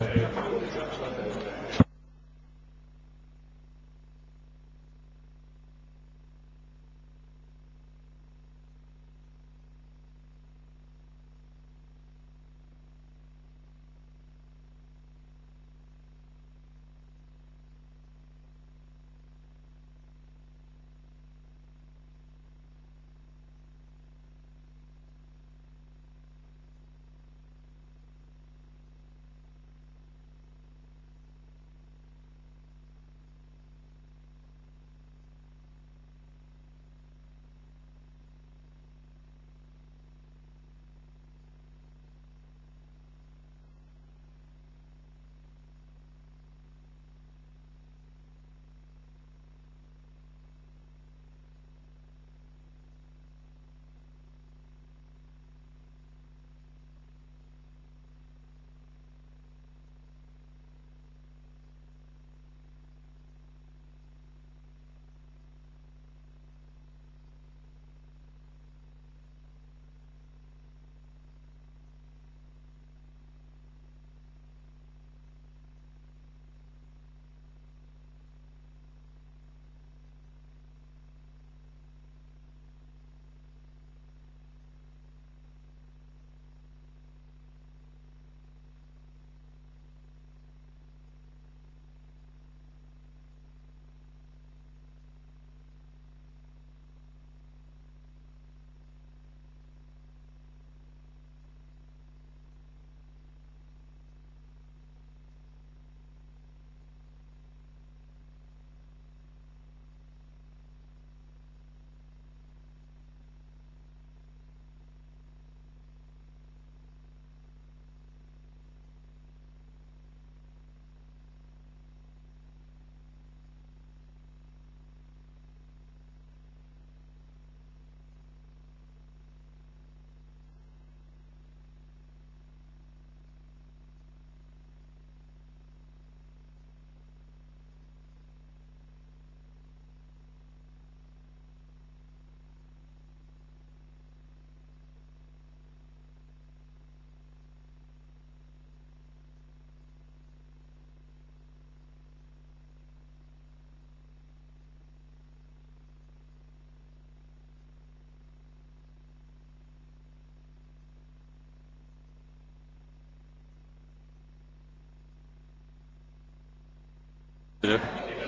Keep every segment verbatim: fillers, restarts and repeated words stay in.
Terug.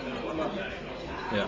Ja.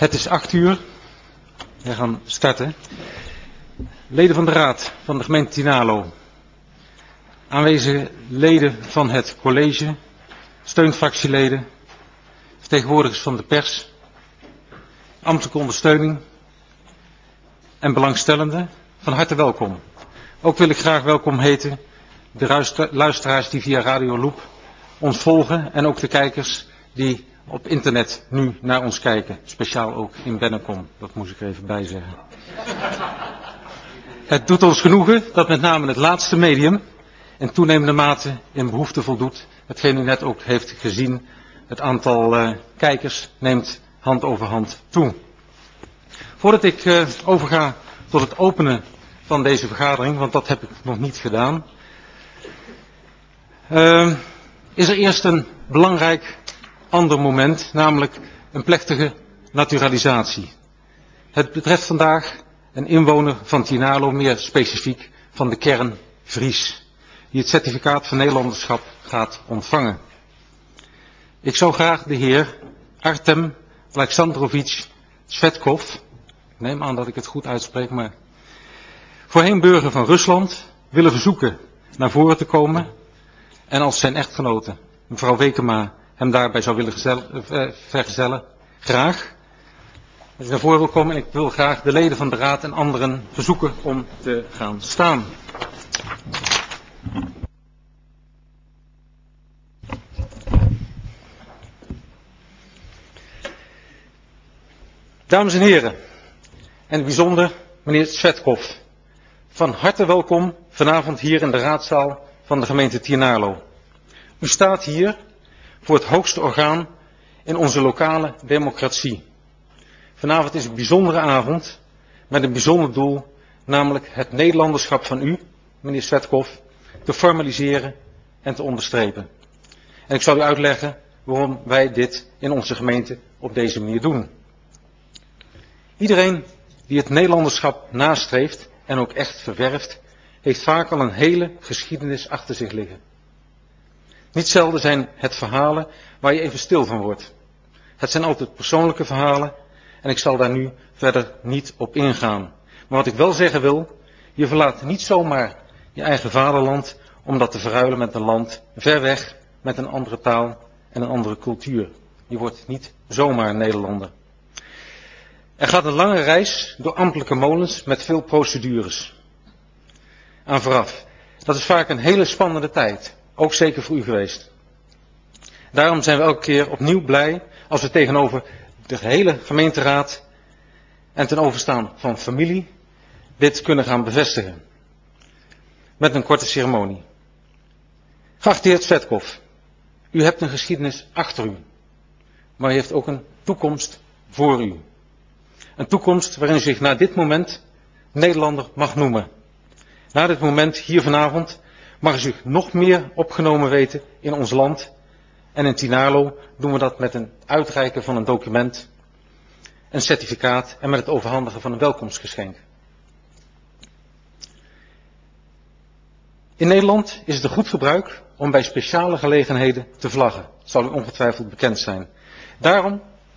Het is acht uur. We gaan starten. Leden van de Raad van de gemeente Tynaarlo. Aanwezige leden van het college. Steunfractieleden. Vertegenwoordigers van de pers. Ambtelijke ondersteuning. En belangstellenden. Van harte welkom. Ook wil ik graag welkom heten de luisteraars die via Radio Loop ons volgen. En ook de kijkers die op internet nu naar ons kijken. Speciaal ook in Bennekom. Dat moest ik er even bij zeggen. Het doet ons genoegen dat met name het laatste medium in toenemende mate in behoefte voldoet. Hetgeen u net ook heeft gezien. Het aantal uh, kijkers neemt hand over hand toe. Voordat ik uh, overga tot het openen van deze vergadering, want dat heb ik nog niet gedaan. Uh, is er eerst een belangrijk ander moment, namelijk een plechtige naturalisatie. Het betreft vandaag een inwoner van Tynaarlo, meer specifiek van de kern Fries, die het certificaat van Nederlanderschap gaat ontvangen. Ik zou graag de heer Artem Aleksandrovich Svetkov, ik neem aan dat ik het goed uitspreek, maar voorheen burger van Rusland, willen verzoeken naar voren te komen en als zijn echtgenote, mevrouw Wekema, hem daarbij zou willen gezel, uh, vergezellen, graag. Als ik naar voren wil komen en ik wil graag de leden van de raad en anderen verzoeken om te gaan staan. Dames en heren, en in het bijzonder meneer Svetkov, van harte welkom vanavond hier in de raadzaal van de gemeente Tynaarlo. U staat hier voor het hoogste orgaan in onze lokale democratie. Vanavond is een bijzondere avond met een bijzonder doel, namelijk het Nederlanderschap van u, meneer Svetkov, te formaliseren en te onderstrepen. En ik zal u uitleggen waarom wij dit in onze gemeente op deze manier doen. Iedereen die het Nederlanderschap nastreeft en ook echt verwerft, heeft vaak al een hele geschiedenis achter zich liggen. Niet zelden zijn het verhalen waar je even stil van wordt. Het zijn altijd persoonlijke verhalen en ik zal daar nu verder niet op ingaan. Maar wat ik wel zeggen wil, je verlaat niet zomaar je eigen vaderland om dat te verruilen met een land ver weg met een andere taal en een andere cultuur. Je wordt niet zomaar Nederlander. Er gaat een lange reis door ambtelijke molens met veel procedures aan vooraf. Dat is vaak een hele spannende tijd, ook zeker voor u geweest. Daarom zijn we elke keer opnieuw blij als we tegenover de gehele gemeenteraad en ten overstaan van familie dit kunnen gaan bevestigen. Met een korte ceremonie. Geachte heer Svetkov, u hebt een geschiedenis achter u, maar u heeft ook een toekomst voor u. Een toekomst waarin u zich na dit moment Nederlander mag noemen. Na dit moment hier vanavond mag u zich nog meer opgenomen weten in ons land. En in Tynaarlo doen we dat met een uitreiken van een document, een certificaat en met het overhandigen van een welkomstgeschenk. In Nederland is het een goed gebruik om bij speciale gelegenheden te vlaggen. Dat zal u ongetwijfeld bekend zijn. Daarom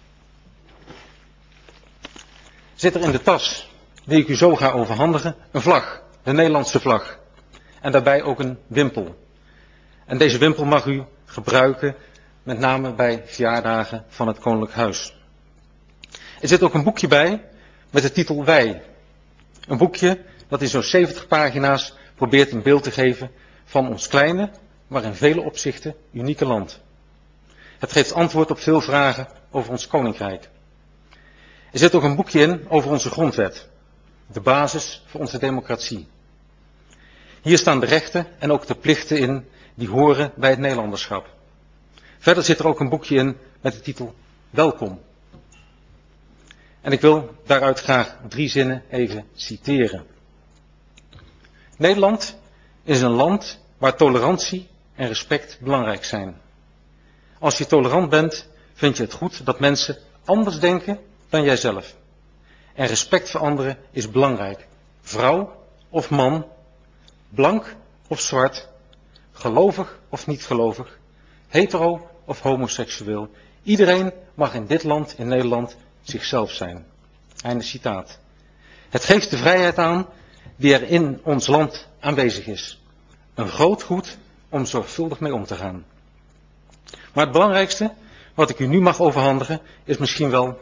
zit er in de tas, die ik u zo ga overhandigen, een vlag, de Nederlandse vlag. En daarbij ook een wimpel. En deze wimpel mag u gebruiken, met name bij verjaardagen van het Koninklijk Huis. Er zit ook een boekje bij met de titel Wij. Een boekje dat in zo'n zeventig pagina's probeert een beeld te geven van ons kleine, maar in vele opzichten unieke land. Het geeft antwoord op veel vragen over ons koninkrijk. Er zit ook een boekje in over onze grondwet, de basis voor onze democratie. Hier staan de rechten en ook de plichten in die horen bij het Nederlanderschap. Verder zit er ook een boekje in met de titel Welkom. En ik wil daaruit graag drie zinnen even citeren. Nederland is een land waar tolerantie en respect belangrijk zijn. Als je tolerant bent, vind je het goed dat mensen anders denken dan jijzelf. En respect voor anderen is belangrijk. Vrouw of man, blank of zwart, gelovig of niet gelovig, hetero of homoseksueel. Iedereen mag in dit land, in Nederland, zichzelf zijn. Einde citaat. Het geeft de vrijheid aan die er in ons land aanwezig is. Een groot goed om zorgvuldig mee om te gaan. Maar het belangrijkste wat ik u nu mag overhandigen is misschien wel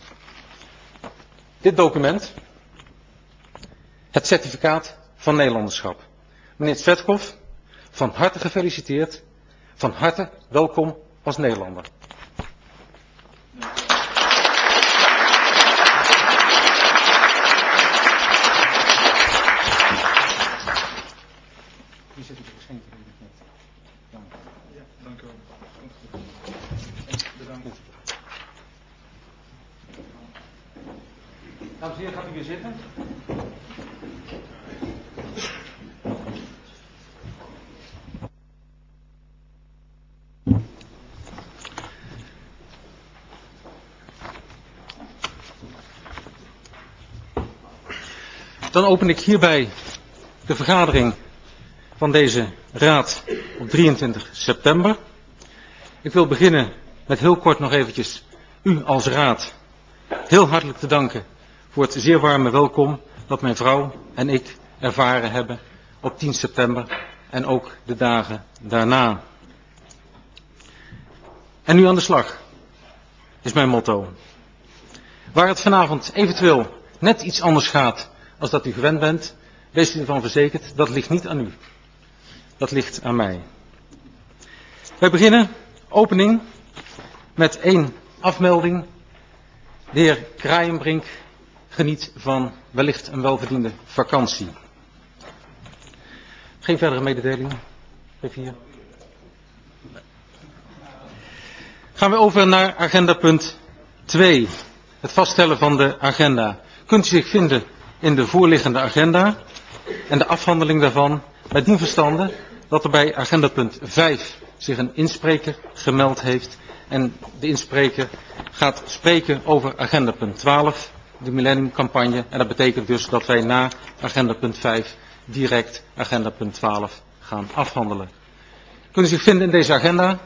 dit document. Het certificaat van Nederlanderschap. Meneer Tsvetkov, van harte gefeliciteerd. Van harte welkom als Nederlander. Dank u wel. Bedankt. Dames en heren, gaat u weer zitten. Dan open ik hierbij de vergadering van deze raad op drieëntwintig september. Ik wil beginnen met heel kort nog eventjes u als raad heel hartelijk te danken voor het zeer warme welkom dat mijn vrouw en ik ervaren hebben op tien september en ook de dagen daarna. En nu aan de slag, is mijn motto. Waar het vanavond eventueel net iets anders gaat als dat u gewend bent, wees u ervan verzekerd, dat ligt niet aan u. Dat ligt aan mij. Wij beginnen, opening, met één afmelding. De heer Kraaienbrink geniet van wellicht een welverdiende vakantie. Geen verdere mededeling. Geef hier. Gaan we over naar agenda punt twee. Het vaststellen van de agenda. Kunt u zich vinden in de voorliggende agenda en de afhandeling daarvan, bij dien verstande dat er bij agenda punt vijf zich een inspreker gemeld heeft en de inspreker gaat spreken over agenda punt twaalf, de millenniumcampagne, en dat betekent dus dat wij na agenda punt vijf direct agenda punt twaalf gaan afhandelen. Kunt u zich vinden in deze agenda?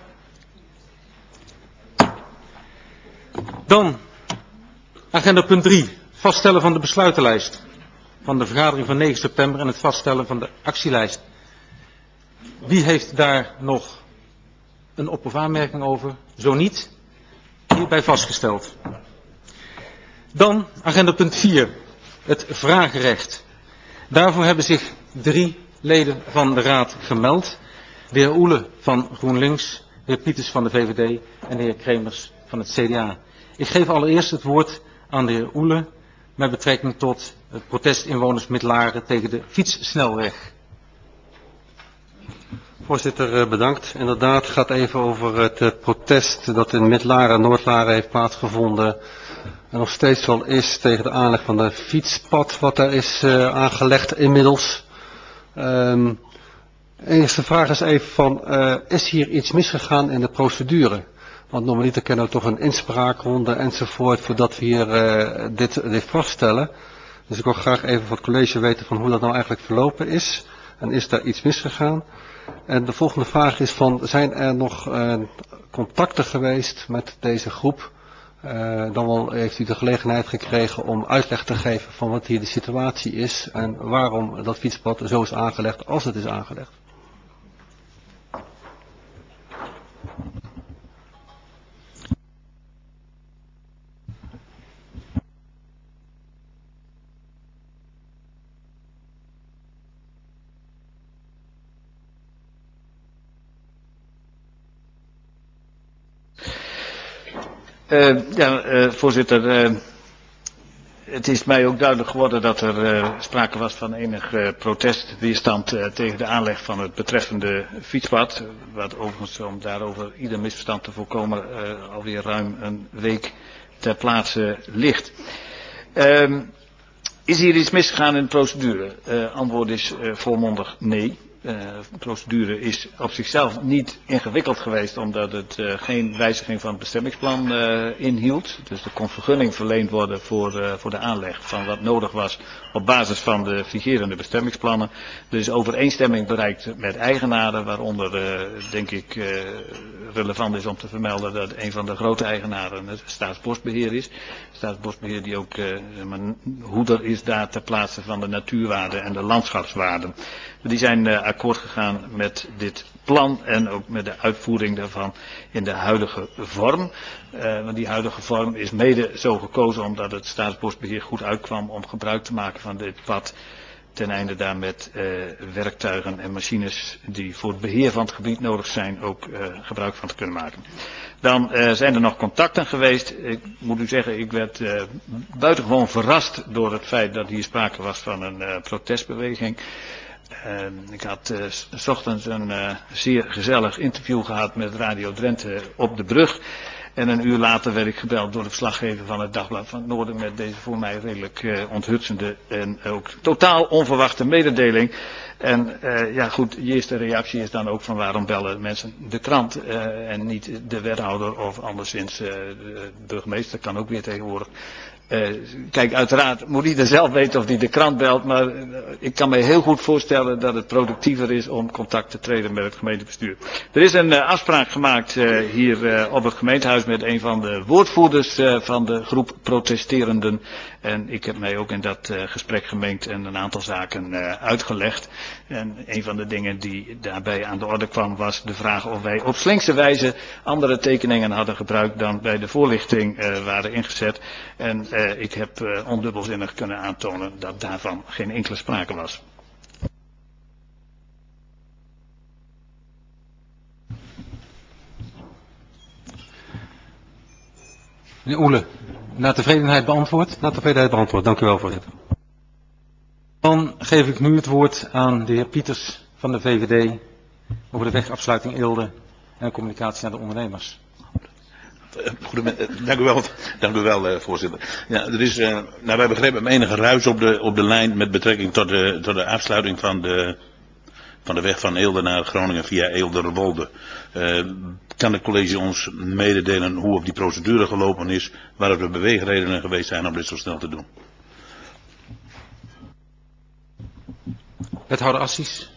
Dan agenda punt drie, vaststellen van de besluitenlijst van de vergadering van negen september en het vaststellen van de actielijst. Wie heeft daar nog een op- of aanmerking over? Zo niet, hierbij vastgesteld. Dan agenda punt vier, het vragenrecht. Daarvoor hebben zich drie leden van de raad gemeld. De heer Oele van GroenLinks, de heer Pieters van de V V D en de heer Kremers van het C D A. Ik geef allereerst het woord aan de heer Oele met betrekking tot het protest inwoners Midlaren tegen de fietssnelweg. Voorzitter, bedankt. Inderdaad, het gaat even over het protest dat in Midlaren en Noordlaren heeft plaatsgevonden en nog steeds wel is tegen de aanleg van de fietspad wat daar is uh, aangelegd inmiddels. Um, eerste vraag is even van, uh, is hier iets misgegaan in de procedure? Want normaliter kennen we toch een inspraakronde enzovoort voordat we hier uh, dit, dit vaststellen. Dus ik wil graag even van het college weten van hoe dat nou eigenlijk verlopen is. En is daar iets misgegaan? En de volgende vraag is van, zijn er nog uh, contacten geweest met deze groep? Uh, dan wel heeft u de gelegenheid gekregen om uitleg te geven van wat hier de situatie is en waarom dat fietspad zo is aangelegd als het is aangelegd. Uh, ja, uh, voorzitter, uh, het is mij ook duidelijk geworden dat er uh, sprake was van enig uh, protestweerstand uh, tegen de aanleg van het betreffende fietspad. Wat overigens, om daarover ieder misverstand te voorkomen, uh, alweer ruim een week ter plaatse ligt. Uh, is hier iets misgegaan in de procedure? Uh, antwoord is uh, volmondig nee. uh, procedure is op zichzelf niet ingewikkeld geweest, omdat het uh, geen wijziging van het bestemmingsplan uh, inhield. Dus er kon vergunning verleend worden voor, uh, voor de aanleg van wat nodig was op basis van de vigerende bestemmingsplannen. Er is overeenstemming bereikt met eigenaren, waaronder uh, denk ik uh, relevant is om te vermelden dat een van de grote eigenaren het Staatsbosbeheer is. Staatsbosbeheer die ook uh, hoeder is daar ter plaatse van de natuurwaarden en de landschapswaarden. Die zijn uh, akkoord gegaan met dit plan en ook met de uitvoering daarvan in de huidige vorm. Uh, want die huidige vorm is mede zo gekozen omdat het Staatsbosbeheer goed uitkwam om gebruik te maken van dit pad. Ten einde daar met uh, werktuigen en machines die voor het beheer van het gebied nodig zijn ook uh, gebruik van te kunnen maken. Dan uh, zijn er nog contacten geweest. Ik moet u zeggen, ik werd uh, buitengewoon verrast door het feit dat hier sprake was van een uh, protestbeweging. Uh, ik had uh, 's ochtends een uh, zeer gezellig interview gehad met Radio Drenthe op de brug. En een uur later werd ik gebeld door de verslaggever van het Dagblad van het Noorden met deze voor mij redelijk uh, onthutsende en ook totaal onverwachte mededeling. En uh, ja goed, je eerste reactie is dan ook van waarom bellen mensen de krant uh, en niet de wethouder of anderszins uh, de burgemeester kan ook weer tegenwoordig. Uh, kijk, uiteraard moet ieder zelf weten of hij de krant belt, maar uh, ik kan me heel goed voorstellen dat het productiever is om contact te treden met het gemeentebestuur. Er is een uh, afspraak gemaakt uh, hier uh, op het gemeentehuis met een van de woordvoerders uh, van de groep protesterenden. En ik heb mij ook in dat uh, gesprek gemengd en een aantal zaken uh, uitgelegd. En een van de dingen die daarbij aan de orde kwam was de vraag of wij op slinkse wijze andere tekeningen hadden gebruikt dan bij de voorlichting uh, waren ingezet. En uh, ik heb uh, ondubbelzinnig kunnen aantonen dat daarvan geen enkele sprake was. Meneer Oele, naar tevredenheid beantwoord? Naar tevredenheid beantwoord, dank u wel voorzitter. Dan geef ik nu het woord aan de heer Pieters van de V V D over de wegafsluiting Eelde en communicatie naar de ondernemers. Goedemiddag, dank u wel, dank u wel uh, voorzitter. Ja, er is, uh, nou, wij begrepen enige ruis op de, op de lijn met betrekking tot de, tot de afsluiting van de, van de weg van Eelde naar Groningen via Eelde-Wolde. Uh, kan het college ons mededelen hoe op die procedure gelopen is, waar de beweegredenen geweest zijn om dit zo snel te doen? Wethouder Assis.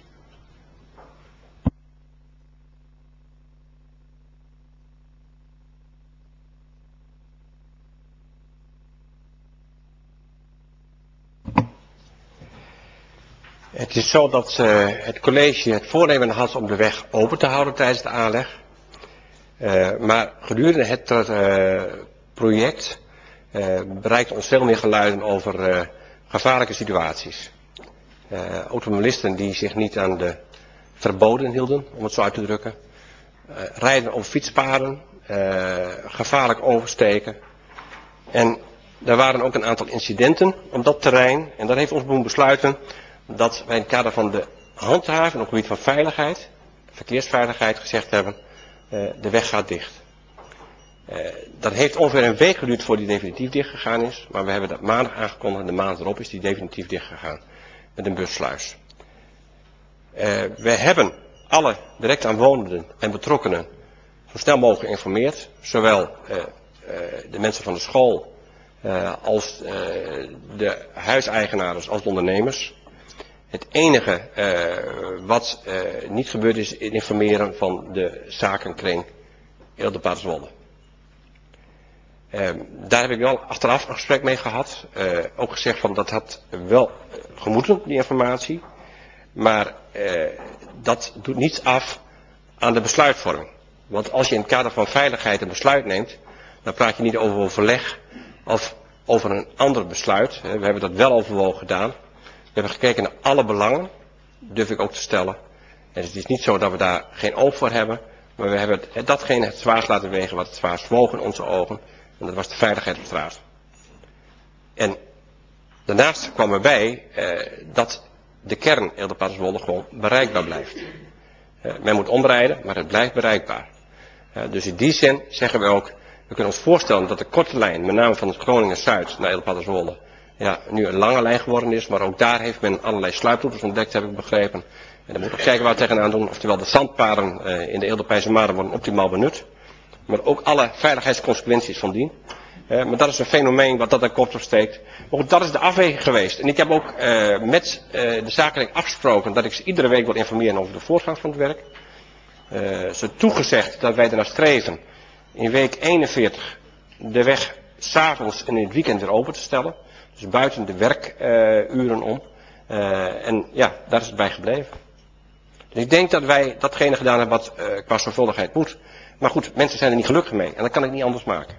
Het is zo dat uh, het college het voornemen had om de weg open te houden tijdens de aanleg. Uh, maar gedurende het uh, project uh, bereikt ons veel meer geluiden over uh, gevaarlijke situaties. Uh, automobilisten die zich niet aan de verboden hielden, om het zo uit te drukken. Uh, rijden op fietspaden, uh, gevaarlijk oversteken. En er waren ook een aantal incidenten op dat terrein. En dat heeft ons doen besluiten dat wij in het kader van de handhaving op het gebied van veiligheid, verkeersveiligheid, gezegd hebben, uh, de weg gaat dicht. Uh, dat heeft ongeveer een week geduurd voordat die definitief dicht gegaan is. Maar we hebben dat maandag aangekondigd en de maand erop is die definitief dicht gegaan. Met een bussluis. Uh, we hebben alle direct aanwonenden en betrokkenen zo snel mogelijk geïnformeerd. Zowel uh, uh, de mensen van de school uh, als uh, de huiseigenaren als de ondernemers. Het enige uh, wat uh, niet gebeurd is, is informeren van de zakenkring Eelde Paterswolde. Uh, daar heb ik wel achteraf een gesprek mee gehad. Uh, ook gezegd van dat had wel gemoeten, die informatie. Maar uh, dat doet niets af aan de besluitvorming. Want als je in het kader van veiligheid een besluit neemt, dan praat je niet over overleg of over een ander besluit. Uh, we hebben dat wel overwogen gedaan. We hebben gekeken naar alle belangen, durf ik ook te stellen. En het is niet zo dat we daar geen oog voor hebben. Maar we hebben het, datgene het zwaarst laten wegen wat het zwaarst woog in onze ogen. En dat was de veiligheid op straat. En daarnaast kwam erbij uh, dat de kern Eelde Paterswolde gewoon bereikbaar blijft. Uh, men moet omrijden, maar het blijft bereikbaar. Uh, dus in die zin zeggen we ook, we kunnen ons voorstellen dat de korte lijn, met name van het Groningen Zuid naar Eelde Paterswolde, ja, nu een lange lijn geworden is. Maar ook daar heeft men allerlei sluiproutes ontdekt, heb ik begrepen. En dan moet ook kijken waar we tegenaan doen. Oftewel de zandpaden uh, in de Eelde-Pijnse Maren worden optimaal benut. Maar ook alle veiligheidsconsequenties van dien. Uh, maar dat is een fenomeen wat dat een kop opsteekt. Maar goed, dat is de afweging geweest. En ik heb ook uh, met uh, de zakenlijn afgesproken dat ik ze iedere week wil informeren over de voortgang van het werk. Uh, ze toegezegd dat wij ernaar streven in week eenenveertig de weg 's avonds en in het weekend weer open te stellen. Dus buiten de werkuren uh, om. Uh, en ja, daar is het bij gebleven. Dus ik denk dat wij datgene gedaan hebben wat uh, qua zorgvuldigheid moet. Maar goed, mensen zijn er niet gelukkig mee. En dat kan ik niet anders maken.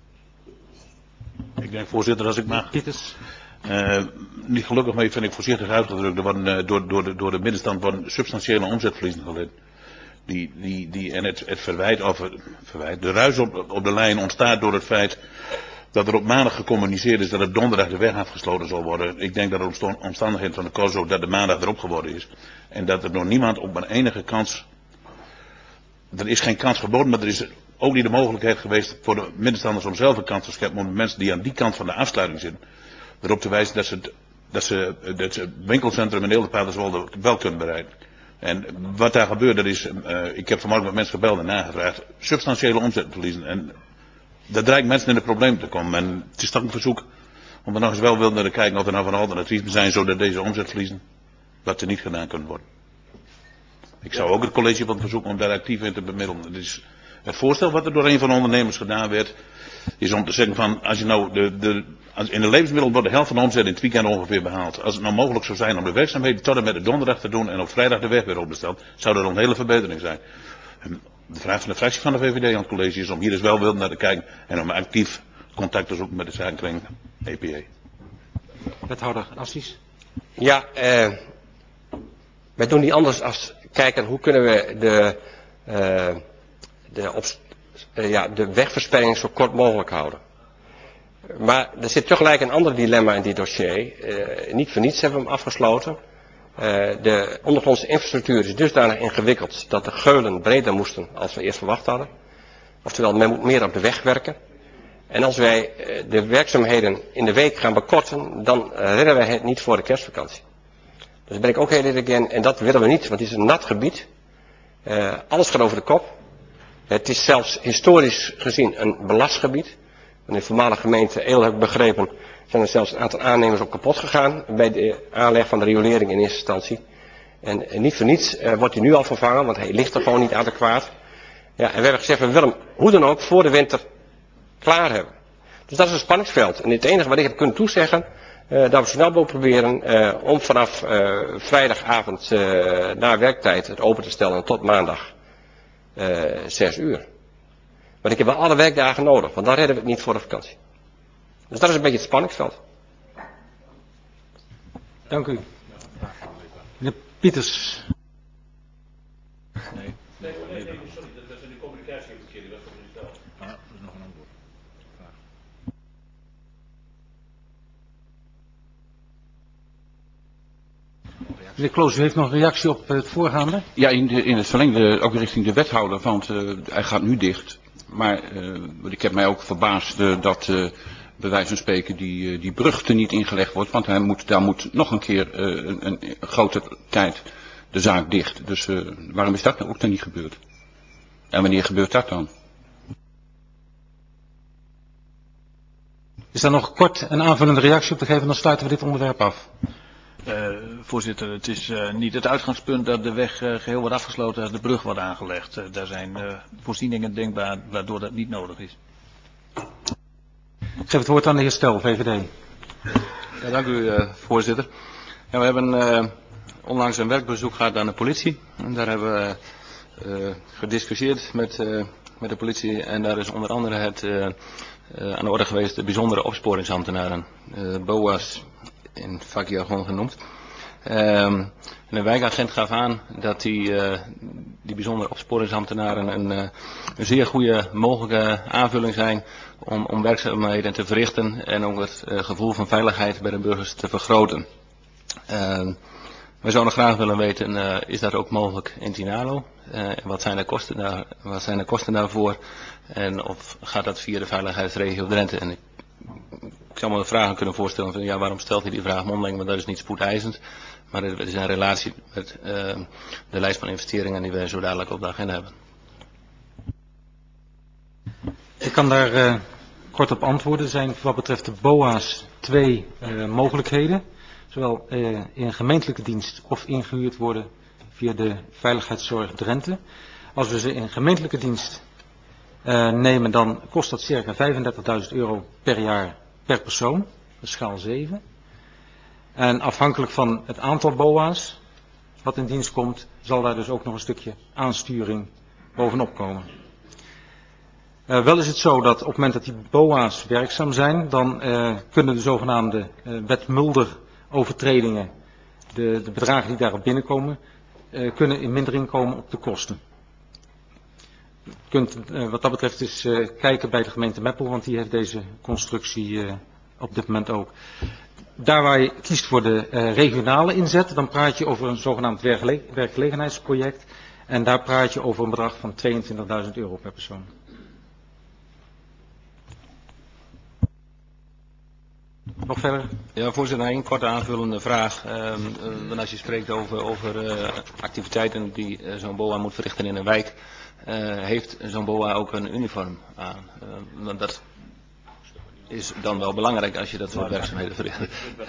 Ik denk, voorzitter, als ik mag. Uh, niet gelukkig mee vind ik voorzichtig uitgedrukt. Er worden, uh, door, door, de, door de middenstand worden substantiële omzetverliezen geleden. Die, die, die, en het, het verwijt, of het verwijt, de ruis op, op de lijn ontstaat door het feit dat er op maandag gecommuniceerd is dat er donderdag de weg afgesloten zal worden. Ik denk dat er omstandigheden van de COSO dat de maandag erop geworden is. En dat er door niemand op een enige kans, er is geen kans geboden, maar er is ook niet de mogelijkheid geweest voor de middenstanders om zelf een kans te scheppen om de mensen die aan die kant van de afsluiting zitten, erop te wijzen dat ze het, dat ze, dat ze het winkelcentrum in Eelde-Paterswolde wel kunnen bereiken. En wat daar gebeurt, dat is, uh, ik heb vanmorgen met mensen gebeld en nagevraagd, substantiële omzetverliezen. En dat dreigt mensen in de problemen te komen. En het is toch een verzoek om er nog eens wel wilde naar te kijken of er nou van alternatieven zijn, zodat deze omzetverliezen, wat er niet gedaan kunnen worden. Ik zou ook het college willen verzoeken om daar actief in te bemiddelen. Het, is het voorstel wat er door een van de ondernemers gedaan werd, is om te zeggen van, als je nou de, de, als in de levensmiddel wordt de helft van de omzet in het weekend ongeveer behaald. Als het nou mogelijk zou zijn om de werkzaamheden tot en met de donderdag te doen en op vrijdag de weg weer opgesteld, zou dat een hele verbetering zijn. De vraag van de fractie van de V V D aan het college is om hier dus wel wilde naar te kijken en om actief contact te zoeken met de zakenkring E P E. Wethouder Assis. Ja, eh, wij doen niet anders als kijken hoe kunnen we de, uh, de, op, uh, ja, de wegversperring zo kort mogelijk houden. Maar er zit tegelijk een ander dilemma in dit dossier. Uh, niet voor niets hebben we hem afgesloten. Uh, de ondergrondse infrastructuur is dusdanig ingewikkeld dat de geulen breder moesten als we eerst verwacht hadden. Oftewel, men moet meer op de weg werken. En als wij uh, de werkzaamheden in de week gaan bekorten, dan uh, redden wij het niet voor de kerstvakantie. Dus daar ben ik ook heel eerlijk in. En dat willen we niet, want het is een nat gebied. Uh, alles gaat over de kop. Het is zelfs historisch gezien een belast gebied. In de voormalige gemeente Eelde heb ik begrepen, zijn er zelfs een aantal aannemers ook kapot gegaan bij de aanleg van de riolering in eerste instantie. En, en niet voor niets uh, wordt hij nu al vervangen, want hij ligt er gewoon niet adequaat. Ja, en we hebben gezegd, we willen hem hoe dan ook voor de winter klaar hebben. Dus dat is een spanningsveld. En het enige wat ik heb kunnen toezeggen, uh, dat we snel willen proberen uh, om vanaf uh, vrijdagavond uh, na werktijd het open te stellen tot maandag uh, zes uur. Maar ik heb wel alle werkdagen nodig, want dan redden we het niet voor de vakantie. Dus dat is een beetje het spanningsveld. Dank u. Meneer Pieters. Nee. Nee, nee, nee, sorry, dat was in de communicatie verkeerd, die was toch niet gesteld. Ah, dat is nog een antwoord. Vraag. Meneer Kloos, u heeft nog een reactie op het voorgaande? Ja, in, de, in het verlengde, ook richting de wethouder, want uh, hij gaat nu dicht. Maar uh, ik heb mij ook verbaasd uh, dat uh, bij wijze van spreken die, uh, die brug er niet ingelegd wordt. Want hij moet, daar moet nog een keer uh, een, een, een grote tijd de zaak dicht. Dus uh, waarom is dat nou ook dan niet gebeurd? En wanneer gebeurt dat dan? Is daar nog kort een aanvullende reactie op te geven, dan sluiten we dit onderwerp af. Uh, voorzitter, het is uh, niet het uitgangspunt dat de weg uh, geheel wordt afgesloten als de brug wordt aangelegd. Uh, daar zijn uh, voorzieningen denkbaar waardoor dat niet nodig is. Ik geef het woord aan de heer Stel, V V D. Ja, dank u uh, voorzitter. Ja, we hebben uh, onlangs een werkbezoek gehad aan de politie. En daar hebben we uh, gediscussieerd met, uh, met de politie. En daar is onder andere het uh, uh, aan de orde geweest de bijzondere opsporingsambtenaren. Uh, B O A's in vakjargon genoemd. Um, en de wijkagent gaf aan dat die, uh, die bijzondere opsporingsambtenaren een, uh, een zeer goede mogelijke aanvulling zijn om, om werkzaamheden te verrichten en ook het uh, gevoel van veiligheid bij de burgers te vergroten. Uh, wij zouden graag willen weten, uh, is dat ook mogelijk in Tinalo? Uh, en wat zijn de kosten daar, wat zijn de kosten daarvoor? En of gaat dat via de veiligheidsregio Drenthe? En ik, ik zou me de vragen kunnen voorstellen van ja, waarom stelt hij die vraag mondeling, maar dat is niet spoedeisend. Maar het is een relatie met uh, de lijst van investeringen die wij zo dadelijk op de agenda hebben. Ik kan daar uh, kort op antwoorden. Er zijn wat betreft de B O A's twee uh, mogelijkheden. Zowel uh, in gemeentelijke dienst of ingehuurd worden via de Veiligheidszorg Drenthe. Als we ze in gemeentelijke dienst uh, nemen, dan kost dat circa vijfendertigduizend euro per jaar per persoon. Dat is schaal zeven. En afhankelijk van het aantal B O A's wat in dienst komt, zal daar dus ook nog een stukje aansturing bovenop komen. Uh, wel is het zo dat op het moment dat die B O A's werkzaam zijn, dan uh, kunnen de zogenaamde uh, wet Mulder overtredingen, de, de bedragen die daarop binnenkomen, uh, kunnen in mindering komen op de kosten. Je kunt uh, wat dat betreft eens uh, kijken bij de gemeente Meppel, want die heeft deze constructie uh, op dit moment ook. Daar waar je kiest voor de uh, regionale inzet, dan praat je over een zogenaamd werkgele- werkgelegenheidsproject. En daar praat je over een bedrag van tweeëntwintigduizend euro per persoon. Nog verder? Ja, voorzitter, een korte aanvullende vraag. Uh, uh, als je spreekt over, over uh, activiteiten die uh, zo'n B O A moet verrichten in een wijk, uh, heeft zo'n B O A ook een uniform aan. Uh, want dat is dan wel belangrijk als je dat soort werkzaamheden verricht.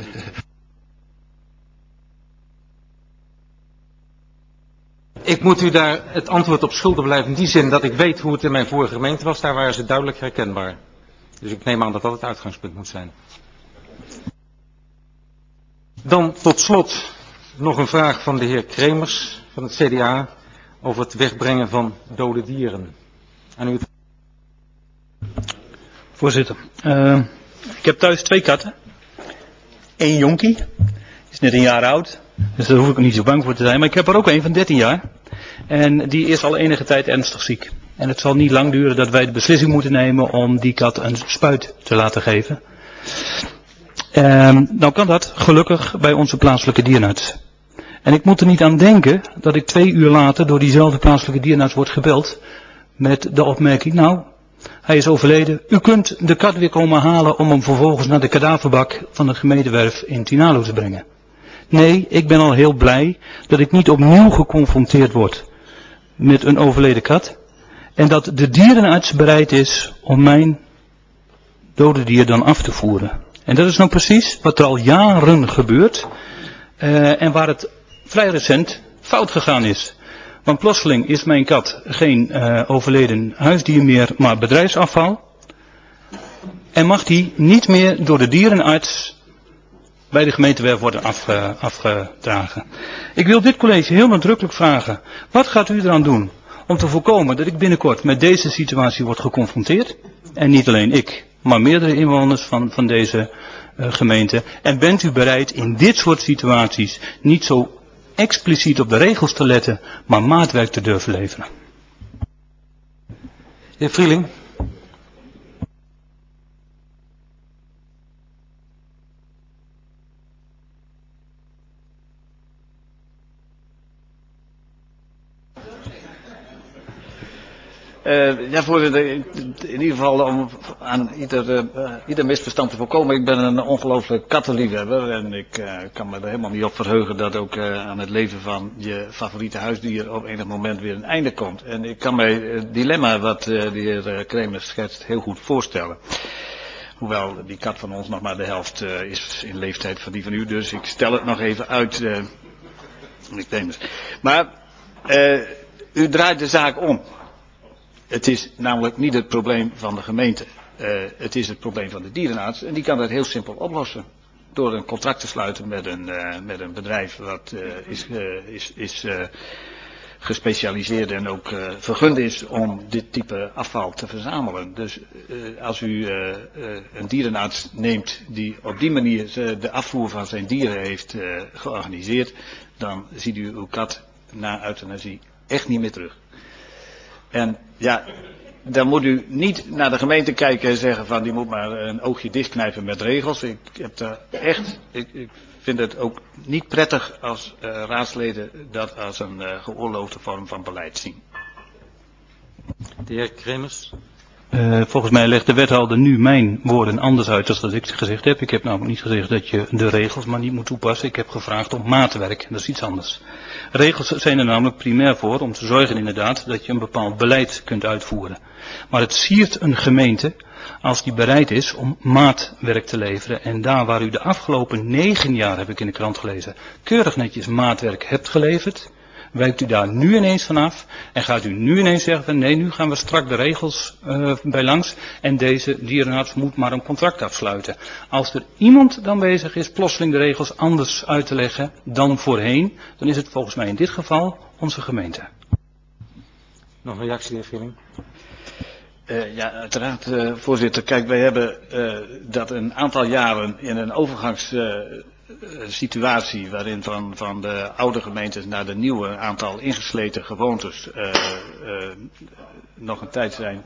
Ik moet u daar het antwoord op schuldig blijven in die zin dat ik weet hoe het in mijn vorige gemeente was. Daar waren ze duidelijk herkenbaar. Dus ik neem aan dat dat het uitgangspunt moet zijn. Dan tot slot nog een vraag van de heer Kremers van het C D A over het wegbrengen van dode dieren. Aan u het... Voorzitter, uh, ik heb thuis twee katten. Eén jonkie, is net een jaar oud, dus daar hoef ik niet zo bang voor te zijn. Maar ik heb er ook een van dertien jaar en die is al enige tijd ernstig ziek. En het zal niet lang duren dat wij de beslissing moeten nemen om die kat een spuit te laten geven. Um, nou kan dat gelukkig bij onze plaatselijke dierenarts. En ik moet er niet aan denken dat ik twee uur later door diezelfde plaatselijke dierenarts word gebeld met de opmerking, nou, hij is overleden, u kunt de kat weer komen halen om hem vervolgens naar de kadaverbak van de gemeentewerf in Tinalo te brengen. Nee, ik ben al heel blij dat ik niet opnieuw geconfronteerd word met een overleden kat. En dat de dierenarts bereid is om mijn dode dier dan af te voeren. En dat is nou precies wat er al jaren gebeurt. Uh, en waar het vrij recent fout gegaan is. Want plotseling is mijn kat geen uh, overleden huisdier meer, maar bedrijfsafval. En mag die niet meer door de dierenarts bij de gemeentewerf worden afge, afgedragen. Ik wil dit college heel nadrukkelijk vragen. Wat gaat u eraan doen om te voorkomen dat ik binnenkort met deze situatie word geconfronteerd? En niet alleen ik, maar meerdere inwoners van, van deze uh, gemeente. En bent u bereid in dit soort situaties niet zo expliciet op de regels te letten, maar maatwerk te durven leveren? Heer Vrieling. Uh, ja, voorzitter, in ieder geval om aan ieder, uh, ieder misverstand te voorkomen. Ik ben een ongelooflijk kattenliefhebber en ik uh, kan me er helemaal niet op verheugen dat ook uh, aan het leven van je favoriete huisdier op enig moment weer een einde komt. En ik kan mij het dilemma wat uh, de heer uh, Kremers schetst heel goed voorstellen. Hoewel die kat van ons nog maar de helft uh, is in leeftijd van die van u, dus ik stel het nog even uit. Uh, maar uh, u draait de zaak om. Het is namelijk niet het probleem van de gemeente. Uh, het is het probleem van de dierenarts. En die kan dat heel simpel oplossen. Door een contract te sluiten met een, uh, met een bedrijf wat uh, is, uh, is, is uh, gespecialiseerd en ook uh, vergund is om dit type afval te verzamelen. Dus uh, als u uh, uh, een dierenarts neemt die op die manier uh, de afvoer van zijn dieren heeft uh, georganiseerd, dan ziet u uw kat na euthanasie echt niet meer terug. En ja, dan moet u niet naar de gemeente kijken en zeggen van die moet maar een oogje dichtknijpen met regels. Ik heb daar echt, ik, ik vind het ook niet prettig als uh, raadsleden dat als een uh, geoorloofde vorm van beleid zien. De heer Kremers. Uh, volgens mij legt de wethouder nu mijn woorden anders uit dan dat ik gezegd heb. Ik heb namelijk niet gezegd dat je de regels maar niet moet toepassen. Ik heb gevraagd om maatwerk. Dat is iets anders. Regels zijn er namelijk primair voor om te zorgen inderdaad dat je een bepaald beleid kunt uitvoeren. Maar het siert een gemeente als die bereid is om maatwerk te leveren. En daar waar u de afgelopen negen jaar, heb ik in de krant gelezen, keurig netjes maatwerk hebt geleverd, wijkt u daar nu ineens vanaf en gaat u nu ineens zeggen van nee, nu gaan we strak de regels uh, bij langs en deze dierenarts moet maar een contract afsluiten. Als er iemand dan bezig is plotseling de regels anders uit te leggen dan voorheen, dan is het volgens mij in dit geval onze gemeente. Nog een reactie, heer Gilling? Uh, ja, uiteraard, uh, voorzitter. Kijk, wij hebben uh, dat een aantal jaren in een overgangssituatie uh, waarin van, van de oude gemeentes naar de nieuwe een aantal ingesleten gewoontes uh, uh, nog een tijd zijn.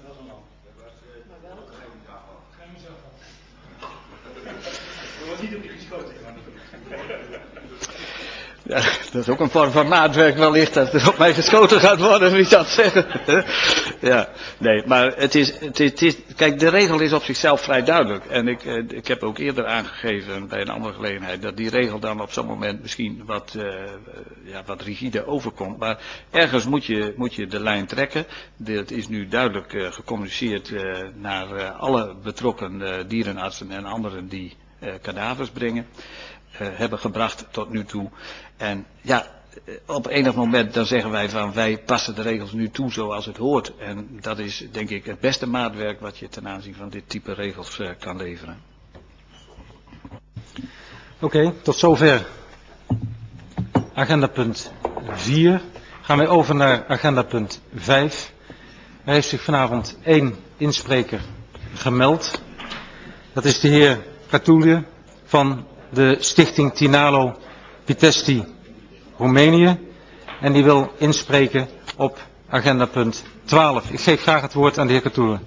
Ja, dat is ook een vorm van maatwerk wellicht, dat er op mij geschoten gaat worden, wie zou het zeggen. Ja, nee, maar het is, het is, het is, kijk, de regel is op zichzelf vrij duidelijk. En ik, ik heb ook eerder aangegeven bij een andere gelegenheid, dat die regel dan op zo'n moment misschien wat, uh, ja, wat rigide overkomt. Maar ergens moet je, moet je de lijn trekken. Dit is nu duidelijk uh, gecommuniceerd uh, naar uh, alle betrokken uh, dierenartsen en anderen die uh, kadavers brengen. Uh, hebben gebracht tot nu toe. En ja, op enig moment dan zeggen wij van wij passen de regels nu toe zoals het hoort. En dat is denk ik het beste maatwerk wat je ten aanzien van dit type regels uh, kan leveren. Oké, okay, tot zover agenda punt vier. Gaan wij over naar agenda punt vijf. Er heeft zich vanavond één inspreker gemeld. Dat is de heer Katulie van de stichting Tinalo Pitesti Roemenië. En die wil inspreken op agenda punt twaalf. Ik geef graag het woord aan de heer Katulie.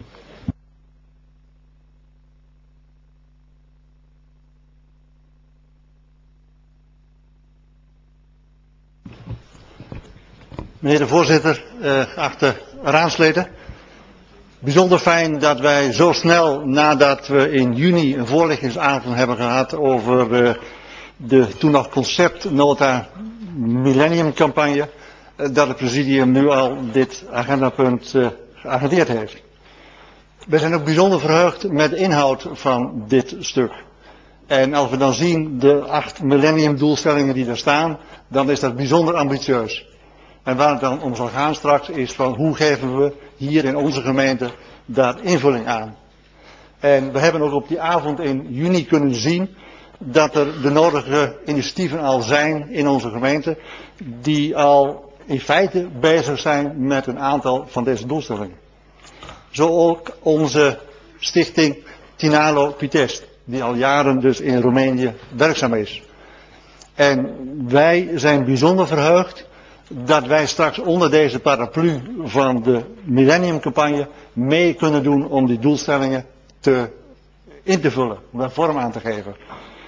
Meneer de voorzitter, eh, geachte raadsleden. Bijzonder fijn dat wij zo snel nadat we in juni een voorlichtingsavond hebben gehad over uh, de toen nog conceptnota millenniumcampagne, uh, dat het presidium nu al dit agendapunt uh, geagendeerd heeft. We zijn ook bijzonder verheugd met de inhoud van dit stuk. En als we dan zien de acht millenniumdoelstellingen die er staan, dan is dat bijzonder ambitieus. En waar het dan om zal gaan straks is van hoe geven we hier in onze gemeente daar invulling aan. En we hebben ook op die avond in juni kunnen zien dat er de nodige initiatieven al zijn in onze gemeente die al in feite bezig zijn met een aantal van deze doelstellingen. Zo ook onze stichting Tinalo Pitest, die al jaren dus in Roemenië werkzaam is. En wij zijn bijzonder verheugd dat wij straks onder deze paraplu van de millenniumcampagne mee kunnen doen om die doelstellingen te, in te vullen, om daar vorm aan te geven.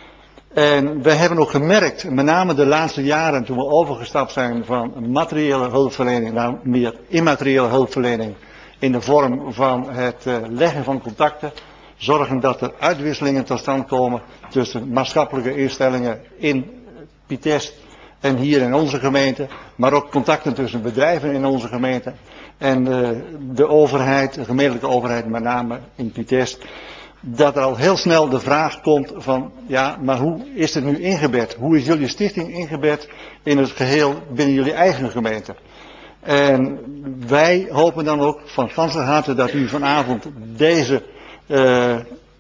En wij hebben ook gemerkt, met name de laatste jaren toen we overgestapt zijn van materiële hulpverlening naar meer immateriële hulpverlening in de vorm van het uh, leggen van contacten, zorgen dat er uitwisselingen tot stand komen tussen maatschappelijke instellingen in Pitest en hier in onze gemeente, maar ook contacten tussen bedrijven in onze gemeente en uh, de overheid, de gemeentelijke overheid met name in Pitest, dat er al heel snel de vraag komt van, ja, maar hoe is het nu ingebed? Hoe is jullie stichting ingebed in het geheel binnen jullie eigen gemeente? En wij hopen dan ook van ganse harte dat u vanavond deze uh,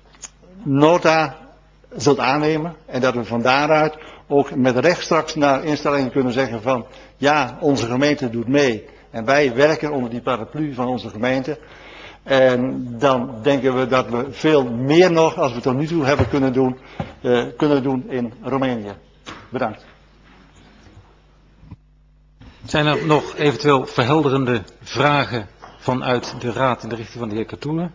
nota zult aannemen en dat we van daaruit ook met recht straks naar instellingen kunnen zeggen van, ja, onze gemeente doet mee en wij werken onder die paraplu van onze gemeente. En dan denken we dat we veel meer nog, als we tot nu toe hebben kunnen doen, uh, kunnen doen in Roemenië. Bedankt. Zijn er nog eventueel verhelderende vragen vanuit de raad in de richting van de heer Katoen?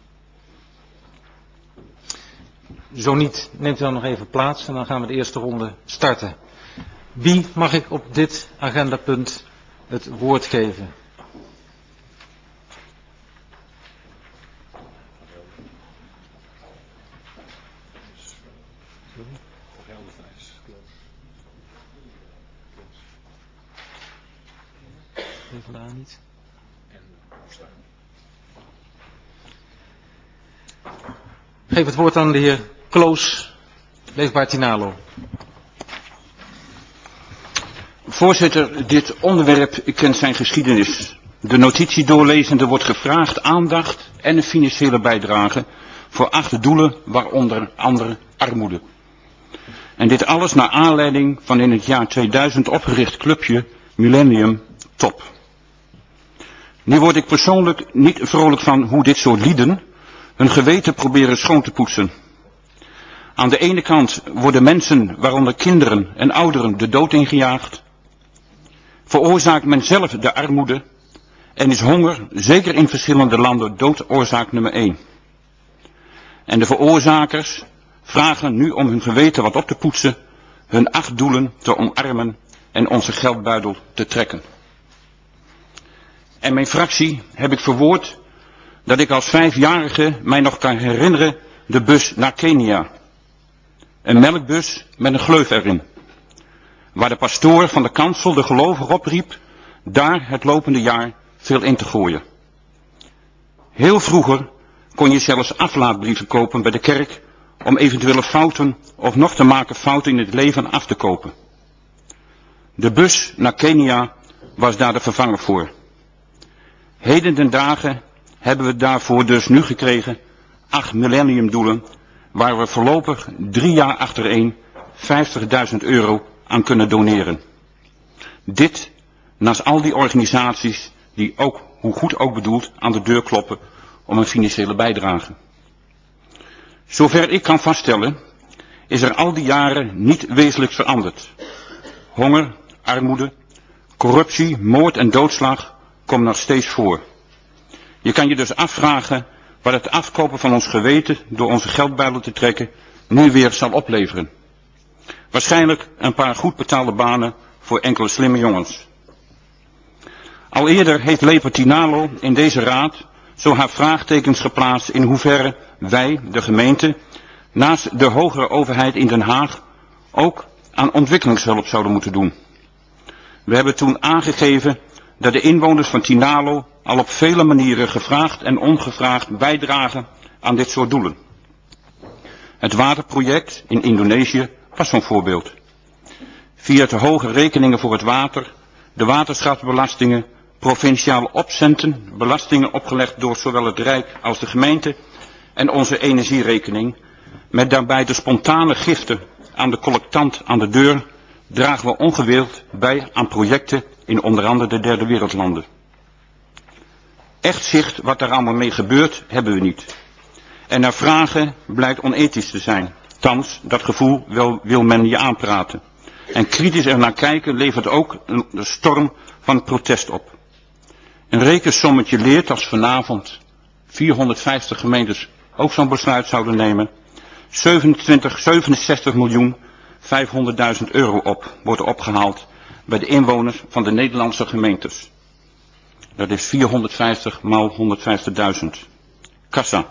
Zo niet, neemt u dan nog even plaats en dan gaan we de eerste ronde starten. Wie mag ik op dit agendapunt het woord geven? Vandaag niet. Geef het woord aan de heer Kloos, Leefbaar Tinalo. Voorzitter, dit onderwerp kent zijn geschiedenis. De notitie doorlezende wordt gevraagd aandacht en een financiële bijdrage voor acht doelen, waaronder andere armoede. En dit alles naar aanleiding van in het jaar tweeduizend opgericht clubje Millennium Top. Nu word ik persoonlijk niet vrolijk van hoe dit soort lieden hun geweten proberen schoon te poetsen. Aan de ene kant worden mensen, waaronder kinderen en ouderen, de dood ingejaagd. Veroorzaakt men zelf de armoede en is honger, zeker in verschillende landen, doodoorzaak nummer één. En de veroorzakers vragen nu om hun geweten wat op te poetsen, hun acht doelen te omarmen en onze geldbuidel te trekken. En mijn fractie heb ik verwoord dat ik als vijfjarige mij nog kan herinneren de bus naar Kenia. Een melkbus met een gleuf erin. Waar de pastoor van de kansel de gelovigen opriep daar het lopende jaar veel in te gooien. Heel vroeger kon je zelfs aflaatbrieven kopen bij de kerk om eventuele fouten of nog te maken fouten in het leven af te kopen. De bus naar Kenia was daar de vervanger voor. Heden den dagen hebben we daarvoor dus nu gekregen acht millenniumdoelen, waar we voorlopig drie jaar achtereen vijftigduizend euro aan kunnen doneren. Dit naast al die organisaties die ook, hoe goed ook bedoeld, aan de deur kloppen om een financiële bijdrage. Zover ik kan vaststellen, is er al die jaren niet wezenlijk veranderd. Honger, armoede, corruptie, moord en doodslag komen nog steeds voor. Je kan je dus afvragen wat het afkopen van ons geweten door onze geldbuidel te trekken nu weer zal opleveren. Waarschijnlijk een paar goed betaalde banen voor enkele slimme jongens. Al eerder heeft Leefbaar Tinalo in deze raad zo haar vraagtekens geplaatst in hoeverre wij, de gemeente, naast de hogere overheid in Den Haag ook aan ontwikkelingshulp zouden moeten doen. We hebben toen aangegeven dat de inwoners van Tinalo al op vele manieren gevraagd en ongevraagd bijdragen aan dit soort doelen. Het waterproject in Indonesië was zo'n voorbeeld. Via de hoge rekeningen voor het water, de waterschapsbelastingen, provinciale opcenten, belastingen opgelegd door zowel het Rijk als de gemeente en onze energierekening, met daarbij de spontane giften aan de collectant aan de deur, dragen we ongewild bij aan projecten in onder andere de derde wereldlanden. Echt zicht wat daar allemaal mee gebeurt, hebben we niet. En naar vragen blijkt onethisch te zijn. Thans, dat gevoel wil, wil men je aanpraten. En kritisch er naar kijken levert ook een, een storm van protest op. Een rekensommetje leert als vanavond vierhonderdvijftig gemeentes ook zo'n besluit zouden nemen. zevenentwintig, zevenenzestig miljoen vijfhonderdduizend euro op wordt opgehaald bij de inwoners van de Nederlandse gemeentes. Dat is vierhonderdvijftig maal honderdvijftigduizend. Kassa.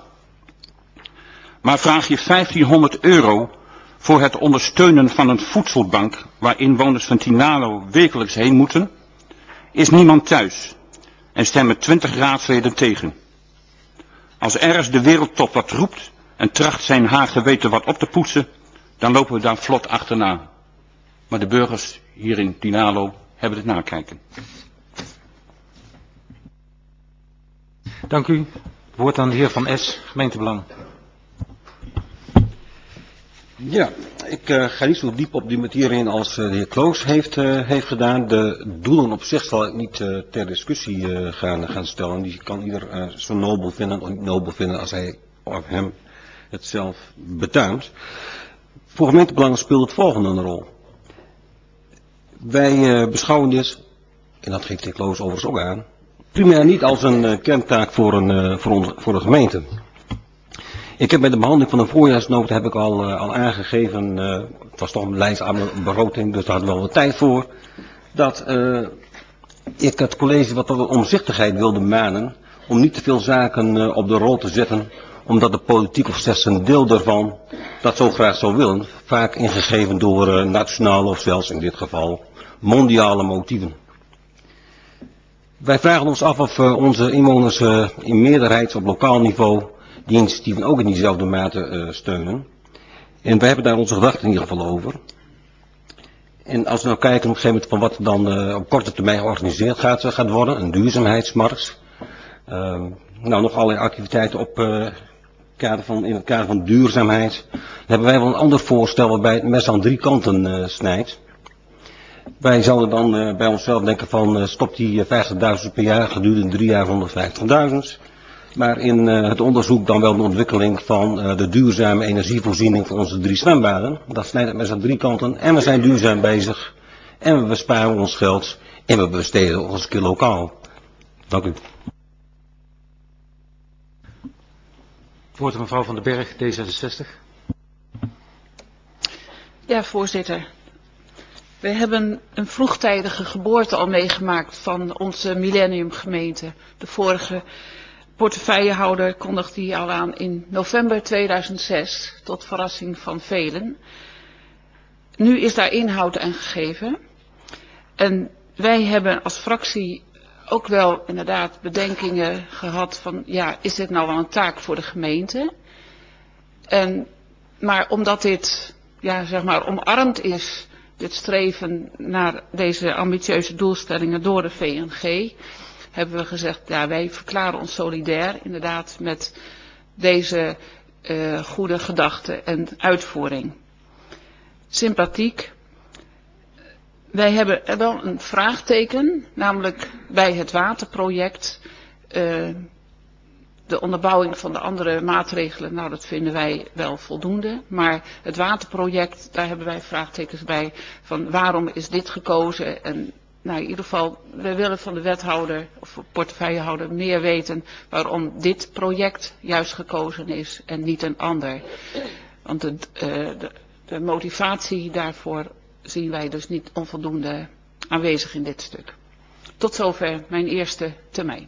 Maar vraag je vijftienhonderd euro voor het ondersteunen van een voedselbank waar inwoners van Tinalo wekelijks heen moeten, is niemand thuis en stemmen twintig raadsleden tegen. Als ergens de wereldtop wat roept en tracht zijn haar geweten wat op te poetsen, dan lopen we daar vlot achterna. Maar de burgers hier in Tinalo hebben het nakijken. Dank u. Woord aan de heer Van Es, gemeentebelang. Ja, ik uh, ga niet zo diep op die materie in als uh, de heer Kloos heeft, uh, heeft gedaan. De doelen op zich zal ik niet uh, ter discussie uh, gaan, gaan stellen. Die kan ieder uh, zo nobel vinden of niet nobel vinden als hij of hem het zelf betuimt. Voor gemeentebelangen speelt het volgende een rol. Wij uh, beschouwen dit, en dat geeft de heer Kloos overigens ook aan, primair niet als een uh, kerntaak voor, een, uh, voor, ons, voor de gemeente. Ik heb bij de behandeling van de voorjaarsnota heb ik al, uh, al aangegeven, uh, het was toch een lijstarme begroting, dus daar hadden we wel wat tijd voor, dat uh, ik het college wat tot omzichtigheid wilde manen, om niet te veel zaken uh, op de rol te zetten, omdat de politiek of slechts een deel daarvan dat zo graag zou willen, vaak ingegeven door uh, nationale of zelfs in dit geval mondiale motieven. Wij vragen ons af of uh, onze inwoners uh, in meerderheid op lokaal niveau die initiatieven ook in diezelfde mate uh, steunen. En wij hebben daar onze gedachten in ieder geval over. En als we nou kijken op een gegeven moment van wat er dan uh, op korte termijn georganiseerd gaat, uh, gaat worden, een duurzaamheidsmars. Uh, nou, nog allerlei activiteiten op, uh, kader van, in het kader van duurzaamheid. Dan hebben wij wel een ander voorstel waarbij het mes aan drie kanten uh, snijdt. Wij zouden dan uh, bij onszelf denken van uh, stop die uh, vijftigduizend per jaar gedurende drie jaar honderdvijftigduizend. Maar in uh, het onderzoek dan wel de ontwikkeling van uh, de duurzame energievoorziening van onze drie zwembaden. Dat snijdt het mes aan drie kanten en we zijn duurzaam bezig. En we besparen ons geld en we besteden ons een keer lokaal. Dank u. Voorzitter, mevrouw Van den Berg, D zesenzestig. Ja, voorzitter. We hebben een vroegtijdige geboorte al meegemaakt van onze millenniumgemeente. De vorige portefeuillehouder kondigde die al aan in november tweeduizend zes, tot verrassing van velen. Nu is daar inhoud aan gegeven. En wij hebben als fractie ook wel inderdaad bedenkingen gehad van, ja, is dit nou wel een taak voor de gemeente? En, maar omdat dit, ja, zeg maar, omarmd is, dit streven naar deze ambitieuze doelstellingen door de V N G, hebben we gezegd, ja, wij verklaren ons solidair inderdaad met deze uh, goede gedachten en uitvoering. Sympathiek. Wij hebben er wel een vraagteken, namelijk bij het waterproject. Uh, de onderbouwing van de andere maatregelen, nou dat vinden wij wel voldoende. Maar het waterproject, daar hebben wij vraagtekens bij van waarom is dit gekozen. En nou, in ieder geval, we willen van de wethouder of portefeuillehouder meer weten waarom dit project juist gekozen is en niet een ander. Want de, uh, de, de motivatie daarvoor zien wij dus niet onvoldoende aanwezig in dit stuk. Tot zover mijn eerste termijn.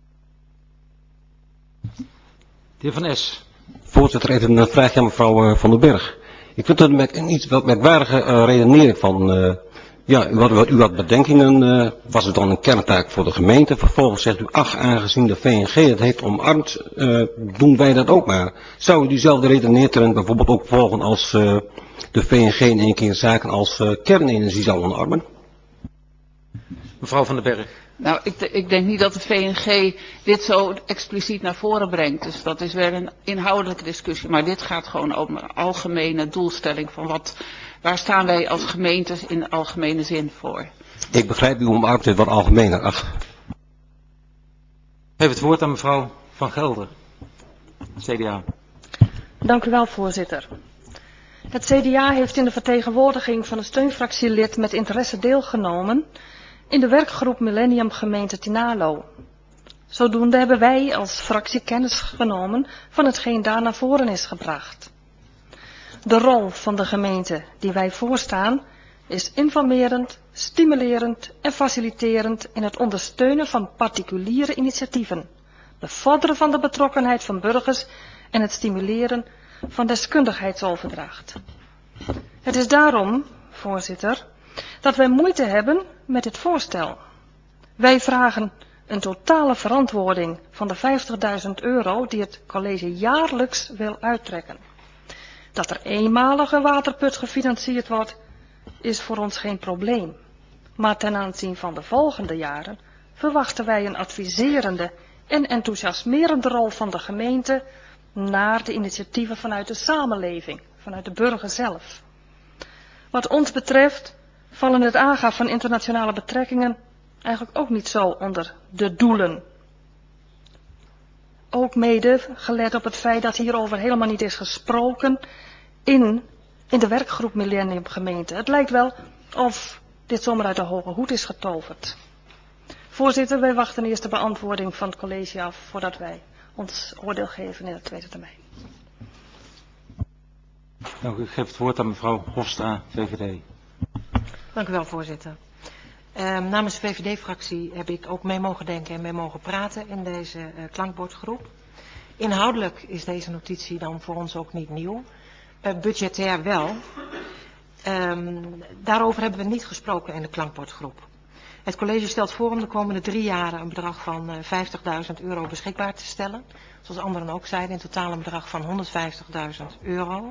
De heer Van Es. Voorzitter, even een vraagje aan mevrouw uh, Van den Berg. Ik vind het een, een iets wat merkwaardige uh, redenering van, uh, ja, wat, wat u had bedenkingen, uh, was het dan een kerntaak voor de gemeente. Vervolgens zegt u, ach, aangezien de V N G het heeft omarmd, uh, doen wij dat ook maar. Zou u diezelfde redeneertrend bijvoorbeeld ook volgen als uh, de V N G in één keer zaken als uh, kernenergie zou omarmen? Mevrouw Van den Berg. Nou, ik, ik denk niet dat de V N G dit zo expliciet naar voren brengt. Dus dat is weer een inhoudelijke discussie. Maar dit gaat gewoon om een algemene doelstelling van wat, waar staan wij als gemeentes in de algemene zin voor. Ik begrijp u omarmt dit wat algemener. Ach. Geef het woord aan mevrouw Van Gelder, C D A. Dank u wel, voorzitter. Het C D A heeft in de vertegenwoordiging van een steunfractielid met interesse deelgenomen in de werkgroep Millennium Gemeente Tinalo. Zodoende hebben wij als fractie kennis genomen van hetgeen daar naar voren is gebracht. De rol van de gemeente die wij voorstaan is informerend, stimulerend en faciliterend in het ondersteunen van particuliere initiatieven, bevorderen van de betrokkenheid van burgers en het stimuleren van deskundigheidsoverdracht. Het is daarom, voorzitter, dat wij moeite hebben met dit voorstel. Wij vragen een totale verantwoording van de vijftigduizend euro die het college jaarlijks wil uittrekken. Dat er eenmalig een waterput gefinancierd wordt, is voor ons geen probleem. Maar ten aanzien van de volgende jaren verwachten wij een adviserende en enthousiasmerende rol van de gemeente naar de initiatieven vanuit de samenleving, vanuit de burger zelf. Wat ons betreft vallen het aangaan van internationale betrekkingen eigenlijk ook niet zo onder de doelen. Ook mede gelet op het feit dat hierover helemaal niet is gesproken in, in de werkgroep Millennium Gemeente. Het lijkt wel of dit zomaar uit de hoge hoed is getoverd. Voorzitter, wij wachten eerst de beantwoording van het college af voordat wij ons oordeel geven in de tweede termijn. Nou, ik geef het woord aan mevrouw Hofstra, V V D. Dank u wel, voorzitter. Uh, namens de V V D-fractie heb ik ook mee mogen denken en mee mogen praten in deze uh, klankbordgroep. Inhoudelijk is deze notitie dan voor ons ook niet nieuw. uh, budgetair wel. Um, daarover hebben we niet gesproken in de klankbordgroep. Het college stelt voor om de komende drie jaren een bedrag van uh, vijftigduizend euro beschikbaar te stellen. Zoals anderen ook zeiden, in totaal een bedrag van honderdvijftigduizend euro.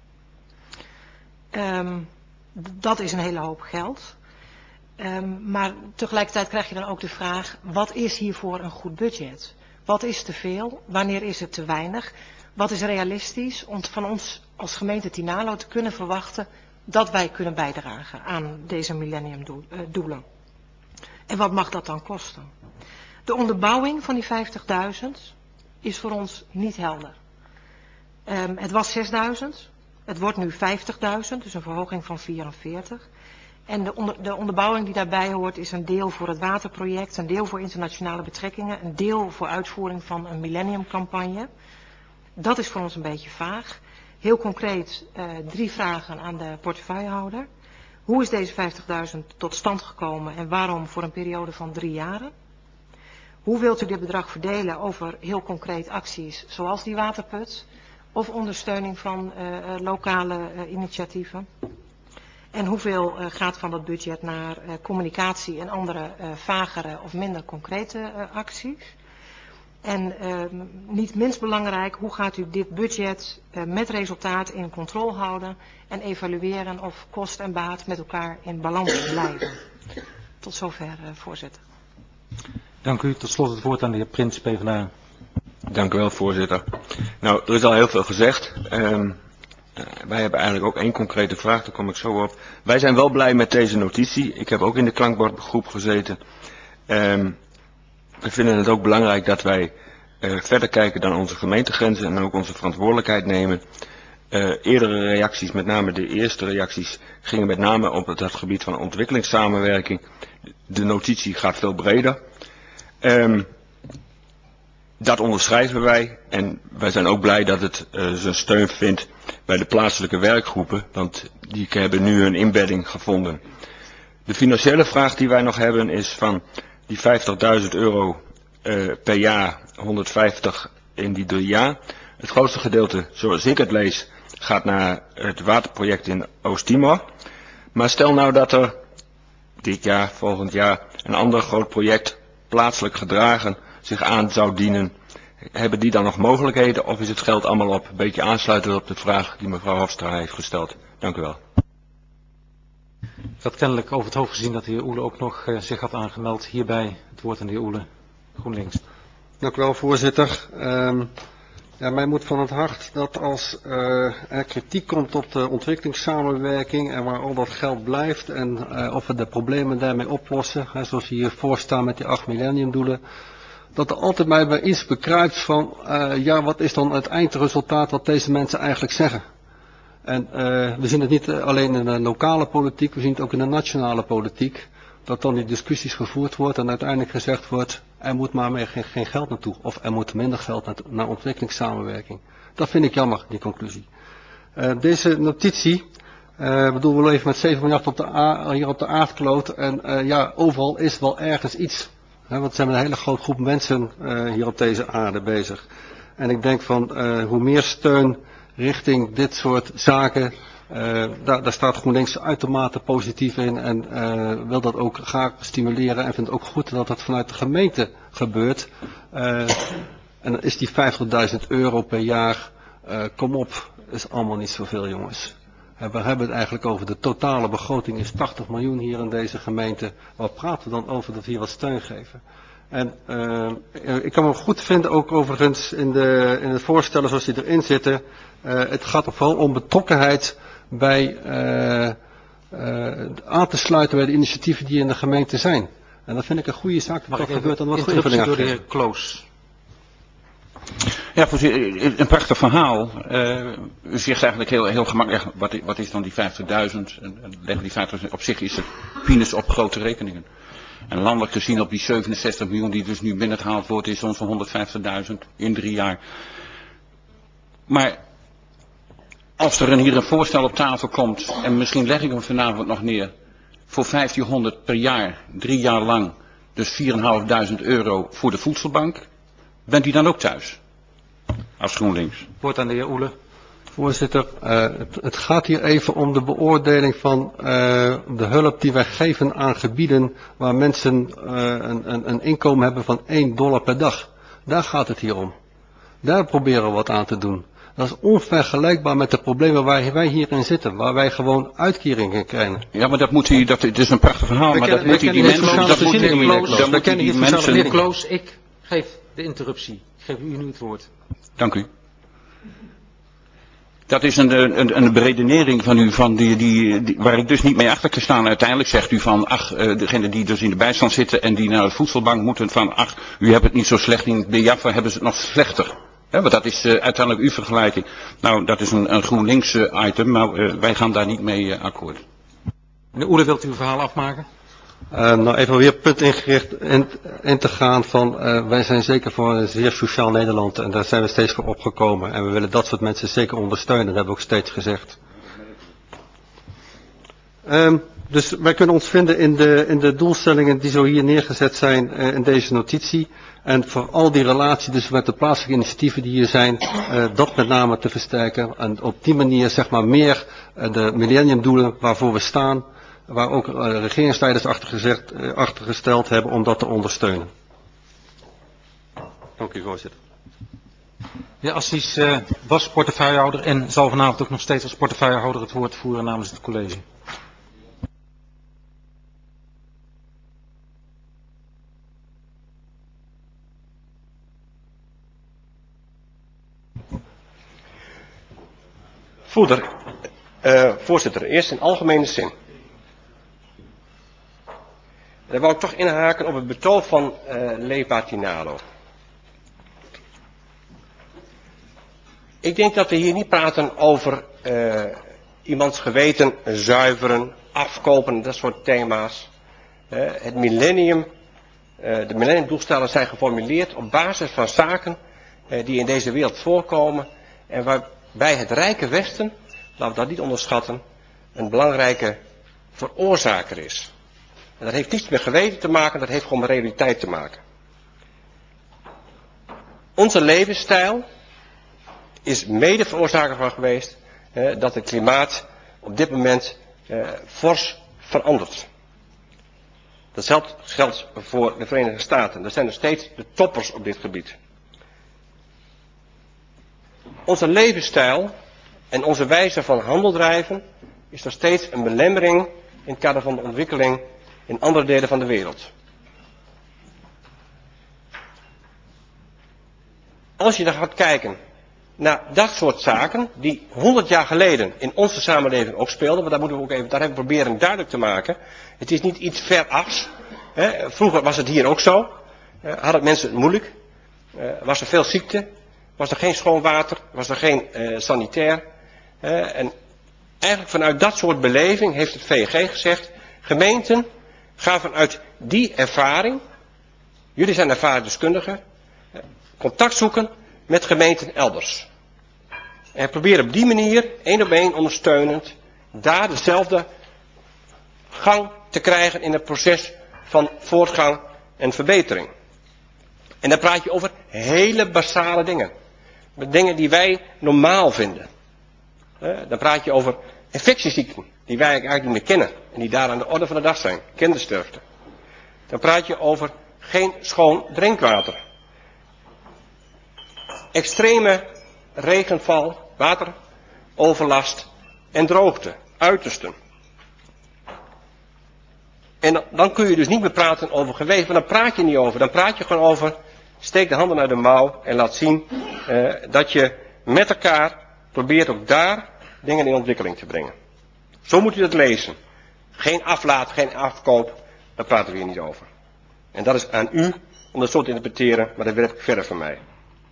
Um, dat is een hele hoop geld. Um, maar tegelijkertijd krijg je dan ook de vraag, wat is hiervoor een goed budget? Wat is te veel? Wanneer is het te weinig? Wat is realistisch om van ons als gemeente Tynaarlo te kunnen verwachten dat wij kunnen bijdragen aan deze millenniumdoelen? En wat mag dat dan kosten? De onderbouwing van die vijftigduizend is voor ons niet helder. Um, het was zesduizend, het wordt nu vijftigduizend, dus een verhoging van vierenveertig. En de, onder, de onderbouwing die daarbij hoort is een deel voor het waterproject, een deel voor internationale betrekkingen, een deel voor uitvoering van een millenniumcampagne. Dat is voor ons een beetje vaag. Heel concreet uh, drie vragen aan de portefeuillehouder. Hoe is deze vijftigduizend tot stand gekomen en waarom voor een periode van drie jaren? Hoe wilt u dit bedrag verdelen over heel concreet acties zoals die waterput of ondersteuning van uh, uh, lokale uh, initiatieven? En hoeveel uh, gaat van dat budget naar uh, communicatie en andere uh, vagere of minder concrete uh, acties? En uh, niet minst belangrijk, hoe gaat u dit budget uh, met resultaat in controle houden en evalueren of kost en baat met elkaar in balans blijven? Tot zover, uh, voorzitter. Dank u. Tot slot het woord aan de heer Prins, PvdA. Dank u wel, voorzitter. Nou, er is al heel veel gezegd. Um, uh, wij hebben eigenlijk ook één concrete vraag, daar kom ik zo op. Wij zijn wel blij met deze notitie. Ik heb ook in de klankbordgroep gezeten. Um, we vinden het ook belangrijk dat wij uh, verder kijken dan onze gemeentegrenzen en ook onze verantwoordelijkheid nemen. Uh, eerdere reacties, met name de eerste reacties, gingen met name op het, het gebied van ontwikkelingssamenwerking. De notitie gaat veel breder. Um, dat onderschrijven wij en wij zijn ook blij dat het uh, zijn steun vindt bij de plaatselijke werkgroepen, want die hebben nu een inbedding gevonden. De financiële vraag die wij nog hebben is van die vijftigduizend euro uh, per jaar, honderdvijftig in die drie jaar. Het grootste gedeelte, zoals ik het lees, gaat naar het waterproject in Oost-Timor. Maar stel nou dat er dit jaar, volgend jaar, een ander groot project plaatselijk gedragen zich aan zou dienen. Hebben die dan nog mogelijkheden of is het geld allemaal op? Een beetje aansluiten op de vraag die mevrouw Hofstra heeft gesteld. Dank u wel. Ik had kennelijk over het hoofd gezien dat de heer Oele ook nog uh, zich had aangemeld. Hierbij het woord aan de heer Oele, GroenLinks. Dank u wel, voorzitter. Um, ja, mij moet van het hart dat als uh, er kritiek komt op de ontwikkelingssamenwerking en waar al dat geld blijft en uh, of we de problemen daarmee oplossen, hè, zoals we hier voorstaan met die acht millenniumdoelen, dat er altijd mij bij iets bekruipt van, uh, ja, wat is dan het eindresultaat wat deze mensen eigenlijk zeggen? En uh, we zien het niet alleen in de lokale politiek, we zien het ook in de nationale politiek. Dat dan die discussies gevoerd wordt en uiteindelijk gezegd wordt, er moet maar meer geen, geen geld naartoe. Of er moet minder geld naar, naar ontwikkelingssamenwerking. Dat vind ik jammer, die conclusie. Uh, deze notitie, uh, bedoel we leven met zeven miljard op de a, hier op de aardkloot. En uh, ja, overal is wel ergens iets. He, want er zijn een hele grote groep mensen uh, hier op deze aarde bezig. En ik denk van uh, hoe meer steun richting dit soort zaken, uh, daar, daar staat GroenLinks uitermate positief in en uh, wil dat ook graag stimuleren en vindt het ook goed dat dat vanuit de gemeente gebeurt. Uh, en dan is die vijftigduizend euro per jaar, uh, kom op, is allemaal niet zoveel, jongens. Uh, we hebben het eigenlijk over de totale begroting is tachtig miljoen hier in deze gemeente. Wat praten we dan over dat we hier wat steun geven? En uh, ik kan me goed vinden ook overigens in, de, in het voorstellen zoals die erin zitten. Uh, het gaat er vooral om betrokkenheid bij uh, uh, aan te sluiten bij de initiatieven die in de gemeente zijn. En dat vind ik een goede zaak. Mag dat ik gebeurt dan wat interruptie door de heer Kloos. Ja, voorzitter, een prachtig verhaal. Uh, u zegt eigenlijk heel, heel gemakkelijk, wat, wat is dan die vijftigduizend? En leggen die vijftigduizend, op zich is het peanuts op grote rekeningen. En landelijk gezien op die zevenenzestig miljoen die dus nu binnengehaald wordt, is ongeveer honderdvijftigduizend in drie jaar. Maar als er hier een voorstel op tafel komt, en misschien leg ik hem vanavond nog neer, voor vijftienhonderd per jaar, drie jaar lang, dus vierduizend euro voor de voedselbank, bent u dan ook thuis? Als GroenLinks. Woord aan de heer Oele. Voorzitter, uh, het, het gaat hier even om de beoordeling van uh, de hulp die wij geven aan gebieden waar mensen uh, een, een, een inkomen hebben van één dollar per dag. Daar gaat het hier om. Daar proberen we wat aan te doen. Dat is onvergelijkbaar met de problemen waar wij hierin zitten, waar wij gewoon uitkeringen krijgen. Ja, maar dat moet hij, dat het is een prachtig verhaal, maar dat moet hij die mensen, dat moet hij die mensen, dat moet hij die mensen. Meneer Kloos, ik geef de interruptie. Ik geef u nu het woord. Dank u. Dat is een, een, een beredenering van u van die, die, die, waar ik dus niet mee achter kan staan. Uiteindelijk zegt u van, ach, uh, degenen die dus in de bijstand zitten en die naar de voedselbank moeten, van, ach, u hebt het niet zo slecht, in de Jaffa hebben ze het nog slechter. Ja, want dat is uh, uiteindelijk uw vergelijking. Nou, dat is een, een GroenLinks uh, item, maar uh, wij gaan daar niet mee uh, akkoord. Meneer Oele, wilt u uw verhaal afmaken? Uh, nou, even weer punt ingericht in, in te gaan van, uh, wij zijn zeker voor een zeer sociaal Nederland en daar zijn we steeds voor opgekomen. En we willen dat soort mensen zeker ondersteunen, dat hebben we ook steeds gezegd. Um, dus wij kunnen ons vinden in de, in de doelstellingen die zo hier neergezet zijn uh, in deze notitie. En vooral die relatie dus met de plaatselijke initiatieven die hier zijn, uh, dat met name te versterken. En op die manier zeg maar meer uh, de millenniumdoelen waarvoor we staan, waar ook uh, regeringsleiders achter, gezegd, uh, achter gesteld hebben om dat te ondersteunen. Dank u, voorzitter. Ja, Assis uh, was portefeuillehouder en zal vanavond ook nog steeds als portefeuillehouder het woord voeren namens het college. Voerder, uh, voorzitter, eerst in algemene zin. Dan wou ik toch inhaken op het betoog van uh, Leefbaar Tinalo. Ik denk dat we hier niet praten over uh, iemands geweten zuiveren, afkopen, dat soort thema's. Uh, het millennium, uh, de millenniumdoelstellingen zijn geformuleerd op basis van zaken uh, die in deze wereld voorkomen en waarbij het rijke Westen, laten we dat niet onderschatten, een belangrijke veroorzaker is. En dat heeft niets met geweten te maken, dat heeft gewoon met realiteit te maken. Onze levensstijl is mede veroorzaker van geweest eh, dat het klimaat op dit moment eh, fors verandert. Dat geldt voor de Verenigde Staten. Er zijn nog steeds de toppers op dit gebied. Onze levensstijl en onze wijze van handel drijven is nog steeds een belemmering in het kader van de ontwikkeling in andere delen van de wereld. Als je dan gaat kijken naar dat soort zaken die honderd jaar geleden in onze samenleving ook speelden, want daar moeten we ook even, daar hebben we proberen duidelijk te maken. Het is niet iets verafs. Hè. Vroeger was het hier ook zo. Uh, hadden mensen het moeilijk. Uh, was er veel ziekte. Was er geen schoon water. Was er geen uh, sanitair. Uh, en eigenlijk vanuit dat soort beleving heeft het V N G gezegd, gemeenten, ga vanuit die ervaring, jullie zijn ervaringsdeskundigen, contact zoeken met gemeenten elders. En probeer op die manier, één op één ondersteunend, daar dezelfde gang te krijgen in het proces van voortgang en verbetering. En dan praat je over hele basale dingen. Met dingen die wij normaal vinden. Dan praat je over infectieziekten, die wij eigenlijk niet meer kennen. En die daar aan de orde van de dag zijn. Kindersterfte. Dan praat je over geen schoon drinkwater. Extreme regenval, wateroverlast en droogte. Uitersten. En dan kun je dus niet meer praten over geweest, maar dan praat je niet over. Dan praat je gewoon over, steek de handen naar de mouw en laat zien uh, dat je met elkaar probeert ook daar dingen in ontwikkeling te brengen. Zo moet u dat lezen. Geen aflaat, geen afkoop, daar praten we hier niet over. En dat is aan u om dat zo te interpreteren, maar dat werkt verder van mij.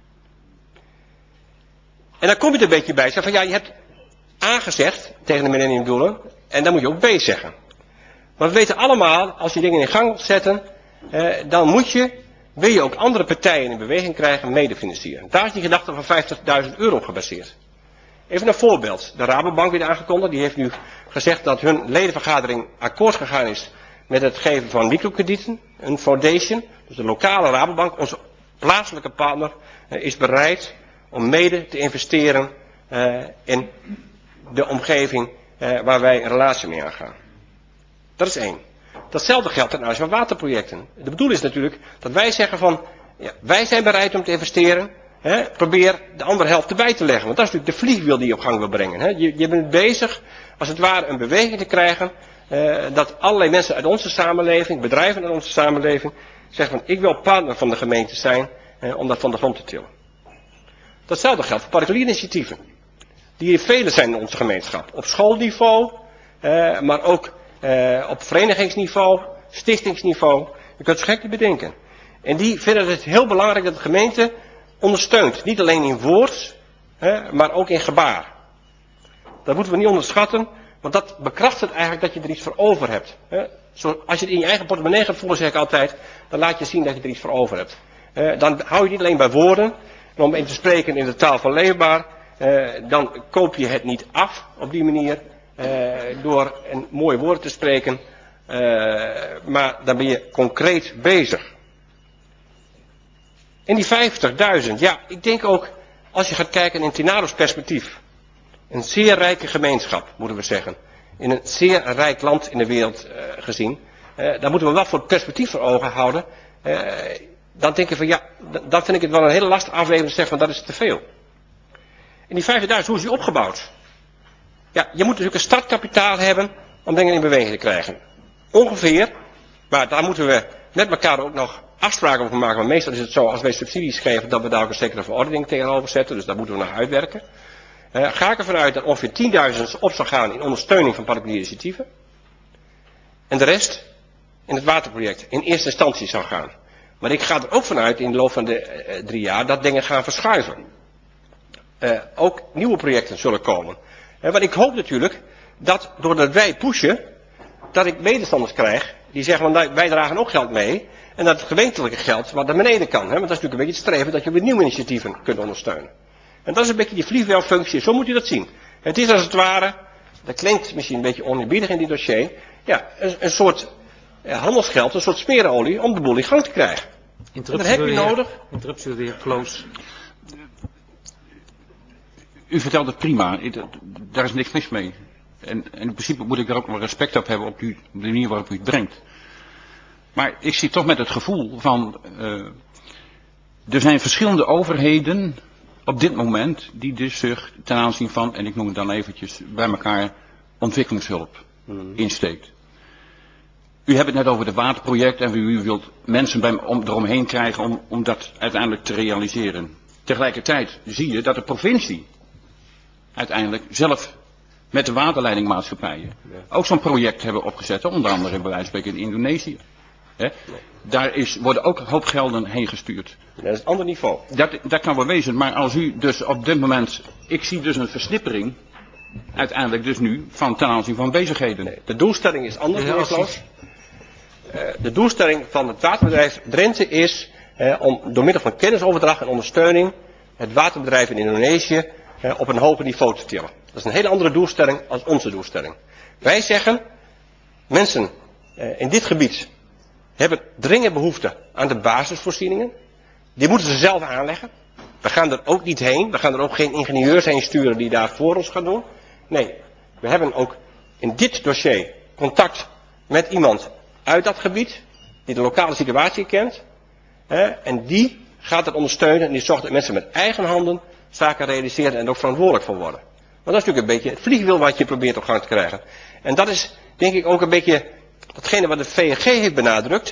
En dan kom je er een beetje bij, zeg van ja, je hebt A gezegd tegen de millenniumdoelen, en dan moet je ook B zeggen. Maar we weten allemaal, als je dingen in gang wilt zetten, eh, dan moet je, wil je ook andere partijen in beweging krijgen, medefinancieren. Daar is die gedachte van vijftigduizend euro op gebaseerd. Even een voorbeeld. De Rabobank weer aangekondigd, die heeft nu gezegd dat hun ledenvergadering akkoord gegaan is met het geven van microkredieten, een foundation. Dus de lokale Rabobank, onze plaatselijke partner, eh, is bereid om mede te investeren uh, in de omgeving uh, waar wij een relatie mee aangaan. Dat is één. Datzelfde geldt ten aanzien van waterprojecten. De bedoeling is natuurlijk dat wij zeggen van, ja, wij zijn bereid om te investeren. Hè, probeer de andere helft erbij te leggen. Want dat is natuurlijk de vliegwiel die je op gang wil brengen. Hè. Je, je bent bezig, als het ware, een beweging te krijgen. Uh, dat allerlei mensen uit onze samenleving, bedrijven uit onze samenleving, zeggen van, ik wil partner van de gemeente zijn, uh, om dat van de grond te tillen. Datzelfde geldt voor particuliere initiatieven. Die er vele zijn in onze gemeenschap. Op schoolniveau, uh, maar ook uh, op verenigingsniveau, stichtingsniveau. Je kunt het zo gek niet bedenken. En die vinden het heel belangrijk dat de gemeente ondersteunt. Niet alleen in woord, uh, maar ook in gebaar. Dat moeten we niet onderschatten. Want dat bekrachtigt eigenlijk dat je er iets voor over hebt. Hè? Zo, als je het in je eigen portemonnee gaat voelen, zeg ik altijd, dan laat je zien dat je er iets voor over hebt. Uh, dan hou je niet alleen bij woorden, en om in te spreken in de taal van leefbaar, uh, dan koop je het niet af op die manier, uh, door een mooie woorden te spreken, uh, maar dan ben je concreet bezig. En die vijftigduizend, ja, ik denk ook, als je gaat kijken in Tinaro's perspectief, een zeer rijke gemeenschap, moeten we zeggen. In een zeer rijk land in de wereld uh, gezien. Uh, daar moeten we wel voor het perspectief voor ogen houden. Uh, dan denk ik van ja, dan vind ik het wel een hele lastige afweging te zeggen van dat is te veel. En die vijftigduizend, hoe is die opgebouwd? Ja, je moet natuurlijk een startkapitaal hebben om dingen in beweging te krijgen. Ongeveer, maar daar moeten we met elkaar ook nog afspraken over maken. Maar meestal is het zo, als wij subsidies geven, dat we daar ook een zekere verordening tegenover zetten. Dus daar moeten we nog uitwerken. Uh, ga ik ervan uit dat ongeveer tienduizend op zal gaan in ondersteuning van particuliere initiatieven. En de rest in het waterproject in eerste instantie zal gaan. Maar ik ga er ook vanuit in de loop van de uh, drie jaar dat dingen gaan verschuiven. Uh, ook nieuwe projecten zullen komen. Uh, want ik hoop natuurlijk dat doordat wij pushen, dat ik medestanders krijg die zeggen van wij dragen ook geld mee. En dat het gemeentelijke geld wat naar beneden kan. Hè? Want dat is natuurlijk een beetje het streven dat je weer nieuwe initiatieven kunt ondersteunen. En dat is een beetje die vliegwielfunctie, zo moet je dat zien. Het is als het ware, dat klinkt misschien een beetje oneerbiedig in dit dossier, ja, een, een soort ja, handelsgeld, een soort smeerolie om de boel in gang te krijgen. Interruptie, en dat heb je nodig. Interruptie weer, close. U vertelt het prima, daar is niks mis mee. En, en in principe moet ik daar ook wel respect op hebben op, u, op de manier waarop u het brengt. Maar ik zie toch met het gevoel van, uh, er zijn verschillende overheden op dit moment die dus zich ten aanzien van, en ik noem het dan eventjes bij elkaar, ontwikkelingshulp hmm. insteekt. U hebt het net over het waterproject en u wilt mensen bij, om, eromheen krijgen om, om dat uiteindelijk te realiseren. Tegelijkertijd zie je dat de provincie uiteindelijk zelf met de waterleidingmaatschappijen ja. ook zo'n project hebben opgezet, onder andere bij wijze van spreken in Indonesië. He? Daar is, worden ook een hoop gelden heen gestuurd. Dat is een ander niveau. Dat, dat kan wel wezen, maar als u dus op dit moment, ik zie dus een versnippering, uiteindelijk dus nu, van ten aanzien van bezigheden. Nee, de doelstelling is anders, meneer Klaus. Uh, de doelstelling van het waterbedrijf Drenthe is uh, om door middel van kennisoverdracht en ondersteuning het waterbedrijf in Indonesië uh, op een hoger niveau te tillen. Dat is een hele andere doelstelling als onze doelstelling. Wij zeggen, mensen uh, in dit gebied hebben dringend behoefte aan de basisvoorzieningen. Die moeten ze zelf aanleggen. We gaan er ook niet heen. We gaan er ook geen ingenieurs heen sturen die daar voor ons gaan doen. Nee, we hebben ook in dit dossier contact met iemand uit dat gebied. Die de lokale situatie kent. Hè, en die gaat het ondersteunen. En die zorgt dat mensen met eigen handen zaken realiseren en er ook verantwoordelijk voor worden. Want dat is natuurlijk een beetje het vliegwiel wat je probeert op gang te krijgen. En dat is denk ik ook een beetje datgene wat de V N G heeft benadrukt.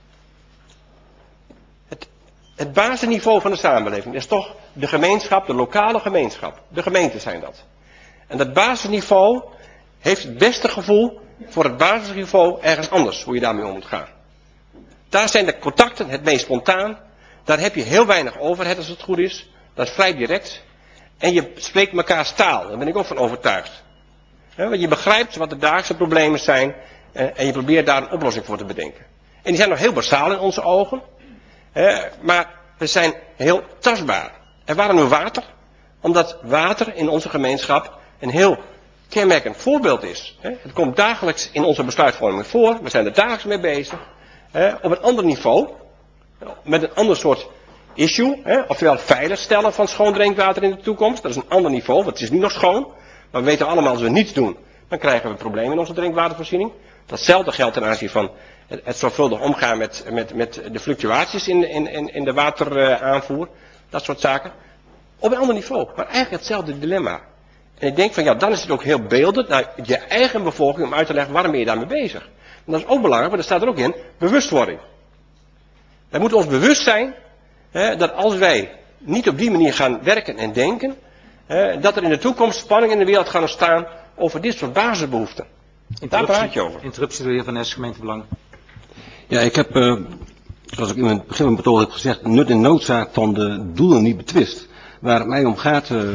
Het, het basisniveau van de samenleving is toch de gemeenschap, de lokale gemeenschap. De gemeenten zijn dat. En dat basisniveau heeft het beste gevoel voor het basisniveau ergens anders, hoe je daarmee om moet gaan. Daar zijn de contacten het meest spontaan. Daar heb je heel weinig overheid als het goed is. Dat is vrij direct. En je spreekt mekaars taal. Daar ben ik ook van overtuigd. He, want je begrijpt wat de dagelijkse problemen zijn. En je probeert daar een oplossing voor te bedenken. En die zijn nog heel basaal in onze ogen. He, maar we zijn heel tastbaar. En waarom nu water? Omdat water in onze gemeenschap een heel kenmerkend voorbeeld is. He, het komt dagelijks in onze besluitvorming voor. We zijn er dagelijks mee bezig. He, op een ander niveau. Met een ander soort issue, hè, oftewel het veiligstellen van schoon drinkwater in de toekomst. Dat is een ander niveau, want het is nu nog schoon. Maar we weten allemaal, als we niets doen, dan krijgen we problemen in onze drinkwatervoorziening. Datzelfde geldt ten aanzien van het, het zorgvuldig omgaan met, met, met de fluctuaties in, in, in de wateraanvoer. Dat soort zaken. Op een ander niveau, maar eigenlijk hetzelfde dilemma. En ik denk van ja, dan is het ook heel beeldend naar je eigen bevolking om uit te leggen waarom ben je daarmee bezig. En dat is ook belangrijk, want er staat er ook in, bewustwording. Wij moeten ons bewust zijn hè, dat als wij niet op die manier gaan werken en denken, hè, dat er in de toekomst spanningen in de wereld gaan ontstaan over dit soort basisbehoeften. Daar praat je over. Interruptie door de heer Van Nes, gemeentebelang. Ja, ik heb, uh, zoals ik in het begin van mijn betoog heb gezegd, nut en noodzaak van de doelen niet betwist. Waar het mij om gaat, uh,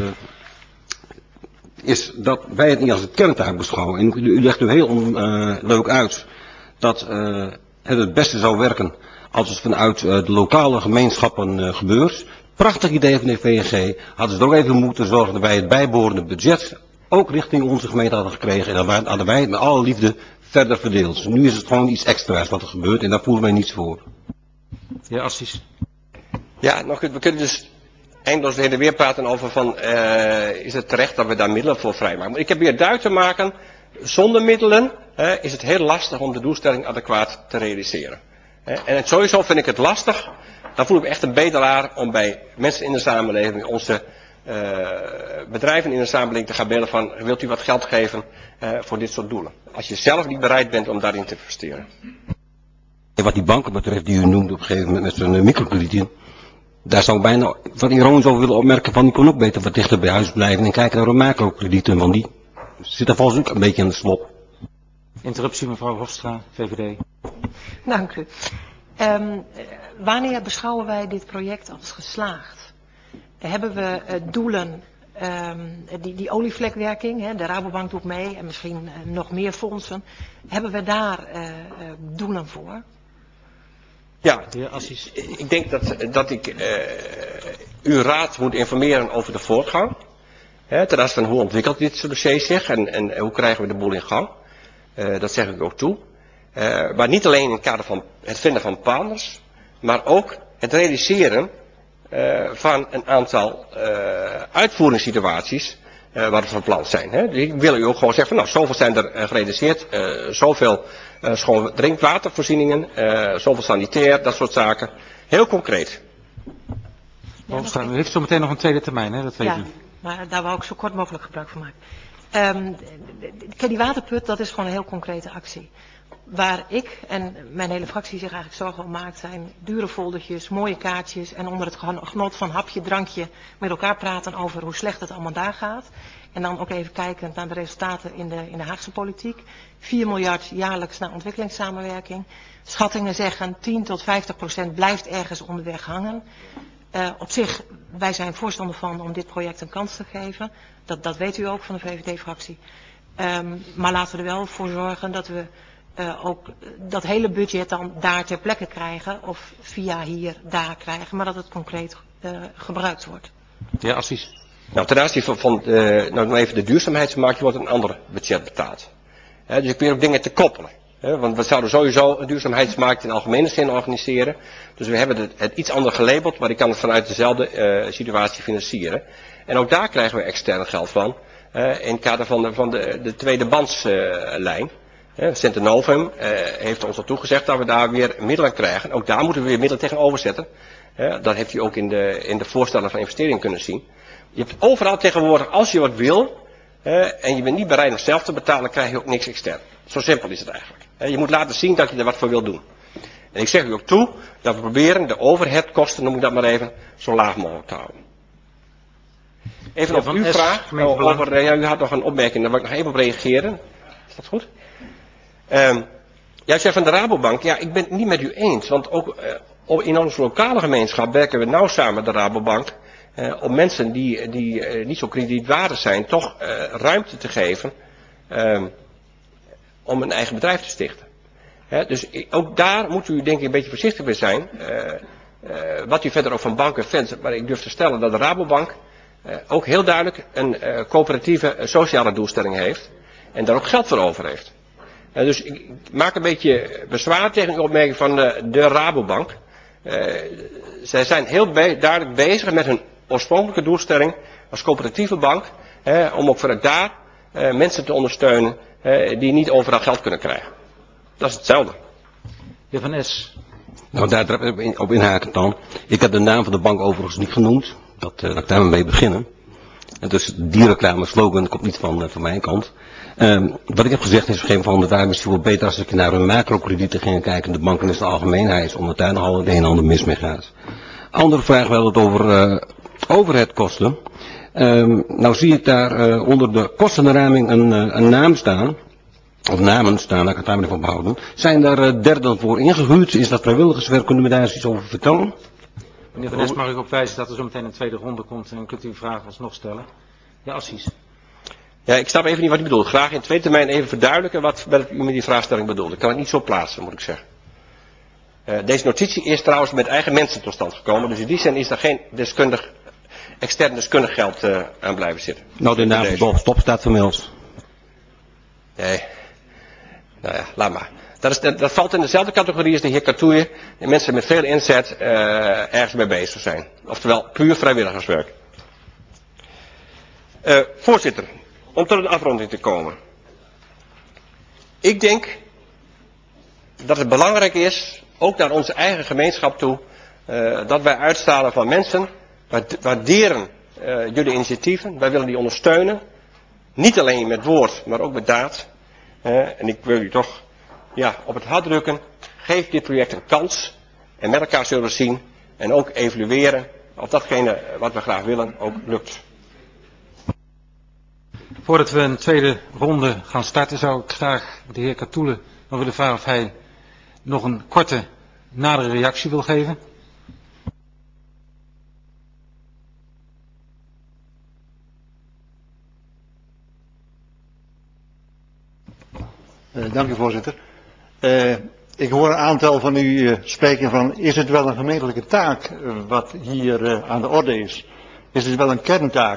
is dat wij het niet als een kerntaak beschouwen. En u, u legt u heel uh, leuk uit dat uh, het het beste zou werken als het vanuit uh, de lokale gemeenschappen uh, gebeurt. Prachtig idee van de V N G. Hadden ze ook even moeten zorgen dat wij het bijbehorende budget ook richting onze gemeente hadden gekregen. En dan hadden wij het met alle liefde verder verdeeld. Dus nu is het gewoon iets extra's wat er gebeurt en daar voelen wij niets voor. Ja, Assis. Ja, nog, we kunnen dus eindeloos heen en weer praten over van, uh, is het terecht dat we daar middelen voor vrijmaken. Maar ik heb weer duidelijk te maken, zonder middelen uh, is het heel lastig om de doelstelling adequaat te realiseren. Uh, en het, sowieso vind ik het lastig, dan voel ik me echt een bedelaar om bij mensen in de samenleving, onze uh, bedrijven in de samenleving te gaan bellen van, wilt u wat geld geven uh, voor dit soort doelen. Als je zelf niet bereid bent om daarin te investeren. Wat die banken betreft die u noemde op een gegeven moment met zijn uh, microkredieten. Daar zou ik bijna wat ironisch over willen opmerken van die kon ook beter wat dichter bij huis blijven en kijken naar de macrokredieten, want die zitten volgens ook een beetje in de slop. Interruptie mevrouw Hofstra, V V D. Dank u. Um, wanneer beschouwen wij dit project als geslaagd? Hebben we uh, doelen, um, die, die olievlekwerking, hè, de Rabobank doet mee en misschien uh, nog meer fondsen. Hebben we daar uh, uh, doelen voor? Ja, ik denk dat, dat ik uh, uw raad moet informeren over de voortgang. Hè, ten aanzien van hoe ontwikkelt dit dossier zich en, en hoe krijgen we de boel in gang. Uh, dat zeg ik ook toe. Uh, maar niet alleen in het kader van het vinden van partners, maar ook het realiseren uh, van een aantal uh, uitvoeringssituaties uh, waar we van plan zijn. Hè. Dus ik wil u ook gewoon zeggen van nou, zoveel zijn er uh, gerealiseerd, uh, zoveel uh, schoon drinkwatervoorzieningen, uh, zoveel sanitair, dat soort zaken. Heel concreet. Ja, u heeft zo meteen nog een tweede termijn, hè? Dat weet ja, u. Maar daar wou ik zo kort mogelijk gebruik van maken. Um, kijk, die waterput, dat is gewoon een heel concrete actie. Waar ik en mijn hele fractie zich eigenlijk zorgen om maakt, zijn dure foldertjes, mooie kaartjes en onder het genot van hapje, drankje met elkaar praten over hoe slecht het allemaal daar gaat. En dan ook even kijken naar de resultaten in de, in de Haagse politiek. vier miljard jaarlijks naar ontwikkelingssamenwerking. Schattingen zeggen tien tot vijftig procent blijft ergens onderweg hangen. Uh, op zich, wij zijn voorstander van om dit project een kans te geven. Dat, dat weet u ook van de V V D-fractie. Um, maar laten we er wel voor zorgen dat we uh, ook dat hele budget dan daar ter plekke krijgen. Of via hier, daar krijgen. Maar dat het concreet uh, gebruikt wordt. Ja, Assis. Nou, ten aanzien van, van uh, nou, nog even de duurzaamheidsmarkt wordt een ander budget betaald. He, dus ik probeer ook dingen te koppelen. He, want we zouden sowieso een duurzaamheidsmarkt in algemene zin organiseren. Dus we hebben het, het iets anders gelabeld, maar ik kan het vanuit dezelfde uh, situatie financieren. En ook daar krijgen we extern geld van. Uh, in het kader van de, van de, de tweede bandslijn. Uh, Centenovum uh, heeft ons al toegezegd dat we daar weer middelen krijgen. Ook daar moeten we weer middelen tegenover zetten. Uh, dat heeft u ook in de, in de voorstellen van investering kunnen zien. Je hebt overal tegenwoordig, als je wat wil, uh, en je bent niet bereid om zelf te betalen, krijg je ook niks extern. Zo simpel is het eigenlijk. Uh, je moet laten zien dat je er wat voor wil doen. En ik zeg u ook toe dat we proberen de overheadkosten, noem ik dat maar even, zo laag mogelijk te houden. Even op uw vraag over, uh, ja, u had nog een opmerking, daar wil ik nog even op reageren. Is dat goed? Um, ja, u zei van de Rabobank, ja, ik ben het niet met u eens, want ook uh, in onze lokale gemeenschap werken we nauw samen met de Rabobank, uh, om mensen die, die uh, niet zo kredietwaardig zijn, toch uh, ruimte te geven um, om een eigen bedrijf te stichten. He, dus ook daar moet u denk ik een beetje voorzichtig mee zijn, uh, uh, wat u verder ook van banken vindt, maar ik durf te stellen dat de Rabobank uh, ook heel duidelijk een uh, coöperatieve uh, sociale doelstelling heeft en daar ook geld voor over heeft. Uh, dus ik maak een beetje bezwaar tegen uw opmerking van uh, de Rabobank. Uh, zij zijn heel be duidelijk bezig met hun oorspronkelijke doelstelling als coöperatieve bank, uh, om ook vanuit daar uh, mensen te ondersteunen uh, die niet overal geld kunnen krijgen. Dat is hetzelfde. Heer Van Es. Nou, daar op inhakend dan. Ik heb de naam van de bank overigens niet genoemd. Dat, uh, dat ik daar maar mee beginnen. En dus die reclame slogan komt niet van, uh, van mijn kant. Um, wat ik heb gezegd is op een gegeven moment, het misschien wel beter als ik naar hun macrokredieten ging kijken. De banken in de algemeenheid, omdat daar nogal het een en ander mis mee gaat. Andere vraag wel het over uh, overheadkosten. Um, nou zie ik daar uh, onder de kostenraming een, uh, een naam staan. Of namen staan, laat ik het daar maar even behouden. Zijn daar uh, derden voor ingehuurd? Is dat vrijwilligerswerk? Kunnen we daar eens iets over vertellen? Meneer Van Es, mag ik ook wijzen dat er zo meteen een tweede ronde komt en dan kunt u uw vraag alsnog stellen. Ja, Assis. Ja, ik snap even niet wat u bedoelt. Graag in twee termijn even verduidelijken wat, wat u met die vraagstelling bedoelt. Ik kan het niet zo plaatsen, moet ik zeggen. Uh, deze notitie is trouwens met eigen mensen tot stand gekomen. Dus in die zin is er geen deskundig, extern deskundig geld uh, aan blijven zitten. Nou, de naam van Bob Stop staat vermeld. Nee. Nou ja, laat maar. Dat, is, dat, dat valt in dezelfde categorie als de heer Katouye. Mensen met veel inzet uh, ergens mee bezig zijn. Oftewel, puur vrijwilligerswerk. Uh, voorzitter, om tot een afronding te komen. Ik denk dat het belangrijk is, ook naar onze eigen gemeenschap toe, uh, dat wij uitstralen van mensen, wij waarderen uh, jullie initiatieven, wij willen die ondersteunen. Niet alleen met woord, maar ook met daad. Uh, en ik wil u toch ja, op het hart drukken, geef dit project een kans. En met elkaar zullen we zien en ook evalueren of datgene wat we graag willen ook lukt. Voordat we een tweede ronde gaan starten, zou ik graag de heer Katoele nog willen vragen of hij nog een korte, nadere reactie wil geven. Uh, dank u, voorzitter. Uh, ik hoor een aantal van u uh, spreken van, is het wel een gemeentelijke taak uh, wat hier uh, aan de orde is? Is het wel een kerntaak?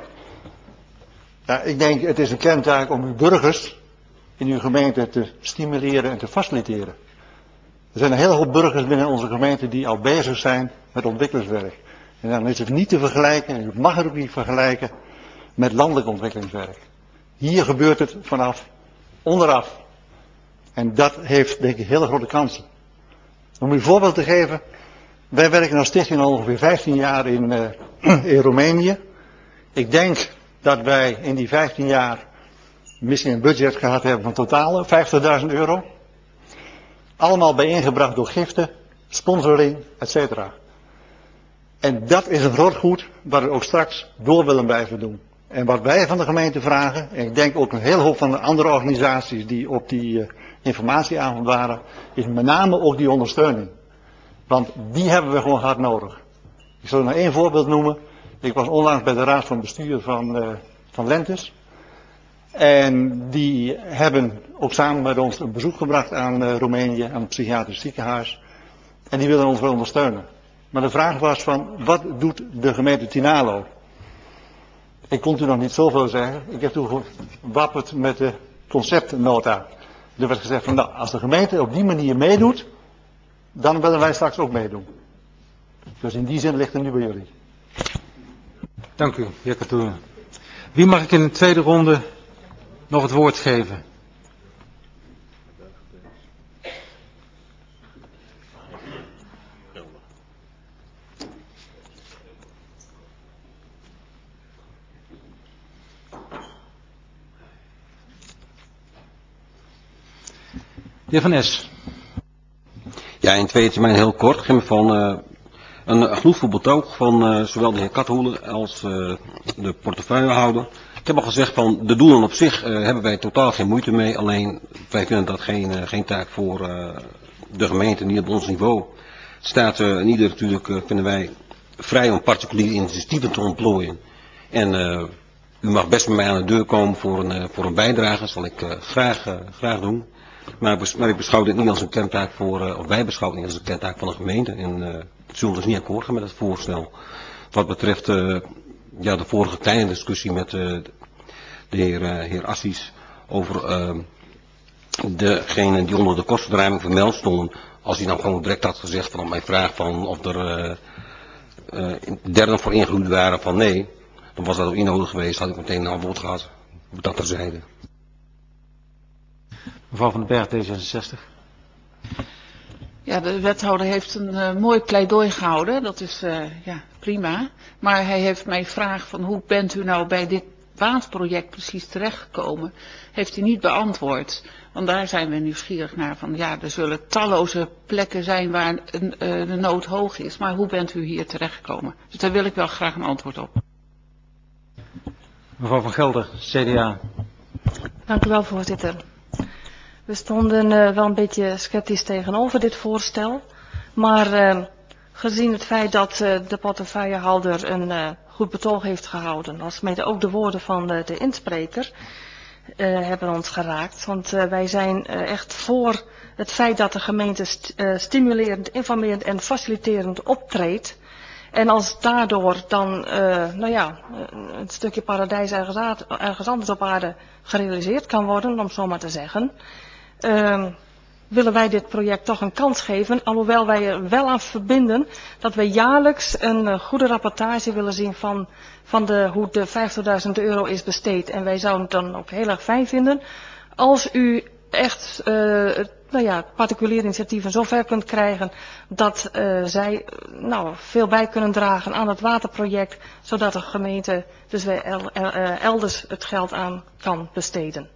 Ja, ik denk het is een kerntaak om uw burgers in uw gemeente te stimuleren en te faciliteren. Er zijn een hele hoop burgers binnen onze gemeente die al bezig zijn met ontwikkelingswerk. En dan is het niet te vergelijken, en u mag het ook niet vergelijken, met landelijk ontwikkelingswerk. Hier gebeurt het vanaf onderaf. En dat heeft denk ik hele grote kansen. Om u een voorbeeld te geven. Wij werken als stichting al ongeveer vijftien jaar in, uh, in Roemenië. Ik denk dat wij in die vijftien jaar misschien een budget gehad hebben van totaal vijftigduizend euro. Allemaal bijeengebracht door giften, sponsoring, et cetera. En dat is een groot goed wat we ook straks door willen blijven doen. En wat wij van de gemeente vragen, en ik denk ook een hele hoop van de andere organisaties die op die uh, informatieavond waren, is met name ook die ondersteuning. Want die hebben we gewoon hard nodig. Ik zal nog één voorbeeld noemen. Ik was onlangs bij de raad van bestuur van, uh, van Lentes. En die hebben ook samen met ons een bezoek gebracht aan uh, Roemenië, aan het psychiatrisch ziekenhuis. En die willen ons wel ondersteunen. Maar de vraag was van, wat doet de gemeente Tinalo? Ik kon toen nog niet zoveel zeggen. Ik heb toen gewapperd met de conceptnota. Er werd gezegd van, nou, als de gemeente op die manier meedoet, dan willen wij straks ook meedoen. Dus in die zin ligt het nu bij jullie. Dank u, heer Katoen. Wie mag ik in de tweede ronde nog het woord geven? De heer Van Es. Ja, in tweede termijn heel kort. Ging van uh, een gloedvol betoog van uh, zowel de heer Kathoelen als uh, de portefeuillehouder. Ik heb al gezegd van de doelen op zich uh, hebben wij totaal geen moeite mee. Alleen wij vinden dat geen, uh, geen taak voor uh, de gemeente, niet op ons niveau. Het staat uh, in ieder natuurlijk uh, vinden wij vrij om particuliere initiatieven te ontplooien. En uh, u mag best bij mij aan de deur komen voor een, uh, voor een bijdrage. Dat zal ik uh, graag, uh, graag doen. Maar, maar ik beschouw dit niet als een kerntaak voor, uh, of wij beschouwen het niet als een kerntaak van de gemeente. En uh, zullen dus niet akkoord gaan met het voorstel. Wat betreft uh, ja, de vorige kleine discussie met uh, de heer, uh, heer Assis over uh, degene die onder de kostenruiming vermeld stonden, als hij nou gewoon direct had gezegd van op mijn vraag van of er uh, uh, derden voor ingehuurd waren van nee, dan was dat ook niet nodig geweest, had ik meteen een antwoord gehad. Dat terzijde. Mevrouw van den Berg, D zesenzestig. Ja, de wethouder heeft een uh, mooi pleidooi gehouden, dat is uh, ja, prima. Maar hij heeft mij gevraagd van hoe bent u nou bij dit waterproject precies terechtgekomen, heeft hij niet beantwoord. Want daar zijn we nieuwsgierig naar van ja, er zullen talloze plekken zijn waar een, uh, de nood hoog is. Maar hoe bent u hier terechtgekomen? Dus daar wil ik wel graag een antwoord op. Mevrouw van Gelder, C D A. Dank u wel, voorzitter. We stonden uh, wel een beetje sceptisch tegenover dit voorstel. Maar uh, gezien het feit dat uh, de portefeuillehouder een uh, goed betoog heeft gehouden, als mede ook de woorden van uh, de inspreker uh, hebben ons geraakt. Want uh, wij zijn uh, echt voor het feit dat de gemeente st uh, stimulerend, informerend en faciliterend optreedt. En als daardoor dan, uh, nou ja, een stukje paradijs ergens, ergens anders op aarde gerealiseerd kan worden, om zo maar te zeggen, uh, willen wij dit project toch een kans geven, alhoewel wij er wel aan verbinden dat we jaarlijks een uh, goede rapportage willen zien van, van de, hoe de vijftigduizend euro is besteed. En wij zouden het dan ook heel erg fijn vinden als u echt uh, nou ja, particuliere initiatieven zover kunt krijgen dat uh, zij nou, veel bij kunnen dragen aan het waterproject, zodat de gemeente dus weer el, el, uh, elders het geld aan kan besteden.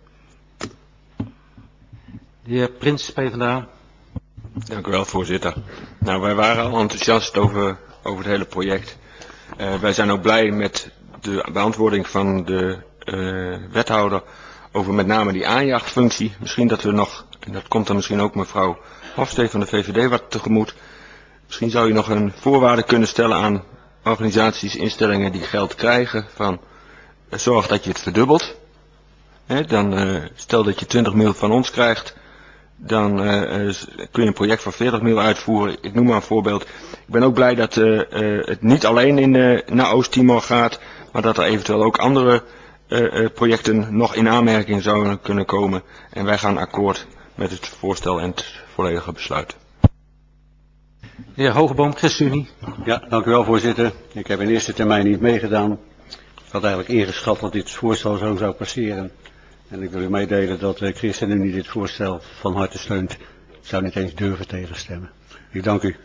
De heer Prins, PvdA. Dank u wel, voorzitter. Nou, wij waren al enthousiast over, over het hele project. Uh, wij zijn ook blij met de beantwoording van de uh, wethouder over met name die aanjachtfunctie. Misschien dat we nog, en dat komt dan misschien ook mevrouw Hofstee van de V V D wat tegemoet, misschien zou je nog een voorwaarde kunnen stellen aan organisaties, instellingen die geld krijgen, van uh, zorg dat je het verdubbelt. He, dan uh, stel dat je twintig miljoen van ons krijgt, dan uh, uh, kun je een project van veertig miljoen uitvoeren. Ik noem maar een voorbeeld. Ik ben ook blij dat uh, uh, het niet alleen in, uh, naar Oost-Timor gaat, maar dat er eventueel ook andere uh, uh, projecten nog in aanmerking zouden kunnen komen. En wij gaan akkoord met het voorstel en het volledige besluit. De heer Hogeboom, ChristenUnie. Ja, dank u wel, voorzitter. Ik heb in eerste termijn niet meegedaan. Ik had eigenlijk ingeschat dat dit voorstel zo zou passeren. En ik wil u meedelen dat de ChristenUnie dit voorstel van harte steunt. Ik zou niet eens durven tegenstemmen. Ik dank u.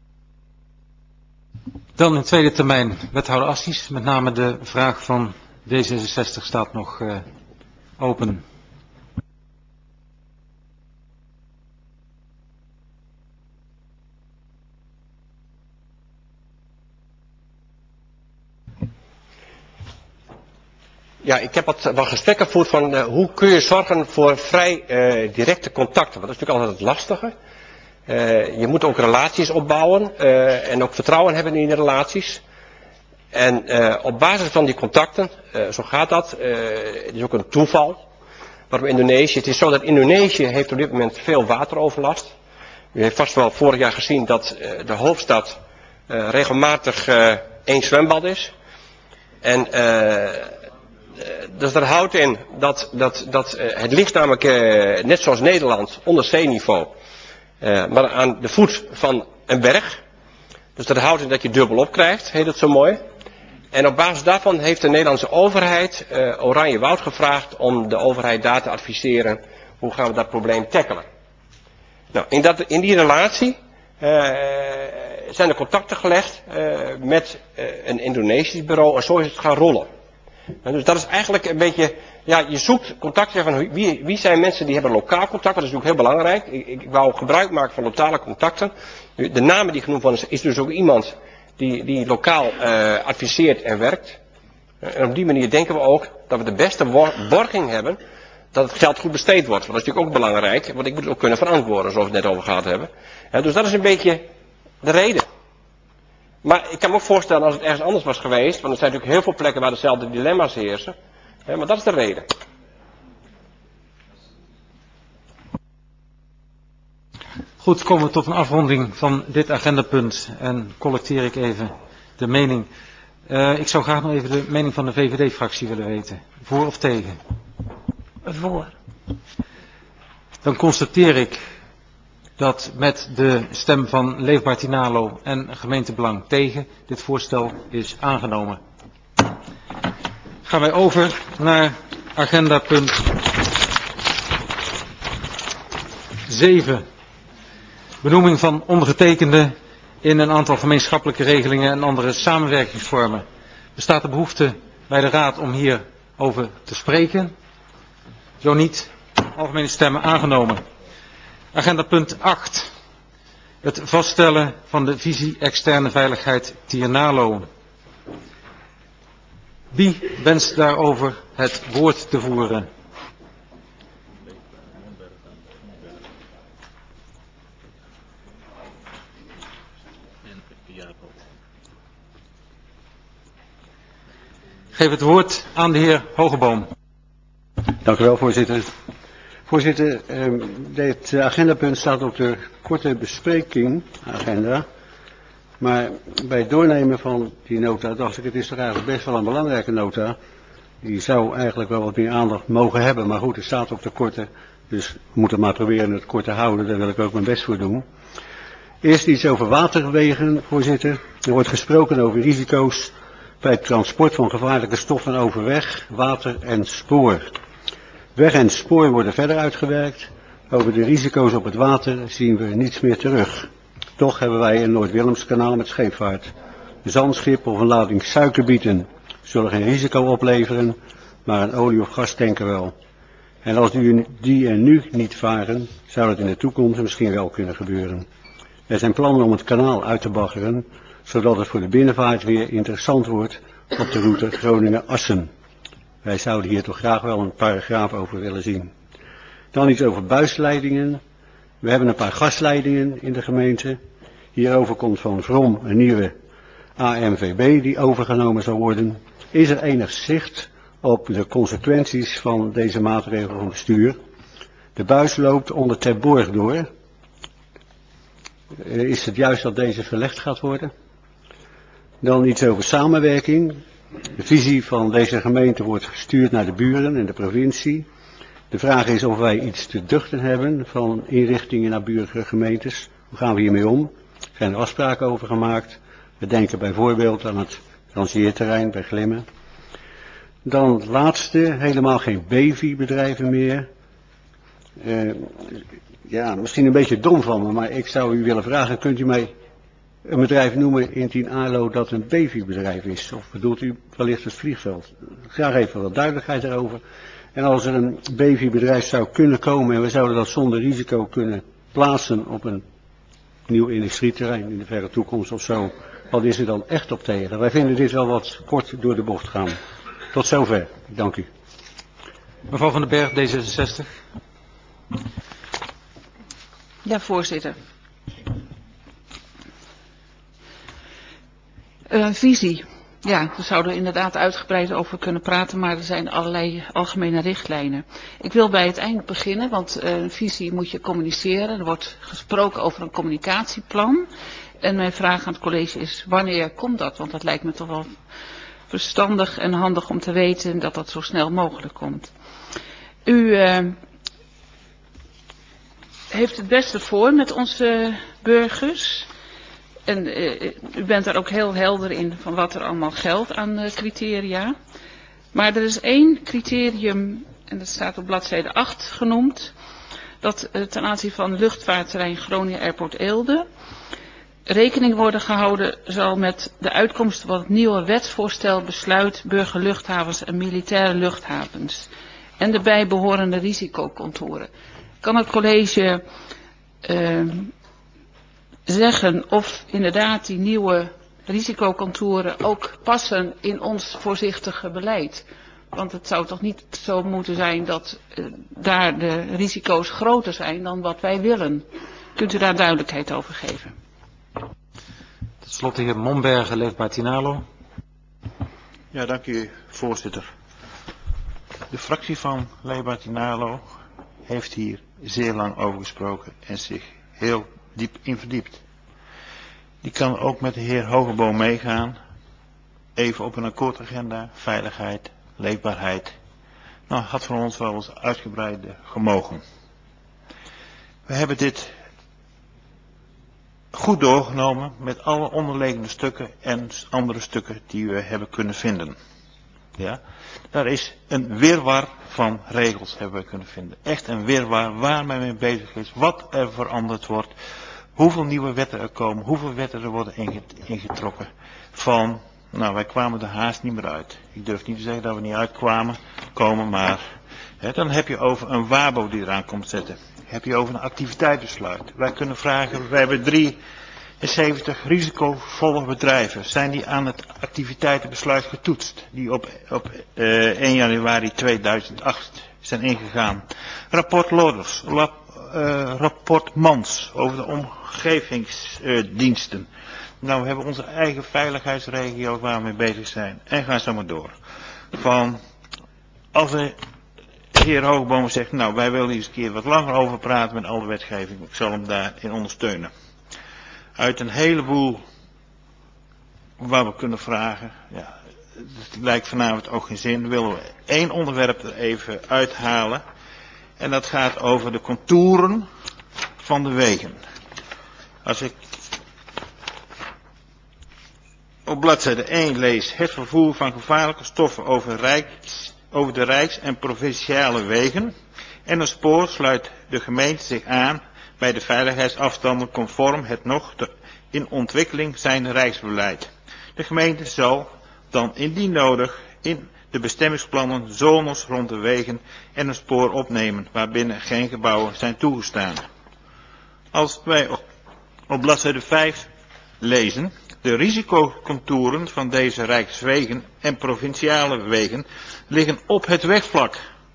Dan in tweede termijn wethouder Assis. Met name de vraag van D zesenzestig staat nog uh, open. Ja, ik heb wat, wat gesprekken gevoerd van uh, hoe kun je zorgen voor vrij uh, directe contacten. Want dat is natuurlijk altijd het lastige. Uh, je moet ook relaties opbouwen uh, en ook vertrouwen hebben in die relaties. En uh, op basis van die contacten, uh, zo gaat dat, uh, het is ook een toeval. Waarom Indonesië? Het is zo dat Indonesië heeft op dit moment veel wateroverlast. U heeft vast wel vorig jaar gezien dat uh, de hoofdstad uh, regelmatig uh, één zwembad is. En uh, dus dat houdt in dat, dat, dat uh, het ligt namelijk uh, net zoals Nederland onder zeeniveau. Uh, maar aan de voet van een berg. Dus dat houdt in dat je dubbelop krijgt, heet het zo mooi. En op basis daarvan heeft de Nederlandse overheid uh, Oranje Woud gevraagd om de overheid daar te adviseren hoe gaan we dat probleem tackelen. Nou, in, dat, in die relatie uh, zijn er contacten gelegd uh, met uh, een Indonesisch bureau en zo is het gaan rollen. En dus dat is eigenlijk een beetje, ja, je zoekt contacten van wie, wie zijn mensen die hebben lokaal contact, dat is natuurlijk heel belangrijk. Ik, ik wou gebruik maken van lokale contacten. De namen die genoemd worden is dus ook iemand die, die lokaal uh, adviseert en werkt. En op die manier denken we ook dat we de beste borging hebben dat het geld goed besteed wordt. Want dat is natuurlijk ook belangrijk, want ik moet het ook kunnen verantwoorden zoals we het net over gehad hebben. Ja, dus dat is een beetje de reden. Maar ik kan me ook voorstellen als het ergens anders was geweest, want er zijn natuurlijk heel veel plekken waar dezelfde dilemma's heersen. Hè, maar dat is de reden. Goed, komen we tot een afronding van dit agendapunt en collecteer ik even de mening. Uh, ik zou graag nog even de mening van de V V D-fractie willen weten. Voor of tegen? Voor. Dan constateer ik dat met de stem van Leefbaar Tinalo en Gemeentebelang tegen dit voorstel is aangenomen. Gaan wij over naar agenda punt zeven. Benoeming van ondergetekende in een aantal gemeenschappelijke regelingen en andere samenwerkingsvormen. Bestaat er behoefte bij de Raad om hierover te spreken? Zo niet, algemene stemmen aangenomen. Agenda punt acht. Het vaststellen van de visie externe veiligheid Tiernalo. Wie wenst daarover het woord te voeren? Ik geef het woord aan de heer Hogeboom. Dank u wel, voorzitter. Voorzitter, eh, dit agendapunt staat op de korte bespreking agenda. Maar bij het doornemen van die nota dacht ik, het is toch eigenlijk best wel een belangrijke nota. Die zou eigenlijk wel wat meer aandacht mogen hebben. Maar goed, het staat op de korte. Dus we moeten maar proberen het kort te houden. Daar wil ik ook mijn best voor doen. Eerst iets over waterwegen, voorzitter. Er wordt gesproken over risico's bij het transport van gevaarlijke stoffen over weg, water en spoor. Weg en spoor worden verder uitgewerkt. Over de risico's op het water zien we niets meer terug. Toch hebben wij een Noord-Willemskanaal met scheepvaart. Een zandschip of een lading suikerbieten zullen geen risico opleveren, maar een olie- of gastanker wel. En als die, die er nu niet varen, zou het in de toekomst misschien wel kunnen gebeuren. Er zijn plannen om het kanaal uit te baggeren, zodat het voor de binnenvaart weer interessant wordt op de route Groningen-Assen. Wij zouden hier toch graag wel een paragraaf over willen zien. Dan iets over buisleidingen. We hebben een paar gasleidingen in de gemeente. Hierover komt van Vrom een nieuwe A M V B die overgenomen zal worden. Is er enig zicht op de consequenties van deze maatregel van bestuur? De buis loopt onder Ter Borg door. Is het juist dat deze verlegd gaat worden? Dan iets over samenwerking. De visie van deze gemeente wordt gestuurd naar de buren en de provincie. De vraag is of wij iets te duchten hebben van inrichtingen naar buurgemeentes. Hoe gaan we hiermee om? Er zijn er afspraken over gemaakt. We denken bijvoorbeeld aan het rangeerterrein bij Glimmen. Dan het laatste, helemaal geen B V I-bedrijven meer. Uh, ja, misschien een beetje dom van me, maar ik zou u willen vragen, kunt u mij een bedrijf noemen in Tien Arlo dat een B V I-bedrijf is? Of bedoelt u wellicht het vliegveld? Graag even wat duidelijkheid erover. En als er een B V I-bedrijf zou kunnen komen en we zouden dat zonder risico kunnen plaatsen op een nieuw industrieterrein in de verre toekomst of zo, wat is er dan echt op tegen? Wij vinden dit wel wat kort door de bocht gaan. Tot zover. Dank u. Mevrouw van den Berg, D zesenzestig. Ja, voorzitter. Een uh, visie. Ja, daar zouden we inderdaad uitgebreid over kunnen praten, maar er zijn allerlei algemene richtlijnen. Ik wil bij het eind beginnen, want uh, een visie moet je communiceren. Er wordt gesproken over een communicatieplan. En mijn vraag aan het college is, wanneer komt dat? Want dat lijkt me toch wel verstandig en handig om te weten dat dat zo snel mogelijk komt. U uh, heeft het beste voor met onze burgers. En uh, u bent daar ook heel helder in van wat er allemaal geldt aan uh, criteria. Maar er is één criterium, en dat staat op bladzijde acht genoemd, dat uh, ten aanzien van luchtvaartterrein Groningen Airport Eelde rekening worden gehouden zal met de uitkomst van het nieuwe wetsvoorstel besluit burgerluchthavens en militaire luchthavens en de bijbehorende risicocontouren. Kan het college uh, zeggen of inderdaad die nieuwe risicocontouren ook passen in ons voorzichtige beleid? Want het zou toch niet zo moeten zijn dat uh, daar de risico's groter zijn dan wat wij willen. Kunt u daar duidelijkheid over geven? Tot slot de heer Mombergen, Leefbaar Tinalo. Ja, dank u, voorzitter. De fractie van Leefbaar Tinalo heeft hier zeer lang over gesproken en zich heel diep in verdiept. Die kan ook met de heer Hogeboom meegaan. Even op een akkoordagenda, veiligheid, leefbaarheid. Nou, had van ons wel eens uitgebreide gemogen. We hebben dit goed doorgenomen met alle onderliggende stukken en andere stukken die we hebben kunnen vinden. Ja, daar is een wirwar van regels hebben we kunnen vinden. Echt een wirwar waar men mee bezig is, wat er veranderd wordt, hoeveel nieuwe wetten er komen, hoeveel wetten er worden ingetrokken. Van, nou wij kwamen er haast niet meer uit. Ik durf niet te zeggen dat we niet uitkwamen, komen, maar hè, dan heb je over een WABO die eraan komt zetten. Heb je over een activiteitsbesluit. Wij kunnen vragen, wij hebben drieënzeventig risicovolle bedrijven. Zijn die aan het activiteitenbesluit getoetst? Die op, op uh, één januari tweeduizend acht zijn ingegaan. Rapport Loders, lab, uh, rapport Mans over de omgevingsdiensten. Uh, nou, we hebben onze eigen veiligheidsregio waar we mee bezig zijn. En gaan zo maar door. Van, als er... De heer Hoogboom zegt, nou wij willen hier eens een keer wat langer over praten met alle wetgeving. Ik zal hem daarin ondersteunen. Uit een heleboel waar we kunnen vragen, ja, het lijkt vanavond ook geen zin, willen we één onderwerp er even uithalen. En dat gaat over de contouren van de wegen. Als ik op bladzijde één lees, het vervoer van gevaarlijke stoffen over rijks... over de rijks- en provinciale wegen en een spoor sluit de gemeente zich aan bij de veiligheidsafstanden conform het nog te, in ontwikkeling zijnde rijksbeleid. De gemeente zal dan indien nodig in de bestemmingsplannen zones rond de wegen en een spoor opnemen waarbinnen geen gebouwen zijn toegestaan. Als wij op, op bladzijde vijf lezen, de risicocontouren van deze rijkswegen en provinciale wegen liggen op het wegvlak.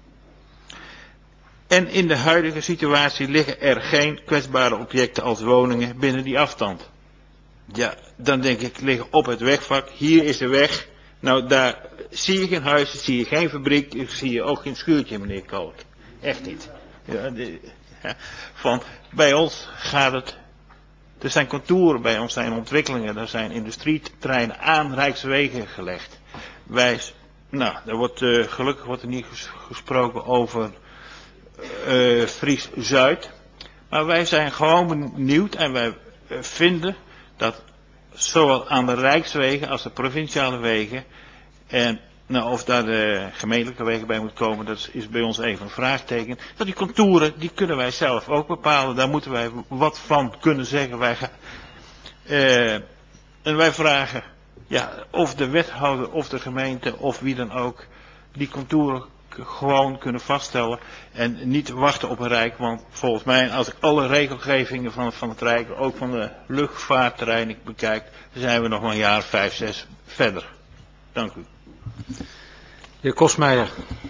En in de huidige situatie liggen er geen kwetsbare objecten als woningen binnen die afstand. Ja, dan denk ik, liggen op het wegvlak, hier is de weg. Nou, daar zie je geen huis, zie je geen fabriek, zie je ook geen schuurtje, meneer Koot. Echt niet. Ja, de, ja, van, bij ons gaat het... Er zijn contouren bij ons, zijn ontwikkelingen, er zijn industrieterreinen aan rijkswegen gelegd. Wij, nou, er wordt, uh, gelukkig wordt er niet ges gesproken over uh, Fries-Zuid. Maar wij zijn gewoon benieuwd en wij uh, vinden dat zowel aan de rijkswegen als de provinciale wegen, en nou, of daar de gemeentelijke wegen bij moet komen, dat is bij ons even een vraagteken. Dat die contouren, die kunnen wij zelf ook bepalen. Daar moeten wij wat van kunnen zeggen. Wij gaan, uh, en wij vragen, ja, of de wethouder of de gemeente of wie dan ook, die contouren gewoon kunnen vaststellen. En niet wachten op een Rijk. Want volgens mij, als ik alle regelgevingen van, van het Rijk, ook van de luchtvaartterrein bekijk, dan zijn we nog maar een jaar vijf, zes verder. Dank u. Heer Kosmeijer.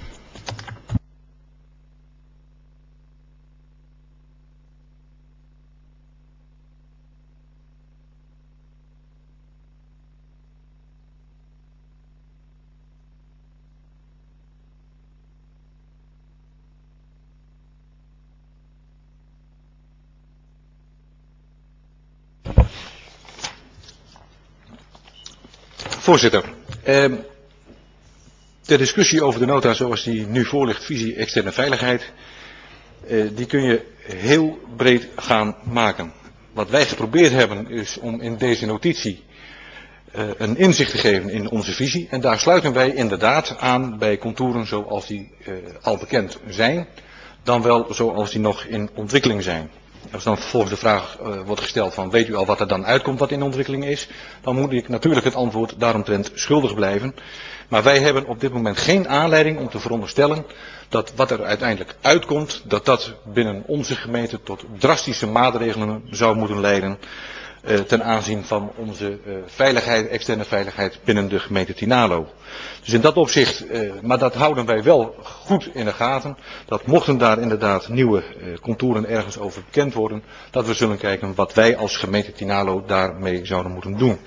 Voorzitter, eh, de discussie over de nota zoals die nu voorligt, visie externe veiligheid, eh, die kun je heel breed gaan maken. Wat wij geprobeerd hebben is om in deze notitie eh, een inzicht te geven in onze visie. En daar sluiten wij inderdaad aan bij contouren zoals die eh, al bekend zijn, dan wel zoals die nog in ontwikkeling zijn. Als dan vervolgens de vraag uh, wordt gesteld van weet u al wat er dan uitkomt wat in ontwikkeling is, dan moet ik natuurlijk het antwoord daaromtrent schuldig blijven. Maar wij hebben op dit moment geen aanleiding om te veronderstellen dat wat er uiteindelijk uitkomt, dat dat binnen onze gemeente tot drastische maatregelen zou moeten leiden uh, ten aanzien van onze uh, veiligheid, externe veiligheid binnen de gemeente Tynaarlo. Dus in dat opzicht, uh, maar dat houden wij wel goed in de gaten, dat mochten daar inderdaad nieuwe uh, contouren ergens over bekend worden, dat we zullen kijken wat wij als gemeente Tynaarlo daarmee zouden moeten doen.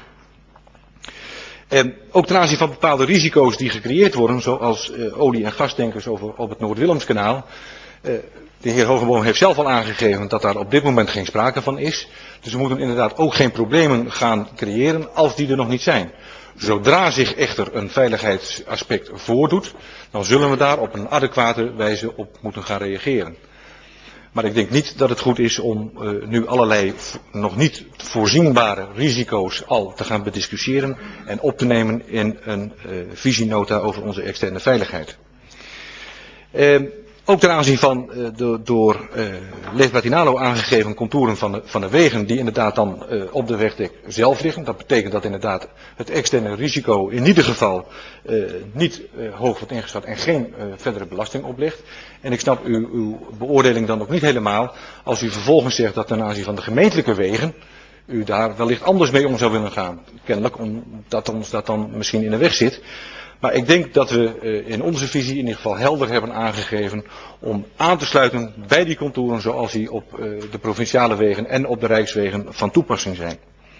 En ook ten aanzien van bepaalde risico's die gecreëerd worden, zoals uh, olie- en gastankers over, op het Noord-Willemskanaal. Uh, de heer Hogeboom heeft zelf al aangegeven dat daar op dit moment geen sprake van is. Dus we moeten inderdaad ook geen problemen gaan creëren als die er nog niet zijn. Zodra zich echter een veiligheidsaspect voordoet, dan zullen we daar op een adequate wijze op moeten gaan reageren. Maar ik denk niet dat het goed is om uh, nu allerlei nog niet voorzienbare risico's al te gaan bediscussiëren en op te nemen in een uh, visienota over onze externe veiligheid. Uh, ook ten aanzien van uh, de door uh, Leefbaar Tinalo aangegeven contouren van de, van de wegen die inderdaad dan uh, op de wegdek zelf liggen. Dat betekent dat inderdaad het externe risico in ieder geval uh, niet uh, hoog wordt ingeschat en geen uh, verdere belasting oplegt. En ik snap uw, uw beoordeling dan ook niet helemaal als u vervolgens zegt dat ten aanzien van de gemeentelijke wegen u daar wellicht anders mee om zou willen gaan. Kennelijk omdat ons dat dan misschien in de weg zit. Maar ik denk dat we uh, in onze visie in ieder geval helder hebben aangegeven om aan te sluiten bij die contouren zoals die op uh, de provinciale wegen en op de rijkswegen van toepassing zijn.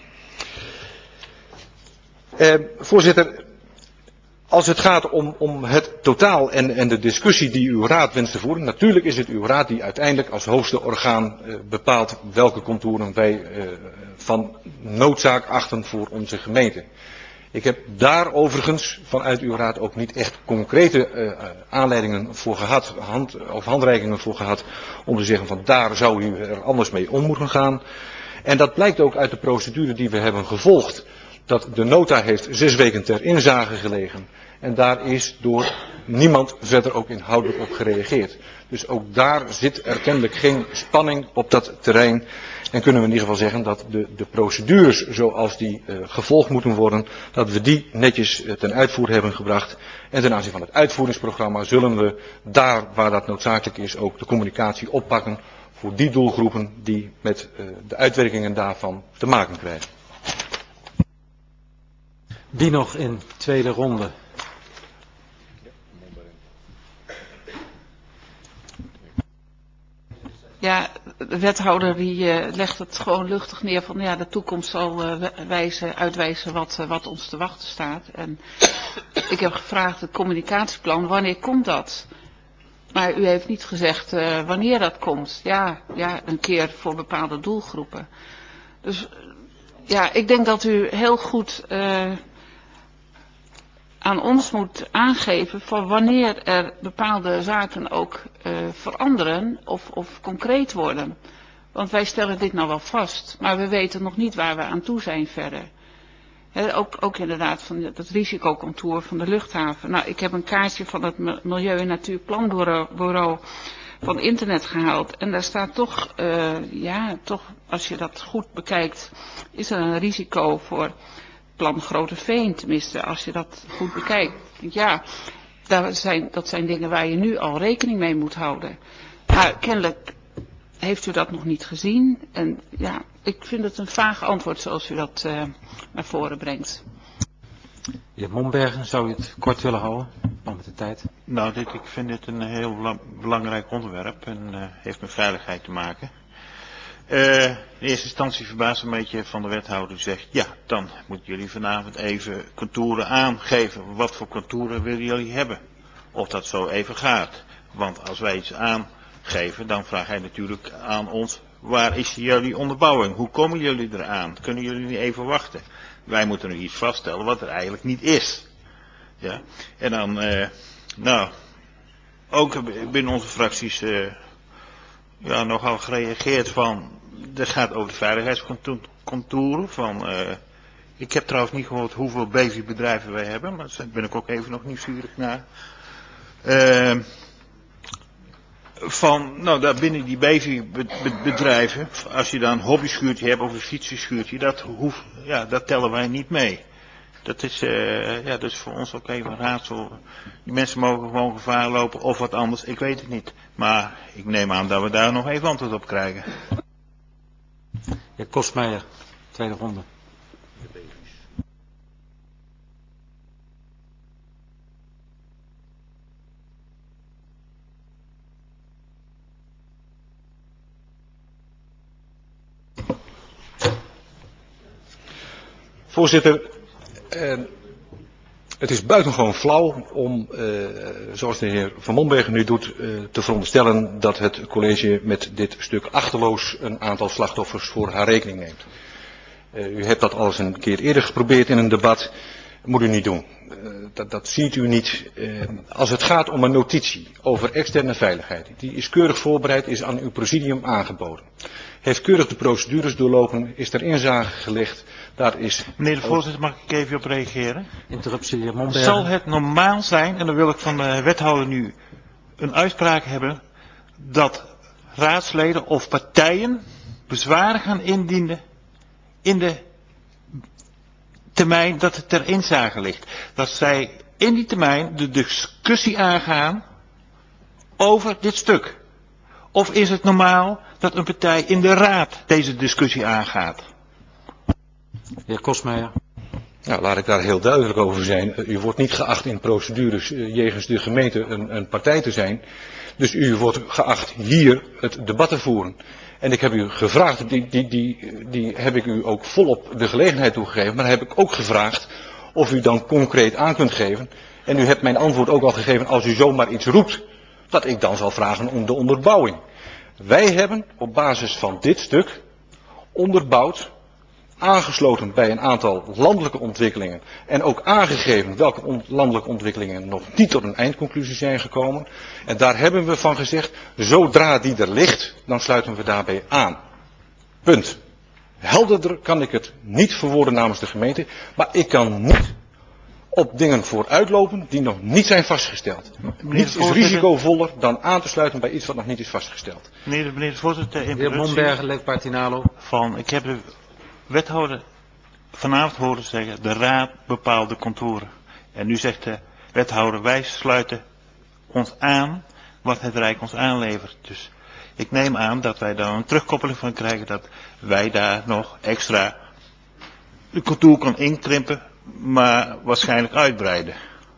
Uh, voorzitter, als het gaat om, om het totaal en, en de discussie die uw raad wenst te voeren, natuurlijk is het uw raad die uiteindelijk als hoogste orgaan uh, bepaalt welke contouren wij uh, van noodzaak achten voor onze gemeente. Ik heb daar overigens vanuit uw raad ook niet echt concrete uh, aanleidingen voor gehad, hand, of handreikingen voor gehad, om te zeggen van daar zou u er anders mee om moeten gaan. En dat blijkt ook uit de procedure die we hebben gevolgd, dat de nota heeft zes weken ter inzage gelegen. En daar is door niemand verder ook inhoudelijk op gereageerd. Dus ook daar zit er kennelijk geen spanning op dat terrein. En kunnen we in ieder geval zeggen dat de, de procedures zoals die uh, gevolgd moeten worden, dat we die netjes uh, ten uitvoer hebben gebracht. En ten aanzien van het uitvoeringsprogramma zullen we daar waar dat noodzakelijk is ook de communicatie oppakken voor die doelgroepen die met uh, de uitwerkingen daarvan te maken krijgen. Die nog in tweede ronde. Ja, de wethouder die uh, legt het gewoon luchtig neer van ja, de toekomst zal uh, wijzen, uitwijzen wat, uh, wat ons te wachten staat. En ik heb gevraagd het communicatieplan, wanneer komt dat? Maar u heeft niet gezegd uh, wanneer dat komt. Ja, ja, een keer voor bepaalde doelgroepen. Dus ja, ik denk dat u heel goed uh, aan ons moet aangeven van wanneer er bepaalde zaken ook uh, veranderen of, of concreet worden. Want wij stellen dit nou wel vast, maar we weten nog niet waar we aan toe zijn verder. He, ook, ook inderdaad van het risicocontour van de luchthaven. Nou, ik heb een kaartje van het Milieu- en Natuurplanbureau van internet gehaald. En daar staat toch, uh, ja, toch, als je dat goed bekijkt, is er een risico voor plan Groteveen, tenminste, als je dat goed bekijkt. Ja, dat zijn, dat zijn dingen waar je nu al rekening mee moet houden. Maar kennelijk heeft u dat nog niet gezien. En ja, ik vind het een vaag antwoord zoals u dat uh, naar voren brengt. De heer Mombergen, zou u het kort willen houden? Dan met de tijd. Nou, dit, ik vind dit een heel belangrijk onderwerp en uh, heeft met veiligheid te maken. Uh, in eerste instantie verbaast een beetje van de wethouder die zegt, ja, dan moeten jullie vanavond even contouren aangeven. Wat voor contouren willen jullie hebben? Of dat zo even gaat. Want als wij iets aangeven, dan vraagt hij natuurlijk aan ons, waar is jullie onderbouwing? Hoe komen jullie eraan? Kunnen jullie niet even wachten? Wij moeten nu iets vaststellen wat er eigenlijk niet is. Ja. En dan, uh, nou, ook binnen onze fracties uh, ja, nogal gereageerd van, dat gaat over de veiligheidscontouren van, uh, ik heb trouwens niet gehoord hoeveel B V bedrijven wij hebben, maar daar ben ik ook even nog nieuwsgierig naar. Uh, van, nou, daar binnen die B V bedrijven, als je dan een hobbyschuurtje hebt of een fietsenschuurtje, dat, hoef, ja, dat tellen wij niet mee. Dat is, uh, ja, dat is voor ons ook even een raadsel. Die mensen mogen gewoon gevaar lopen of wat anders, ik weet het niet. Maar ik neem aan dat we daar nog even antwoord op krijgen. Heer Kostmeijer, tweede ronde. Voorzitter, eh, het is buitengewoon flauw om, eh, zoals de heer Van Mombergen nu doet, eh, te veronderstellen dat het college met dit stuk achterloos een aantal slachtoffers voor haar rekening neemt. Uh, u hebt dat al eens een keer eerder geprobeerd in een debat. moet u niet doen. Uh, dat, dat ziet u niet. Uh, als het gaat om een notitie over externe veiligheid, die is keurig voorbereid, is aan uw presidium aangeboden. Heeft keurig de procedures doorlopen, is er inzage gelegd. Daar is... Meneer de voorzitter, mag ik even op reageren? Interruptie, heer Mombergen. Zal het normaal zijn, en dan wil ik van de wethouder nu een uitspraak hebben, dat raadsleden of partijen bezwaren gaan indienen in de termijn dat het ter inzage ligt. Dat zij in die termijn de discussie aangaan over dit stuk. Of is het normaal dat een partij in de raad deze discussie aangaat? Heer Kosmeijer. Nou, laat ik daar heel duidelijk over zijn. U wordt niet geacht in procedures uh, jegens de gemeente een, een partij te zijn. Dus u wordt geacht hier het debat te voeren. En ik heb u gevraagd, die, die, die, die heb ik u ook volop de gelegenheid toegegeven, maar heb ik ook gevraagd of u dan concreet aan kunt geven. En u hebt mijn antwoord ook al gegeven, als u zomaar iets roept, dat ik dan zal vragen om de onderbouwing. Wij hebben op basis van dit stuk onderbouwd, aangesloten bij een aantal landelijke ontwikkelingen en ook aangegeven welke on- landelijke ontwikkelingen nog niet tot een eindconclusie zijn gekomen. En daar hebben we van gezegd, zodra die er ligt, dan sluiten we daarbij aan. Punt. Helderder kan ik het niet verwoorden namens de gemeente, maar ik kan niet op dingen vooruitlopen die nog niet zijn vastgesteld. Niets is risicovoller dan aan te sluiten bij iets wat nog niet is vastgesteld. Meneer de, meneer de voorzitter, ter Heer Mombergen, Leek Partinalo. Van, ik heb de wethouder vanavond horen zeggen, de raad bepaalt de contouren. En nu zegt de wethouder, wij sluiten ons aan wat het Rijk ons aanlevert. Dus ik neem aan dat wij dan een terugkoppeling van krijgen dat wij daar nog extra de contour kan inkrimpen, maar waarschijnlijk uitbreiden.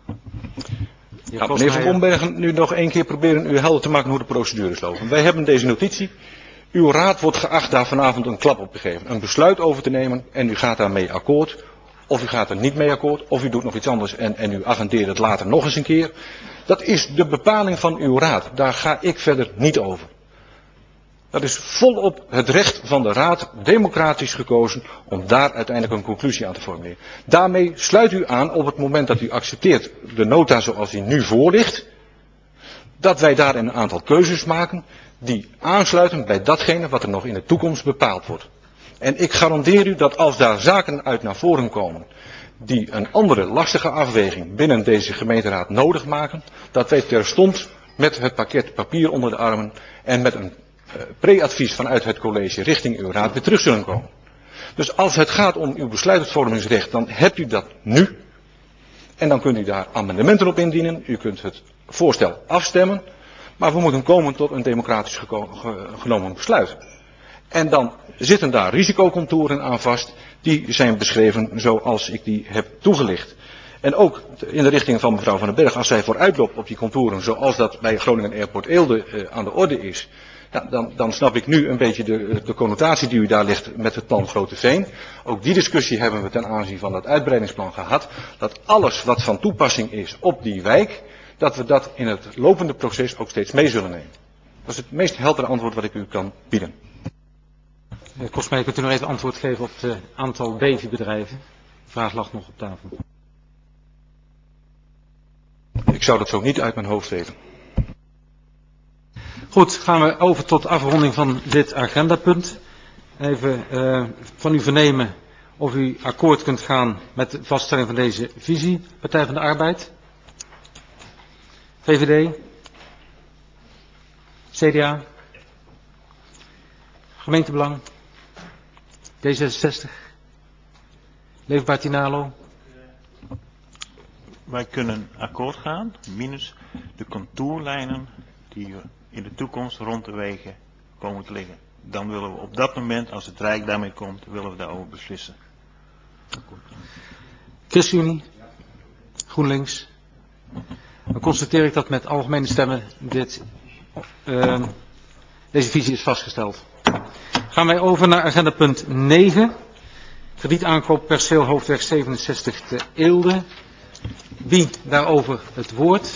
Nou, meneer Van Bombergen, nu nog één keer proberen u helder te maken hoe de procedures lopen. Wij hebben deze notitie. Uw raad wordt geacht daar vanavond een klap op te geven, een besluit over te nemen en u gaat daarmee akkoord. Of u gaat er niet mee akkoord, of u doet nog iets anders en, en u agendeert het later nog eens een keer. Dat is de bepaling van uw raad. Daar ga ik verder niet over. Dat is volop het recht van de raad, democratisch gekozen, om daar uiteindelijk een conclusie aan te formuleren. Daarmee sluit u aan op het moment dat u accepteert de nota zoals die nu voor ligt, dat wij daar een aantal keuzes maken die aansluiten bij datgene wat er nog in de toekomst bepaald wordt. En ik garandeer u dat als daar zaken uit naar voren komen die een andere lastige afweging binnen deze gemeenteraad nodig maken, dat wij terstond met het pakket papier onder de armen en met een uh, pre-advies vanuit het college richting uw raad weer terug zullen komen. Dus als het gaat om uw besluitvormingsrecht, dan hebt u dat nu. En dan kunt u daar amendementen op indienen. U kunt het voorstel afstemmen. Maar we moeten komen tot een democratisch geko- ge- genomen besluit. En dan zitten daar risicocontouren aan vast. Die zijn beschreven zoals ik die heb toegelicht. En ook in de richting van mevrouw Van den Berg, als zij vooruitloopt op die contouren zoals dat bij Groningen Airport Eelde uh, aan de orde is. Nou, dan, dan snap ik nu een beetje de, de connotatie die u daar legt met het plan Grote Veen. Ook die discussie hebben we ten aanzien van dat uitbreidingsplan gehad. Dat alles wat van toepassing is op die wijk, dat we dat in het lopende proces ook steeds mee zullen nemen. Dat is het meest heldere antwoord wat ik u kan bieden. Meneer Kosmeijer, kunt u nog even antwoord geven op het aantal B V I-bedrijven? De vraag lag nog op tafel. Ik zou dat zo niet uit mijn hoofd weten. Goed, gaan we over tot de afronding van dit agendapunt. Even uh, van u vernemen of u akkoord kunt gaan met de vaststelling van deze visie. Partij van de Arbeid. V V D. C D A. Gemeentebelang. D zesenzestig. Leefbaar Tinalo. Wij kunnen akkoord gaan, minus de contourlijnen die in de toekomst rond de wegen komen te liggen. Dan willen we op dat moment, als het Rijk daarmee komt, willen we daarover beslissen. ChristenUnie. GroenLinks. Dan constateer ik dat met algemene stemmen dit, uh, deze visie is vastgesteld. Gaan wij over naar agenda punt negen. Kredietaankoop perceel hoofdweg zevenenzestig te Eelde. Wie daarover het woord?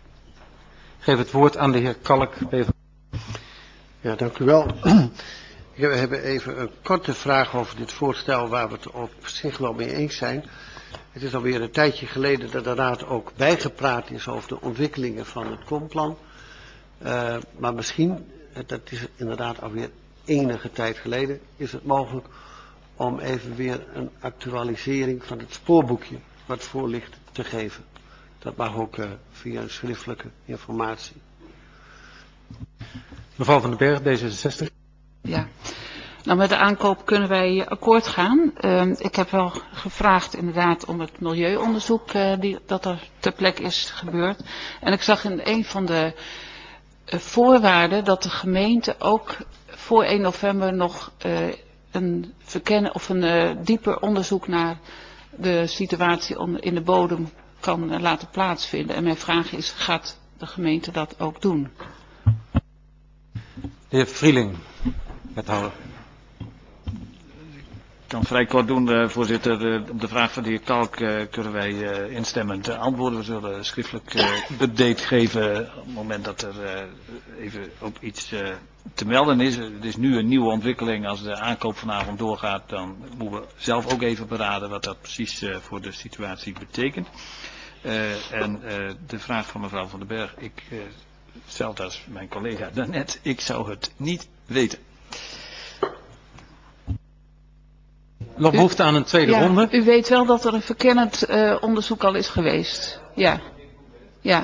Ik geef het woord aan de heer Kalk. Ja, dank u wel. We hebben even een korte vraag over dit voorstel waar we het op zich wel mee eens zijn. Het is alweer een tijdje geleden dat de Raad ook bijgepraat is over de ontwikkelingen van het Komplan. Uh, maar misschien, dat is inderdaad alweer enige tijd geleden, is het mogelijk om even weer een actualisering van het spoorboekje wat voor ligt te geven. Dat mag ook uh, via schriftelijke informatie. Mevrouw van den Berg, D zesenzestig. Ja, nou met de aankoop kunnen wij akkoord gaan. Uh, ik heb wel gevraagd inderdaad om het milieuonderzoek uh, die, dat er ter plekke is gebeurd. En ik zag in een van de uh, voorwaarden dat de gemeente ook voor één november nog uh, een verkennen of een uh, dieper onderzoek naar de situatie in de bodem kan uh, laten plaatsvinden. En mijn vraag is, gaat de gemeente dat ook doen? De heer Vrieling, wethouder. Ik kan vrij kort doen, uh, voorzitter. Uh, op de vraag van de heer Kalk uh, kunnen wij uh, instemmend uh, antwoorden. We zullen een schriftelijk uh, update geven op het moment dat er uh, even ook iets uh, te melden is. Het is nu een nieuwe ontwikkeling. Als de aankoop vanavond doorgaat, dan moeten we zelf ook even beraden wat dat precies uh, voor de situatie betekent. Uh, en uh, de vraag van mevrouw van den Berg, ik, uh, hetzelfde als mijn collega daarnet, ik zou het niet weten. Nog behoefte aan een tweede ja, ronde? U weet wel dat er een verkennend uh, onderzoek al is geweest. Ja. Ja.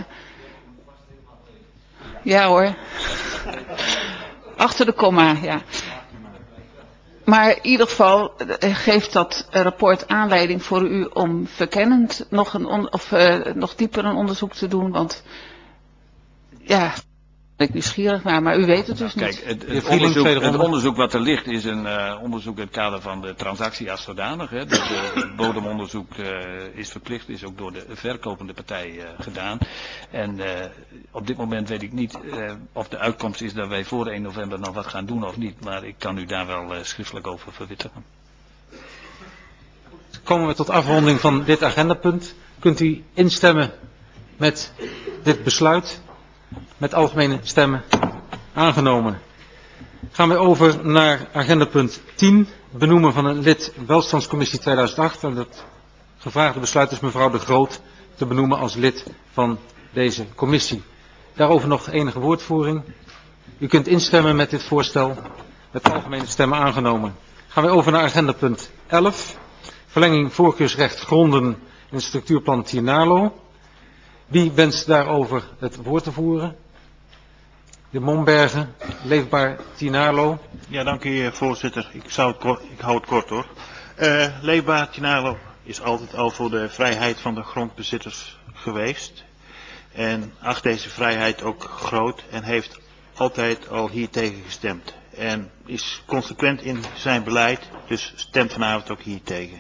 Ja hoor. Achter de komma, ja. Maar in ieder geval geeft dat rapport aanleiding voor u om verkennend nog, een on, of, uh, nog dieper een onderzoek te doen. Want ja, ik nieuwsgierig naar, maar u weet het dus nou, niet. Kijk, het, het, onderzoek, het onderzoek wat er ligt is een uh, onderzoek in het kader van de transactie als zodanig. Hè. Dus, uh, het bodemonderzoek uh, is verplicht, is ook door de verkopende partij uh, gedaan. En uh, op dit moment weet ik niet uh, of de uitkomst is dat wij voor één november nog wat gaan doen of niet. Maar ik kan u daar wel uh, schriftelijk over verwittigen. Komen we tot afronding van dit agendapunt. Kunt u instemmen met dit besluit? Met algemene stemmen aangenomen. Gaan we over naar agendapunt tien. Benoemen van een lid welstandscommissie tweeduizend acht. En het gevraagde besluit is mevrouw De Groot te benoemen als lid van deze commissie. Daarover nog enige woordvoering. U kunt instemmen met dit voorstel. Met algemene stemmen aangenomen. Gaan we over naar agendapunt elf. Verlenging voorkeursrecht gronden in het structuurplan Tienalo. Wie wenst daarover het woord te voeren? De Mombergen, Leefbaar Tienalo. Ja, dank u voorzitter. Ik, zou het kort, ik hou het kort hoor. Uh, Leefbaar Tienalo is altijd al voor de vrijheid van de grondbezitters geweest. En acht deze vrijheid ook groot en heeft altijd al hier tegen gestemd. En is consequent in zijn beleid, dus stemt vanavond ook hier tegen.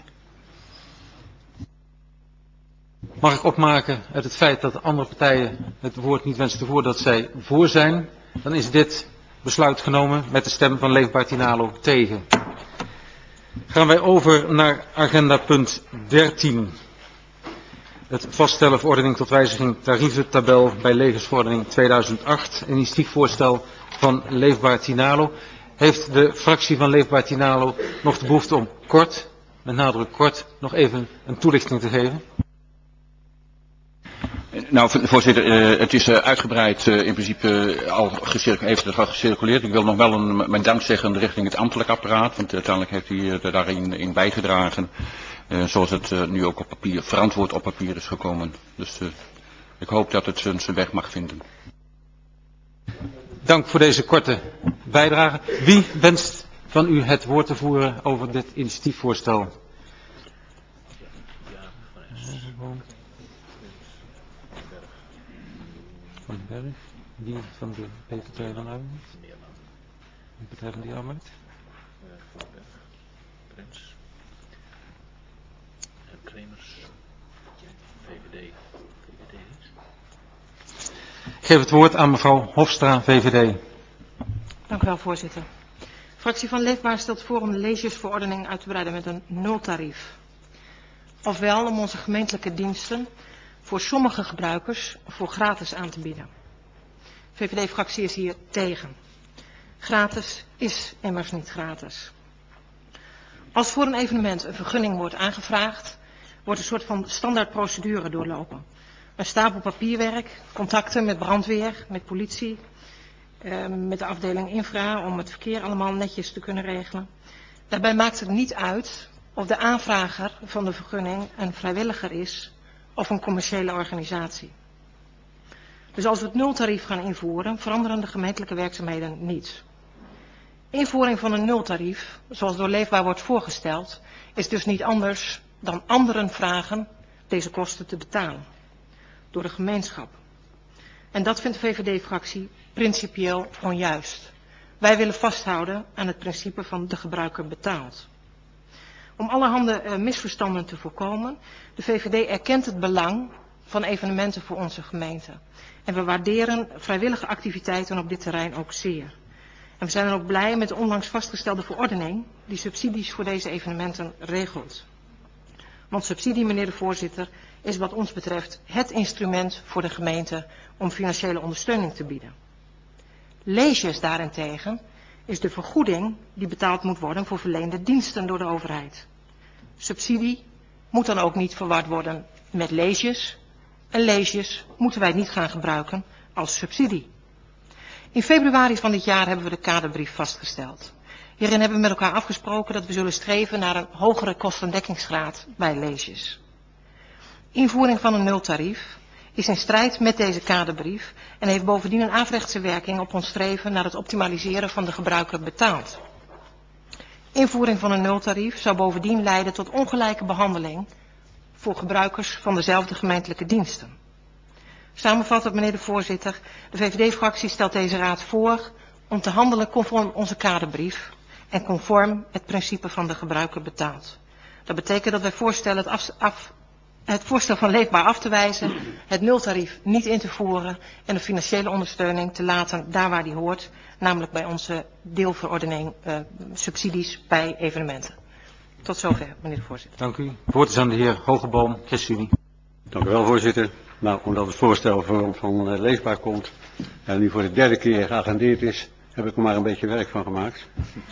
Mag ik opmaken uit het feit dat de andere partijen het woord niet wensen te voeren dat zij voor zijn? Dan is dit besluit genomen met de stem van Leefbaar Tienalo tegen. Gaan wij over naar agenda punt dertien. Het vaststellen verordening tot wijziging tarieventabel bij legersverordening tweeduizend acht. Initiatiefvoorstel van Leefbaar Tienalo. Heeft de fractie van Leefbaar Tienalo nog de behoefte om kort, met nadruk kort, nog even een toelichting te geven? Nou, voorzitter, uh, het is uh, uitgebreid uh, in principe uh, al gecirculeerd, heeft het al gecirculeerd. Ik wil nog wel een, mijn dank zeggen richting het ambtelijk apparaat, want uiteindelijk heeft hij uh, daarin in bijgedragen. Uh, zoals het uh, nu ook op papier, verantwoord op papier is gekomen. Dus uh, ik hoop dat het zijn weg mag vinden. Dank voor deze korte bijdrage. Wie wenst van u het woord te voeren over dit initiatiefvoorstel? Van den Berg, wie van de Partij van de Arbeid? De Partij van de Arbeid? Van den Berg, Prins, en Kremers, V V D. V V D. Ik geef het woord aan mevrouw Hofstra, V V D. Dank u wel, voorzitter. Fractie van Leefbaar stelt voor om de leesjesverordening uit te breiden met een nultarief. Ofwel om onze gemeentelijke diensten voor sommige gebruikers voor gratis aan te bieden. V V D-fractie is hier tegen. Gratis is immers niet gratis. Als voor een evenement een vergunning wordt aangevraagd, wordt een soort van standaard procedure doorlopen. Een stapel papierwerk, contacten met brandweer, met politie, eh, met de afdeling infra om het verkeer allemaal netjes te kunnen regelen. Daarbij maakt het niet uit of de aanvrager van de vergunning een vrijwilliger is of een commerciële organisatie. Dus als we het nultarief gaan invoeren, veranderen de gemeentelijke werkzaamheden niet. Invoering van een nultarief, zoals door Leefbaar wordt voorgesteld, is dus niet anders dan anderen vragen deze kosten te betalen. Door de gemeenschap. En dat vindt de V V D-fractie principieel onjuist. Wij willen vasthouden aan het principe van de gebruiker betaalt. Om allerhande uh, misverstanden te voorkomen, de V V D erkent het belang van evenementen voor onze gemeente. En we waarderen vrijwillige activiteiten op dit terrein ook zeer. En we zijn dan ook blij met de onlangs vastgestelde verordening die subsidies voor deze evenementen regelt. Want subsidie, meneer de voorzitter, is wat ons betreft het instrument voor de gemeente om financiële ondersteuning te bieden. Leges daarentegen is de vergoeding die betaald moet worden voor verleende diensten door de overheid. Subsidie moet dan ook niet verward worden met leges. En leges moeten wij niet gaan gebruiken als subsidie. In februari van dit jaar hebben we de kaderbrief vastgesteld. Hierin hebben we met elkaar afgesproken dat we zullen streven naar een hogere kostendekkingsgraad bij leges. Invoering van een nultarief is in strijd met deze kaderbrief en heeft bovendien een averechtse werking op ons streven naar het optimaliseren van de gebruiker betaald. Invoering van een nultarief zou bovendien leiden tot ongelijke behandeling voor gebruikers van dezelfde gemeentelijke diensten. Samenvattend, meneer de voorzitter, de V V D-fractie stelt deze raad voor om te handelen conform onze kaderbrief en conform het principe van de gebruiker betaalt. Dat betekent dat wij voorstellen het, af, af, het voorstel van Leefbaar af te wijzen, het nultarief niet in te voeren en de financiële ondersteuning te laten daar waar die hoort, namelijk bij onze deelverordening uh, subsidies bij evenementen. Tot zover, meneer de voorzitter. Dank u. Het woord is aan de heer Hogeboom, ChristenUnie. Dank u wel, voorzitter. Nou, omdat het voorstel van, van uh, Leefbaar komt en nu voor de derde keer geagendeerd is, heb ik er maar een beetje werk van gemaakt.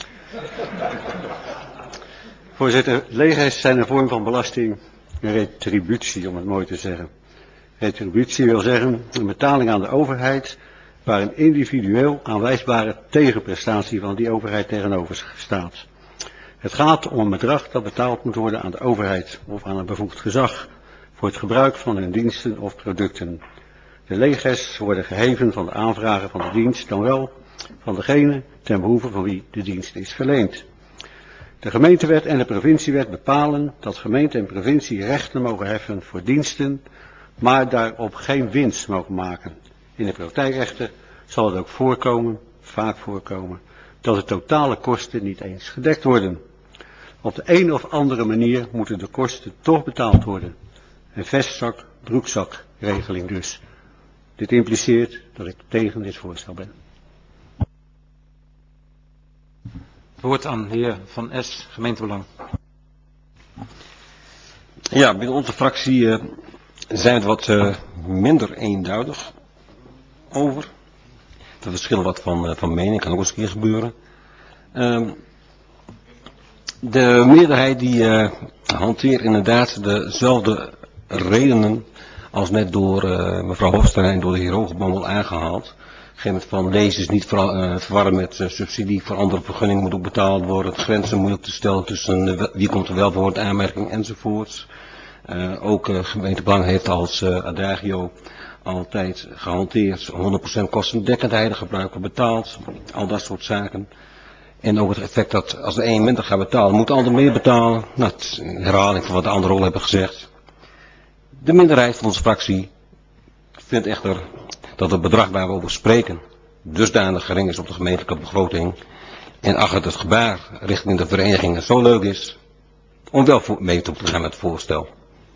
Voorzitter, leges zijn een vorm van belasting, een retributie om het mooi te zeggen. Retributie wil zeggen een betaling aan de overheid waar een individueel aanwijsbare tegenprestatie van die overheid tegenover staat. Het gaat om een bedrag dat betaald moet worden aan de overheid of aan een bevoegd gezag voor het gebruik van hun diensten of producten. De leges worden geheven van de aanvrager van de dienst, dan wel van degene ten behoeve van wie de dienst is verleend. De gemeentewet en de provinciewet bepalen dat gemeente en provincie rechten mogen heffen voor diensten, maar daarop geen winst mogen maken. In de praktijk echter zal het ook voorkomen, vaak voorkomen, dat de totale kosten niet eens gedekt worden. Op de een of andere manier moeten de kosten toch betaald worden. Een vestzak, broekzak regeling dus. Dit impliceert dat ik tegen dit voorstel ben. Woord aan de heer Van Es, gemeentebelang. Ja, binnen onze fractie uh, zijn we wat uh, minder eenduidig over. We verschillen wat van, uh, van mening, kan ook eens een keer gebeuren. Uh, de meerderheid die uh, hanteert inderdaad dezelfde redenen als net door uh, mevrouw Hofstein en door de heer Hogeboom al aangehaald. Op een gegeven moment van deze is niet ver, uh, verwarren met uh, subsidie, voor andere vergunningen moet ook betaald worden, het grenzen moeilijk te stellen tussen uh, wie komt er wel voor de aanmerking enzovoorts. Uh, ook uh, gemeentebelang heeft als uh, adagio altijd gehanteerd, honderd procent kostendekkendheid, de gebruiker betaalt, al dat soort zaken. En ook het effect dat als de een minder gaat betalen, moet de ander meer betalen. Nou, het is een herhaling van wat de anderen al hebben gezegd. De minderheid van onze fractie vindt echter dat het bedrag waar we over spreken dusdanig gering is op de gemeentelijke begroting en acht het gebaar richting de verenigingen zo leuk is om wel mee te gaan met het voorstel.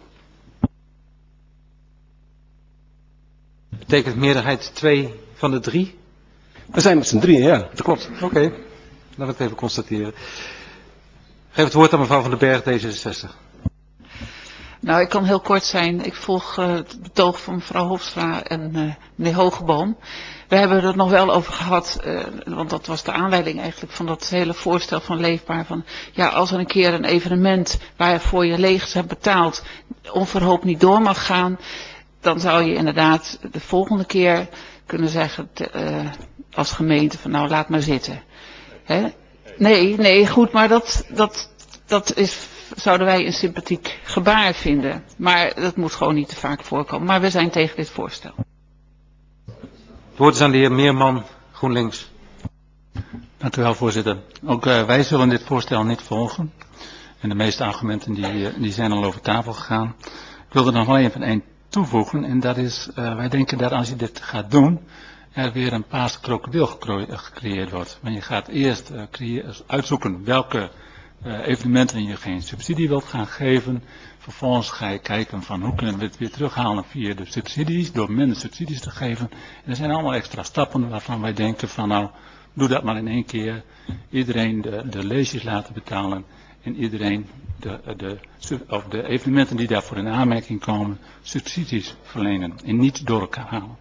Betekent meerderheid twee van de drie? We zijn met z'n drieën, ja, dat klopt. Oké, okay. Laten we het even constateren. Geef het woord aan mevrouw Van den Berg, D zesenzestig. Nou, ik kan heel kort zijn. Ik volg uh, het betoog van mevrouw Hofstra en uh, meneer Hogeboom. We hebben het nog wel over gehad, uh, want dat was de aanleiding eigenlijk van dat hele voorstel van Leefbaar. Van, ja, als er een keer een evenement waarvoor je legers hebt betaald onverhoopt niet door mag gaan, dan zou je inderdaad de volgende keer kunnen zeggen te, uh, als gemeente van nou laat maar zitten. Hè? Nee, nee, goed, maar dat, dat, dat is, zouden wij een sympathiek gebaar vinden. Maar dat moet gewoon niet te vaak voorkomen. Maar we zijn tegen dit voorstel. Het woord is aan de heer Meerman, GroenLinks. Dank u wel, voorzitter. Ook uh, wij zullen dit voorstel niet volgen. En de meeste argumenten die, uh, die zijn al over tafel gegaan. Ik wil er nog wel even één toevoegen. En dat is, uh, wij denken dat als je dit gaat doen, er weer een paarse krokodil gecreëerd wordt. Want je gaat eerst uh, creëer, uitzoeken welke uh, evenementen je geen subsidie wilt gaan geven. Vervolgens ga je kijken van hoe kunnen we het weer terughalen via de subsidies, door minder subsidies te geven. En er zijn allemaal extra stappen waarvan wij denken van nou, doe dat maar in één keer. Iedereen de, de leesjes laten betalen en iedereen de, de, of de evenementen die daarvoor in aanmerking komen, subsidies verlenen en niet door elkaar halen.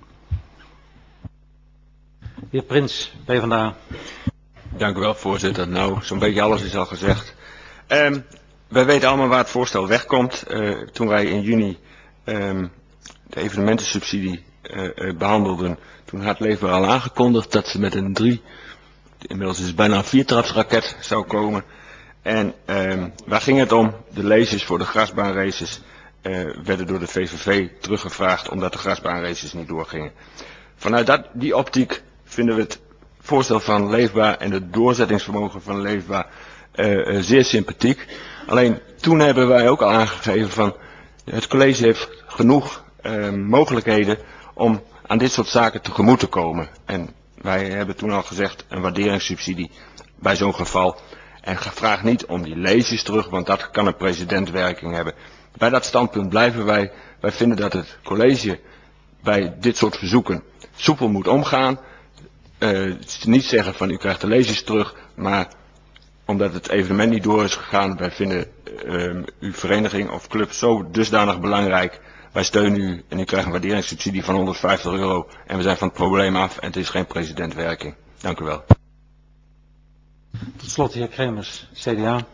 Heer Prins, PvdA. Dank u wel, voorzitter. Nou, zo'n beetje alles is al gezegd. Um, wij weten allemaal waar het voorstel wegkomt. Uh, toen wij in juni um, de evenementensubsidie uh, uh, behandelden, toen had Leefbaar al aangekondigd dat ze met een drie, inmiddels is het bijna een viertrapsraket zou komen. En um, waar ging het om? De leases voor de grasbaanraces uh, werden door de V V V teruggevraagd omdat de grasbaanraces niet doorgingen. Vanuit dat, die optiek vinden we het voorstel van Leefbaar en het doorzettingsvermogen van Leefbaar uh, uh, zeer sympathiek. Alleen toen hebben wij ook al aangegeven van het college heeft genoeg uh, mogelijkheden om aan dit soort zaken tegemoet te komen. En wij hebben toen al gezegd een waarderingssubsidie bij zo'n geval. En vraag niet om die leesjes terug, want dat kan een precedentwerking hebben. Bij dat standpunt blijven wij. Wij vinden dat het college bij dit soort verzoeken soepel moet omgaan. Uh, niet zeggen van u krijgt de leesjes terug, maar omdat het evenement niet door is gegaan, wij vinden uh, uw vereniging of club zo dusdanig belangrijk. Wij steunen u en u krijgt een waarderingssubsidie van honderdvijftig euro en we zijn van het probleem af en het is geen precedentwerking. Dank u wel. Tot slot de heer Kremers, C D A.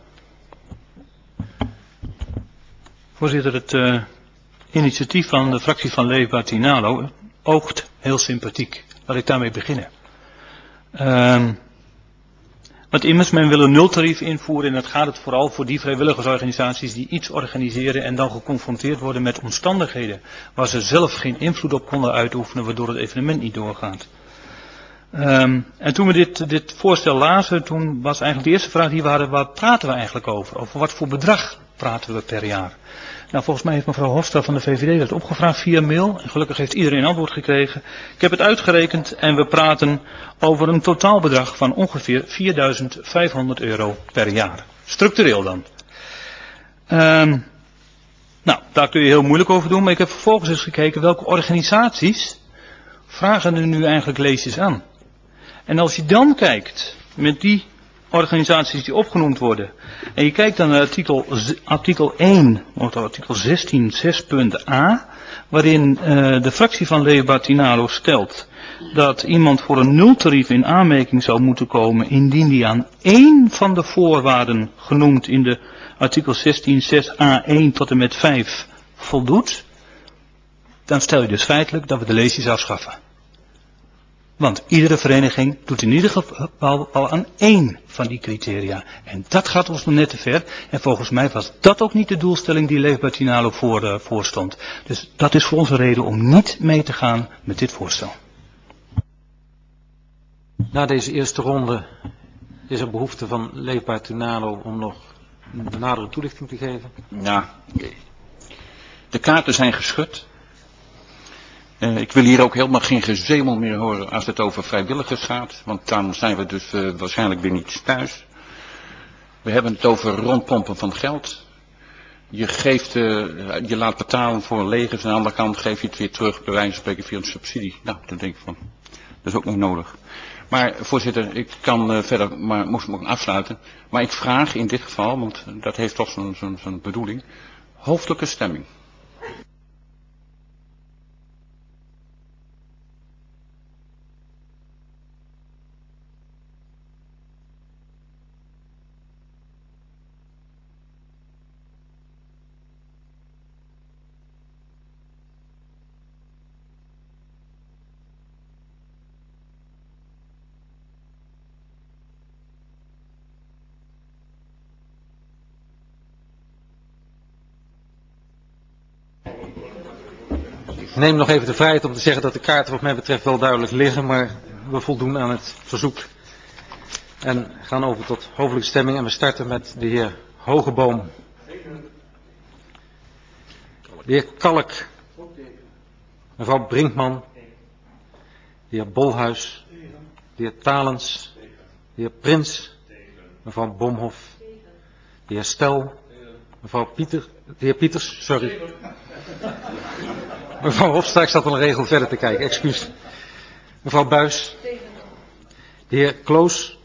Voorzitter, het uh, initiatief van de fractie van Leefbaar Tinalo oogt heel sympathiek. Laat ik daarmee beginnen. Uh, want immers, men wil een nultarief invoeren en dat gaat het vooral voor die vrijwilligersorganisaties die iets organiseren en dan geconfronteerd worden met omstandigheden waar ze zelf geen invloed op konden uitoefenen, waardoor het evenement niet doorgaat. Um, en toen we dit, dit voorstel lazen, toen was eigenlijk de eerste vraag die we hadden, waar praten we eigenlijk over? Over wat voor bedrag praten we per jaar? Nou, volgens mij heeft mevrouw Hofstra van de V V D dat opgevraagd via mail. En gelukkig heeft iedereen antwoord gekregen. Ik heb het uitgerekend en we praten over een totaalbedrag van ongeveer vierduizend vijfhonderd euro per jaar. Structureel dan. Um, nou, daar kun je heel moeilijk over doen, maar ik heb vervolgens eens gekeken welke organisaties vragen er nu eigenlijk leesjes aan. En als je dan kijkt met die organisaties die opgenoemd worden, en je kijkt dan naar artikel, artikel één, of artikel zestien zes punt a, waarin uh, de fractie van Leefbaar Tinalo stelt dat iemand voor een nultarief in aanmerking zou moeten komen indien die aan één van de voorwaarden genoemd in de artikel zestien zes a één tot en met vijf voldoet, dan stel je dus feitelijk dat we de leesjes afschaffen. Want iedere vereniging doet in ieder geval al aan één van die criteria. En dat gaat ons nog net te ver. En volgens mij was dat ook niet de doelstelling die Leefbaar Tinalo voor, uh, voorstond. Dus dat is voor ons een reden om niet mee te gaan met dit voorstel. Na deze eerste ronde is er behoefte van Leefbaar Tinalo om nog een nadere toelichting te geven. Ja, de kaarten zijn geschud. Uh, ik wil hier ook helemaal geen gezemel meer horen als het over vrijwilligers gaat, want dan zijn we dus uh, waarschijnlijk weer niet thuis. We hebben het over rondpompen van geld. Je geeft, uh, je laat betalen voor legers, aan de andere kant geef je het weer terug, bij wijze van spreken via een subsidie. Nou, dan denk ik van, dat is ook niet nodig. Maar voorzitter, ik kan uh, verder, maar moest me ook afsluiten. Maar ik vraag in dit geval, want dat heeft toch zo'n zo'n zo'n bedoeling, Hoofdelijke stemming. Ik neem nog even de vrijheid om te zeggen dat de kaarten wat mij betreft wel duidelijk liggen, maar we voldoen aan het verzoek. En gaan over tot hoofdelijke stemming en we starten met de heer Hogeboom. De heer Kalk. Mevrouw Brinkman. De heer Bolhuis. De heer Talens. De heer Prins. Mevrouw Bomhoff. De heer Stel. Mevrouw Pieter. De heer Pieters, sorry. Mevrouw Hofstra, ik zat al een regel verder te kijken, excuus. Mevrouw Buis. De heer Kloos.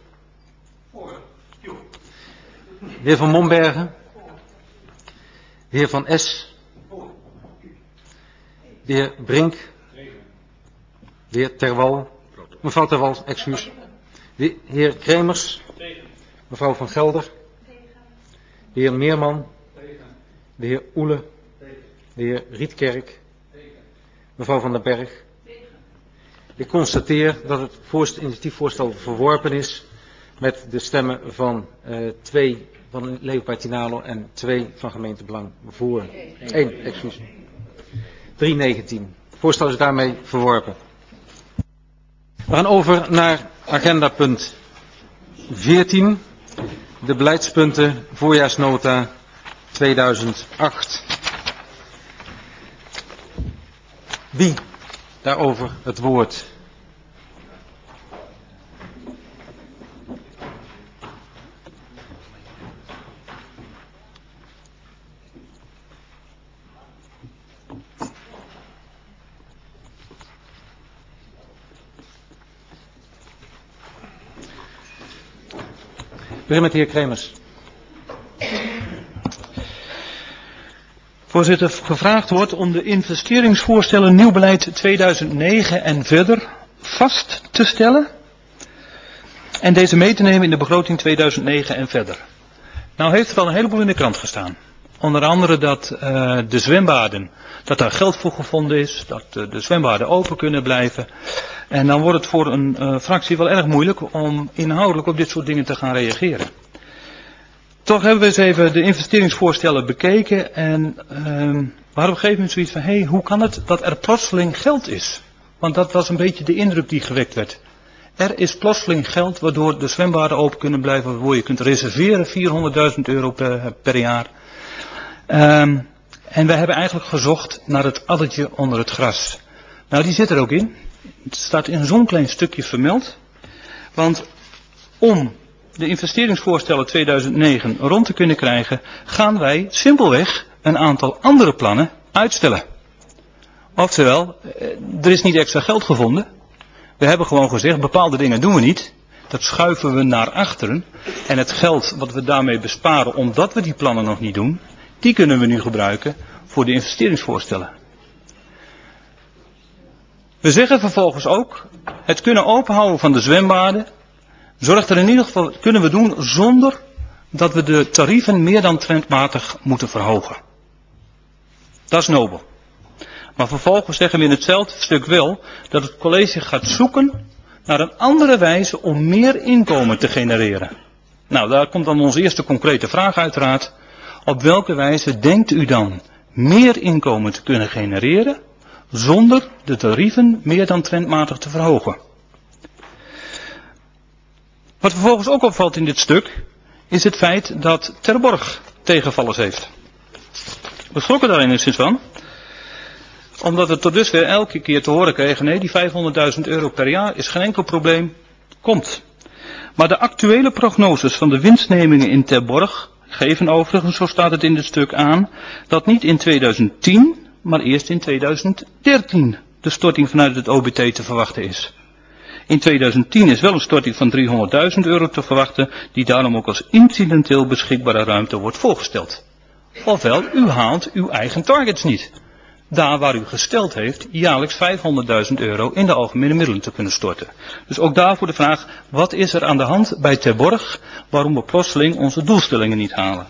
De heer Van Mombergen. De heer Van Es. De heer Brink. De heer Terwal. Mevrouw Terwal, excuus. De heer Kremers. Mevrouw Van Gelder. De heer Meerman. De heer Oele. De heer Rietkerk. Mevrouw Van den Berg. Ik constateer dat het voorst, initiatiefvoorstel verworpen is met de stemmen van uh, twee van Leefbaar Tinalo en twee van Gemeentebelang voor. één, excuus. drie negentien. Het voorstel is daarmee verworpen. We gaan over naar agenda punt veertien. De beleidspunten voorjaarsnota tweeduizend acht. Wie daarover het woord? Begin met de heer Kremers. Voorzitter, gevraagd wordt om de investeringsvoorstellen nieuw beleid tweeduizend negen en verder vast te stellen en deze mee te nemen in de begroting tweeduizend negen en verder. Nou heeft er al een heleboel in de krant gestaan. Onder andere dat uh, de zwembaden, dat daar geld voor gevonden is, dat uh, de zwembaden open kunnen blijven. En dan wordt het voor een uh, fractie wel erg moeilijk om inhoudelijk op dit soort dingen te gaan reageren. Toch hebben we eens even de investeringsvoorstellen bekeken en uh, we hadden op een gegeven moment zoiets van, hé, hey, hoe kan het dat er plotseling geld is? Want dat was een beetje de indruk die gewekt werd. Er is plotseling geld waardoor de zwembaden open kunnen blijven, waardoor je kunt reserveren, vierhonderdduizend euro per, per jaar. Um, en wij hebben eigenlijk gezocht naar het addertje onder het gras. Nou, die zit er ook in. Het staat in zo'n klein stukje vermeld. Want om de investeringsvoorstellen tweeduizend negen rond te kunnen krijgen, gaan wij simpelweg een aantal andere plannen uitstellen. Oftewel, er is niet extra geld gevonden. We hebben gewoon gezegd, bepaalde dingen doen we niet. Dat schuiven we naar achteren. En het geld wat we daarmee besparen, omdat we die plannen nog niet doen, die kunnen we nu gebruiken voor de investeringsvoorstellen. We zeggen vervolgens ook, het kunnen openhouden van de zwembaden zorgt er in ieder geval, kunnen we doen zonder dat we de tarieven meer dan trendmatig moeten verhogen. Dat is nobel. Maar vervolgens zeggen we in hetzelfde stuk wel dat het college gaat zoeken naar een andere wijze om meer inkomen te genereren. Nou, daar komt dan onze eerste concrete vraag uiteraard. Op welke wijze denkt u dan meer inkomen te kunnen genereren zonder de tarieven meer dan trendmatig te verhogen? Wat vervolgens ook opvalt in dit stuk is het feit dat Terborg tegenvallers heeft. We schrokken daar enigszins van, omdat we tot dusver elke keer te horen kregen, nee, die vijfhonderdduizend euro per jaar is geen enkel probleem, komt. Maar de actuele prognoses van de winstnemingen in Terborg geven overigens, zo staat het in dit stuk aan, dat niet in tweeduizend tien, maar eerst in tweeduizend dertien de storting vanuit het O B T te verwachten is. In tweeduizend tien is wel een storting van driehonderdduizend euro te verwachten, die daarom ook als incidenteel beschikbare ruimte wordt voorgesteld. ofwel u haalt uw eigen targets niet. Daar waar u gesteld heeft jaarlijks vijfhonderdduizend euro in de algemene middelen te kunnen storten. Dus ook daarvoor de vraag, wat is er aan de hand bij Terborg waarom we plotseling onze doelstellingen niet halen?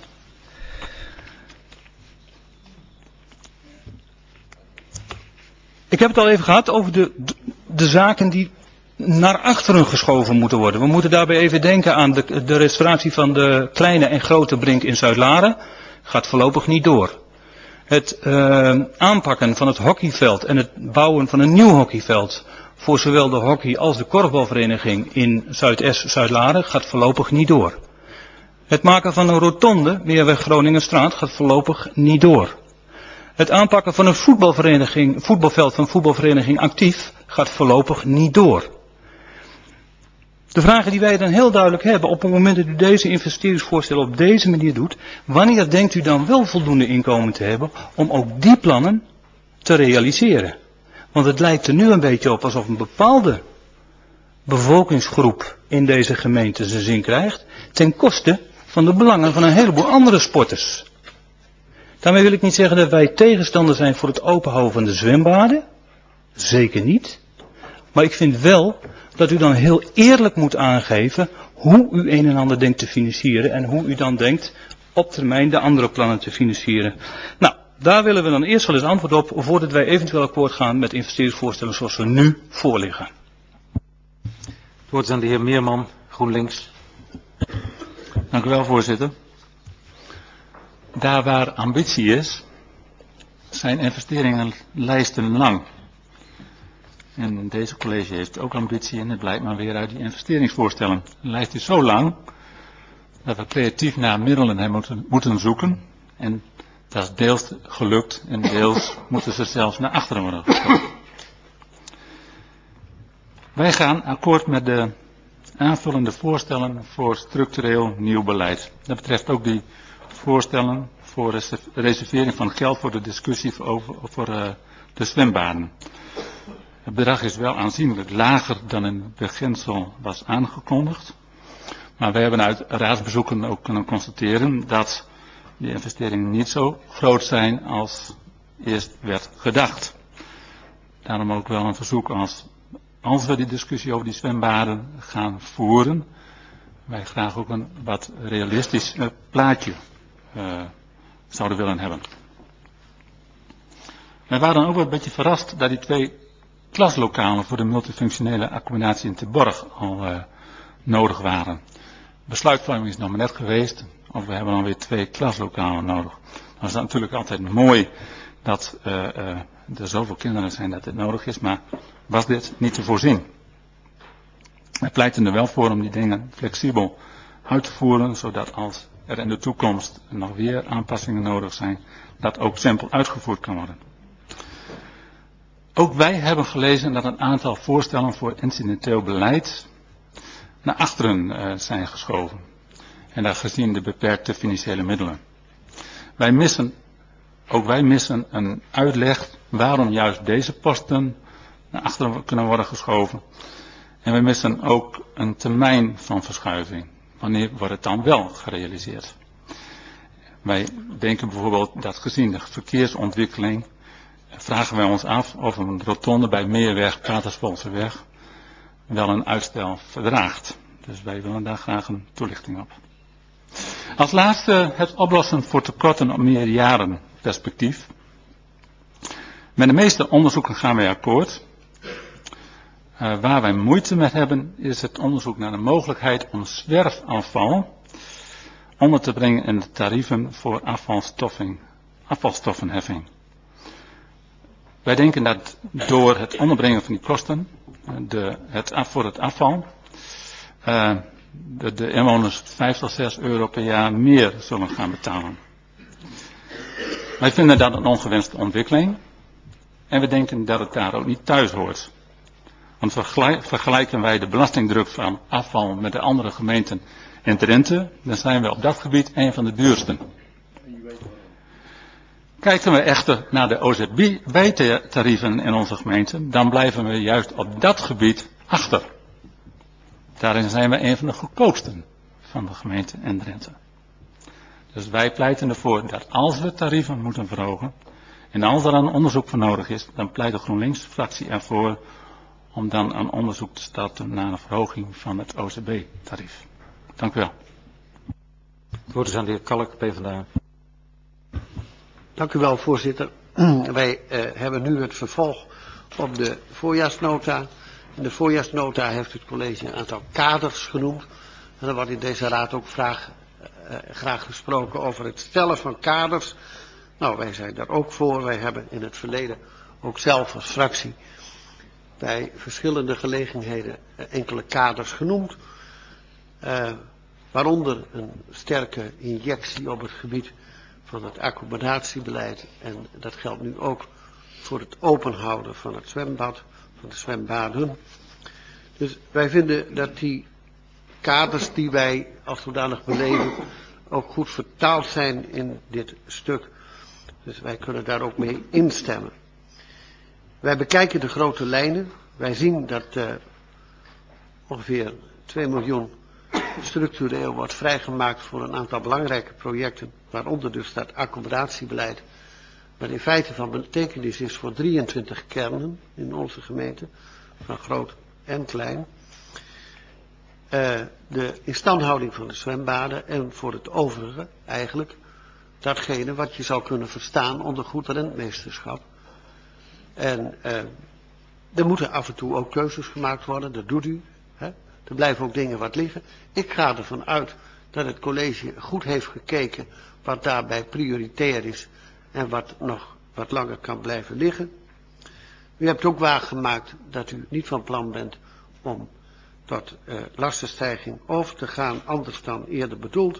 Ik heb het al even gehad over de, de, de zaken die naar achteren geschoven moeten worden. We moeten daarbij even denken aan de, de restauratie van de kleine en grote brink in Zuidlaren. Gaat voorlopig niet door. Het uh, aanpakken van het hockeyveld en het bouwen van een nieuw hockeyveld voor zowel de hockey als de korfbalvereniging in Zuidest Zuidlaren gaat voorlopig niet door. Het maken van een rotonde, Meerweg Groningenstraat, gaat voorlopig niet door. Het aanpakken van een voetbalvereniging, voetbalveld van voetbalvereniging Actief gaat voorlopig niet door. De vragen die wij dan heel duidelijk hebben, op het moment dat u deze investeringsvoorstellen op deze manier doet, wanneer denkt u dan wel voldoende inkomen te hebben om ook die plannen te realiseren? Want het lijkt er nu een beetje op alsof een bepaalde bevolkingsgroep in deze gemeente zijn zin krijgt, ten koste van de belangen van een heleboel andere sporters. Daarmee wil ik niet zeggen dat wij tegenstander zijn voor het openhouden van de zwembaden. Zeker niet. Maar ik vind wel dat u dan heel eerlijk moet aangeven hoe u een en ander denkt te financieren en hoe u dan denkt op termijn de andere plannen te financieren. Nou, daar willen we dan eerst wel eens antwoord op voordat wij eventueel akkoord gaan met investeringsvoorstellen zoals ze nu voorliggen. Het woord is aan de heer Meerman, GroenLinks. Dank u wel, voorzitter. Daar waar ambitie is, zijn investeringenlijsten lang. En deze college heeft ook ambitie en het blijkt maar weer uit die investeringsvoorstellen. De lijst is zo lang dat we creatief naar middelen hebben moeten, moeten zoeken. En dat is deels gelukt en deels moeten ze zelfs naar achteren worden geschoven. Wij gaan akkoord met de aanvullende voorstellen voor structureel nieuw beleid. Dat betreft ook die voorstellen voor reservering van geld voor de discussie over, voor uh, de zwembaden. Het bedrag is wel aanzienlijk lager dan in het beginsel was aangekondigd. Maar we hebben uit raadsbezoeken ook kunnen constateren dat die investeringen niet zo groot zijn als eerst werd gedacht. Daarom ook wel een verzoek als, als we die discussie over die zwembaden gaan voeren, wij graag ook een wat realistisch uh, plaatje uh, zouden willen hebben. Wij waren dan ook wel een beetje verrast dat die twee klaslokalen voor de multifunctionele accommodatie in Terborg al uh, nodig waren. Besluitvorming is nog maar net geweest, of we hebben dan weer twee klaslokalen nodig. Dan is het natuurlijk altijd mooi dat uh, uh, er zoveel kinderen zijn dat dit nodig is, maar was dit niet te voorzien? Wij pleiten er wel voor om die dingen flexibel uit te voeren, zodat als er in de toekomst nog weer aanpassingen nodig zijn, dat ook simpel uitgevoerd kan worden. Ook wij hebben gelezen dat een aantal voorstellen voor incidenteel beleid naar achteren uh, zijn geschoven. En dat gezien de beperkte financiële middelen. Wij missen, ook wij missen een uitleg waarom juist deze posten naar achteren kunnen worden geschoven. En wij missen ook een termijn van verschuiving. Wanneer wordt het dan wel gerealiseerd? Wij denken bijvoorbeeld dat gezien de verkeersontwikkeling vragen wij ons af of een rotonde bij Meerweg, Paterswoldseweg wel een uitstel verdraagt. Dus wij willen daar graag een toelichting op. Als laatste het oplossen voor tekorten op meerjaren perspectief. Met de meeste onderzoeken gaan wij akkoord. Uh, waar wij moeite mee hebben is het onderzoek naar de mogelijkheid om zwerfafval onder te brengen in de tarieven voor afvalstoffing, afvalstoffenheffing. Wij denken dat door het onderbrengen van die kosten, de, het af, voor het afval, uh, de, de inwoners vijf tot zes euro per jaar meer zullen gaan betalen. Wij vinden dat een ongewenste ontwikkeling en we denken dat het daar ook niet thuis hoort. Want vergelijken wij de belastingdruk van afval met de andere gemeenten in Drenthe, dan zijn we op dat gebied een van de duursten. Kijken we echter naar de O Z B-tarieven in onze gemeente, dan blijven we juist op dat gebied achter. Daarin zijn we een van de goedkoopsten van de gemeente in Drenthe. Dus wij pleiten ervoor dat als we tarieven moeten verhogen en als er een onderzoek voor nodig is, dan pleit de GroenLinks-fractie ervoor om dan een onderzoek te starten naar een verhoging van het O C B-tarief. Dank u wel. Het woord is aan de heer Kalk, PvdA. Dank u wel, voorzitter. Wij uh, hebben nu het vervolg op de voorjaarsnota. In de voorjaarsnota heeft het college een aantal kaders genoemd. En er wordt in deze raad ook vraag, uh, graag gesproken over het stellen van kaders. Nou, wij zijn daar ook voor. Wij hebben in het verleden ook zelf als fractie bij verschillende gelegenheden uh, enkele kaders genoemd. Uh, waaronder een sterke injectie op het gebied van het accommodatiebeleid. En dat geldt nu ook voor het openhouden van het zwembad, van de zwembaden. Dus wij vinden dat die kaders die wij als zodanig beleven ook goed vertaald zijn in dit stuk. Dus wij kunnen daar ook mee instemmen. Wij bekijken de grote lijnen. Wij zien dat uh, ongeveer twee miljoen structureel wordt vrijgemaakt voor een aantal belangrijke projecten, waaronder dus dat accommodatiebeleid, wat in feite van betekenis is voor drieëntwintig kernen in onze gemeente, van groot en klein. Uh, de instandhouding van de zwembaden en voor het overige eigenlijk datgene wat je zou kunnen verstaan onder goed rentmeesterschap. En uh, er moeten af en toe ook keuzes gemaakt worden, dat doet u. Hè? Er blijven ook dingen wat liggen. Ik ga ervan uit dat het college goed heeft gekeken wat daarbij prioritair is en wat nog wat langer kan blijven liggen. U hebt ook waargemaakt dat u niet van plan bent om tot uh, lastenstijging over te gaan, anders dan eerder bedoeld.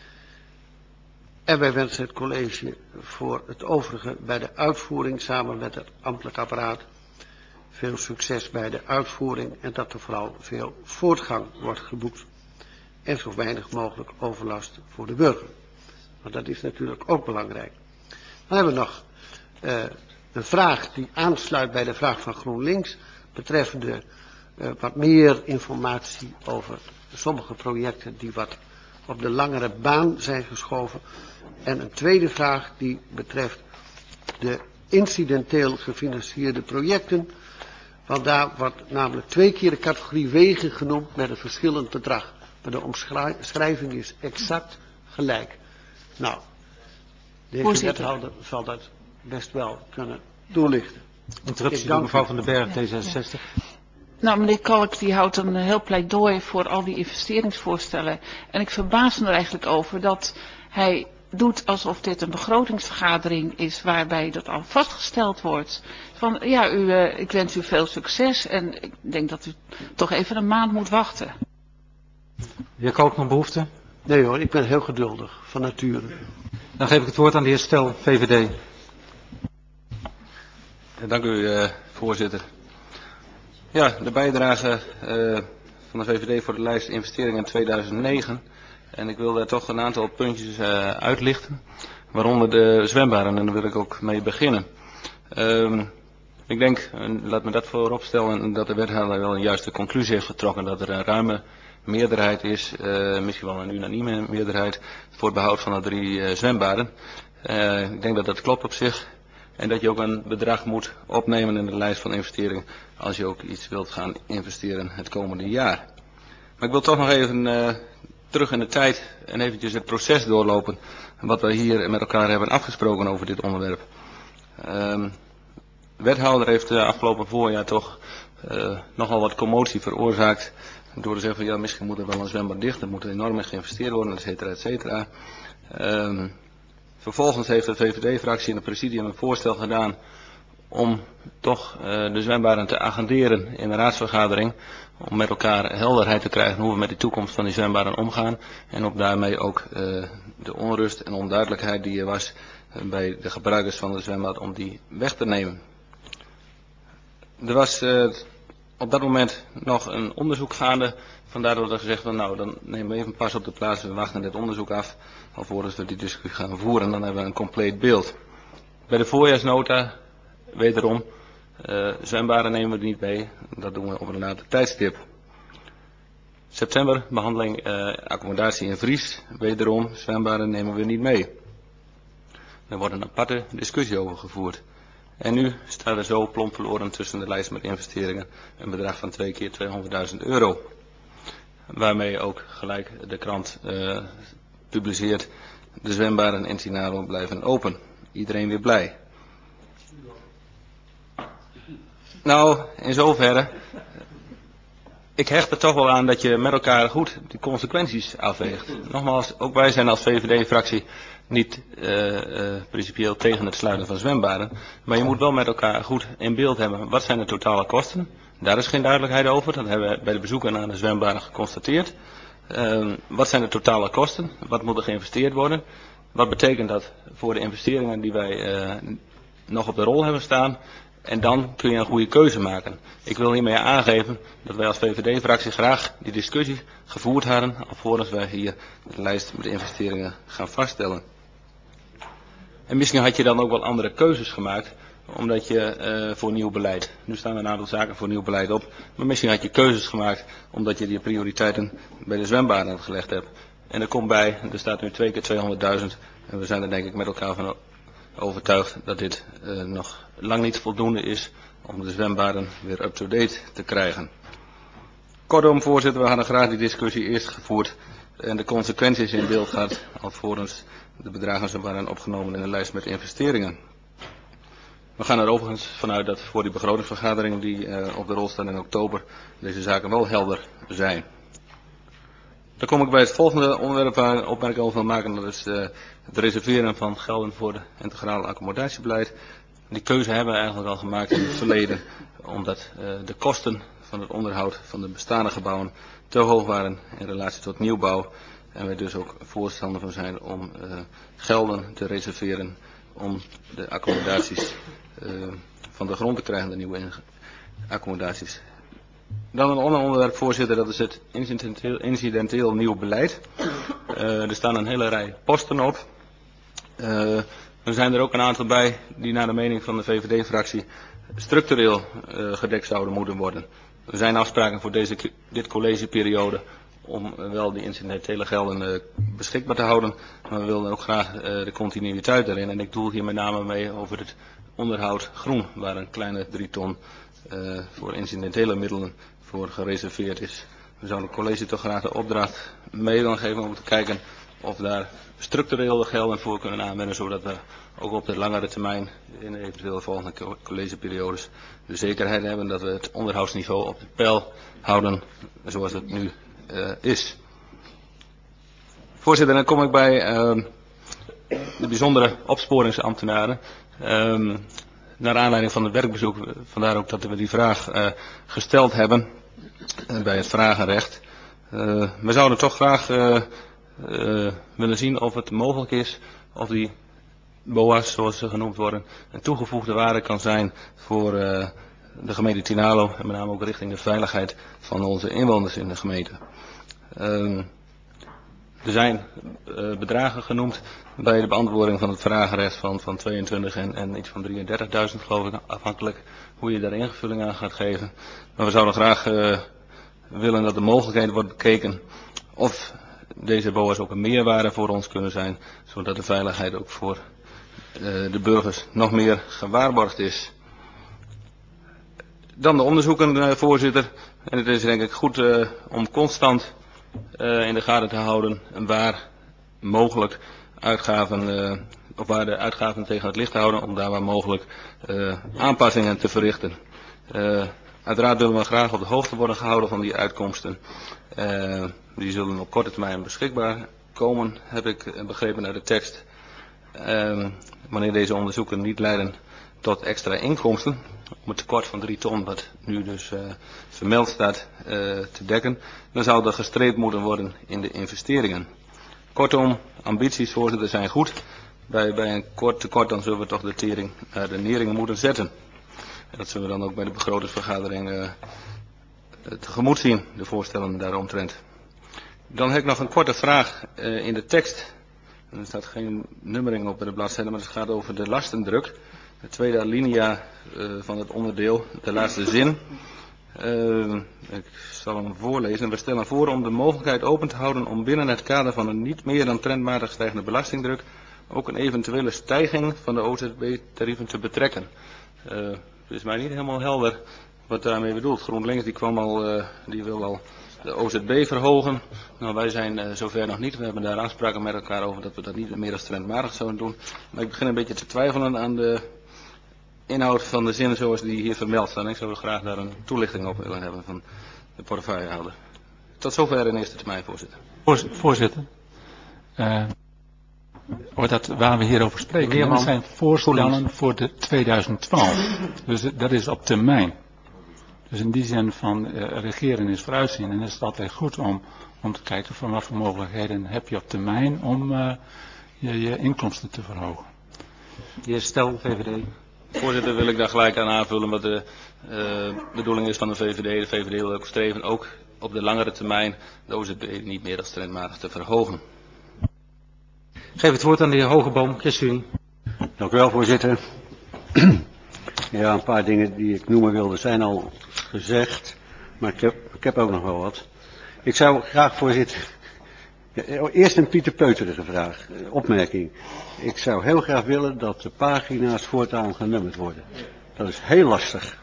En wij wensen het college voor het overige bij de uitvoering samen met het ambtelijk apparaat veel succes bij de uitvoering en dat er vooral veel voortgang wordt geboekt. En zo weinig mogelijk overlast voor de burger. Want dat is natuurlijk ook belangrijk. Dan hebben we nog uh, een vraag die aansluit bij de vraag van GroenLinks betreffende uh, wat meer informatie over sommige projecten die wat op de langere baan zijn geschoven. En een tweede vraag die betreft de incidenteel gefinancierde projecten. Want daar wordt namelijk twee keer de categorie wegen genoemd met een verschillend bedrag. Maar de omschrijving is exact gelijk. Nou, de heer wethouder zal dat best wel kunnen toelichten. Interruptie door mevrouw Van den Berg, D zesenzestig. Nou, meneer Kalk die houdt een heel pleidooi voor al die investeringsvoorstellen. En ik verbaas me er eigenlijk over dat hij doet alsof dit een begrotingsvergadering is waarbij dat al vastgesteld wordt. Van ja, u, uh, ik wens u veel succes en ik denk dat u toch even een maand moet wachten. De heer Kalk nog behoefte? Nee hoor, ik ben heel geduldig, van nature. Dan geef ik het woord aan de heer Stel, V V D. Ja, dank u, uh, voorzitter. Ja, de bijdrage uh, van de V V D voor de lijst investeringen in tweeduizend negen. En ik wil daar toch een aantal puntjes uh, uitlichten. Waaronder de zwembaden, en daar wil ik ook mee beginnen. Um, ik denk, en laat me dat voorop stellen, dat de wethouder wel een juiste conclusie heeft getrokken. Dat er een ruime meerderheid is, uh, misschien wel een unanieme meerderheid, voor het behoud van de drie uh, zwembaden. Uh, ik denk dat dat klopt op zich. En dat je ook een bedrag moet opnemen in de lijst van investeringen als je ook iets wilt gaan investeren het komende jaar. Maar ik wil toch nog even uh, terug in de tijd en eventjes het proces doorlopen wat we hier met elkaar hebben afgesproken over dit onderwerp. Um, de wethouder heeft uh, afgelopen voorjaar toch uh, nogal wat commotie veroorzaakt door te zeggen van ja, misschien moet er wel een zwembad dicht, er moet enorm in geïnvesteerd worden, et cetera, et cetera. Um, vervolgens heeft de V V D-fractie in het presidium een voorstel gedaan om toch uh, de zwembaden te agenderen in de raadsvergadering. Om met elkaar helderheid te krijgen hoe we met de toekomst van die zwembaden omgaan. En op daarmee ook uh, de onrust en onduidelijkheid die er was uh, bij de gebruikers van de zwembad om die weg te nemen. Er was uh, op dat moment nog een onderzoek gaande. Vandaar dat er gezegd werd, nou dan nemen we even pas op de plaats. We wachten dit onderzoek af. Alvorens we die discussie gaan voeren. Dan hebben we een compleet beeld. Bij de voorjaarsnota, wederom, uh, zwembaden nemen we er niet bij. Dat doen we op een later tijdstip. September, behandeling uh, accommodatie in Vries. Wederom, zwembaden nemen we niet mee. Er wordt een aparte discussie over gevoerd. En nu staat er zo plomp verloren tussen de lijst met investeringen een bedrag van twee keer tweehonderdduizend euro. Waarmee ook gelijk de krant uh, publiceert, de zwembaden in Tinalo blijven open. Iedereen weer blij. Nou, in zoverre, ik hecht er toch wel aan dat je met elkaar goed de consequenties afweegt. Nogmaals, ook wij zijn als V V D-fractie niet uh, uh, principieel tegen het sluiten van zwembaden. Maar je moet wel met elkaar goed in beeld hebben. Wat zijn de totale kosten? Daar is geen duidelijkheid over. Dat hebben we bij de bezoeken aan de zwembaden geconstateerd. Uh, wat zijn de totale kosten? Wat moet er geïnvesteerd worden? Wat betekent dat voor de investeringen die wij uh, nog op de rol hebben staan? En dan kun je een goede keuze maken. Ik wil hiermee aangeven dat wij als V V D-fractie graag die discussie gevoerd hadden, alvorens wij hier de lijst met investeringen gaan vaststellen. En misschien had je dan ook wel andere keuzes gemaakt, omdat je uh, voor nieuw beleid, nu staan er een aantal zaken voor nieuw beleid op, maar misschien had je keuzes gemaakt omdat je die prioriteiten bij de zwembaden gelegd hebt. En er komt bij, er staat nu twee keer tweehonderdduizend en we zijn er denk ik met elkaar van overtuigd dat dit uh, nog lang niet voldoende is om de zwembaden weer up-to-date te krijgen. Kortom, voorzitter, we hadden graag die discussie eerst gevoerd en de consequenties in beeld gehad, alvorens de bedragen waren opgenomen in de lijst met investeringen. We gaan er overigens vanuit dat voor die begrotingsvergadering die uh, op de rol staat in oktober deze zaken wel helder zijn. Dan kom ik bij het volgende onderwerp waar ik een opmerking over wil maken. Dat is uh, het reserveren van gelden voor het integrale accommodatiebeleid. Die keuze hebben we eigenlijk al gemaakt in het verleden. Omdat uh, de kosten van het onderhoud van de bestaande gebouwen te hoog waren in relatie tot nieuwbouw. En wij dus ook voorstander van zijn om uh, gelden te reserveren om de accommodaties uh, van de grond te krijgen, de nieuwe accommodaties. Dan een ander onderwerp, voorzitter, dat is het incidenteel, incidenteel nieuw beleid. Uh, er staan een hele rij posten op. Uh, er zijn er ook een aantal bij die naar de mening van de V V D-fractie structureel uh, gedekt zouden moeten worden. Er zijn afspraken voor deze, dit collegeperiode om uh, wel die incidentele gelden uh, beschikbaar te houden. Maar we willen ook graag uh, de continuïteit erin. En ik doel hier met name mee over het onderhoud groen, waar een kleine drie ton uh, voor incidentele middelen voor gereserveerd is. We zouden het college toch graag de opdracht mee willen geven om te kijken of daar structureel de gelden voor kunnen aanwenden, zodat we ook op de langere termijn in de eventuele volgende collegeperiodes de zekerheid hebben dat we het onderhoudsniveau op de peil houden zoals het nu uh, is. Voorzitter, dan kom ik bij uh, de bijzondere opsporingsambtenaren. Uh, naar aanleiding van het werkbezoek, vandaar ook dat we die vraag uh, gesteld hebben uh, bij het vragenrecht. Uh, we zouden toch graag uh, uh, willen zien of het mogelijk is of die B O A's, zoals ze genoemd worden, een toegevoegde waarde kan zijn voor uh, de gemeente Tinalo en met name ook richting de veiligheid van onze inwoners in de gemeente. Uh, er zijn uh, bedragen genoemd bij de beantwoording van het vragenrecht van, van tweeëntwintig en, en iets van drieëndertigduizend geloof ik, afhankelijk hoe je daar invulling aan gaat geven. Maar we zouden graag uh, willen dat de mogelijkheid wordt bekeken of deze B O A's ook een meerwaarde voor ons kunnen zijn, zodat de veiligheid ook voor uh, de burgers nog meer gewaarborgd is. Dan de onderzoeken, uh, voorzitter. En het is denk ik goed uh, om constant uh, in de gaten te houden waar mogelijk uitgaven, uh, of waar de uitgaven tegen het licht te houden, om daar waar mogelijk uh, aanpassingen te verrichten. Uh, uiteraard willen we graag op de hoogte worden gehouden van die uitkomsten. Uh, die zullen op korte termijn beschikbaar komen, heb ik begrepen uit de tekst. Uh, wanneer deze onderzoeken niet leiden tot extra inkomsten, om het tekort van drie ton, wat nu dus uh, vermeld staat, uh, te dekken, dan zou er gestreept moeten worden in de investeringen. Kortom, ambities, voorzitter, zijn goed. Bij, bij een kort tekort dan zullen we toch de tering naar de nering moeten zetten. En dat zullen we dan ook bij de begrotingsvergadering uh, tegemoet zien, de voorstellen daaromtrent. Dan heb ik nog een korte vraag uh, in de tekst. Er staat geen nummering op bij de bladzijde, maar het gaat over de lastendruk. De tweede alinea uh, van het onderdeel, de laatste zin. Uh, ik zal hem voorlezen. We stellen voor om de mogelijkheid open te houden om binnen het kader van een niet meer dan trendmatig stijgende belastingdruk ook een eventuele stijging van de O Z B-tarieven te betrekken. Uh, het is mij niet helemaal helder wat daarmee bedoelt. GroenLinks die kwam al, uh, die wil al de O Z B verhogen. Nou, wij zijn uh, zover nog niet. We hebben daar afspraken met elkaar over dat we dat niet meer dan trendmatig zouden doen. Maar ik begin een beetje te twijfelen aan de inhoud van de zinnen zoals die hier vermeld staan. Ik zou graag daar een toelichting op willen hebben van de portefeuillehouder. Tot zover in eerste termijn, voorzitter. Voorzitter, uh, dat, waar we hier over spreken, dat zijn voorstellen voor de tweeduizend twaalf. Dus dat is op termijn. Dus in die zin van uh, regeren is vooruitzien. En is het altijd goed om, om te kijken van wat voor mogelijkheden heb je op termijn om uh, je, je inkomsten te verhogen. De heer Stel, V V D. Voorzitter, wil ik daar gelijk aan aanvullen wat de uh, bedoeling is van de V V D. De V V D wil ook streven ook op de langere termijn de O Z B niet meer dan trendmatig te verhogen. Geef het woord aan de heer Hogeboom, ChristenUnie. Dank u wel, voorzitter. Ja, een paar dingen die ik noemen wilde zijn al gezegd, maar ik heb, ik heb ook nog wel wat. Ik zou graag, voorzitter, eerst een Pieter Peuterige vraag, opmerking. Ik zou heel graag willen dat de pagina's voortaan genummerd worden. Dat is heel lastig.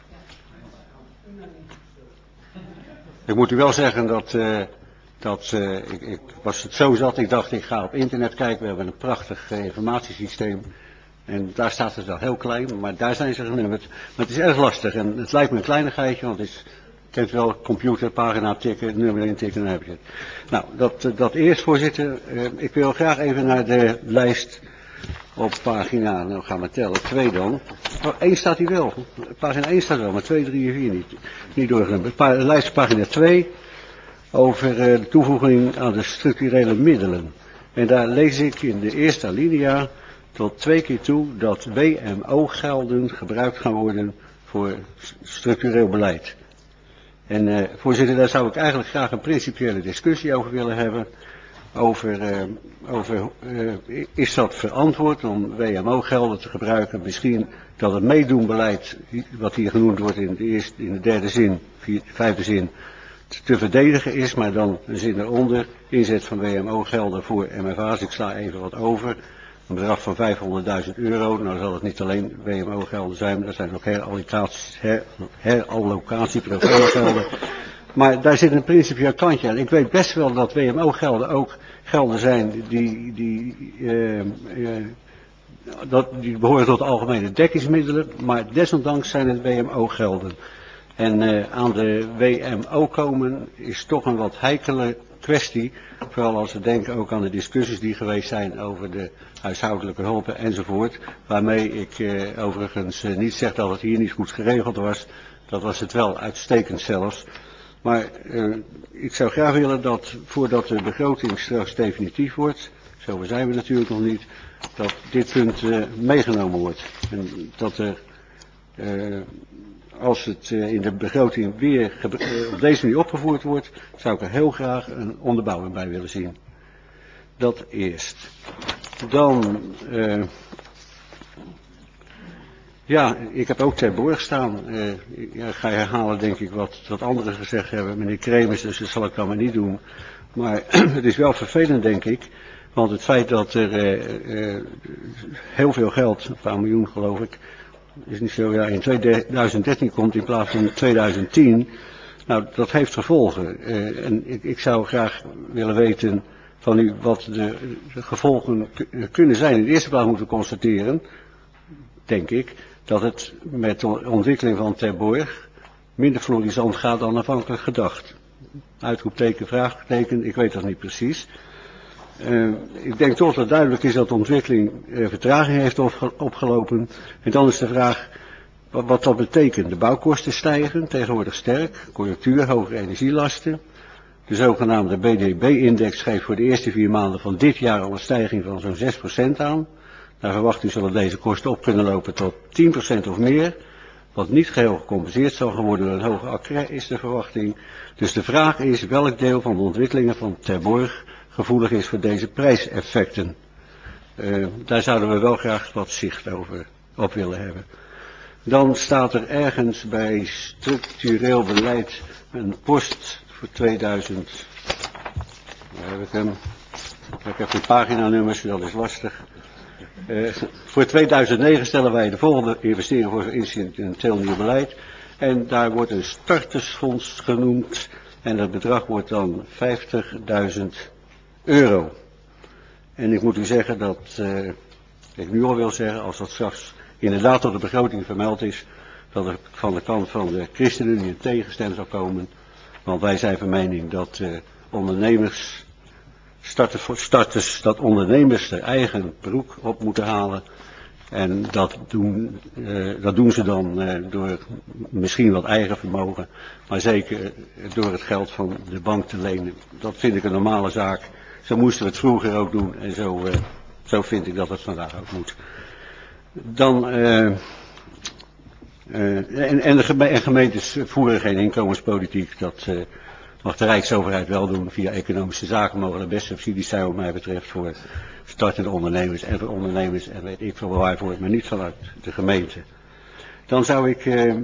Ik moet u wel zeggen dat, uh, dat uh, ik, ik was het zo zat, ik dacht ik ga op internet kijken, we hebben een prachtig uh, informatiesysteem. En daar staat het wel heel klein, maar daar zijn ze genummerd. Maar het is erg lastig en het lijkt me een kleinigheidje, want het is, kent wel, computer, pagina tikken, nummer intikken, dan heb je het. Nou, dat, dat eerst, voorzitter. Uh, ik wil graag even naar de lijst op pagina, nou gaan we tellen, twee dan. Oh, één staat hier wel, pagina één staat wel, maar twee, drie en vier niet, niet doorgenummerd. Pa, lijst op pagina twee, over uh, de toevoeging aan de structurele middelen. En daar lees ik in de eerste alinea tot twee keer toe dat W M O-gelden gebruikt gaan worden voor structureel beleid. En uh, voorzitter, daar zou ik eigenlijk graag een principiële discussie over willen hebben. Over, uh, over uh, is dat verantwoord om W M O-gelden te gebruiken? Misschien dat het meedoenbeleid, wat hier genoemd wordt in de, eerste, in de derde zin, vier, vijfde zin, te verdedigen is, maar dan een zin eronder, inzet van W M O-gelden voor M F A's. Ik sla even wat over. Een bedrag van vijfhonderdduizend euro. Nou zal het niet alleen W M O-gelden zijn, maar dat zijn ook herallocatie, her, herallocatieprogrammagelden. Maar daar zit een principieel kantje aan. Ik weet best wel dat W M O-gelden ook gelden zijn die, die, uh, uh, dat, die behoren tot de algemene dekkingsmiddelen, maar desondanks zijn het W M O-gelden. En uh, aan de W M O komen is toch een wat heikele kwestie, vooral als we denken ook aan de discussies die geweest zijn over de huishoudelijke hulpen enzovoort, waarmee ik uh, overigens uh, niet zeg dat het hier niet goed geregeld was, dat was het wel uitstekend zelfs. Maar uh, ik zou graag willen dat voordat de begroting straks definitief wordt, zo zijn we natuurlijk nog niet, dat dit punt uh, meegenomen wordt. En dat er, uh, als het uh, in de begroting weer uh, op deze manier opgevoerd wordt, zou ik er heel graag een onderbouwing bij willen zien. Dat eerst. Dan, uh, ja, ik heb ook ter borg staan. Uh, ik ja, ga herhalen denk ik wat, wat anderen gezegd hebben. Meneer Kremers, dus dat zal ik dan maar niet doen. Maar het is wel vervelend denk ik. Want het feit dat er uh, uh, heel veel geld, een paar miljoen geloof ik, is niet zo, ja, in tweeduizend dertien komt in plaats van tweeduizend tien. Nou, dat heeft gevolgen. Uh, en ik, ik zou graag willen weten van u wat de, de gevolgen k- kunnen zijn. In de eerste plaats moeten we constateren, denk ik, dat het met de ontwikkeling van Ter Borg minder florissant gaat dan aanvankelijk gedacht. Uitroepteken, vraagteken, ik weet dat niet precies. Uh, ik denk toch dat duidelijk is dat de ontwikkeling uh, vertraging heeft opge- opgelopen. En dan is de vraag wat, wat dat betekent. De bouwkosten stijgen, tegenwoordig sterk, conjunctuur, hogere energielasten. De zogenaamde B D B-index geeft voor de eerste vier maanden van dit jaar al een stijging van zo'n zes procent aan. Naar verwachting zullen deze kosten op kunnen lopen tot tien procent of meer. Wat niet geheel gecompenseerd zal worden door een hoge accre is de verwachting. Dus de vraag is welk deel van de ontwikkelingen van Ter Borg gevoelig is voor deze prijseffecten. Uh, daar zouden we wel graag wat zicht over op willen hebben. Dan staat er ergens bij structureel beleid een post voor tweeduizend. Daar heb ik hem. Ik heb geen paginanummers, dat is lastig. Uh, voor tweeduizend negen stellen wij de volgende investering voor incidenteel nieuw beleid. En daar wordt een startersfonds genoemd. En dat bedrag wordt dan vijftigduizend euro. En ik moet u zeggen dat, uh, ik nu al wil zeggen, als dat straks inderdaad op de begroting vermeld is, dat er van de kant van de ChristenUnie een tegenstem zal komen. Want wij zijn van mening dat uh, ondernemers, starters, starters, dat ondernemers er eigen broek op moeten halen. En dat doen, uh, dat doen ze dan uh, door misschien wat eigen vermogen, maar zeker door het geld van de bank te lenen. Dat vind ik een normale zaak. Zo moesten we het vroeger ook doen en zo, uh, zo vind ik dat het vandaag ook moet. Dan, uh, uh, en, en de geme en gemeentes voeren geen inkomenspolitiek. Dat uh, mag de Rijksoverheid wel doen. Via economische zaken mogen er best subsidies zijn wat mij betreft voor startende ondernemers en voor ondernemers en weet ik veel waarvoor, maar niet vanuit de gemeente. Dan zou ik uh, uh,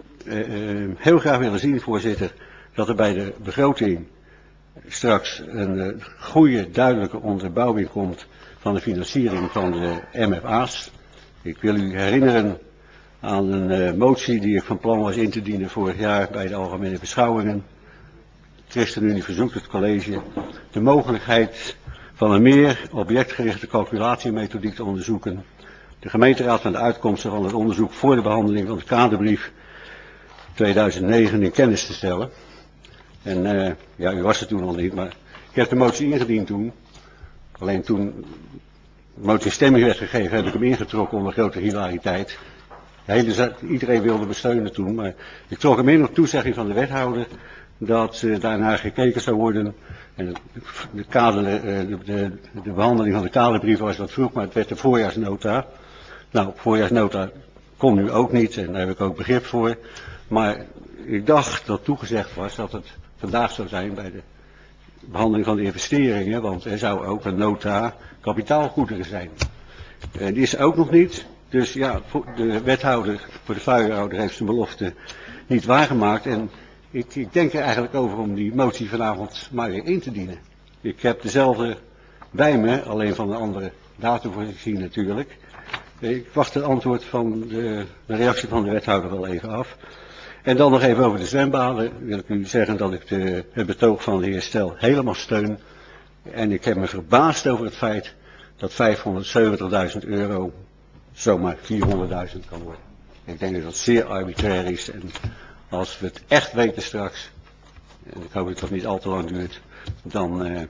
uh, heel graag willen zien, voorzitter, dat er bij de begroting straks een uh, goede, duidelijke onderbouwing komt van de financiering van de M F A's. Ik wil u herinneren aan een uh, motie die ik van plan was in te dienen vorig jaar bij de algemene beschouwingen. De ChristenUnie verzoekt het college de mogelijkheid van een meer objectgerichte calculatiemethodiek te onderzoeken. De gemeenteraad van de uitkomsten van het onderzoek voor de behandeling van de kaderbrief tweeduizend negen in kennis te stellen. En uh, ja, u was er toen al niet, maar ik heb de motie ingediend toen. Alleen toen de motie stemming werd gegeven, heb ik hem ingetrokken onder grote hilariteit. De hele, iedereen wilde me steunen toen, maar ik trok hem in op toezegging van de wethouder dat uh, daarnaar gekeken zou worden. En de, kader, de, de, de behandeling van de kaderbrief was wat vroeg, maar het werd de voorjaarsnota. Nou, voorjaarsnota kon nu ook niet en daar heb ik ook begrip voor. Maar ik dacht dat toegezegd was dat het vandaag zou zijn bij de behandeling van de investeringen, want er zou ook een nota kapitaalgoederen zijn. En die is er ook nog niet. Dus ja, de wethouder, voor de vuurhouder heeft zijn belofte niet waargemaakt. En ik, ik denk er eigenlijk over om die motie vanavond maar weer in te dienen. Ik heb dezelfde bij me, alleen van een andere datum voorzien natuurlijk. Ik wacht het antwoord van de, de reactie van de wethouder wel even af. En dan nog even over de zwembaden. Wil ik u zeggen dat ik de, het betoog van de heer Stel helemaal steun. En ik heb me verbaasd over het feit dat vijfhonderdzeventigduizend euro zomaar vierhonderdduizend kan worden. Ik denk dat dat zeer arbitrair is. En als we het echt weten straks, en ik hoop dat het niet al te lang duurt, dan, uh,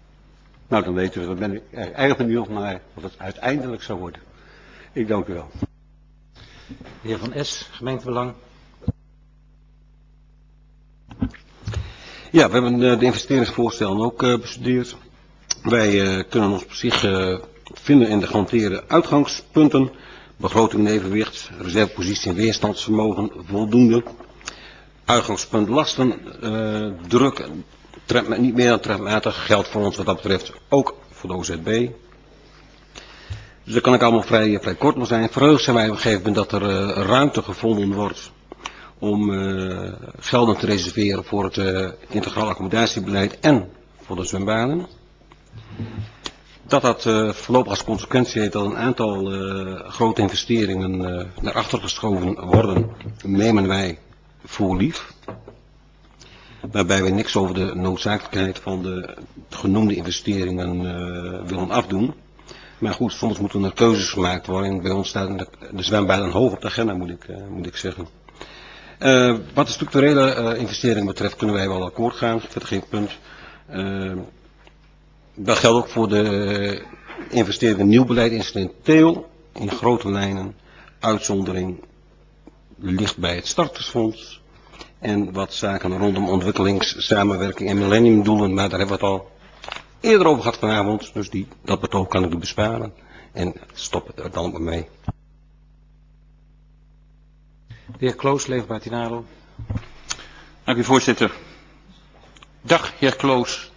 nou dan weten we, dan ben ik er erg benieuwd naar wat het uiteindelijk zou worden. Ik dank u wel. De heer Van Es, gemeentebelang. Ja, we hebben uh, de investeringsvoorstellen ook uh, bestudeerd. Wij uh, kunnen ons op zich uh, vinden in de gehanteerde uitgangspunten. Begroting in evenwicht, reservepositie en weerstandsvermogen voldoende. Uitgangspunt lasten, uh, druk, tref, niet meer dan trefmatig, geldt voor ons wat dat betreft ook voor de O Z B. Dus daar kan ik allemaal vrij, vrij kort nog zijn. Verheugd zijn wij op een gegeven moment dat er uh, ruimte gevonden wordt om uh, gelden te reserveren voor het uh, integraal accommodatiebeleid en voor de zwembaden. Dat dat uh, voorlopig als consequentie heeft dat een aantal uh, grote investeringen uh, naar achter geschoven worden, nemen wij voor lief. Waarbij we niks over de noodzakelijkheid van de genoemde investeringen uh, willen afdoen. Maar goed, soms moeten er keuzes gemaakt worden. En bij ons staat de, de zwembaden hoog op de agenda, moet ik, uh, moet ik zeggen. Uh, wat de structurele uh, investeringen betreft kunnen wij wel akkoord gaan. Dat is geen punt. Uh, dat geldt ook voor de investeringen in nieuw beleid incidenteel. In grote lijnen. Uitzondering ligt bij het startersfonds. En wat zaken rondom ontwikkelingssamenwerking en millenniumdoelen. Maar daar hebben we het al eerder over gehad vanavond. Dus die, dat betoog kan ik u besparen. En stop het er dan mee. De heer Kloos, leefbaar Tinalo. Dank u, voorzitter. Dag, heer Kloos.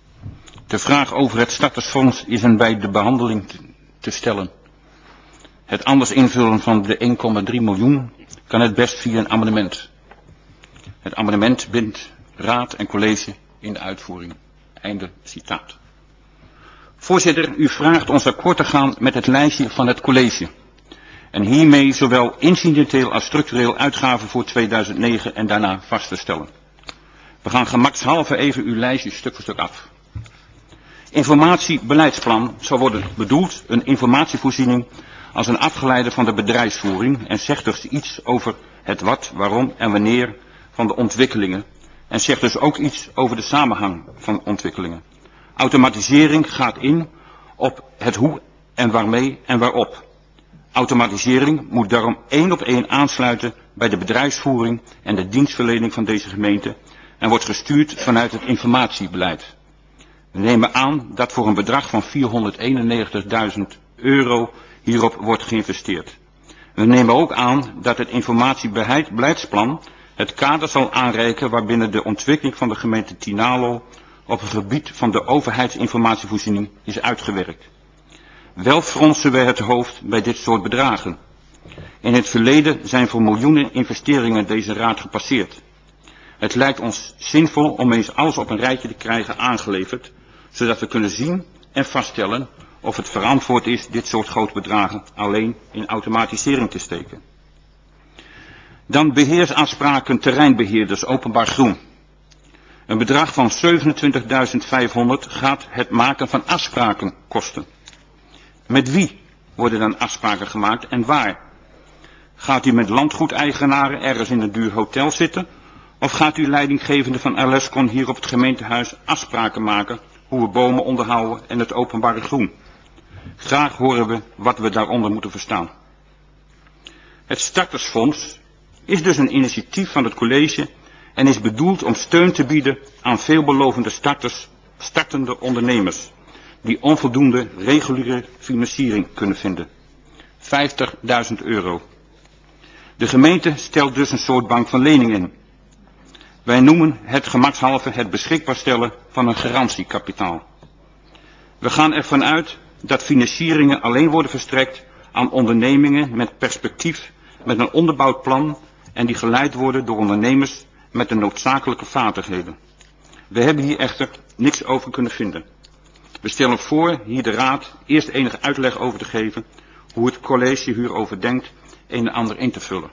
De vraag over het startersfonds is een bij de behandeling te, te stellen. Het anders invullen van de één komma drie miljoen kan het best via een amendement. Het amendement bindt raad en college in de uitvoering. Einde citaat. Voorzitter, u vraagt ons akkoord te gaan met het lijstje van het college. En hiermee zowel incidenteel als structureel uitgaven voor tweeduizend negen en daarna vast te stellen. We gaan gemakshalve even uw lijstje stuk voor stuk af. Informatiebeleidsplan zal worden bedoeld een informatievoorziening als een afgeleide van de bedrijfsvoering en zegt dus iets over het wat, waarom en wanneer van de ontwikkelingen en zegt dus ook iets over de samenhang van ontwikkelingen. Automatisering gaat in op het hoe en waarmee en waarop. Automatisering moet daarom één op één aansluiten bij de bedrijfsvoering en de dienstverlening van deze gemeente en wordt gestuurd vanuit het informatiebeleid. We nemen aan dat voor een bedrag van vierhonderdeenennegentigduizend euro hierop wordt geïnvesteerd. We nemen ook aan dat het informatiebeleidsplan het kader zal aanreiken waarbinnen de ontwikkeling van de gemeente Tynaarlo op het gebied van de overheidsinformatievoorziening is uitgewerkt. Wel fronsen wij het hoofd bij dit soort bedragen. In het verleden zijn voor miljoenen investeringen deze raad gepasseerd. Het lijkt ons zinvol om eens alles op een rijtje te krijgen aangeleverd, zodat we kunnen zien en vaststellen of het verantwoord is dit soort grote bedragen alleen in automatisering te steken. Dan beheersafspraken terreinbeheerders openbaar groen. Een bedrag van zevenentwintigduizend vijfhonderd gaat het maken van afspraken kosten. Met wie worden dan afspraken gemaakt en waar? Gaat u met landgoedeigenaren ergens in een duur hotel zitten? Of gaat u leidinggevende van Alescon hier op het gemeentehuis afspraken maken hoe we bomen onderhouden en het openbare groen? Graag horen we wat we daaronder moeten verstaan. Het startersfonds is dus een initiatief van het college en is bedoeld om steun te bieden aan veelbelovende starters, startende ondernemers, die onvoldoende reguliere financiering kunnen vinden. vijftigduizend euro. De gemeente stelt dus een soort bank van leningen in. Wij noemen het gemakshalve het beschikbaar stellen van een garantiekapitaal. We gaan ervan uit dat financieringen alleen worden verstrekt aan ondernemingen met perspectief, met een onderbouwd plan en die geleid worden door ondernemers met de noodzakelijke vaardigheden. We hebben hier echter niks over kunnen vinden. We stellen voor hier de raad eerst enige uitleg over te geven hoe het college hierover denkt een en ander in te vullen.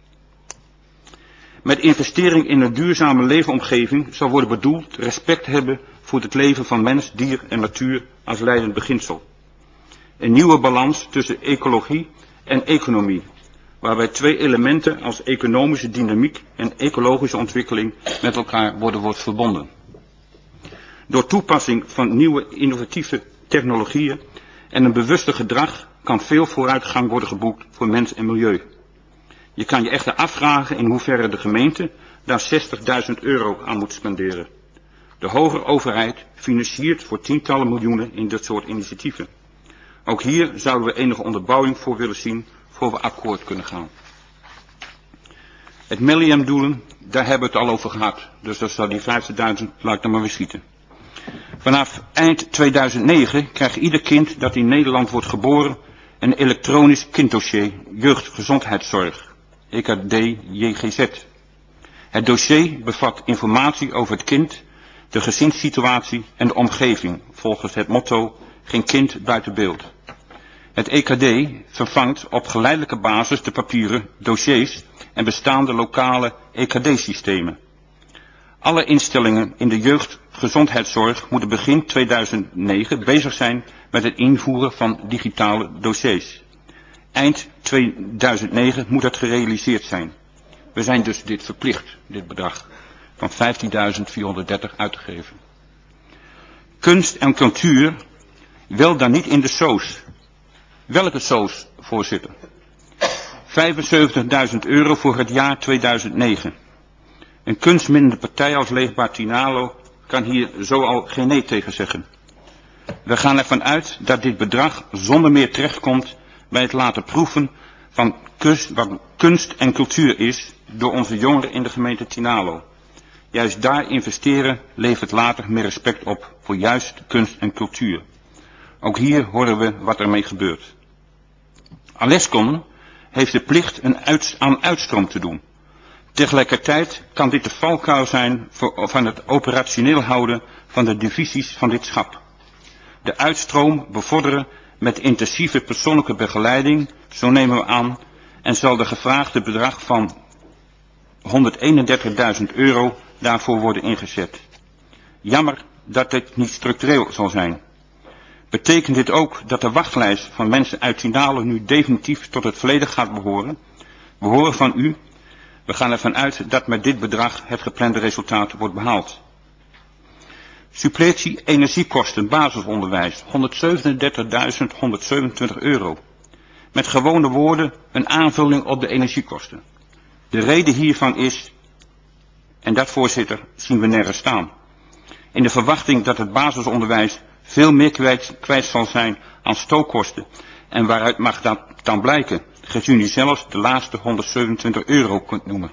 Met investering in een duurzame leefomgeving zal worden bedoeld respect hebben voor het leven van mens, dier en natuur als leidend beginsel. Een nieuwe balans tussen ecologie en economie, waarbij twee elementen als economische dynamiek en ecologische ontwikkeling met elkaar worden, wordt verbonden. Door toepassing van nieuwe innovatieve technologieën en een bewuste gedrag kan veel vooruitgang worden geboekt voor mens en milieu. Je kan je echter afvragen in hoeverre de gemeente daar zestigduizend euro aan moet spenderen. De hogere overheid financiert voor tientallen miljoenen in dit soort initiatieven. Ook hier zouden we enige onderbouwing voor willen zien voor we akkoord kunnen gaan. Het millenniumdoelen, daar hebben we het al over gehad. Dus dat zal die vijftigduizend, laat ik dan maar weer schieten. Vanaf eind tweeduizend negen krijgt ieder kind dat in Nederland wordt geboren een elektronisch kinddossier jeugdgezondheidszorg, E K D J G Z. Het dossier bevat informatie over het kind, de gezinssituatie en de omgeving, volgens het motto geen kind buiten beeld. Het E K D vervangt op geleidelijke basis de papieren dossiers en bestaande lokale E K D-systemen. Alle instellingen in de jeugdgezondheidszorg moeten begin tweeduizend negen bezig zijn met het invoeren van digitale dossiers. Eind tweeduizend negen moet dat gerealiseerd zijn. We zijn dus dit verplicht, dit bedrag van vijftienduizend vierhonderddertig uit te geven. Kunst en cultuur wel dan niet in de soos. Welke soos, voorzitter? vijfenzeventigduizend euro voor het jaar tweeduizend negen. Een kunstminnende partij als Leefbaar Tynaarlo kan hier zo al geen nee tegen zeggen. We gaan ervan uit dat dit bedrag zonder meer terechtkomt bij het laten proeven van kunst, wat kunst en cultuur is door onze jongeren in de gemeente Tynaarlo. Juist daar investeren levert later meer respect op voor juist kunst en cultuur. Ook hier horen we wat ermee gebeurt. Alescon heeft de plicht een uit, aan uitstroom te doen. Tegelijkertijd kan dit de valkuil zijn voor, van het operationeel houden van de divisies van dit schap. De uitstroom bevorderen met intensieve persoonlijke begeleiding, zo nemen we aan, en zal de gevraagde bedrag van honderdeenendertigduizend euro daarvoor worden ingezet. Jammer dat dit niet structureel zal zijn. Betekent dit ook dat de wachtlijst van mensen uit Tinalo nu definitief tot het verleden gaat behoren? We horen van u, we gaan ervan uit dat met dit bedrag het geplande resultaat wordt behaald. Suppletie energiekosten basisonderwijs, honderdzevenendertigduizend honderdzevenentwintig euro. Met gewone woorden een aanvulling op de energiekosten. De reden hiervan is, en dat voorzitter zien we nergens staan, in de verwachting dat het basisonderwijs veel meer kwijt, kwijt zal zijn aan stookkosten. En waaruit mag dat dan blijken, gezien u zelfs de laatste honderdzevenentwintig euro kunt noemen.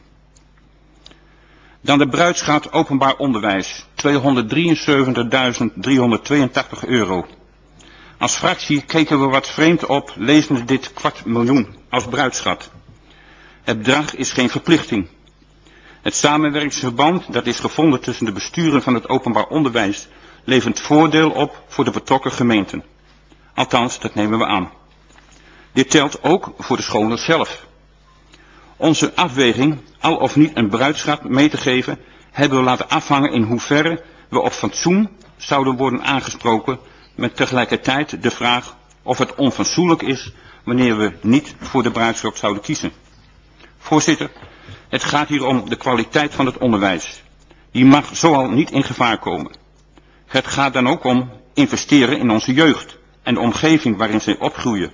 Dan de bruidsgraad openbaar onderwijs, tweehonderddrieënzeventigduizend driehonderdtweeëntachtig euro. Als fractie keken we wat vreemd op, lezende dit kwart miljoen als bruidsschat. Het bedrag is geen verplichting. Het samenwerkingsverband dat is gevonden tussen de besturen van het openbaar onderwijs levert voordeel op voor de betrokken gemeenten. Althans, dat nemen we aan. Dit telt ook voor de scholen zelf. Onze afweging, al of niet een bruidsschat mee te geven, hebben we laten afhangen in hoeverre we op fatsoen zouden worden aangesproken, met tegelijkertijd de vraag of het onfatsoenlijk is wanneer we niet voor de bruidsschat zouden kiezen. Voorzitter, het gaat hier om de kwaliteit van het onderwijs. Die mag zoal niet in gevaar komen. Het gaat dan ook om investeren in onze jeugd en de omgeving waarin zij opgroeien.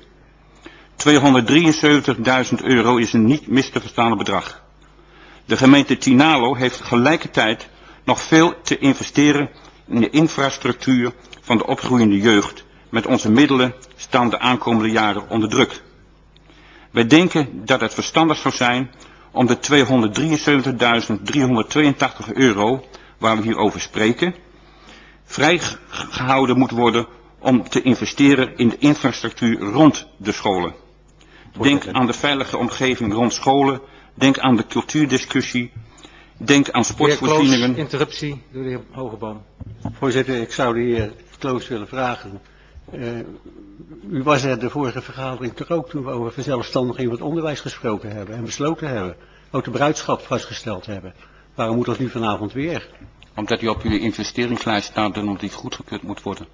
tweehonderddrieënzeventigduizend euro is een niet mis te verstaande bedrag. De gemeente Tinalo heeft tegelijkertijd nog veel te investeren in de infrastructuur van de opgroeiende jeugd. Met onze middelen staan de aankomende jaren onder druk. Wij denken dat het verstandig zou zijn om de tweehonderddrieënzeventigduizend driehonderdtweeëntachtig euro, waar we hier over spreken, vrijgehouden moet worden om te investeren in de infrastructuur rond de scholen. Denk aan de veilige omgeving rond scholen, denk aan de cultuurdiscussie, denk aan sportvoorzieningen. Kloos, interruptie door de heer Hogeboom. Voorzitter, ik zou de heer Kloos willen vragen. Uh, u was er de vorige vergadering toch ook toen we over verzelfstandiging van het onderwijs gesproken hebben en besloten hebben. Ook de bruidschap vastgesteld hebben. Waarom moet dat nu vanavond weer? Omdat die op jullie investeringslijst staat en omdat die goedgekeurd moet worden.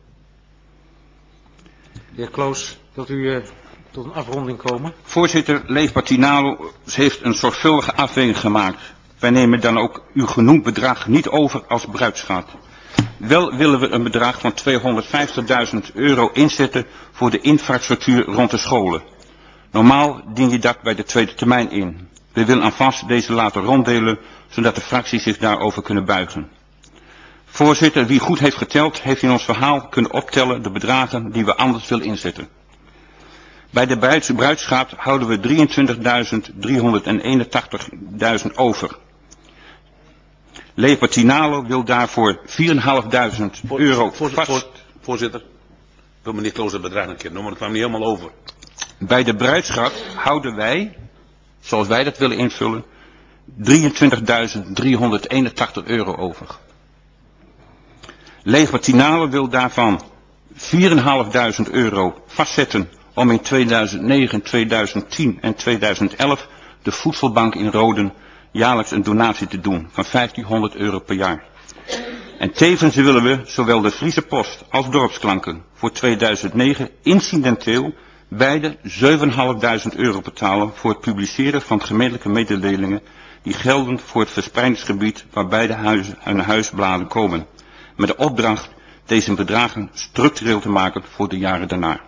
De heer Kloos, wilt u uh, tot een afronding komen? Voorzitter, Leefbaar Tinalo heeft een zorgvuldige afweging gemaakt. Wij nemen dan ook uw genoemd bedrag niet over als bruidsschat. Wel willen we een bedrag van tweehonderdvijftigduizend euro inzetten voor de infrastructuur rond de scholen. Normaal dien je dat bij de tweede termijn in. We willen aanvast deze laten ronddelen, zodat de fracties zich daarover kunnen buigen. Voorzitter, wie goed heeft geteld, heeft in ons verhaal kunnen optellen de bedragen die we anders willen inzetten. Bij de bruidsschat houden we drieëntwintigduizend driehonderdeenentachtig over. Leefbaar Tinalo wil daarvoor vierduizend vijfhonderd euro voor, vast... voor, voorzitter, wil meneer Kloos het bedrag een keer noemen, dat kwam niet helemaal over. Bij de bruidsschat houden wij, zoals wij dat willen invullen, drieëntwintigduizend driehonderdeenentachtig euro over. Leefbaar Tinalo wil daarvan vierduizend vijfhonderd euro vastzetten om in tweeduizend negen, tweeduizend tien en tweeduizend elf de voedselbank in Roden jaarlijks een donatie te doen van vijftienhonderd euro per jaar. En tevens willen we zowel de Friese Post als dorpsklanken voor tweeduizend negen incidenteel beide zevenduizend vijfhonderd euro betalen voor het publiceren van gemeentelijke mededelingen die gelden voor het verspreidingsgebied waar beide huizen en huisbladen komen. Met de opdracht deze bedragen structureel te maken voor de jaren daarna.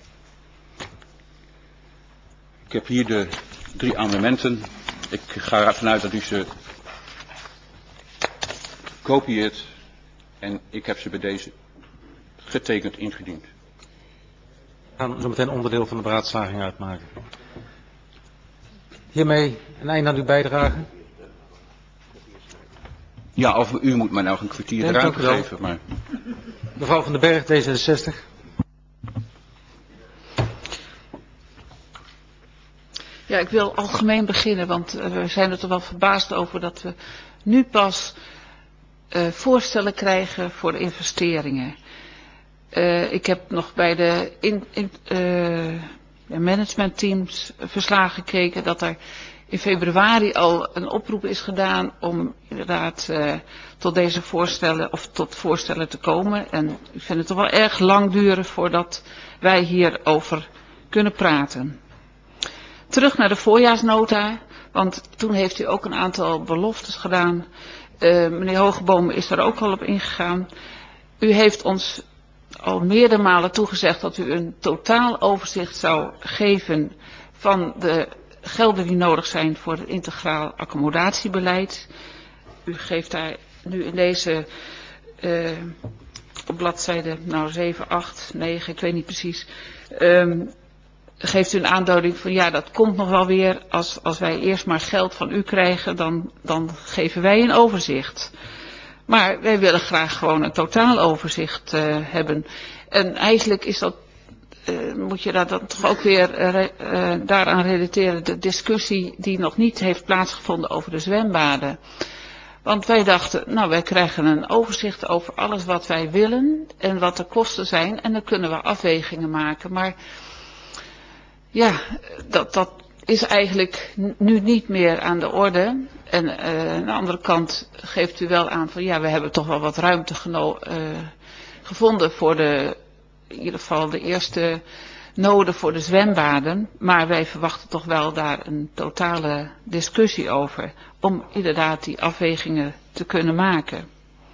Ik heb hier de drie amendementen. Ik ga ervan uit dat u ze kopieert en ik heb ze bij deze getekend ingediend. We gaan zo meteen onderdeel van de beraadslaging uitmaken. Hiermee een einde aan uw bijdrage. Ja, of u moet mij nou een kwartier Nee, eruit geven. Maar... Mevrouw van den Berg, D zesenzestig. Ja, ik wil algemeen beginnen, want uh, we zijn er toch wel verbaasd over dat we nu pas uh, voorstellen krijgen voor de investeringen. Uh, ik heb nog bij de in, in, uh, managementteams verslagen gekeken dat er in februari al een oproep is gedaan om inderdaad uh, tot deze voorstellen of tot voorstellen te komen. En ik vind het toch wel erg lang duren voordat wij hierover kunnen praten. Terug naar de voorjaarsnota, want toen heeft u ook een aantal beloftes gedaan. Uh, meneer Hogeboom is daar ook al op ingegaan. U heeft ons al meerdere malen toegezegd dat u een totaal overzicht zou geven van de gelden die nodig zijn voor het integraal accommodatiebeleid. U geeft daar nu in deze, uh, op bladzijde nou zeven, acht, negen, ik weet niet precies, um, geeft u een aanduiding van ja, dat komt nog wel weer. Als, als wij eerst maar geld van u krijgen, dan, dan geven wij een overzicht. Maar wij willen graag gewoon een totaaloverzicht uh, hebben. En eigenlijk is dat, uh, moet je daar dan toch ook weer uh, uh, daaraan relateren, de discussie die nog niet heeft plaatsgevonden over de zwembaden. Want wij dachten, nou wij krijgen een overzicht over alles wat wij willen en wat de kosten zijn. En dan kunnen we afwegingen maken. Maar ja, dat, dat is eigenlijk nu niet meer aan de orde. En uh, aan de andere kant geeft u wel aan van ja, we hebben toch wel wat ruimte geno- uh, gevonden voor de, in ieder geval de eerste noden voor de zwembaden. Maar wij verwachten toch wel daar een totale discussie over. Om inderdaad die afwegingen te kunnen maken.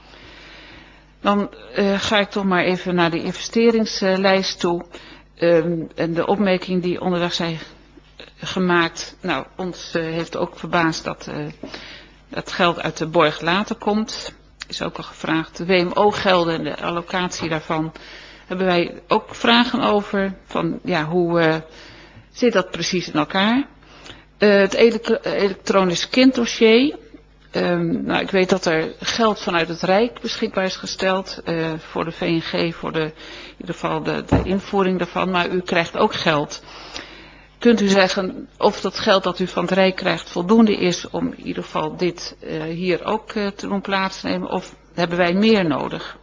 Dan uh, ga ik toch maar even naar de investeringslijst toe. Um, en de opmerkingen die onderweg zijn gemaakt. Nou, ons uh, heeft ook verbaasd dat uh, het geld uit de borg later komt. Is ook al gevraagd. De W M O-gelden en de allocatie daarvan hebben wij ook vragen over. Van ja, hoe uh, zit dat precies in elkaar? Uh, het ele- elektronisch kinddossier. Um, nou, ik weet dat er geld vanuit het Rijk beschikbaar is gesteld uh, voor de V N G, voor de, in ieder geval de, de invoering daarvan, maar u krijgt ook geld. Kunt u zeggen of dat geld dat u van het Rijk krijgt voldoende is om in ieder geval dit uh, hier ook uh, te doen plaatsnemen, of hebben wij meer nodig?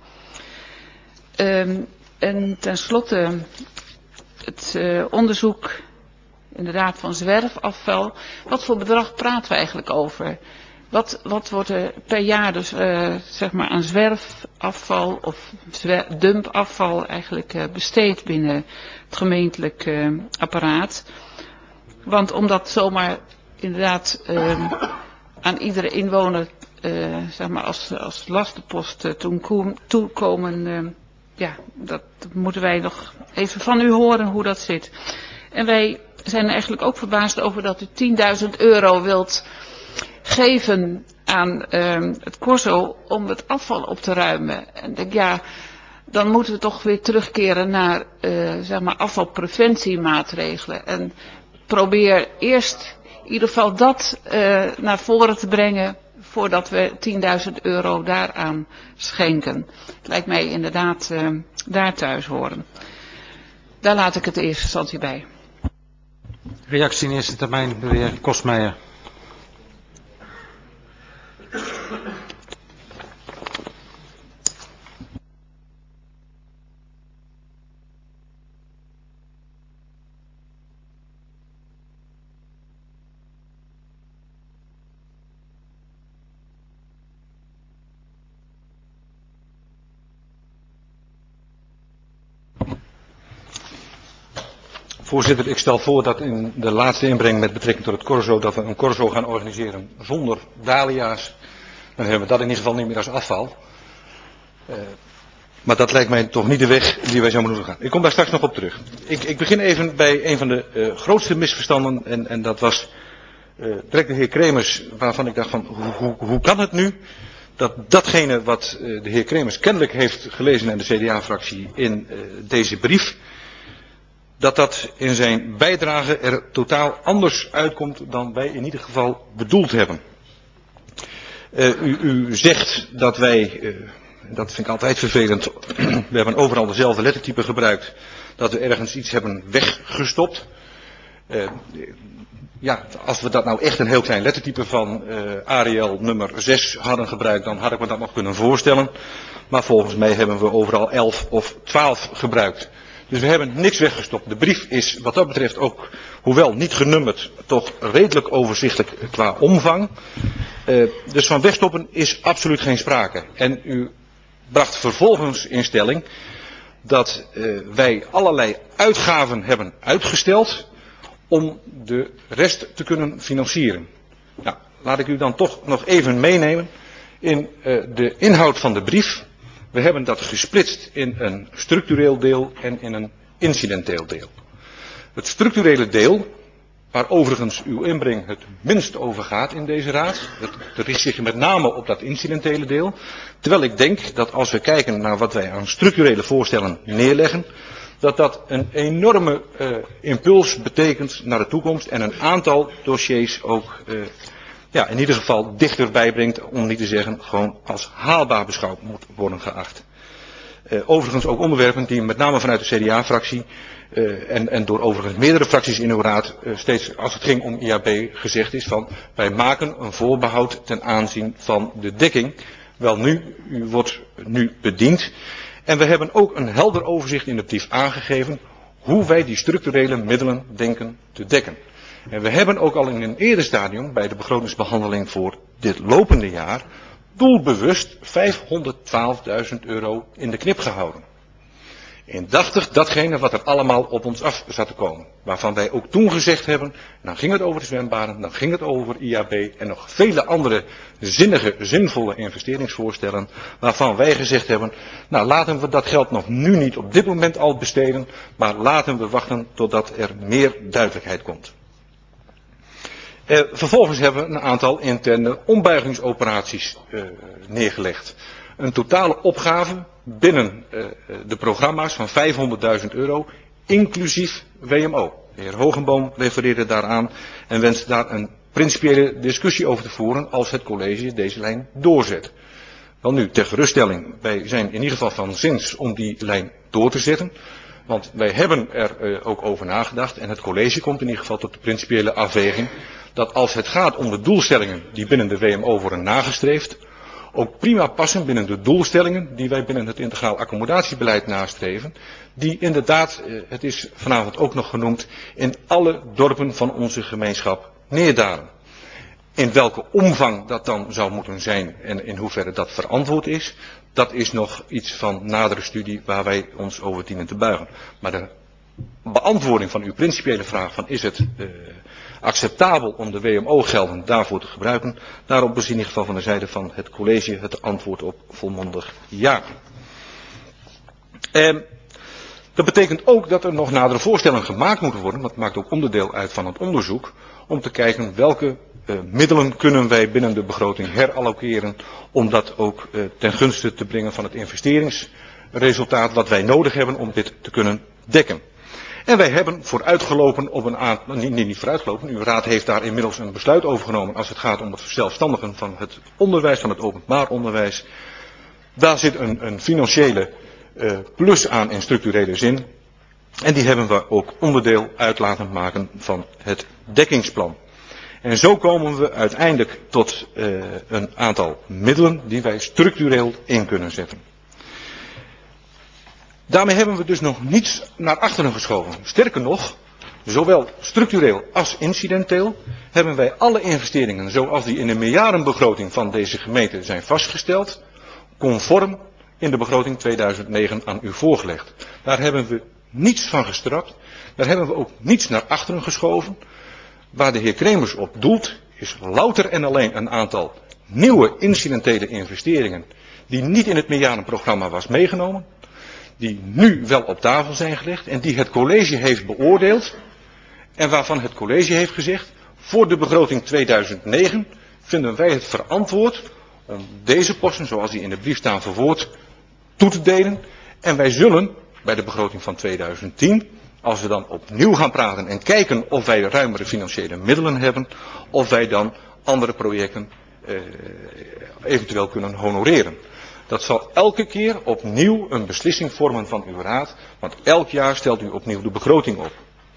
Um, en tenslotte het uh, onderzoek inderdaad van zwerfafval. Wat voor bedrag praten we eigenlijk over? Wat, wat wordt er per jaar dus uh, zeg maar aan zwerfafval of zwer, dumpafval eigenlijk uh, besteed binnen het gemeentelijk uh, apparaat? Want om dat zomaar inderdaad uh, aan iedere inwoner uh, zeg maar als, als lastenpost uh, toekomen, uh, ja, dat moeten wij nog even van u horen hoe dat zit. En wij zijn eigenlijk ook verbaasd over dat u tienduizend euro wilt geven aan uh, het Corso om het afval op te ruimen. En ik denk ja, dan moeten we toch weer terugkeren naar uh, zeg maar afvalpreventiemaatregelen. En probeer eerst in ieder geval dat uh, naar voren te brengen voordat we tienduizend euro daaraan schenken. Het lijkt mij inderdaad uh, daar thuis horen. Daar laat ik het in eerste instantie bij. Reactie in eerste termijn, de heer Kostmeijer. Voorzitter, ik stel voor dat in de laatste inbreng met betrekking tot het Corso, dat we een Corso gaan organiseren zonder dahlia's. Dan hebben we dat in ieder geval niet meer als afval. Uh, maar dat lijkt mij toch niet de weg die wij zouden moeten gaan. Ik kom daar straks nog op terug. Ik, ik begin even bij een van de uh, grootste misverstanden en, en dat was uh, direct de heer Kremers, waarvan ik dacht van hoe, hoe, hoe kan het nu dat datgene wat uh, de heer Kremers kennelijk heeft gelezen aan de C D A-fractie in uh, deze brief, dat dat in zijn bijdrage er totaal anders uitkomt dan wij in ieder geval bedoeld hebben. Uh, u, u zegt dat wij, uh, dat vind ik altijd vervelend, we hebben overal dezelfde lettertype gebruikt, dat we ergens iets hebben weggestopt. Uh, ja, als we dat nou echt een heel klein lettertype van uh, Ariel nummer zes hadden gebruikt, dan had ik me dat nog kunnen voorstellen. Maar volgens mij hebben we overal elf of twaalf gebruikt. Dus we hebben niks weggestopt. De brief is wat dat betreft ook, hoewel niet genummerd, toch redelijk overzichtelijk qua omvang. Uh, dus van wegstoppen is absoluut geen sprake. En u bracht vervolgens in stelling dat uh, wij allerlei uitgaven hebben uitgesteld om de rest te kunnen financieren. Nou, laat ik u dan toch nog even meenemen in uh, de inhoud van de brief. We hebben dat gesplitst in een structureel deel en in een incidenteel deel. Het structurele deel, waar overigens uw inbreng het minst over gaat in deze raad, het richt zich met name op dat incidentele deel. Terwijl ik denk dat als we kijken naar wat wij aan structurele voorstellen neerleggen, dat dat een enorme uh, impuls betekent naar de toekomst en een aantal dossiers ook uh, ja, in ieder geval dichterbij brengt, om niet te zeggen gewoon als haalbaar beschouwd moet worden geacht. Uh, overigens ook onderwerpen die met name vanuit de C D A-fractie uh, en, en door overigens meerdere fracties in uw raad uh, steeds als het ging om I A B gezegd is van wij maken een voorbehoud ten aanzien van de dekking. Wel nu, u wordt nu bediend. En we hebben ook een helder overzicht in de brief aangegeven hoe wij die structurele middelen denken te dekken. En we hebben ook al in een eerder stadium bij de begrotingsbehandeling voor dit lopende jaar doelbewust vijfhonderdtwaalfduizend euro in de knip gehouden. Indachtig datgene wat er allemaal op ons af zat te komen. Waarvan wij ook toen gezegd hebben, dan ging het over de zwembaden, dan ging het over I A B en nog vele andere zinnige, zinvolle investeringsvoorstellen. Waarvan wij gezegd hebben, nou laten we dat geld nog nu niet op dit moment al besteden, maar laten we wachten totdat er meer duidelijkheid komt. Eh, vervolgens hebben we een aantal interne ombuigingsoperaties eh, neergelegd. Een totale opgave binnen uh, de programma's van vijfhonderdduizend euro, inclusief W M O. De heer Hogenboom refereerde daaraan en wenst daar een principiële discussie over te voeren als het college deze lijn doorzet. Wel nu, ter geruststelling, wij zijn in ieder geval van zins om die lijn door te zetten. Want wij hebben er uh, ook over nagedacht en het college komt in ieder geval tot de principiële afweging dat als het gaat om de doelstellingen die binnen de W M O worden nagestreefd, ook prima passen binnen de doelstellingen die wij binnen het integraal accommodatiebeleid nastreven, die inderdaad, het is vanavond ook nog genoemd, in alle dorpen van onze gemeenschap neerdalen. In welke omvang dat dan zou moeten zijn en in hoeverre dat verantwoord is, dat is nog iets van nadere studie waar wij ons over dienen te buigen. Maar de beantwoording van uw principiële vraag van is het uh, acceptabel om de W M O-gelden daarvoor te gebruiken, daarop is in ieder geval van de zijde van het college het antwoord op volmondig ja. Eh, dat betekent ook dat er nog nadere voorstellen gemaakt moeten worden, dat maakt ook onderdeel uit van het onderzoek, om te kijken welke uh, middelen kunnen wij binnen de begroting herallokeren, om dat ook uh, ten gunste te brengen van het investeringsresultaat wat wij nodig hebben om dit te kunnen dekken. En wij hebben vooruitgelopen op een aantal, niet, niet vooruitgelopen, uw raad heeft daar inmiddels een besluit over genomen als het gaat om het verzelfstandigen van het onderwijs, van het openbaar onderwijs. Daar zit een, een financiële uh, plus aan in structurele zin. En die hebben we ook onderdeel uit laten maken van het dekkingsplan. En zo komen we uiteindelijk tot uh, een aantal middelen die wij structureel in kunnen zetten. Daarmee hebben we dus nog niets naar achteren geschoven. Sterker nog, zowel structureel als incidenteel hebben wij alle investeringen zoals die in de meerjarenbegroting van deze gemeente zijn vastgesteld, conform in de begroting tweeduizend negen aan u voorgelegd. Daar hebben we niets van gestrapt, daar hebben we ook niets naar achteren geschoven. Waar de heer Kremers op doelt is louter en alleen een aantal nieuwe incidentele investeringen die niet in het meerjarenprogramma was meegenomen, die nu wel op tafel zijn gelegd en die het college heeft beoordeeld en waarvan het college heeft gezegd, voor de begroting tweeduizend negen vinden wij het verantwoord om deze posten, zoals die in de brief staan verwoord, toe te delen. En wij zullen bij de begroting van tweeduizend tien, als we dan opnieuw gaan praten en kijken of wij ruimere financiële middelen hebben, of wij dan andere projecten eh, eventueel kunnen honoreren. Dat zal elke keer opnieuw een beslissing vormen van uw raad, want elk jaar stelt u opnieuw de begroting op.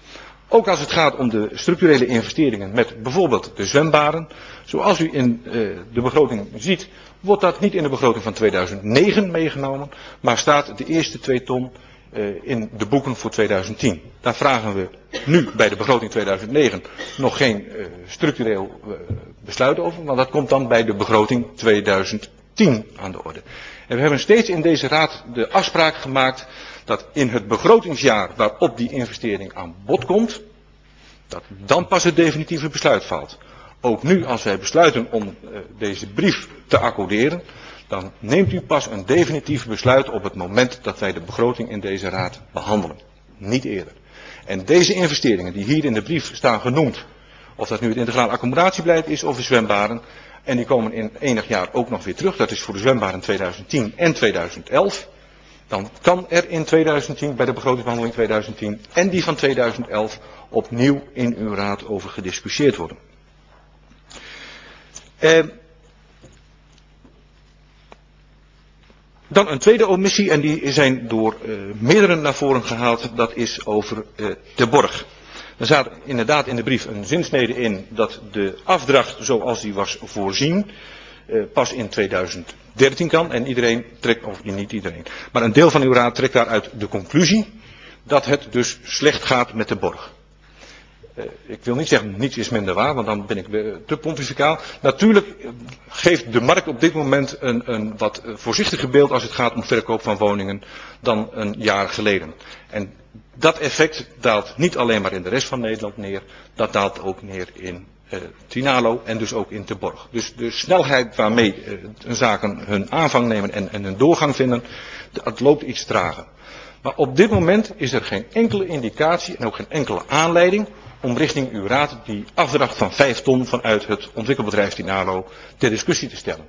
Ook als het gaat om de structurele investeringen met bijvoorbeeld de zwembaden. Zoals u in uh, de begroting ziet, wordt dat niet in de begroting van tweeduizend negen meegenomen, maar staat de eerste twee ton uh, in de boeken voor tweeduizend tien. Daar vragen we nu bij de begroting tweeduizend negen nog geen uh, structureel uh, besluit over, want dat komt dan bij de begroting tweeduizend tien aan de orde. En we hebben steeds in deze raad de afspraak gemaakt dat in het begrotingsjaar waarop die investering aan bod komt, dat dan pas het definitieve besluit valt. Ook nu, als wij besluiten om uh, deze brief te accorderen, dan neemt u pas een definitief besluit op het moment dat wij de begroting in deze raad behandelen. Niet eerder. En deze investeringen die hier in de brief staan genoemd, of dat nu het integraal accommodatierbeleid is of de zwembaden, en die komen in enig jaar ook nog weer terug, dat is voor de zwembaden tweeduizend tien en tweeduizend elf, dan kan er in tweeduizend tien bij de begrotingsbehandeling tweeduizend tien en die van tweeduizend elf opnieuw in uw raad over gediscussieerd worden. Eh, dan een tweede omissie, en die zijn door uh, meerdere naar voren gehaald, dat is over uh, de borg. Er staat inderdaad in de brief een zinsnede in dat de afdracht zoals die was voorzien uh, pas in tweeduizend dertien kan. En iedereen trekt, of niet iedereen, maar een deel van uw raad trekt daaruit de conclusie dat het dus slecht gaat met de borg. Uh, ik wil niet zeggen niets is minder waar, want dan ben ik uh, te pontificaal. Natuurlijk uh, geeft de markt op dit moment een, een wat uh, voorzichtiger beeld als het gaat om verkoop van woningen dan een jaar geleden. En dat effect daalt niet alleen maar in de rest van Nederland neer, dat daalt ook neer in uh, Tinalo en dus ook in Terborg. Dus de snelheid waarmee uh, zaken hun aanvang nemen en, en hun doorgang vinden, dat loopt iets trager. Maar op dit moment is er geen enkele indicatie en ook geen enkele aanleiding om richting uw raad die afdracht van vijf ton vanuit het ontwikkelbedrijf Tinalo ter discussie te stellen.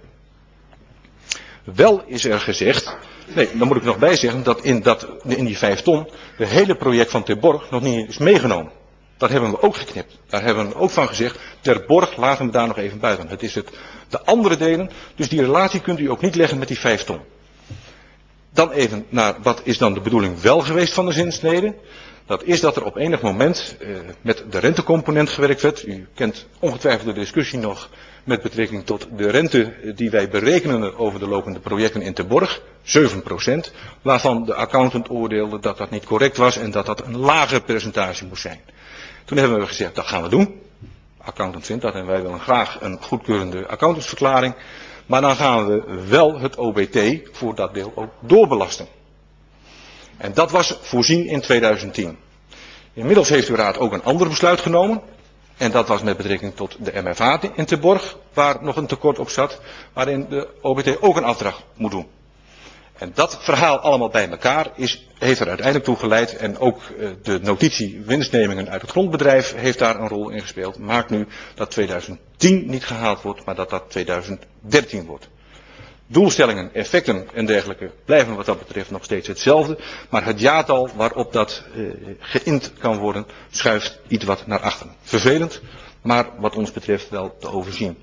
Wel is er gezegd, nee, dan moet ik nog bij zeggen dat in, dat, in die vijf ton de hele project van Terborg nog niet is meegenomen. Dat hebben we ook geknipt. Daar hebben we ook van gezegd, Terborg laten we daar nog even buiten. Het is het, de andere delen, dus die relatie kunt u ook niet leggen met die vijf ton. Dan even naar wat is dan de bedoeling wel geweest van de zinsnede. Dat is dat er op enig moment uh, met de rentecomponent gewerkt werd. U kent ongetwijfeld de discussie nog met betrekking tot de rente die wij berekenen over de lopende projecten in Terborg. zeven procent, waarvan de accountant oordeelde dat dat niet correct was en dat dat een lager percentage moest zijn. Toen hebben we gezegd, dat gaan we doen. De accountant vindt dat en wij willen graag een goedkeurende accountantsverklaring. Maar dan gaan we wel het O B T voor dat deel ook doorbelasten. En dat was voorzien in tweeduizend tien. Inmiddels heeft uw raad ook een ander besluit genomen. En dat was met betrekking tot de M F H in Terborg, waar nog een tekort op zat, waarin de O B T ook een afdracht moet doen. En dat verhaal allemaal bij elkaar is, heeft er uiteindelijk toe geleid, en ook uh, de notitie winstnemingen uit het grondbedrijf heeft daar een rol in gespeeld, maakt nu dat tweeduizend tien niet gehaald wordt, maar dat dat tweeduizend dertien wordt. Doelstellingen, effecten en dergelijke blijven wat dat betreft nog steeds hetzelfde, maar het jaartal waarop dat uh, geïnd kan worden schuift iets wat naar achteren. Vervelend, maar wat ons betreft wel te overzien.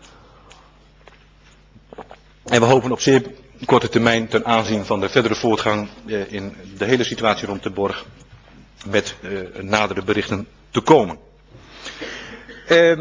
En we hopen op zeer korte termijn ten aanzien van de verdere voortgang uh, in de hele situatie rond de borg met uh, nadere berichten te komen. Uh,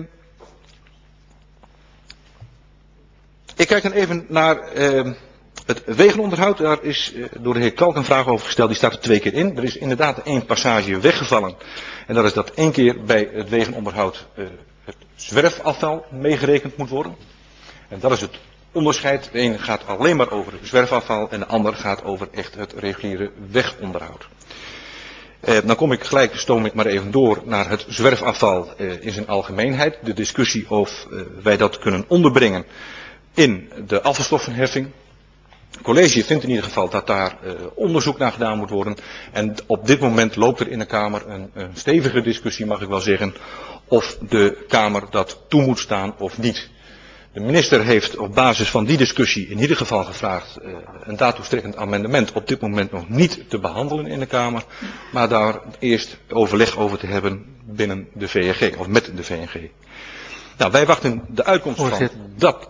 Ik kijk dan even naar uh, het wegenonderhoud. Daar is uh, door de heer Kalk een vraag over gesteld. Die staat er twee keer in. Er is inderdaad één passage weggevallen. En dat is dat één keer bij het wegenonderhoud uh, het zwerfafval meegerekend moet worden. En dat is het onderscheid. De ene gaat alleen maar over het zwerfafval en de ander gaat over echt het reguliere wegonderhoud. Uh, dan kom ik gelijk, stoom ik maar even door naar het zwerfafval uh, in zijn algemeenheid. De discussie of uh, wij dat kunnen onderbrengen in de afvalstoffenheffing. Het college vindt in ieder geval dat daar uh, onderzoek naar gedaan moet worden. En op dit moment loopt er in de Kamer een, een stevige discussie, mag ik wel zeggen, of de Kamer dat toe moet staan of niet. De minister heeft op basis van die discussie in ieder geval gevraagd uh, een daartoe strekkend amendement op dit moment nog niet te behandelen in de Kamer, maar daar eerst overleg over te hebben binnen de V N G, of met de V N G. Nou, wij wachten de uitkomst van dat.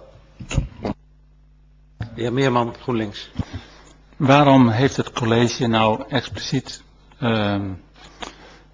De heer Meerman, GroenLinks. Waarom heeft het college nou expliciet uh,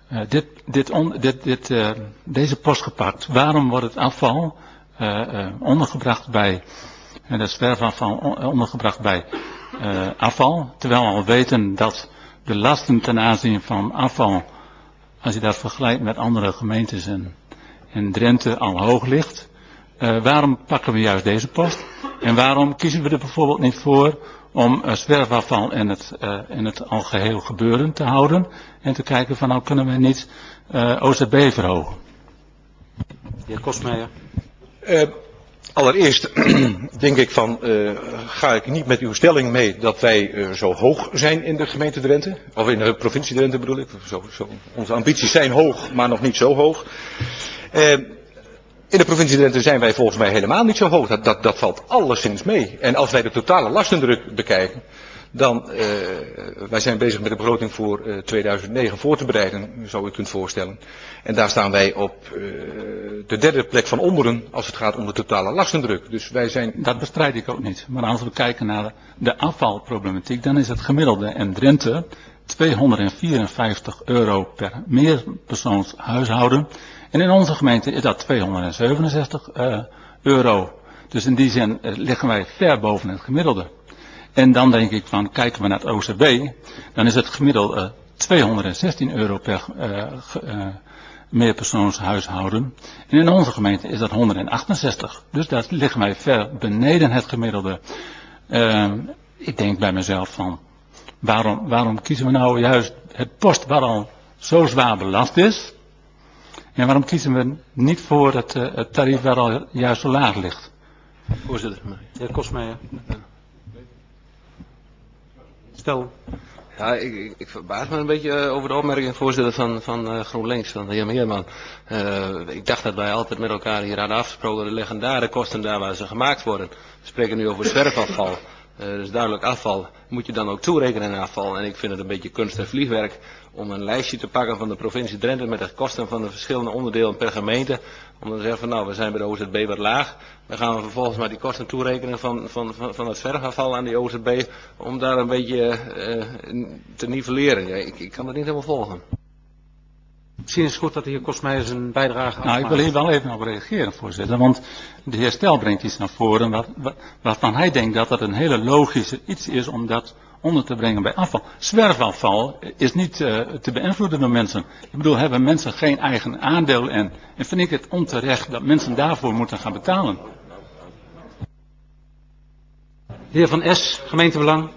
uh, dit, dit on, dit, dit, uh, deze post gepakt. Waarom wordt het afval uh, uh, ondergebracht bij, uh, de zwerfafval ondergebracht bij uh, afval, terwijl we al weten dat de lasten ten aanzien van afval, als je dat vergelijkt met andere gemeentes en, en Drenthe, al hoog ligt. Uh, waarom pakken we juist deze post? En waarom kiezen we er bijvoorbeeld niet voor om uh, zwerfafval in het, uh, in het algeheel gebeuren te houden en te kijken van nou kunnen we niet uh, O Z B verhogen? De heer Kosmeijer. Uh, allereerst denk ik van, uh, ga ik niet met uw stelling mee dat wij uh, zo hoog zijn in de gemeente Drenthe, of in de provincie Drenthe bedoel ik. Zo, zo. Onze ambities zijn hoog, maar nog niet zo hoog. Uh, In de provincie Drenthe zijn wij volgens mij helemaal niet zo hoog. Dat, dat, dat valt alleszins mee. En als wij de totale lastendruk bekijken, dan, uh, wij zijn bezig met de begroting voor uh, tweeduizend negen voor te bereiden, zo u kunt voorstellen. En daar staan wij op uh, de derde plek van onderen als het gaat om de totale lastendruk. Dus wij zijn... Dat bestrijd ik ook niet. Maar als we kijken naar de afvalproblematiek, dan is het gemiddelde in Drenthe tweehonderdvierenvijftig euro per meerpersoonshuishouden. En in onze gemeente is dat tweehonderdzevenenzestig uh, euro. Dus in die zin uh, liggen wij ver boven het gemiddelde. En dan denk ik van, kijken we naar het O C B, dan is het gemiddeld uh, tweehonderdzestien euro per uh, uh, meerpersoonshuishouden. En in onze gemeente is dat honderdachtenzestig. Dus daar liggen wij ver beneden het gemiddelde. Uh, ik denk bij mezelf van, waarom, waarom kiezen we nou juist het post waar al zo zwaar belast is? En waarom kiezen we niet voor het, uh, het tarief waar al juist zo laag ligt? Voorzitter. De heer Kosmeijer. Stel. Ja, ik, ik, ik verbaas me een beetje over de opmerking, voorzitter, van, van uh, GroenLinks, van de heer Meerman. Uh, ik dacht dat wij altijd met elkaar hier hadden afgesproken, er liggen daar de kosten daar waar ze gemaakt worden. We spreken nu over zwerfafval. Uh, dus duidelijk afval moet je dan ook toerekenen in afval. En ik vind het een beetje kunst en vliegwerk om een lijstje te pakken van de provincie Drenthe met de kosten van de verschillende onderdelen per gemeente. Om dan te zeggen van nou, we zijn bij de O Z B wat laag. Dan gaan we vervolgens maar die kosten toerekenen van, van, van, van het zwerfafval aan die O Z B. Om daar een beetje uh, te nivelleren. Ja, ik, ik kan dat niet helemaal volgen. Misschien is het goed dat de heer Kosmeijer zijn bijdrage afmaakt. Nou, ik wil hier wel even op reageren, voorzitter. Want de heer Stel brengt iets naar voren wat, wat, waarvan hij denkt dat dat een hele logische iets is om dat onder te brengen bij afval. Zwerfafval is niet uh, te beïnvloeden door mensen. Ik bedoel, hebben mensen geen eigen aandeel in? En vind ik het onterecht dat mensen daarvoor moeten gaan betalen? De heer Van Es, gemeentebelang.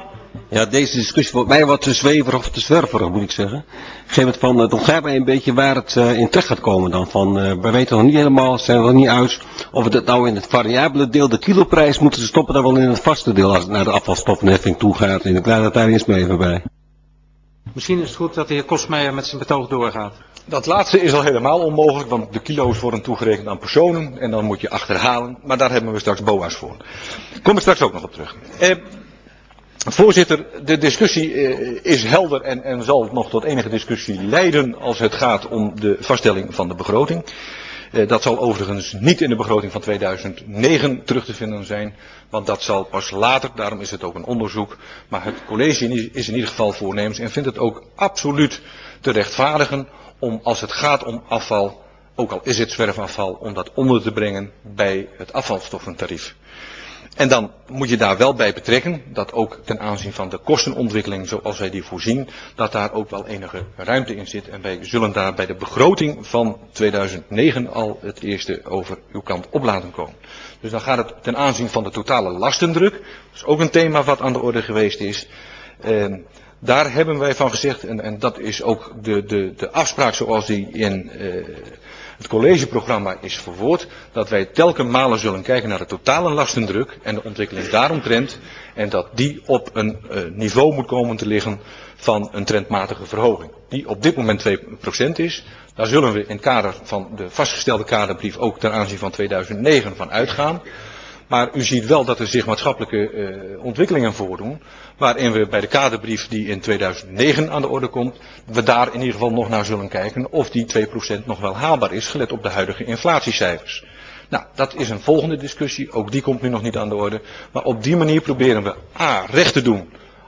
Ja, deze discussie wordt mij wat te zweverig of te zwerverig, moet ik zeggen. Op een gegeven moment van, het ontgrijpt mij een beetje waar het uh, in terecht gaat komen dan. Van, uh, we weten nog niet helemaal, zijn er nog niet uit, of we het nou in het variabele deel, de kiloprijs, moeten ze stoppen dan wel in het vaste deel, als het naar de afvalstoffenheffing toe gaat. En ik laat het daar eens mee even bij. Misschien is het goed dat de heer Kosmeijer met zijn betoog doorgaat. Dat laatste is al helemaal onmogelijk, want de kilo's worden toegerekend aan personen en dan moet je achterhalen. Maar daar hebben we straks B O A's voor. Daar kom ik straks ook nog op terug. Eh, Voorzitter, de discussie is helder en, en zal nog tot enige discussie leiden als het gaat om de vaststelling van de begroting. Dat zal overigens niet in de begroting van tweeduizend negen terug te vinden zijn, want dat zal pas later, daarom is het ook een onderzoek. Maar het college is in ieder geval voornemens en vindt het ook absoluut te rechtvaardigen om als het gaat om afval, ook al is het zwerfafval, om dat onder te brengen bij het afvalstoffentarief. En dan moet je daar wel bij betrekken, dat ook ten aanzien van de kostenontwikkeling zoals wij die voorzien, dat daar ook wel enige ruimte in zit. En wij zullen daar bij de begroting van tweeduizend negen al het eerste over uw kant op laten komen. Dus dan gaat het ten aanzien van de totale lastendruk, dat is ook een thema wat aan de orde geweest is. Uh, daar hebben wij van gezegd, en, en dat is ook de, de, de afspraak zoals die in uh, het collegeprogramma is verwoord, dat wij telkens malen zullen kijken naar de totale lastendruk en de ontwikkeling daaromtrent en dat die op een uh, niveau moet komen te liggen van een trendmatige verhoging. Die op dit moment twee procent is. Daar zullen we in het kader van de vastgestelde kaderbrief ook ten aanzien van tweeduizend negen van uitgaan. Maar u ziet wel dat er zich maatschappelijke uh, ontwikkelingen voordoen, waarin we bij de kaderbrief die in tweeduizend negen aan de orde komt, we daar in ieder geval nog naar zullen kijken of die twee procent nog wel haalbaar is, gelet op de huidige inflatiecijfers. Nou, dat is een volgende discussie, ook die komt nu nog niet aan de orde. Maar op die manier proberen we A, recht te doen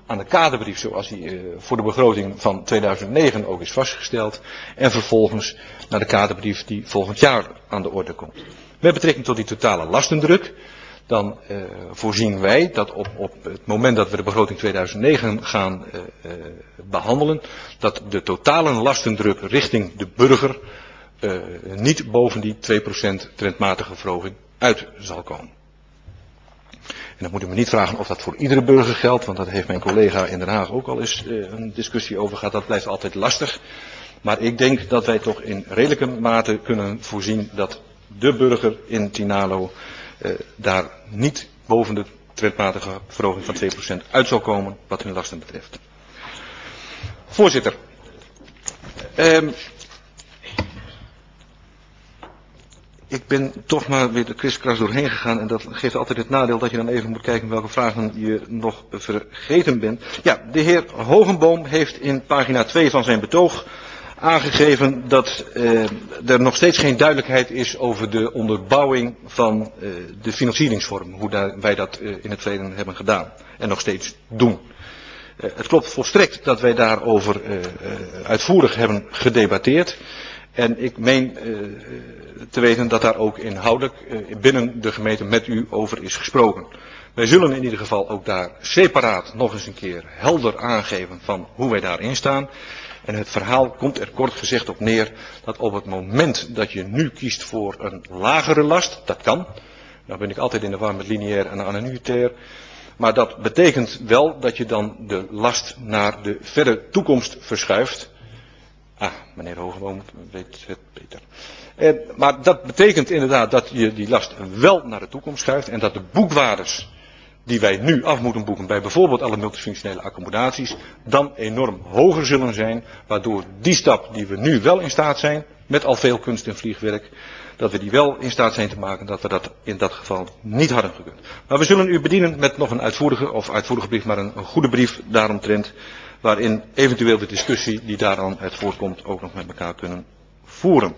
aan de kaderbrief zoals die uh, voor de begroting van tweeduizend negen ook is vastgesteld. En vervolgens naar de kaderbrief die volgend jaar aan de orde komt. Met betrekking tot die totale lastendruk, dan uh, voorzien wij dat op, op het moment dat we de begroting tweeduizend negen gaan uh, uh, behandelen, dat de totale lastendruk richting de burger uh, niet boven die twee procent trendmatige verhoging uit zal komen. En dan moet u me niet vragen of dat voor iedere burger geldt, want dat heeft mijn collega in Den Haag ook al eens uh, een discussie over gehad. Dat blijft altijd lastig. Maar ik denk dat wij toch in redelijke mate kunnen voorzien dat de burger in Tinalo uh, daar niet boven de trendmatige verhoging van twee procent uit zal komen wat hun lasten betreft. Voorzitter. Um, Ik ben toch maar weer de kriskras doorheen gegaan en dat geeft altijd het nadeel dat je dan even moet kijken welke vragen je nog vergeten bent. Ja, de heer Hogenboom heeft in pagina twee van zijn betoog aangegeven dat uh, er nog steeds geen duidelijkheid is over de onderbouwing van uh, de financieringsvorm, hoe daar, wij dat uh, in het verleden hebben gedaan en nog steeds doen. Uh, het klopt volstrekt dat wij daarover uh, uh, uitvoerig hebben gedebatteerd. En ik meen uh, te weten dat daar ook inhoudelijk uh, binnen de gemeente met u over is gesproken. Wij zullen in ieder geval ook daar separaat nog eens een keer helder aangeven van hoe wij daarin staan. En het verhaal komt er kort gezegd op neer dat op het moment dat je nu kiest voor een lagere last, dat kan. Nou ben ik altijd in de war met lineair en annuitair. Maar dat betekent wel dat je dan de last naar de verre toekomst verschuift. Ah, meneer Hogeboom weet het beter. Eh, maar dat betekent inderdaad dat je die last wel naar de toekomst schuift en dat de boekwaardes die wij nu af moeten boeken bij bijvoorbeeld alle multifunctionele accommodaties dan enorm hoger zullen zijn, waardoor die stap die we nu wel in staat zijn, met al veel kunst en vliegwerk, dat we die wel in staat zijn te maken, dat we dat in dat geval niet hadden gekund. Maar we zullen u bedienen met nog een uitvoerige, of uitvoerige brief, maar een, een goede brief daaromtrent, waarin eventueel de discussie die daaraan uit voortkomt ook nog met elkaar kunnen voeren.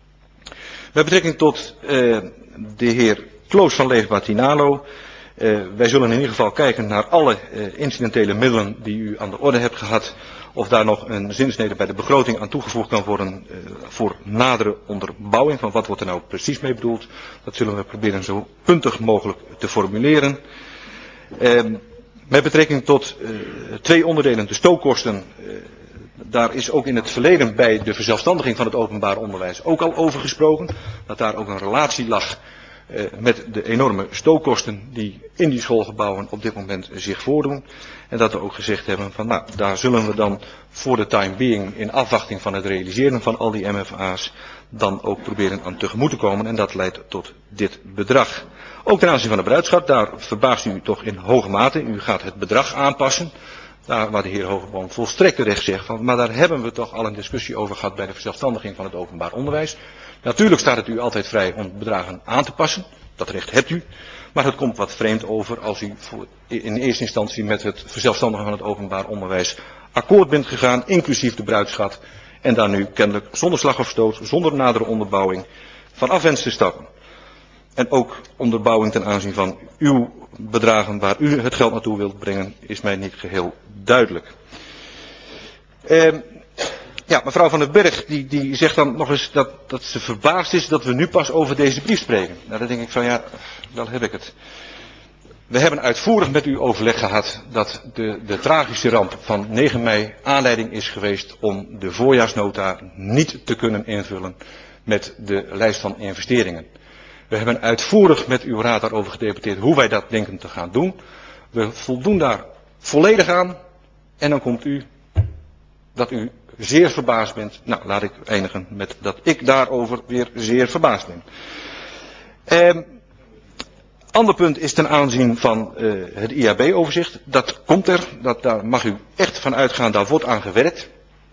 Met betrekking tot uh, de heer Kloos van Leefbaar Tinalo. Uh, wij zullen in ieder geval kijken naar alle uh, incidentele middelen die u aan de orde hebt gehad. Of daar nog een zinsnede bij de begroting aan toegevoegd kan worden uh, voor nadere onderbouwing. Van wat wordt er nou precies mee bedoeld. Dat zullen we proberen zo puntig mogelijk te formuleren. Uh, met betrekking tot uh, twee onderdelen, de stookkosten. Uh, Daar is ook in het verleden bij de verzelfstandiging van het openbaar onderwijs ook al over gesproken. Dat daar ook een relatie lag uh, met de enorme stookkosten die in die schoolgebouwen op dit moment zich voordoen. En dat we ook gezegd hebben van nou, daar zullen we dan voor de time being in afwachting van het realiseren van al die M F A's dan ook proberen aan tegemoet te komen. En dat leidt tot dit bedrag. Ook ten aanzien van de bruidschat, daar verbaast u toch in hoge mate. U gaat het bedrag aanpassen. Daar waar de heer Hogeboom volstrekt terecht zegt van, maar daar hebben we toch al een discussie over gehad bij de verzelfstandiging van het openbaar onderwijs. Natuurlijk staat het u altijd vrij om bedragen aan te passen, dat recht hebt u. Maar het komt wat vreemd over als u voor, in eerste instantie met het verzelfstandigen van het openbaar onderwijs akkoord bent gegaan, inclusief de bruidschat. En daar nu kennelijk zonder slag of stoot, zonder nadere onderbouwing van af wenst te stappen. En ook onderbouwing ten aanzien van uw bedragen waar u het geld naartoe wilt brengen, is mij niet geheel duidelijk. Eh, ja, mevrouw Van den Berg, die, die zegt dan nog eens dat, dat ze verbaasd is dat we nu pas over deze brief spreken. Nou, dan denk ik van ja, wel heb ik het. We hebben uitvoerig met u overleg gehad dat de, de tragische ramp van negen mei aanleiding is geweest om de voorjaarsnota niet te kunnen invullen met de lijst van investeringen. We hebben uitvoerig met uw raad daarover gedebatteerd hoe wij dat denken te gaan doen. We voldoen daar volledig aan. En dan komt u dat u zeer verbaasd bent. Nou, laat ik eindigen met dat ik daarover weer zeer verbaasd ben. Eh, ander punt is ten aanzien van uh, het I A B-overzicht. Dat komt er. Dat, daar mag u echt van uitgaan. Daar wordt aan gewerkt.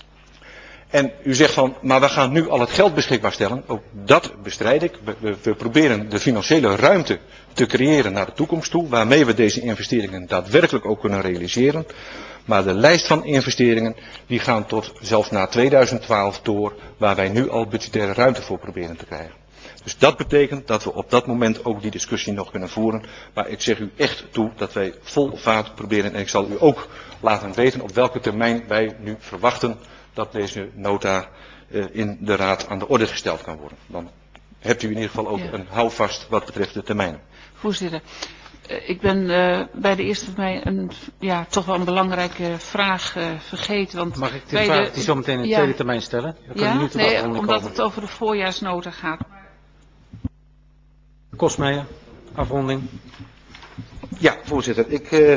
En u zegt van, maar we gaan nu al het geld beschikbaar stellen. Ook dat bestrijd ik. We, we, we proberen de financiële ruimte te creëren naar de toekomst toe. Waarmee we deze investeringen daadwerkelijk ook kunnen realiseren. Maar de lijst van investeringen, die gaan tot zelfs na tweeduizend twaalf door. Waar wij nu al budgettaire ruimte voor proberen te krijgen. Dus dat betekent dat we op dat moment ook die discussie nog kunnen voeren. Maar ik zeg u echt toe dat wij vol vaart proberen, en ik zal u ook laten weten op welke termijn wij nu verwachten dat deze nota uh, in de Raad aan de orde gesteld kan worden. Dan hebt u in ieder geval ook ja. een houvast wat betreft de termijn. Voorzitter, ik ben uh, bij de eerste termijn een, ja, toch wel een belangrijke vraag uh, vergeten. Want Mag ik de vraag die zo meteen in de ja. tweede termijn stellen? Ja, nee, omdat komen. het over de voorjaarsnota gaat. Kosmeijer, afronding. Ja, voorzitter. Ik, uh,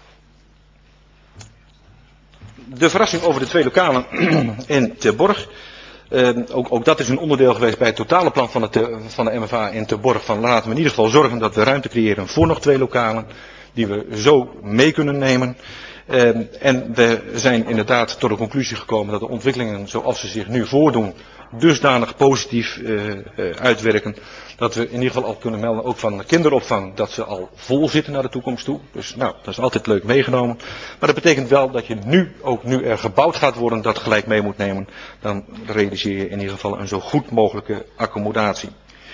de verrassing over de twee lokalen in Terborg. Uh, ook, ook dat is een onderdeel geweest bij het totale plan van, het, van de M F A in Terborg. Van laten we in ieder geval zorgen dat we ruimte creëren voor nog twee lokalen. Die we zo mee kunnen nemen. Uh, en we zijn inderdaad tot de conclusie gekomen dat de ontwikkelingen zoals ze zich nu voordoen dusdanig positief uh, uh, uitwerken. Dat we in ieder geval al kunnen melden, ook van de kinderopvang, dat ze al vol zitten naar de toekomst toe. Dus nou, dat is altijd leuk meegenomen. Maar dat betekent wel dat je nu, ook nu er gebouwd gaat worden, dat gelijk mee moet nemen. Dan realiseer je in ieder geval een zo goed mogelijke accommodatie.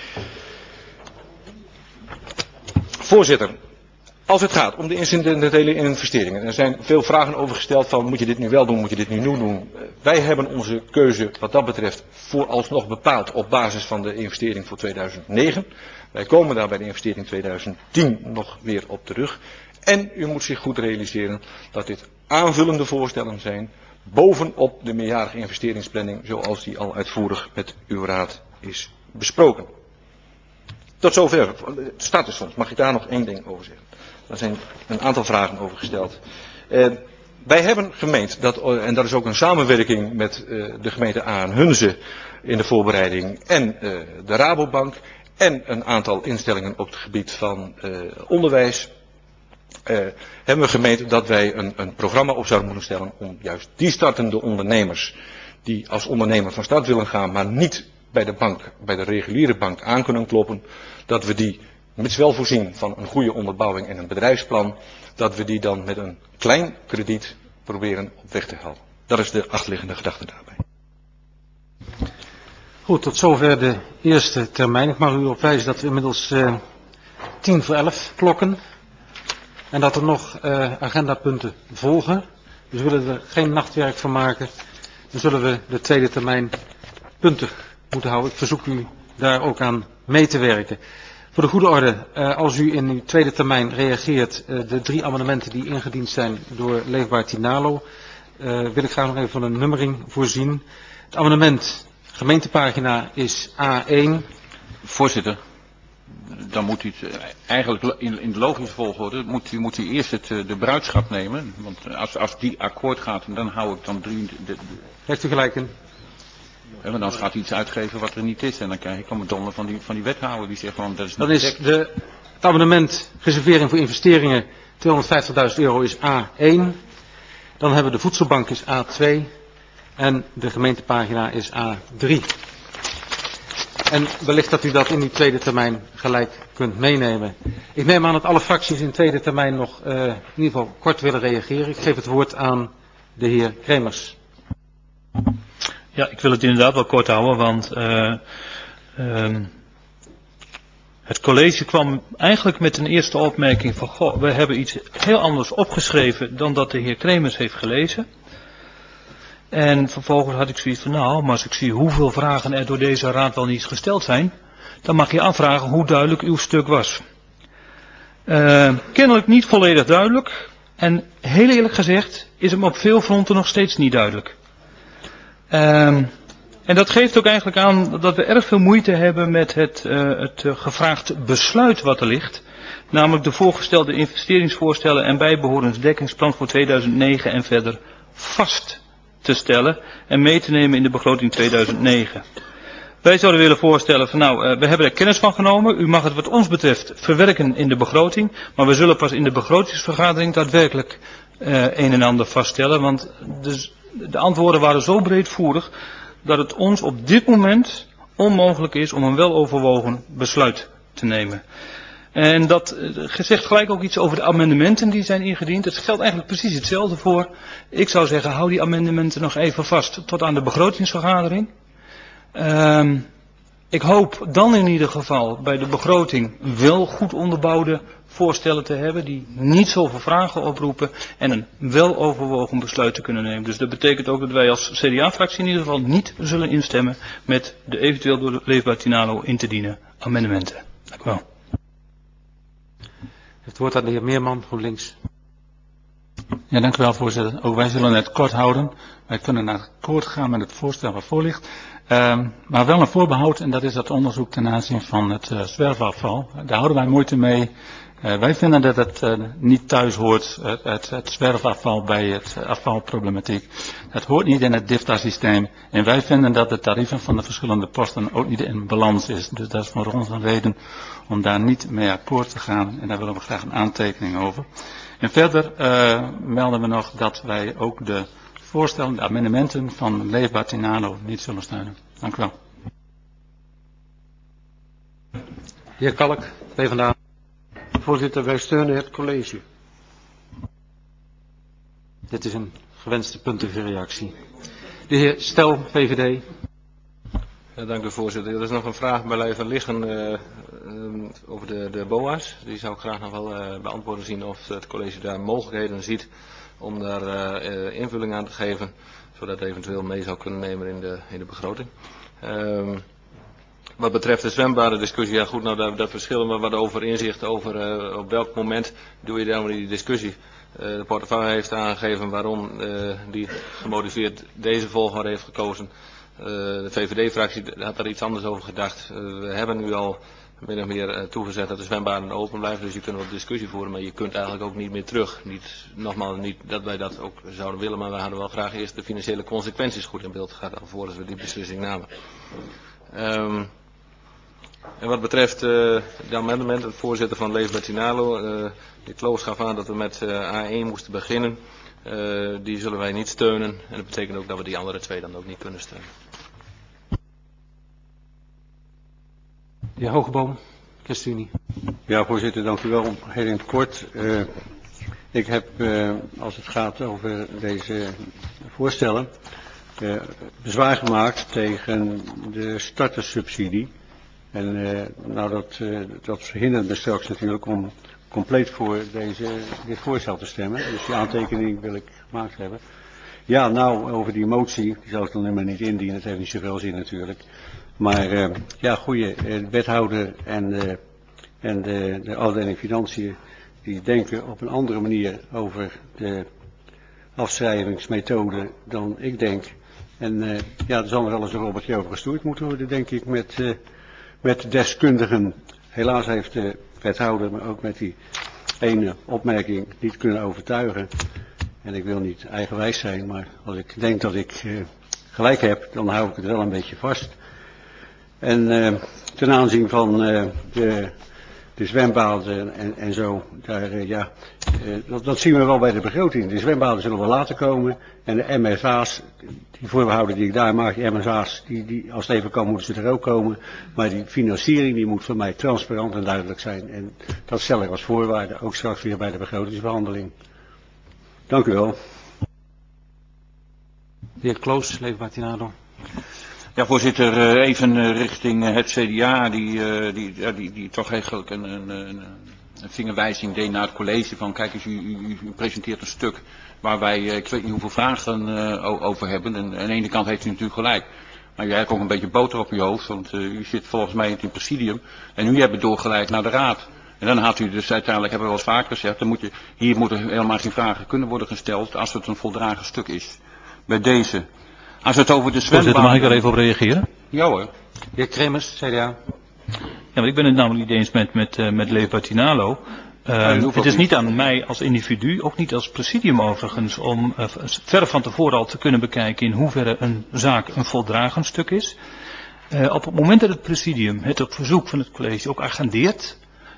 Voorzitter. Als het gaat om de incidentele investeringen, er zijn veel vragen over gesteld van moet je dit nu wel doen, moet je dit nu nu doen. Wij hebben onze keuze wat dat betreft vooralsnog bepaald op basis van de investering voor tweeduizend negen. Wij komen daar bij de investering tweeduizend tien nog weer op terug. En u moet zich goed realiseren dat dit aanvullende voorstellen zijn bovenop de meerjarige investeringsplanning zoals die al uitvoerig met uw raad is besproken. Tot zover. Het statusfonds, mag ik daar nog één ding over zeggen? Daar zijn een aantal vragen over gesteld. Uh, wij hebben gemeend, dat, en dat is ook een samenwerking met uh, de gemeente Aaren-Hunze in de voorbereiding en uh, de Rabobank en een aantal instellingen op het gebied van uh, onderwijs. Uh, hebben we gemeend dat wij een, een programma op zouden moeten stellen om juist die startende ondernemers die als ondernemer van start willen gaan, maar niet bij de bank, bij de reguliere bank aan kunnen kloppen, dat we die mits wel voorzien van een goede onderbouwing en een bedrijfsplan, dat we die dan met een klein krediet proberen op weg te helpen. Dat is de achterliggende gedachte daarbij. Goed, tot zover de eerste termijn. Ik mag u op wijzen dat we inmiddels uh, tien voor elf klokken en dat er nog uh, agendapunten volgen. Dus willen we er geen nachtwerk van maken, dan zullen we de tweede termijn puntig moeten houden. Ik verzoek u daar ook aan mee te werken. Voor de goede orde, uh, als u in uw tweede termijn reageert, uh, de drie amendementen die ingediend zijn door Leefbaar Tinalo, uh, wil ik graag nog even van een nummering voorzien. Het amendement gemeentepagina is A één. Voorzitter, dan moet u het eigenlijk in, in de logische volgorde, moet u, moet u eerst het, de bruidschap nemen. Want als, als die akkoord gaat, dan hou ik dan drie... De, de... Heeft u gelijk in? Ja, maar dan gaat hij iets uitgeven wat er niet is. En dan krijg ik allemaal donder van die, van die wethouder die zegt gewoon dat is niet. Dan is de, het abonnement reservering voor investeringen tweehonderdvijftigduizend euro is A één. Dan hebben we de voedselbank is A twee. En de gemeentepagina is A drie. En wellicht dat u dat in die tweede termijn gelijk kunt meenemen. Ik neem aan dat alle fracties in tweede termijn nog uh, in ieder geval kort willen reageren. Ik geef het woord aan de heer Kremers. Ja, ik wil het inderdaad wel kort houden, want uh, uh, het college kwam eigenlijk met een eerste opmerking van, goh, we hebben iets heel anders opgeschreven dan dat de heer Kremers heeft gelezen. En vervolgens had ik zoiets van, nou, maar als ik zie hoeveel vragen er door deze raad wel niet gesteld zijn, dan mag je afvragen hoe duidelijk uw stuk was. Uh, kennelijk niet volledig duidelijk en heel eerlijk gezegd is hem op veel fronten nog steeds niet duidelijk. Um, en dat geeft ook eigenlijk aan dat we erg veel moeite hebben met het, uh, het uh, gevraagde besluit wat er ligt. Namelijk de voorgestelde investeringsvoorstellen en bijbehorend dekkingsplan voor tweeduizend negen en verder vast te stellen en mee te nemen in de begroting tweeduizend negen. Wij zouden willen voorstellen van nou, uh, we hebben er kennis van genomen. U mag het wat ons betreft verwerken in de begroting. Maar we zullen pas in de begrotingsvergadering daadwerkelijk uh, een en ander vaststellen. Want dus de antwoorden waren zo breedvoerig dat het ons op dit moment onmogelijk is om een weloverwogen besluit te nemen. En dat zegt gelijk ook iets over de amendementen die zijn ingediend. Het geldt eigenlijk precies hetzelfde voor. Ik zou zeggen, hou die amendementen nog even vast tot aan de begrotingsvergadering. Um, Ik hoop dan in ieder geval bij de begroting wel goed onderbouwde voorstellen te hebben die niet zoveel vragen oproepen en een weloverwogen besluit te kunnen nemen. Dus dat betekent ook dat wij als C D A-fractie in ieder geval niet zullen instemmen met de eventueel door de Leefbaar Tinalo in te dienen amendementen. Dank u wel. Het woord aan de heer Meerman, GroenLinks. Ja, dank u wel, voorzitter. Ook wij zullen het kort houden. Wij kunnen akkoord gaan met het voorstel wat voor ligt. Um, maar wel een voorbehoud, en dat is dat onderzoek ten aanzien van het uh, zwerfafval. Daar houden wij moeite mee. Uh, wij vinden dat het uh, niet thuis hoort, het, het, het zwerfafval bij het uh, afvalproblematiek. Dat hoort niet in het DIFTA-systeem. En wij vinden dat de tarieven van de verschillende posten ook niet in balans is. Dus dat is voor ons een reden om daar niet mee akkoord te gaan. En daar willen we graag een aantekening over. En verder uh, melden we nog dat wij ook de voorstellen, de amendementen van Leefbaar Tinalo niet zullen steunen. Dank u wel. Heer Kalk, PvdA. Voorzitter, wij steunen het college. Dit is een gewenste puntige reactie. De heer Stel, V V D. Ja, dank u voorzitter. Er is nog een vraag blijven liggen uh, um, over de, de B O A's. Die zou ik graag nog wel uh, beantwoorden zien of het college daar mogelijkheden ziet om daar uh, uh, invulling aan te geven, zodat het eventueel mee zou kunnen nemen in de, in de begroting. Um, wat betreft de zwembaden discussie, ja goed, nou daar, daar verschillen we wat over inzicht over uh, op welk moment doe je dan die discussie. Uh, de portefeuille heeft aangegeven waarom uh, die gemotiveerd deze volgorde heeft gekozen. Uh, de V V D-fractie had daar iets anders over gedacht. Uh, we hebben nu al min of meer uh, toegezet dat de zwembaden open blijven, dus je kunt wel discussie voeren, maar je kunt eigenlijk ook niet meer terug. Niet, nogmaals, niet dat wij dat ook zouden willen, maar we hadden wel graag eerst de financiële consequenties goed in beeld gehad, alvorens we die beslissing namen. Um, en wat betreft uh, de amendementen, het voorzitter van Leefbaar Tinalo, uh, de heer Kloos gaf aan dat we met uh, A één moesten beginnen. Uh, die zullen wij niet steunen en dat betekent ook dat we die andere twee dan ook niet kunnen steunen. De heer Hogeboom, ChristenUnie. Ja, voorzitter, dank u wel. Heel in het kort. Uh, ik heb, uh, als het gaat over deze voorstellen, uh, bezwaar gemaakt tegen de startersubsidie. En uh, nou, dat, uh, dat verhindert me straks natuurlijk om compleet voor deze, dit voorstel te stemmen. Dus die aantekening wil ik gemaakt hebben. Ja, nou, over die motie, die zal ik dan helemaal niet indienen. Het heeft niet zoveel zin natuurlijk. Maar uh, ja, goeie, de wethouder en, uh, en de, de afdeling financiën, die denken op een andere manier over de afschrijvingsmethode dan ik denk. En uh, ja, er zal nog wel eens een robbertje over gestoerd moeten worden, denk ik, met, uh, met deskundigen. Helaas heeft de wethouder me ook met die ene opmerking niet kunnen overtuigen. En ik wil niet eigenwijs zijn, maar als ik denk dat ik uh, gelijk heb, dan hou ik het wel een beetje vast. En uh, ten aanzien van uh, de, de zwembaden en, en zo, daar, uh, ja, uh, dat, dat zien we wel bij de begroting. De zwembaden zullen wel later komen. En de M F A's, die voorbehouden die ik daar maak, die M F A's, die, die, als het even kan moeten ze er ook komen. Maar die financiering die moet voor mij transparant en duidelijk zijn. En dat stel ik als voorwaarde, ook straks weer bij de begrotingsbehandeling. Dank u wel. De heer Kloos, Leefbaar Tinalo. Ja, voorzitter, even richting het C D A, die, die, ja, die, die toch eigenlijk een, een, een, een vingerwijzing deed naar het college van, kijk eens, u, u, u presenteert een stuk waar wij, ik weet niet hoeveel vragen uh, over hebben. En aan de ene kant heeft u natuurlijk gelijk, maar u hebt ook een beetje boter op uw hoofd, want uh, u zit volgens mij in het presidium en u hebt het doorgeleid naar de raad. En dan had u dus uiteindelijk, hebben we wel eens vaker gezegd, dan moet je, hier moeten helemaal geen vragen kunnen worden gesteld als het een voldragen stuk is. Bij deze. Als het over de zwembaden... Mag ik er even op reageren? Ja hoor. De heer Kremers, C D A. Ja, maar ik ben het namelijk niet eens met, met, uh, met Leefbaar Tinalo. Uh, het is niet aan mij als individu, ook niet als presidium overigens, om uh, ver van tevoren al te kunnen bekijken in hoeverre een zaak een voldragend stuk is. Uh, op het moment dat het presidium het op verzoek van het college ook agendeert,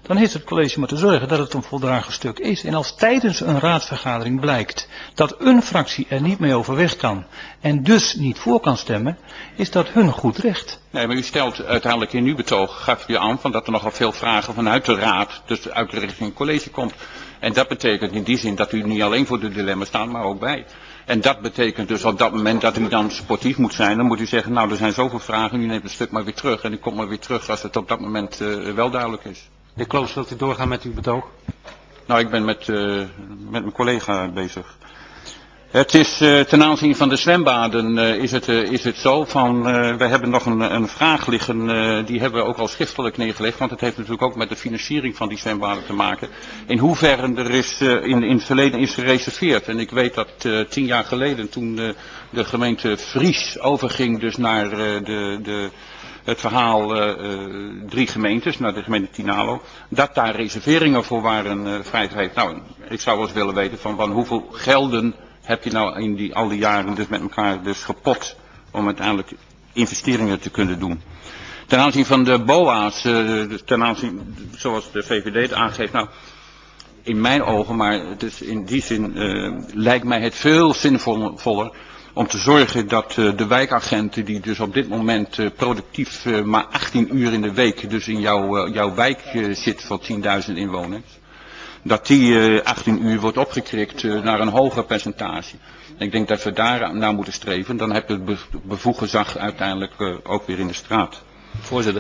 Dan heeft het college maar te zorgen dat het een voldragen stuk is. En als tijdens een raadsvergadering blijkt dat een fractie er niet mee overweg kan en dus niet voor kan stemmen, is dat hun goed recht. Nee, maar u stelt uiteindelijk in uw betoog, gaf u aan van dat er nogal veel vragen vanuit de raad, dus uit de richting college komt. En dat betekent in die zin dat u niet alleen voor de dilemma staat, maar ook bij. En dat betekent dus op dat moment dat u dan sportief moet zijn. Dan moet u zeggen, nou er zijn zoveel vragen, u neemt een stuk maar weer terug. En u komt maar weer terug als het op dat moment uh, wel duidelijk is. De heer Kloos, wilt u doorgaan met uw betoog? Nou, ik ben met, uh, met mijn collega bezig. Het is uh, ten aanzien van de zwembaden uh, is, het, uh, is het zo van, uh, we hebben nog een, een vraag liggen, uh, die hebben we ook al schriftelijk neergelegd, want het heeft natuurlijk ook met de financiering van die zwembaden te maken. In hoeverre er is, uh, in, in het verleden is gereserveerd. En ik weet dat uh, tien jaar geleden toen uh, de gemeente Fries overging dus naar uh, de, de, het verhaal uh, uh, drie gemeentes, naar de gemeente Tinalo, dat daar reserveringen voor waren uh, vrijgegeven. Nou, ik zou wel eens willen weten van, van hoeveel gelden heb je nou in die, al die jaren dus met elkaar dus gepot om uiteindelijk investeringen te kunnen doen. Ten aanzien van de B O A's, uh, ten aanzien, zoals de V V D het aangeeft, nou, in mijn ogen, maar dus in die zin uh, lijkt mij het veel zinvoller om te zorgen dat uh, de wijkagenten die dus op dit moment uh, productief uh, maar achttien uur in de week dus in jouw, uh, jouw wijk uh, zit voor tienduizend inwoners, dat die uh, achttien uur wordt opgekrikt uh, naar een hoger percentage. Ik denk dat we daar naar moeten streven. Dan heb je het be bevoegd gezag uiteindelijk uh, ook weer in de straat. Voorzitter.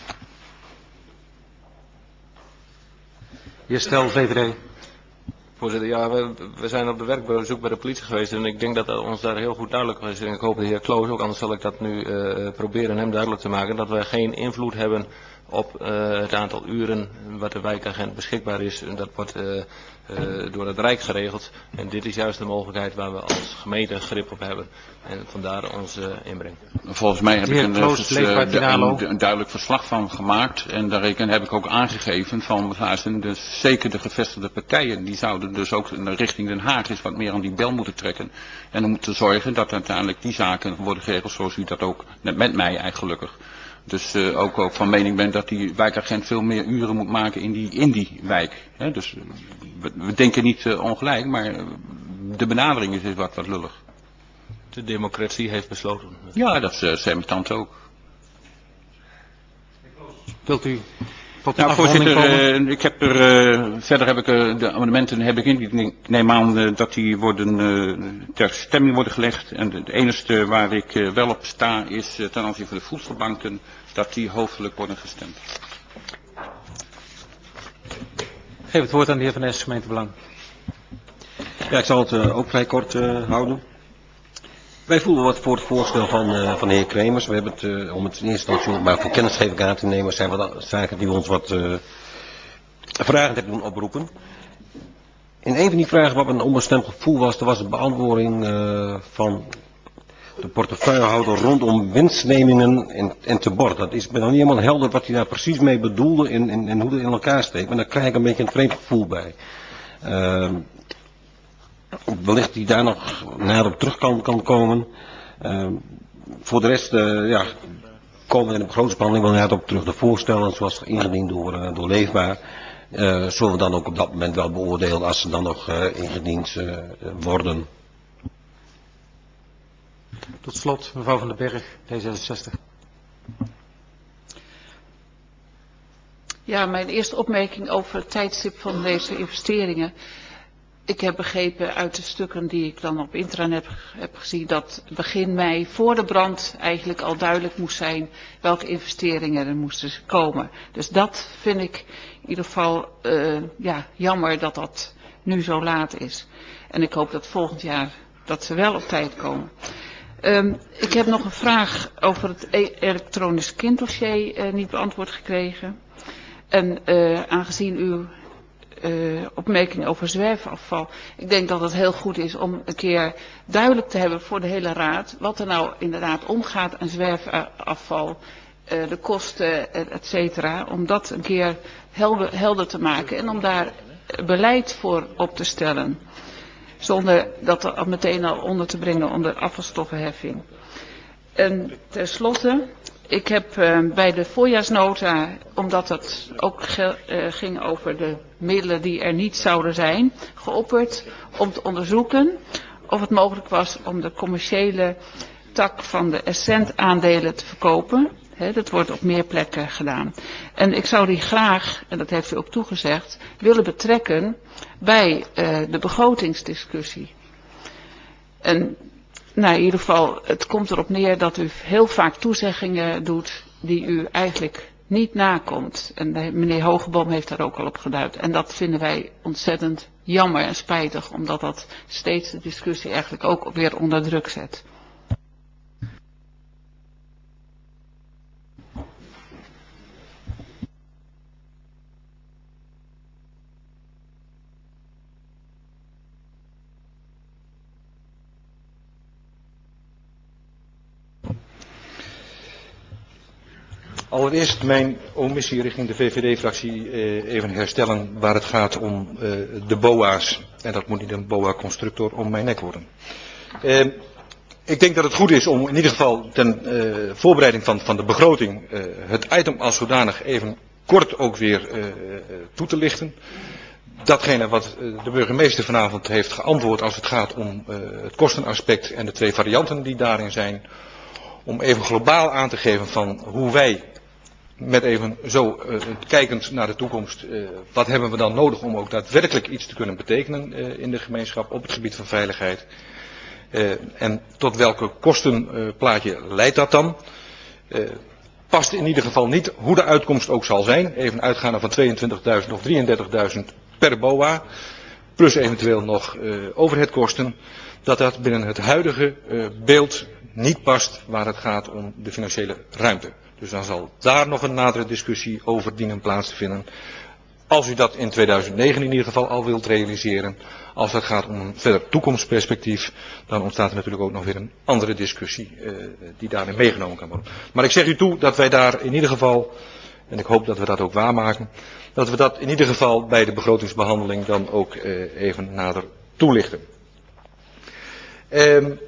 Heer Stel, V V D. Voorzitter, ja, we, we zijn op de werkbezoek bij de politie geweest en ik denk dat dat ons daar heel goed duidelijk is. En ik hoop de heer Kloos ook, anders zal ik dat nu uh, proberen hem duidelijk te maken, dat wij geen invloed hebben op uh, het aantal uren wat de wijkagent beschikbaar is. En dat wordt uh, uh, door het Rijk geregeld. En dit is juist de mogelijkheid waar we als gemeente grip op hebben. En vandaar onze uh, inbreng. Volgens mij heb ik een, dus, uh, de, een, een duidelijk verslag van gemaakt. En daarin heb ik ook aangegeven van dus zeker de gevestigde partijen. Die zouden dus ook richting Den Haag eens wat meer aan die bel moeten trekken. En om te zorgen dat uiteindelijk die zaken worden geregeld zoals u dat ook, met, met mij eigenlijk gelukkig. Dus uh, ook, ook van mening ben dat die wijkagent veel meer uren moet maken in die, in die wijk. He, dus uh, we, we denken niet uh, ongelijk, maar uh, de benadering is, is wat, wat lullig. De democratie heeft besloten. Ja, dat uh, zei mijn tante ook. Wilt u tot nou, voorzitter, uh, ik heb er, uh, verder heb ik uh, de amendementen heb ik in. Ik neem aan uh, dat die worden, uh, ter stemming worden gelegd. En het enige waar ik uh, wel op sta is uh, ten aanzien van de voedselbanken, dat die hoofdelijk worden gestemd. Geef het woord aan de heer Van Es, gemeentebelang. Ja, ik zal het uh, ook vrij kort uh, houden. Wij voelen wat voor het voorstel van, uh, van de heer Kremers. We hebben het, uh, om het in eerste instantie maar voor kennisgeving aan te nemen, zijn wat zaken die we ons wat uh, vragen hebben doen oproepen. In een van die vragen wat een onbestemd gevoel was, er was een beantwoording uh, van de portefeuillehouder rondom winstnemingen in, in Te Bord. Dat is me nog niet helemaal helder wat hij daar precies mee bedoelde en, en, en hoe dat in elkaar steekt. Maar daar krijg ik een beetje een vreemd gevoel bij. Uh, wellicht die daar nog nader op terug kan, kan komen. Uh, voor de rest, uh, ja, komen we in de begrotingsbehandeling wel net op terug. De voorstellen zoals ingediend door, uh, door Leefbaar. Uh, zullen we dan ook op dat moment wel beoordelen als ze dan nog uh, ingediend uh, worden. Tot slot, mevrouw Van den Berg, D zesenzestig. Ja, mijn eerste opmerking over het tijdstip van deze investeringen. Ik heb begrepen uit de stukken die ik dan op intranet heb gezien dat begin mei voor de brand eigenlijk al duidelijk moest zijn welke investeringen er moesten komen. Dus dat vind ik in ieder geval uh, ja, jammer dat dat nu zo laat is. En ik hoop dat volgend jaar dat ze wel op tijd komen. Um, ik heb nog een vraag over het elektronisch kinddossier uh, niet beantwoord gekregen. En uh, aangezien uw uh, opmerking over zwerfafval. Ik denk dat het heel goed is om een keer duidelijk te hebben voor de hele raad wat er nou inderdaad omgaat aan zwerfafval. Uh, de kosten, et cetera. Om dat een keer helder, helder te maken en om daar beleid voor op te stellen. Zonder dat er meteen al onder te brengen onder afvalstoffenheffing. En tenslotte, Ik heb uh, bij de voorjaarsnota, omdat het ook ge, uh, ging over de middelen die er niet zouden zijn, geopperd om te onderzoeken of het mogelijk was om de commerciële tak van de Essent aandelen te verkopen. He, dat wordt op meer plekken gedaan. En ik zou die graag, en dat heeft u ook toegezegd, willen betrekken bij uh, de begrotingsdiscussie. En nou, in ieder geval, het komt erop neer dat u heel vaak toezeggingen doet die u eigenlijk niet nakomt. En de, meneer Hogeboom heeft daar ook al op geduid. En dat vinden wij ontzettend jammer en spijtig, omdat dat steeds de discussie eigenlijk ook weer onder druk zet. Allereerst mijn omissie richting de V V D-fractie eh, even herstellen waar het gaat om eh, de B O A's. En dat moet niet een B O A-constructor om mijn nek worden. Eh, ik denk dat het goed is om in ieder geval ten eh, voorbereiding van, van de begroting eh, het item als zodanig even kort ook weer eh, toe te lichten. Datgene wat eh, de burgemeester vanavond heeft geantwoord als het gaat om eh, het kostenaspect en de twee varianten die daarin zijn. Om even globaal aan te geven van hoe wij met even zo uh, kijkend naar de toekomst, uh, wat hebben we dan nodig om ook daadwerkelijk iets te kunnen betekenen uh, in de gemeenschap op het gebied van veiligheid. Uh, en tot welke kostenplaatje uh, leidt dat dan? Uh, past in ieder geval niet hoe de uitkomst ook zal zijn. Even uitgaande van tweeëntwintigduizend of drieëndertigduizend per B O A. Plus eventueel nog uh, overheadkosten. Dat dat binnen het huidige uh, beeld niet past waar het gaat om de financiële ruimte. Dus dan zal daar nog een nadere discussie over dienen plaats te vinden. Als u dat in tweeduizend negen in ieder geval al wilt realiseren. Als het gaat om een verder toekomstperspectief. Dan ontstaat er natuurlijk ook nog weer een andere discussie uh, die daarin meegenomen kan worden. Maar ik zeg u toe dat wij daar in ieder geval, en ik hoop dat we dat ook waarmaken. Dat we dat in ieder geval bij de begrotingsbehandeling dan ook uh, even nader toelichten. Um,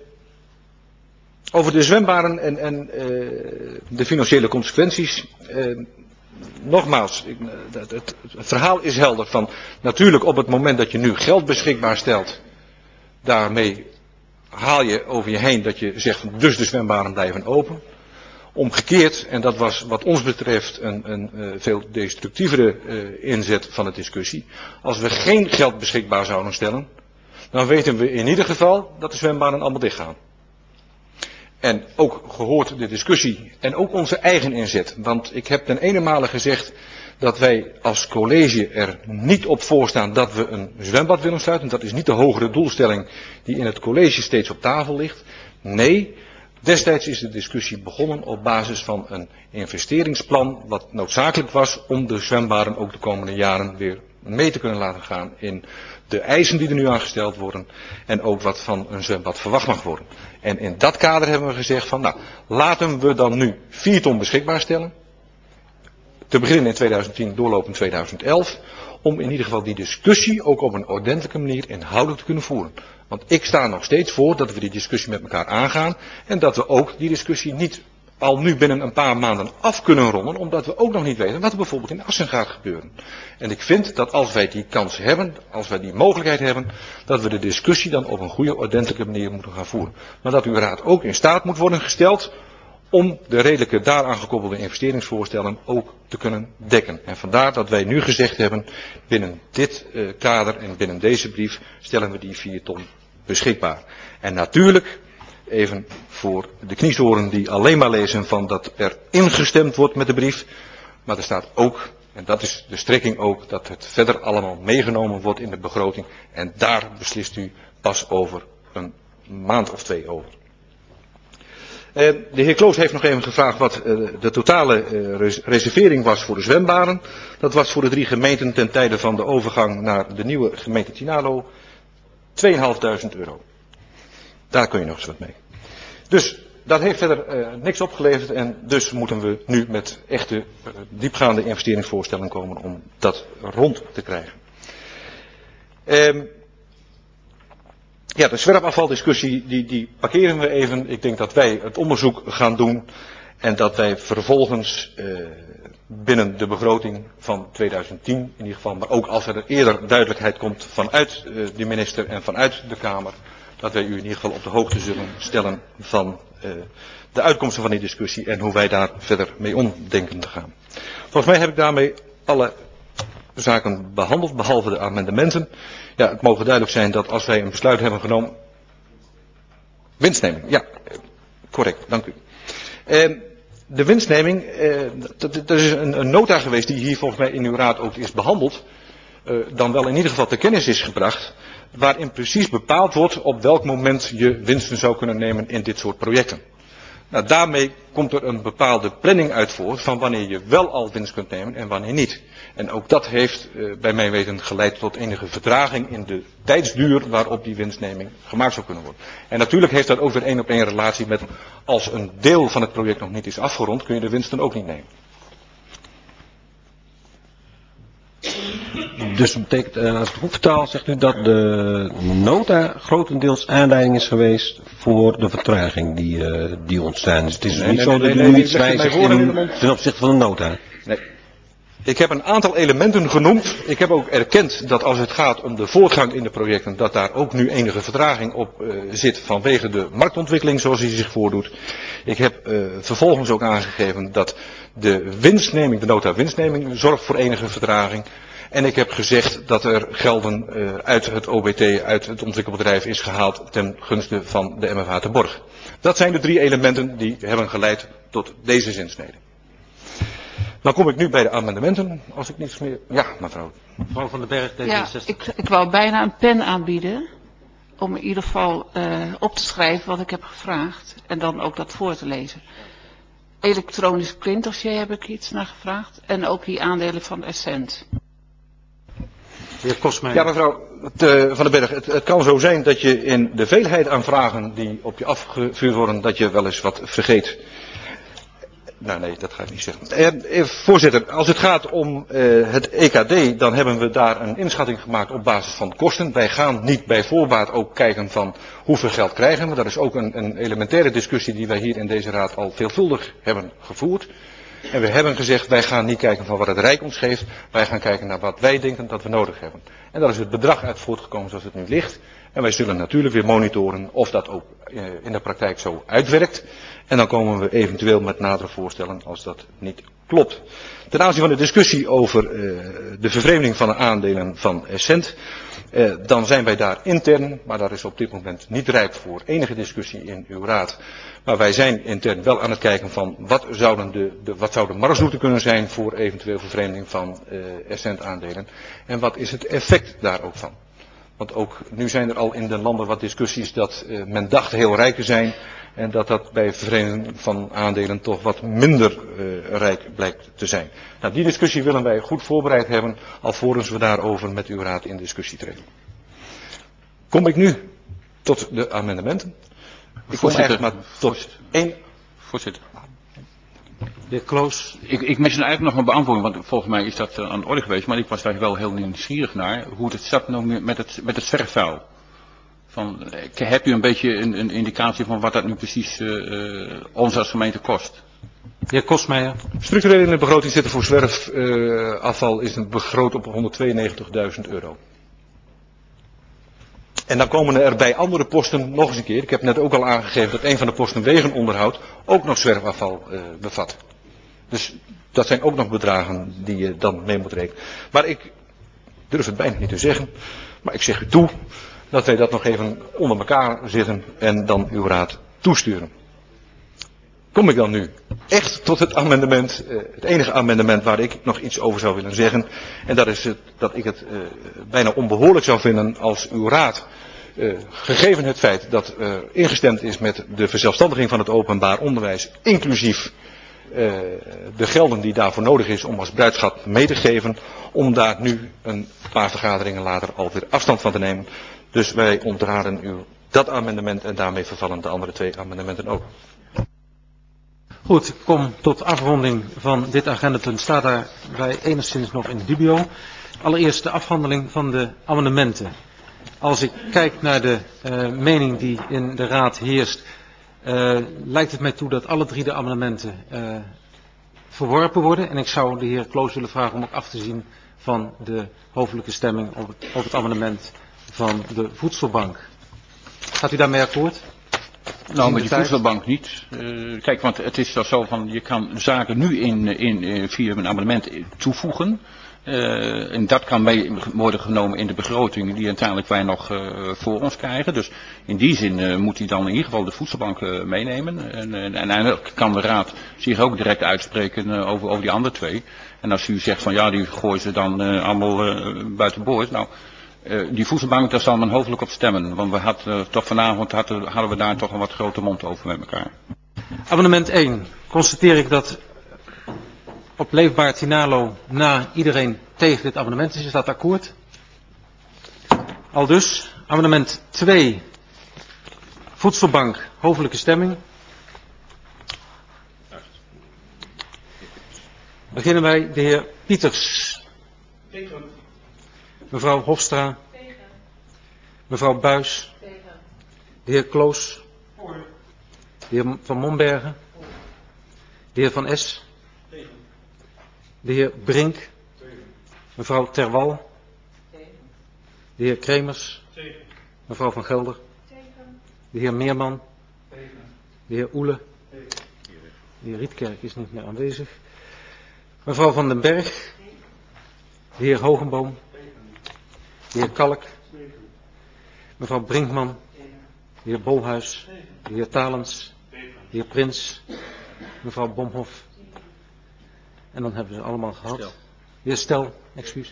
Over de zwembaden en, en uh, de financiële consequenties. Uh, nogmaals, ik, het, het, het verhaal is helder van natuurlijk op het moment dat je nu geld beschikbaar stelt. Daarmee haal je over je heen dat je zegt dus de zwembaden blijven open. Omgekeerd, en dat was wat ons betreft een, een uh, veel destructievere uh, inzet van de discussie. Als we geen geld beschikbaar zouden stellen, dan weten we in ieder geval dat de zwembaden allemaal dichtgaan. En ook gehoord de discussie en ook onze eigen inzet. Want ik heb ten ene male gezegd dat wij als college er niet op voorstaan dat we een zwembad willen sluiten. Dat is niet de hogere doelstelling die in het college steeds op tafel ligt. Nee, destijds is de discussie begonnen op basis van een investeringsplan wat noodzakelijk was om de zwembaden ook de komende jaren weer mee te kunnen laten gaan in de eisen die er nu aangesteld worden en ook wat van een zwembad verwacht mag worden. En in dat kader hebben we gezegd van nou, laten we dan nu vier ton beschikbaar stellen. Te beginnen in tweeduizend tien, doorlopend tweeduizend elf. Om in ieder geval die discussie ook op een ordentelijke manier inhoudelijk te kunnen voeren. Want ik sta nog steeds voor dat we die discussie met elkaar aangaan. En dat we ook die discussie niet al nu binnen een paar maanden af kunnen ronden. Omdat we ook nog niet weten wat er bijvoorbeeld in Assen gaat gebeuren. En ik vind dat als wij die kans hebben, als wij die mogelijkheid hebben, dat we de discussie dan op een goede, ordentelijke manier moeten gaan voeren. Maar dat uw raad ook in staat moet worden gesteld om de redelijke daaraan gekoppelde investeringsvoorstellen ook te kunnen dekken. En vandaar dat wij nu gezegd hebben, binnen dit uh, kader en binnen deze brief stellen we die vier ton beschikbaar. En natuurlijk, even voor de kniezoren die alleen maar lezen van dat er ingestemd wordt met de brief, maar er staat ook, en dat is de strekking ook, dat het verder allemaal meegenomen wordt in de begroting. En daar beslist u pas over een maand of twee over. Uh, de heer Kloos heeft nog even gevraagd wat uh, de totale uh, reservering was voor de zwembaden. Dat was voor de drie gemeenten ten tijde van de overgang naar de nieuwe gemeente Tinalo tweeduizend vijfhonderd euro. Daar kun je nog eens wat mee. Dus dat heeft verder uh, niks opgeleverd en dus moeten we nu met echte uh, diepgaande investeringsvoorstellen komen om dat rond te krijgen. Uh, Ja, de zwerfafvaldiscussie, die, die parkeren we even. Ik denk dat wij het onderzoek gaan doen. En dat wij vervolgens uh, binnen de begroting van tweeduizend tien in ieder geval, maar ook als er eerder duidelijkheid komt vanuit uh, de minister en vanuit de Kamer, dat wij u in ieder geval op de hoogte zullen stellen van uh, de uitkomsten van die discussie en hoe wij daar verder mee om denken te gaan. Volgens mij heb ik daarmee alle zaken behandeld, behalve de amendementen. Ja, het mogen duidelijk zijn dat als wij een besluit hebben genomen. Winstneming, ja, correct, dank u. Uh, de winstneming, uh, er is een, een nota geweest die hier volgens mij in uw raad ook is behandeld. Uh, dan wel in ieder geval ter kennis is gebracht. Waarin precies bepaald wordt op welk moment je winsten zou kunnen nemen in dit soort projecten. Nou, daarmee komt er een bepaalde planning uit voort van wanneer je wel al winst kunt nemen en wanneer niet. En ook dat heeft uh, bij mijn weten geleid tot enige vertraging in de tijdsduur waarop die winstneming gemaakt zou kunnen worden. En natuurlijk heeft dat ook weer één op één relatie met als een deel van het project nog niet is afgerond, kun je de winsten ook niet nemen. Dus dat betekent, uh, als ik het goed vertaal, zegt u dat de nota grotendeels aanleiding is geweest voor de vertraging die, uh, die ontstaan is. Het is dus nee, niet nee, zo nee, dat u nee, nee, nu iets leg het mij wijzigt voor in de in, mond. ten opzichte van de nota. Nee. Ik heb een aantal elementen genoemd. Ik heb ook erkend dat als het gaat om de voortgang in de projecten, dat daar ook nu enige vertraging op uh, zit vanwege de marktontwikkeling zoals die zich voordoet. Ik heb uh, vervolgens ook aangegeven dat de winstneming, de nota winstneming, zorgt voor enige vertraging. En ik heb gezegd dat er gelden uh, uit het O B T, uit het ontwikkelbedrijf is gehaald ten gunste van de M F H Terborg. Dat zijn de drie elementen die hebben geleid tot deze zinsnede. Dan kom ik nu bij de amendementen, als ik niets meer... Ja, mevrouw. Mevrouw van den Berg, D Ja, zesenzestig. ik, ik wou bijna een pen aanbieden. Om in ieder geval uh, op te schrijven wat ik heb gevraagd. En dan ook dat voor te lezen. Elektronisch printdossier heb ik iets naar gevraagd. En ook die aandelen van Essent. De heer Kosmeijer. Ja, mevrouw de, van den Berg, het, het kan zo zijn dat je in de veelheid aan vragen die op je afgevuurd worden, dat je wel eens wat vergeet. Nou nee, dat ga ik niet zeggen. Eh, voorzitter, als het gaat om eh, het E K D, dan hebben we daar een inschatting gemaakt op basis van kosten. Wij gaan niet bij voorbaat ook kijken van hoeveel geld krijgen we. Dat is ook een, een elementaire discussie die wij hier in deze raad al veelvuldig hebben gevoerd. En we hebben gezegd, wij gaan niet kijken van wat het Rijk ons geeft. Wij gaan kijken naar wat wij denken dat we nodig hebben. En daar is het bedrag uit voortgekomen zoals het nu ligt. En wij zullen natuurlijk weer monitoren of dat ook eh, in de praktijk zo uitwerkt. En dan komen we eventueel met nadere voorstellen als dat niet klopt. Ten aanzien van de discussie over uh, de vervreemding van de aandelen van Essent. Uh, dan zijn wij daar intern, maar daar is op dit moment niet rijp voor enige discussie in uw raad. Maar wij zijn intern wel aan het kijken van wat zouden de, de, wat zou de marge kunnen zijn voor eventueel vervreemding van uh, Essent aandelen. En wat is het effect daar ook van. Want ook nu zijn er al in de landen wat discussies dat uh, men dacht heel rijk te zijn. En dat dat bij vervreemding van aandelen toch wat minder uh, rijk blijkt te zijn. Nou, die discussie willen wij goed voorbereid hebben, alvorens we daarover met uw raad in discussie treden. Kom ik nu tot de amendementen. Ik kom eigenlijk maar tot één. Voorzitter. De heer Kloos. Ik, ik mis eigenlijk nog een beantwoording, want volgens mij is dat uh, aan de orde geweest, maar ik was daar wel heel nieuwsgierig naar, hoe het zat nou met het, met het zwerfvuil. Van, heb u een beetje een, een indicatie van wat dat nu precies uh, ons als gemeente kost? De heer Kosmeijer. Structureel in de begroting zitten voor zwerfafval uh, is een begroot op honderdtweeënnegentigduizend euro. En dan komen er bij andere posten nog eens een keer. Ik heb net ook al aangegeven dat een van de posten wegenonderhoud ook nog zwerfafval uh, bevat. Dus dat zijn ook nog bedragen die je dan mee moet rekenen. Maar ik durf het bijna niet te zeggen, maar ik zeg u toe dat wij dat nog even onder elkaar zitten en dan uw raad toesturen. Kom ik dan nu echt tot het amendement, uh, het enige amendement waar ik nog iets over zou willen zeggen. En dat is het, dat ik het uh, bijna onbehoorlijk zou vinden als uw raad, uh, gegeven het feit dat uh, ingestemd is met de verzelfstandiging van het openbaar onderwijs, inclusief uh, de gelden die daarvoor nodig is om als bruidschat mee te geven, om daar nu een paar vergaderingen later alweer afstand van te nemen. Dus wij ontraden u dat amendement en daarmee vervallen de andere twee amendementen ook. Goed, ik kom tot afronding van dit agendapunt. Staat daarbij enigszins nog in dubio. Allereerst de afhandeling van de amendementen. Als ik kijk naar de uh, mening die in de raad heerst, uh, lijkt het mij toe dat alle drie de amendementen uh, verworpen worden. En ik zou de heer Kloos willen vragen om ook af te zien van de hoofdelijke stemming op het, op het amendement van de voedselbank. Gaat u daarmee akkoord? Nou, met die voedselbank niet. Uh, kijk, want het is wel zo van, je kan zaken nu in, in, in, via een amendement toevoegen. Uh, en dat kan mee worden genomen in de begroting die uiteindelijk wij nog uh, voor ons krijgen. Dus in die zin uh, moet hij dan in ieder geval de voedselbank uh, meenemen. En, en, en eigenlijk kan de raad zich ook direct uitspreken uh, over, over die andere twee. En als u zegt van ja, die gooien ze dan uh, allemaal uh, buiten boord. Nou, uh, die voedselbank, daar zal men hoofdelijk op stemmen. Want we hadden uh, toch vanavond hadden, hadden we daar toch een wat grote mond over met elkaar. Amendement één. Constateer ik dat op Leefbaar Tinalo na iedereen tegen dit amendement is. Is dat akkoord? Aldus. Amendement twee. Voedselbank. Hoofdelijke stemming. Beginnen wij de heer Pieters. Tegen. Mevrouw Hofstra. Tegen. Mevrouw Buis. Tegen. De heer Kloos. Voor. De heer Van Mombergen. Voor. De heer Van Es. Tegen. De heer Brink. Tegen. Mevrouw Terwal. Tegen. De heer Kremers. Tegen. Mevrouw Van Gelder. Tegen. De heer Meerman. Tegen. De heer Oele. Tegen. De heer Rietkerk is niet meer aanwezig. Mevrouw Van den Berg. De heer Hogenboom. De heer Kalk. Mevrouw Brinkman. De heer Bolhuis. De heer Talens. De heer Prins. Mevrouw Bomhoff. En dan hebben we ze allemaal gehad. Stel. De heer Stel, excuus.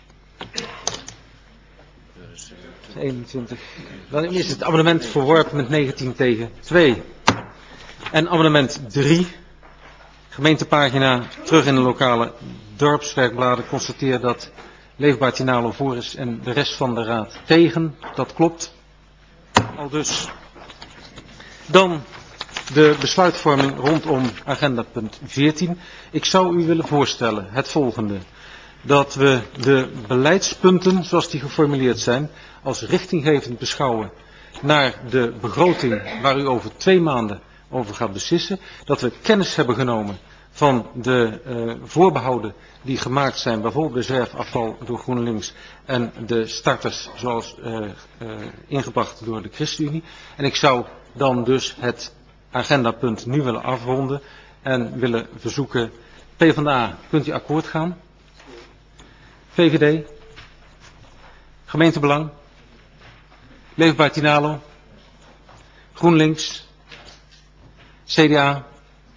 eenentwintig. Dan is het amendement verworpen met negentien tegen twee. En amendement drie. Gemeentepagina terug in de lokale dorpswerkbladen. Constateer dat Leefbaar Tinalo voor is en de rest van de raad tegen. Dat klopt. Aldus. Dan de besluitvorming rondom agenda punt veertien. Ik zou u willen voorstellen het volgende. Dat we de beleidspunten zoals die geformuleerd zijn als richtinggevend beschouwen naar de begroting waar u over twee maanden over gaat beslissen. Dat we kennis hebben genomen van de uh, voorbehouden die gemaakt zijn, bijvoorbeeld reserveafval door GroenLinks en de starters zoals uh, uh, ingebracht door de ChristenUnie. En ik zou dan dus het agendapunt nu willen afronden en willen verzoeken, PvdA, kunt u akkoord gaan? V V D? Gemeentebelang? Leefbaar Tinalo? GroenLinks? C D A?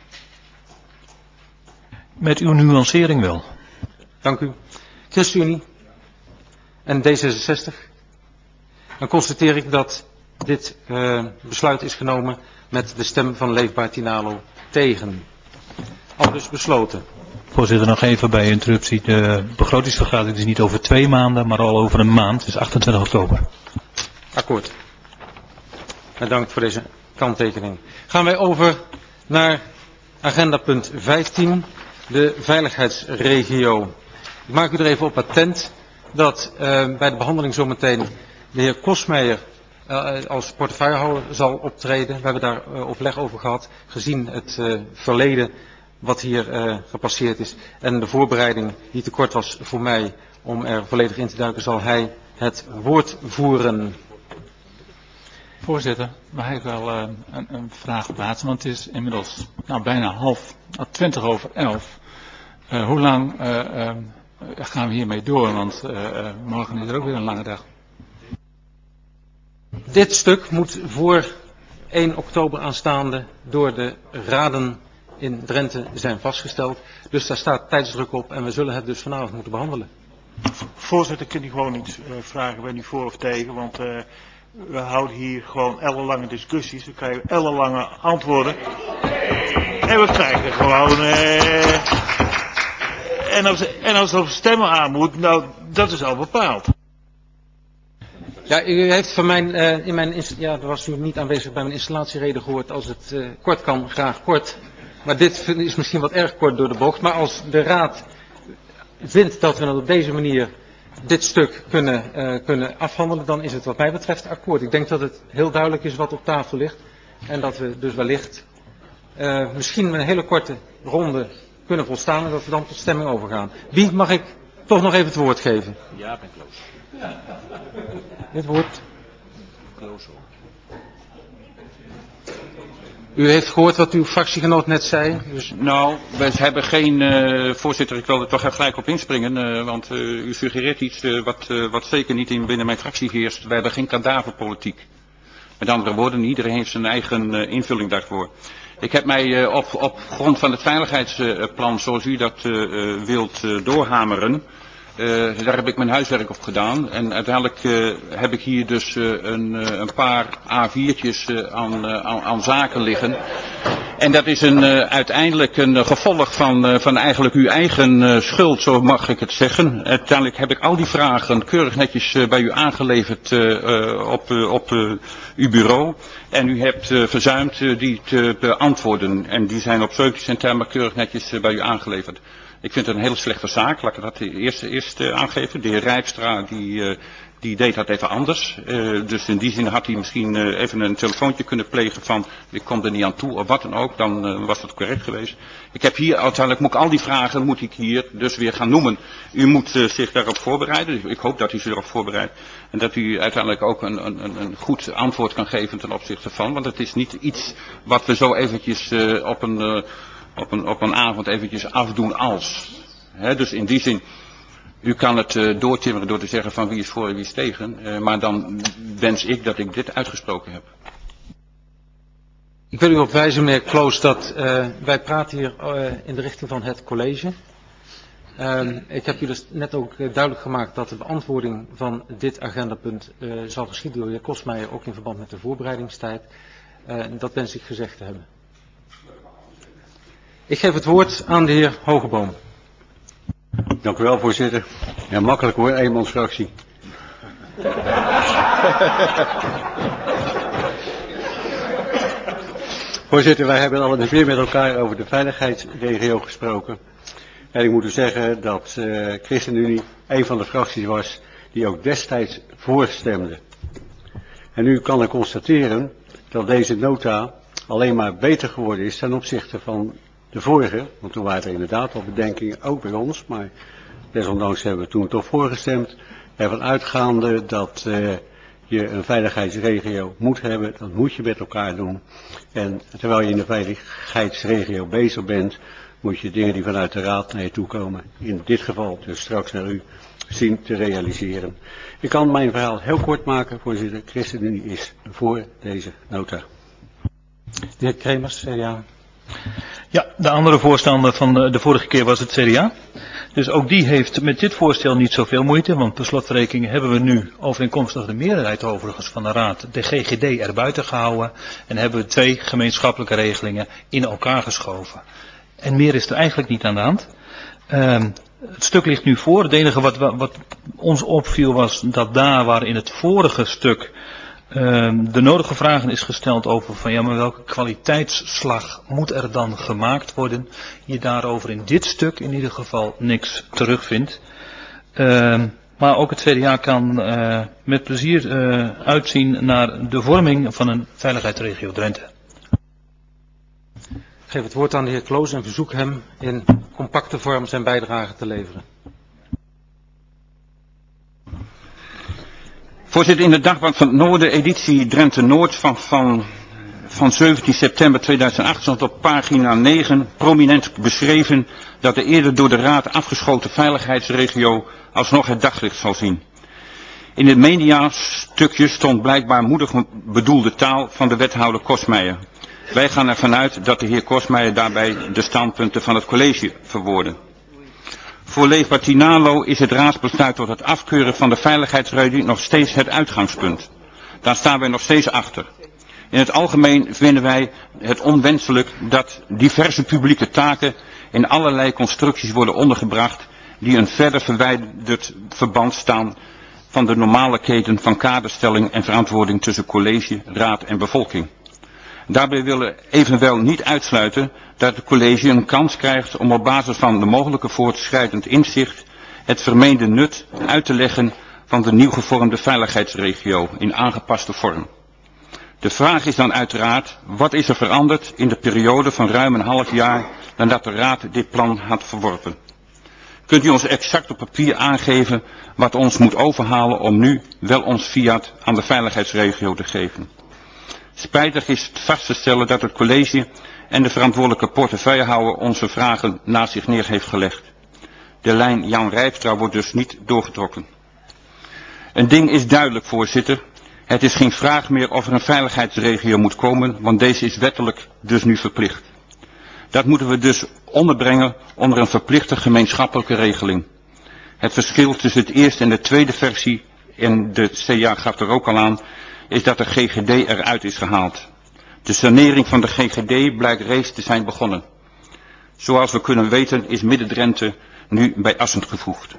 Met uw nuancering wel. Dank u. ChristenUnie en D zesenzestig. Dan constateer ik dat dit uh, besluit is genomen met de stem van Leefbaar Tinalo tegen. Al dus besloten. Voorzitter, nog even bij interruptie. De begrotingsvergadering is niet over twee maanden, maar al over een maand. Het is achtentwintig oktober. Akkoord. Bedankt voor deze kanttekening. Gaan wij over naar agenda punt vijftien. De veiligheidsregio. Ik maak u er even op attent dat uh, bij de behandeling zometeen de heer Kosmeijer uh, als portefeuillehouder zal optreden. We hebben daar uh, overleg over gehad, gezien het uh, verleden wat hier uh, gepasseerd is. En de voorbereiding die te kort was voor mij om er volledig in te duiken, zal hij het woord voeren. Voorzitter, mag ik wel uh, een, een vraag plaatsen, want het is inmiddels nou, bijna half, twintig over elf. Uh, hoe lang uh, uh, gaan we hiermee door, want uh, uh, morgen is er ook weer een lange dag. Dit stuk moet voor één oktober aanstaande door de raden in Drenthe zijn vastgesteld. Dus daar staat tijdsdruk op en we zullen het dus vanavond moeten behandelen. Voorzitter, kunt u gewoon iets uh, vragen, ben u voor of tegen, want uh, we houden hier gewoon ellenlange discussies, we krijgen ellenlange antwoorden. En we krijgen gewoon... Uh, en, als, en als er op stemmen aan moet, nou, dat is al bepaald. Ja, u heeft van mijn, uh, in mijn, ja, er was u niet aanwezig bij mijn installatiereden gehoord, als het uh, kort kan, graag kort. Maar dit is misschien wat erg kort door de bocht, maar als de raad vindt dat we op deze manier dit stuk kunnen, uh, kunnen afhandelen, dan is het wat mij betreft akkoord. Ik denk dat het heel duidelijk is wat op tafel ligt. En dat we dus wellicht uh, misschien met een hele korte ronde kunnen volstaan en dat we dan tot stemming overgaan. Wie mag ik toch nog even het woord geven? Ja, ben Kloos. Het woord. Kloos hoor. U heeft gehoord wat uw fractiegenoot net zei? Dus... Nou, we hebben geen, uh, voorzitter, ik wil er toch even gelijk op inspringen, uh, want uh, u suggereert iets uh, wat, uh, wat zeker niet in binnen mijn fractie heerst. We hebben geen kadaverpolitiek. Met andere woorden, iedereen heeft zijn eigen uh, invulling daarvoor. Ik heb mij uh, op, op grond van het veiligheidsplan, zoals u dat uh, uh, wilt uh, doorhameren, Uh, daar heb ik mijn huiswerk op gedaan en uiteindelijk uh, heb ik hier dus uh, een, uh, een paar A viertjes uh, aan, uh, aan, aan zaken liggen. En dat is een, uh, uiteindelijk een uh, gevolg van, uh, van eigenlijk uw eigen uh, schuld, zo mag ik het zeggen. Uiteindelijk heb ik al die vragen keurig netjes uh, bij u aangeleverd uh, uh, op, uh, op uh, uw bureau. En u hebt uh, verzuimd uh, die te beantwoorden. En die zijn op zeventien september keurig netjes uh, bij u aangeleverd. Ik vind het een hele slechte zaak, laat ik dat eerst, eerst uh, aangeven. De heer Rijpstra die, uh, die deed dat even anders. Uh, dus in die zin had hij misschien uh, even een telefoontje kunnen plegen van ik kom er niet aan toe of wat dan ook, dan uh, was dat correct geweest. Ik heb hier uiteindelijk, moet ik al die vragen moet ik hier dus weer gaan noemen. U moet uh, zich daarop voorbereiden, ik hoop dat u zich erop voorbereidt. En dat u uiteindelijk ook een, een, een goed antwoord kan geven ten opzichte van, want het is niet iets wat we zo eventjes uh, op een... Uh, Op een, op een avond eventjes afdoen als. He, dus in die zin, u kan het uh, doortimmeren door te zeggen van wie is voor en wie is tegen. Uh, maar dan wens ik dat ik dit uitgesproken heb. Ik wil u op wijzen, meneer Kloos, dat uh, wij praten hier uh, in de richting van het college. Uh, ik heb u dus net ook uh, duidelijk gemaakt dat de beantwoording van dit agendapunt uh, zal geschieden door de heer Kosmeijer, ook in verband met de voorbereidingstijd. Uh, dat wens ik gezegd te hebben. Ik geef het woord aan de heer Hogeboom. Dank u wel, voorzitter. Ja, makkelijk hoor, eenmansfractie. Voorzitter, wij hebben al eens weer met elkaar over de veiligheidsregio gesproken. En ik moet u zeggen dat uh, ChristenUnie een van de fracties was die ook destijds voorstemde. En nu kan ik constateren dat deze nota alleen maar beter geworden is ten opzichte van de vorige, want toen waren er inderdaad al bedenkingen, ook bij ons, maar desondanks hebben we toen toch voorgestemd. Ervan uitgaande dat uh, je een veiligheidsregio moet hebben, dat moet je met elkaar doen. En terwijl je in de veiligheidsregio bezig bent, moet je dingen die vanuit de raad naar je toe komen, in dit geval dus straks naar u, zien te realiseren. Ik kan mijn verhaal heel kort maken, voorzitter. ChristenUnie is voor deze nota. De heer Kremers, C D A. Ja, de andere voorstander van de, de vorige keer was het C D A. Dus ook die heeft met dit voorstel niet zoveel moeite, want per slotverrekening hebben we nu overeenkomstig de meerderheid overigens van de Raad de G G D erbuiten gehouden en hebben we twee gemeenschappelijke regelingen in elkaar geschoven. En meer is er eigenlijk niet aan de hand. Um, het stuk ligt nu voor. Het enige wat, wat ons opviel was dat daar waar in het vorige stuk Um, de nodige vragen is gesteld over van ja, maar welke kwaliteitsslag moet er dan gemaakt worden, je daarover in dit stuk in ieder geval niks terugvindt. Um, maar ook het C D A kan uh, met plezier uh, uitzien naar de vorming van een veiligheidsregio Drenthe. Ik geef het woord aan de heer Kloos en verzoek hem in compacte vorm zijn bijdrage te leveren. Voorzitter, in de Dagblad van het Noorden, editie Drenthe Noord van, van, van zeventien september tweeduizend acht stond op pagina negen prominent beschreven dat de eerder door de Raad afgeschoten veiligheidsregio alsnog het daglicht zal zien. In het mediastukje stond blijkbaar moedig bedoelde taal van de wethouder Kosmeijer. Wij gaan ervan uit dat de heer Kosmeijer daarbij de standpunten van het college verwoordde. Voor Leefbaar Tinalo is het raadsbesluit tot het afkeuren van de veiligheidsregio nog steeds het uitgangspunt. Daar staan wij nog steeds achter. In het algemeen vinden wij het onwenselijk dat diverse publieke taken in allerlei constructies worden ondergebracht die een verder verwijderd verband staan van de normale keten van kaderstelling en verantwoording tussen college, raad en bevolking. Daarbij willen we evenwel niet uitsluiten dat het college een kans krijgt om op basis van de mogelijke voortschrijdend inzicht het vermeende nut uit te leggen van de nieuw gevormde veiligheidsregio in aangepaste vorm. De vraag is dan uiteraard, wat is er veranderd in de periode van ruim een half jaar nadat de Raad dit plan had verworpen? Kunt u ons exact op papier aangeven wat ons moet overhalen om nu wel ons fiat aan de veiligheidsregio te geven? Spijtig is het vast te stellen dat het college en de verantwoordelijke portefeuillehouder onze vragen naast zich neer heeft gelegd. De lijn Jan Rijpstra wordt dus niet doorgetrokken. Een ding is duidelijk, voorzitter. Het is geen vraag meer of er een veiligheidsregio moet komen, want deze is wettelijk dus nu verplicht. Dat moeten we dus onderbrengen onder een verplichte gemeenschappelijke regeling. Het verschil tussen het eerste en de tweede versie, en de C A gaf er ook al aan, is dat de G G D eruit is gehaald. De sanering van de G G D blijkt reeds te zijn begonnen. Zoals we kunnen weten is Midden-Drenthe nu bij Assend gevoegd.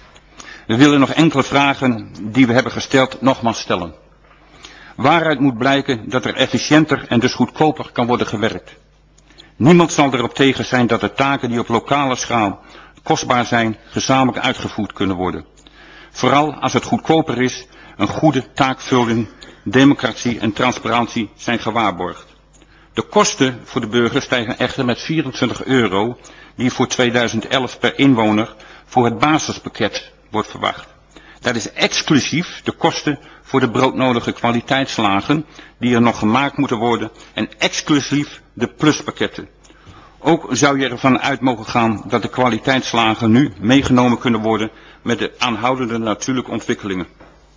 We willen nog enkele vragen die we hebben gesteld nogmaals stellen. Waaruit moet blijken dat er efficiënter en dus goedkoper kan worden gewerkt. Niemand zal erop tegen zijn dat de taken die op lokale schaal kostbaar zijn, gezamenlijk uitgevoerd kunnen worden. Vooral als het goedkoper is, een goede taakvulling, democratie en transparantie zijn gewaarborgd. De kosten voor de burger stijgen echter met vierentwintig euro, die voor tweeduizend elf per inwoner voor het basispakket wordt verwacht. Dat is exclusief de kosten voor de broodnodige kwaliteitslagen die er nog gemaakt moeten worden en exclusief de pluspakketten. Ook zou je ervan uit mogen gaan dat de kwaliteitslagen nu meegenomen kunnen worden met de aanhoudende natuurlijke ontwikkelingen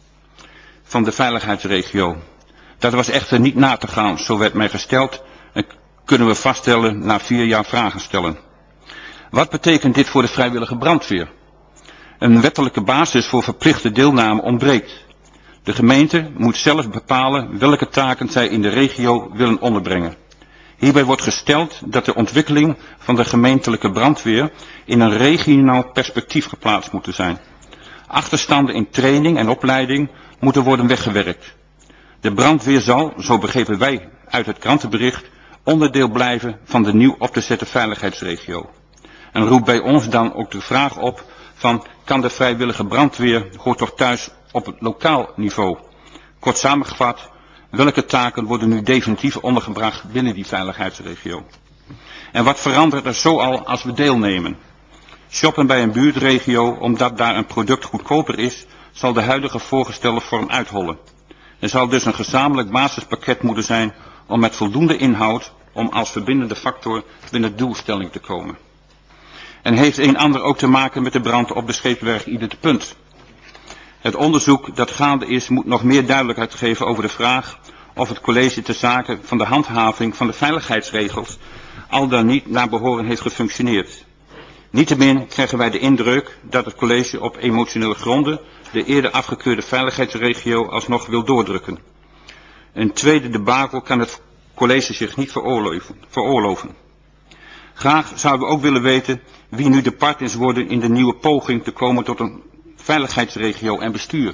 van de veiligheidsregio. Dat was echter niet na te gaan, zo werd mij gesteld en kunnen we vaststellen na vier jaar vragen stellen. Wat betekent dit voor de vrijwillige brandweer? Een wettelijke basis voor verplichte deelname ontbreekt. De gemeente moet zelf bepalen welke taken zij in de regio willen onderbrengen. Hierbij wordt gesteld dat de ontwikkeling van de gemeentelijke brandweer in een regionaal perspectief geplaatst moet zijn. Achterstanden in training en opleiding moeten worden weggewerkt. De brandweer zal, zo begrepen wij uit het krantenbericht, onderdeel blijven van de nieuw op te zetten veiligheidsregio. En roept bij ons dan ook de vraag op van, kan de vrijwillige brandweer hoort toch thuis op het lokaal niveau? Kort samengevat, welke taken worden nu definitief ondergebracht binnen die veiligheidsregio? En wat verandert er zoal als we deelnemen? Shoppen bij een buurtregio omdat daar een product goedkoper is, zal de huidige voorgestelde vorm uithollen. Er zal dus een gezamenlijk basispakket moeten zijn om met voldoende inhoud om als verbindende factor binnen de doelstelling te komen. En heeft een ander ook te maken met de brand op de scheepswerf Ieder de Punt. Het onderzoek dat gaande is moet nog meer duidelijkheid geven over de vraag of het college ter zake van de handhaving van de veiligheidsregels al dan niet naar behoren heeft gefunctioneerd. Niettemin krijgen wij de indruk dat het college op emotionele gronden de eerder afgekeurde veiligheidsregio alsnog wil doordrukken. Een tweede debakel kan het college zich niet veroorloven. veroorloven. Graag zouden we ook willen weten wie nu de partners worden in de nieuwe poging te komen tot een veiligheidsregio en bestuur.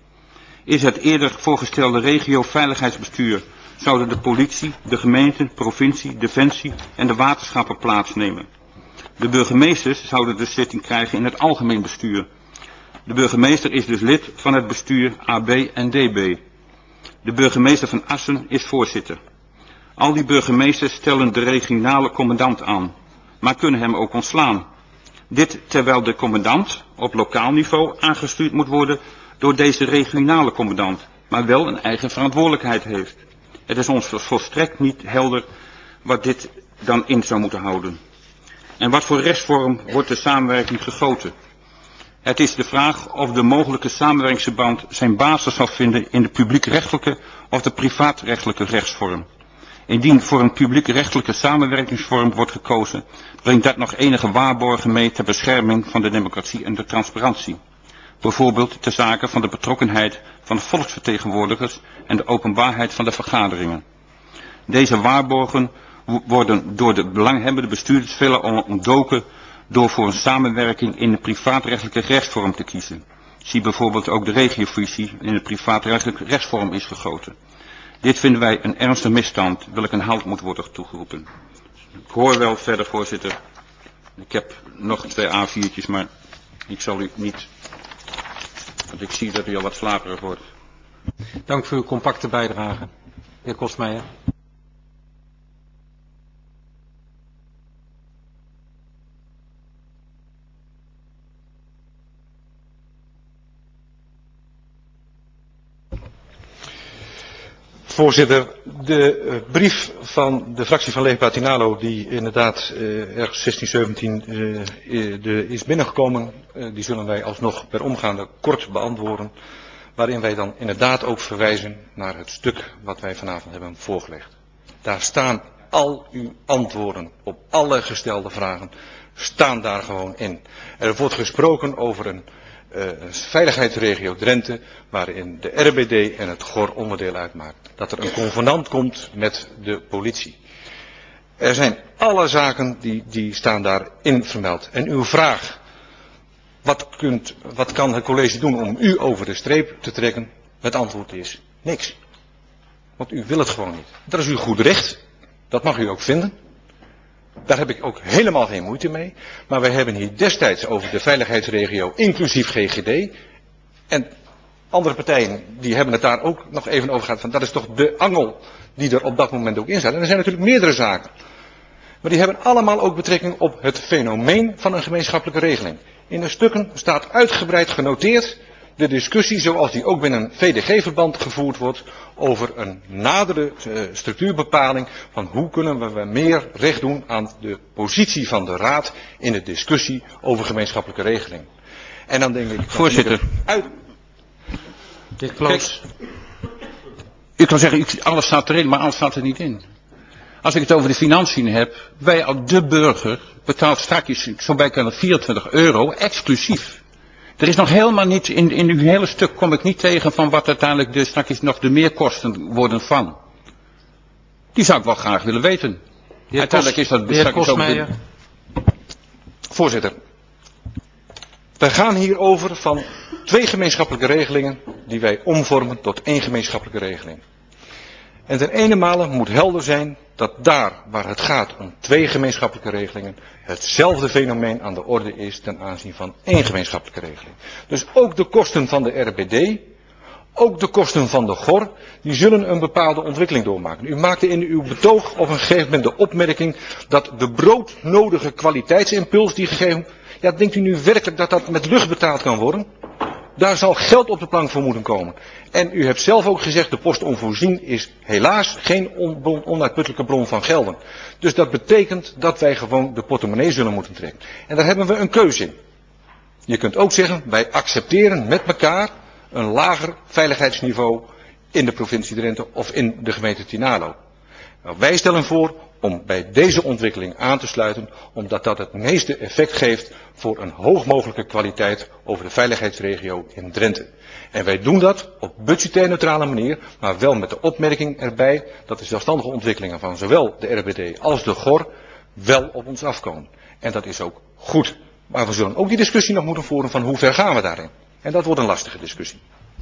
Is het eerder voorgestelde regio veiligheidsbestuur, zouden de politie, de gemeente, provincie, defensie en de waterschappen plaatsnemen. De burgemeesters zouden dus zitting krijgen in het algemeen bestuur. De burgemeester is dus lid van het bestuur A B en D B. De burgemeester van Assen is voorzitter. Al die burgemeesters stellen de regionale commandant aan, maar kunnen hem ook ontslaan. Dit terwijl de commandant op lokaal niveau aangestuurd moet worden door deze regionale commandant, maar wel een eigen verantwoordelijkheid heeft. Het is ons volstrekt niet helder wat dit dan in zou moeten houden. En wat voor rechtsvorm wordt de samenwerking gegoten? Het is de vraag of de mogelijke samenwerkingsverband zijn basis zal vinden in de publiekrechtelijke of de privaatrechtelijke rechtsvorm. Indien voor een publiekrechtelijke samenwerkingsvorm wordt gekozen, brengt dat nog enige waarborgen mee ter bescherming van de democratie en de transparantie. Bijvoorbeeld ter zake van de betrokkenheid van de volksvertegenwoordigers en de openbaarheid van de vergaderingen. Deze waarborgen worden door de belanghebbende bestuurders veelal ontdoken door voor een samenwerking in de privaatrechtelijke rechtsvorm te kiezen. Zie bijvoorbeeld ook de regiofusie in de privaatrechtelijke rechtsvorm is gegoten. Dit vinden wij een ernstige misstand, welke een halt moet worden toegeroepen. Ik hoor wel verder, voorzitter. Ik heb nog twee A viertjes, maar ik zal u niet, want ik zie dat u al wat slaperig wordt. Dank voor uw compacte bijdrage. heer Kostmeijer. Voorzitter, de uh, brief van de fractie van Leefbaar Tinalo, die inderdaad uh, ergens zestien, zeventien uh, uh, de, is binnengekomen, uh, die zullen wij alsnog per omgaande kort beantwoorden. Waarin wij dan inderdaad ook verwijzen naar het stuk wat wij vanavond hebben voorgelegd. Daar staan al uw antwoorden op alle gestelde vragen, staan daar gewoon in. Er wordt gesproken over een Uh, veiligheidsregio Drenthe, waarin de R B D en het G O R onderdeel uitmaken. Dat er een convenant komt met de politie. Er zijn alle zaken die, die staan daarin vermeld. En uw vraag, wat, kunt, wat kan het college doen om u over de streep te trekken? Het antwoord is niks. Want u wil het gewoon niet. Dat is uw goed recht. Dat mag u ook vinden. Daar heb ik ook helemaal geen moeite mee. Maar wij hebben hier destijds over de veiligheidsregio inclusief G G D. En andere partijen die hebben het daar ook nog even over gehad. Van dat is toch de angel die er op dat moment ook in zat. En er zijn natuurlijk meerdere zaken. Maar die hebben allemaal ook betrekking op het fenomeen van een gemeenschappelijke regeling. In de stukken staat uitgebreid genoteerd de discussie zoals die ook binnen een V D G-verband gevoerd wordt over een nadere uh, structuurbepaling van hoe kunnen we meer recht doen aan de positie van de Raad in de discussie over gemeenschappelijke regeling. En dan denk ik... Voorzitter. Uit... Dit Kloos. Ik kan zeggen, alles staat erin, maar alles staat er niet in. Als ik het over de financiën heb, wij als de burger betaalt straks zo bijna vierentwintig euro exclusief. Er is nog helemaal niet, in, in uw hele stuk kom ik niet tegen van wat uiteindelijk de, straks nog de meerkosten worden van. Die zou ik wel graag willen weten. Heer Uiteindelijk Kos, is dat heer straks ook de... Voorzitter, wij gaan hier over van twee gemeenschappelijke regelingen die wij omvormen tot één gemeenschappelijke regeling. En ten ene male moet helder zijn dat daar waar het gaat om twee gemeenschappelijke regelingen hetzelfde fenomeen aan de orde is ten aanzien van één gemeenschappelijke regeling. Dus ook de kosten van de R B D, ook de kosten van de G O R, die zullen een bepaalde ontwikkeling doormaken. U maakte in uw betoog op een gegeven moment de opmerking dat de broodnodige kwaliteitsimpuls die gegeven... Ja, denkt u nu werkelijk dat dat met lucht betaald kan worden? Daar zal geld op de plank voor moeten komen. En u hebt zelf ook gezegd, de post onvoorzien is helaas geen on- onuitputtelijke bron van gelden. Dus dat betekent dat wij gewoon de portemonnee zullen moeten trekken. En daar hebben we een keuze in. Je kunt ook zeggen, wij accepteren met elkaar een lager veiligheidsniveau in de provincie Drenthe of in de gemeente Tinalo. Nou, wij stellen voor om bij deze ontwikkeling aan te sluiten, omdat dat het meeste effect geeft voor een hoog mogelijke kwaliteit over de veiligheidsregio in Drenthe. En wij doen dat op budgetair neutrale manier, maar wel met de opmerking erbij dat de zelfstandige ontwikkelingen van zowel de R B D als de G O R wel op ons afkomen. En dat is ook goed. Maar we zullen ook die discussie nog moeten voeren van hoe ver gaan we daarin. En dat wordt een lastige discussie.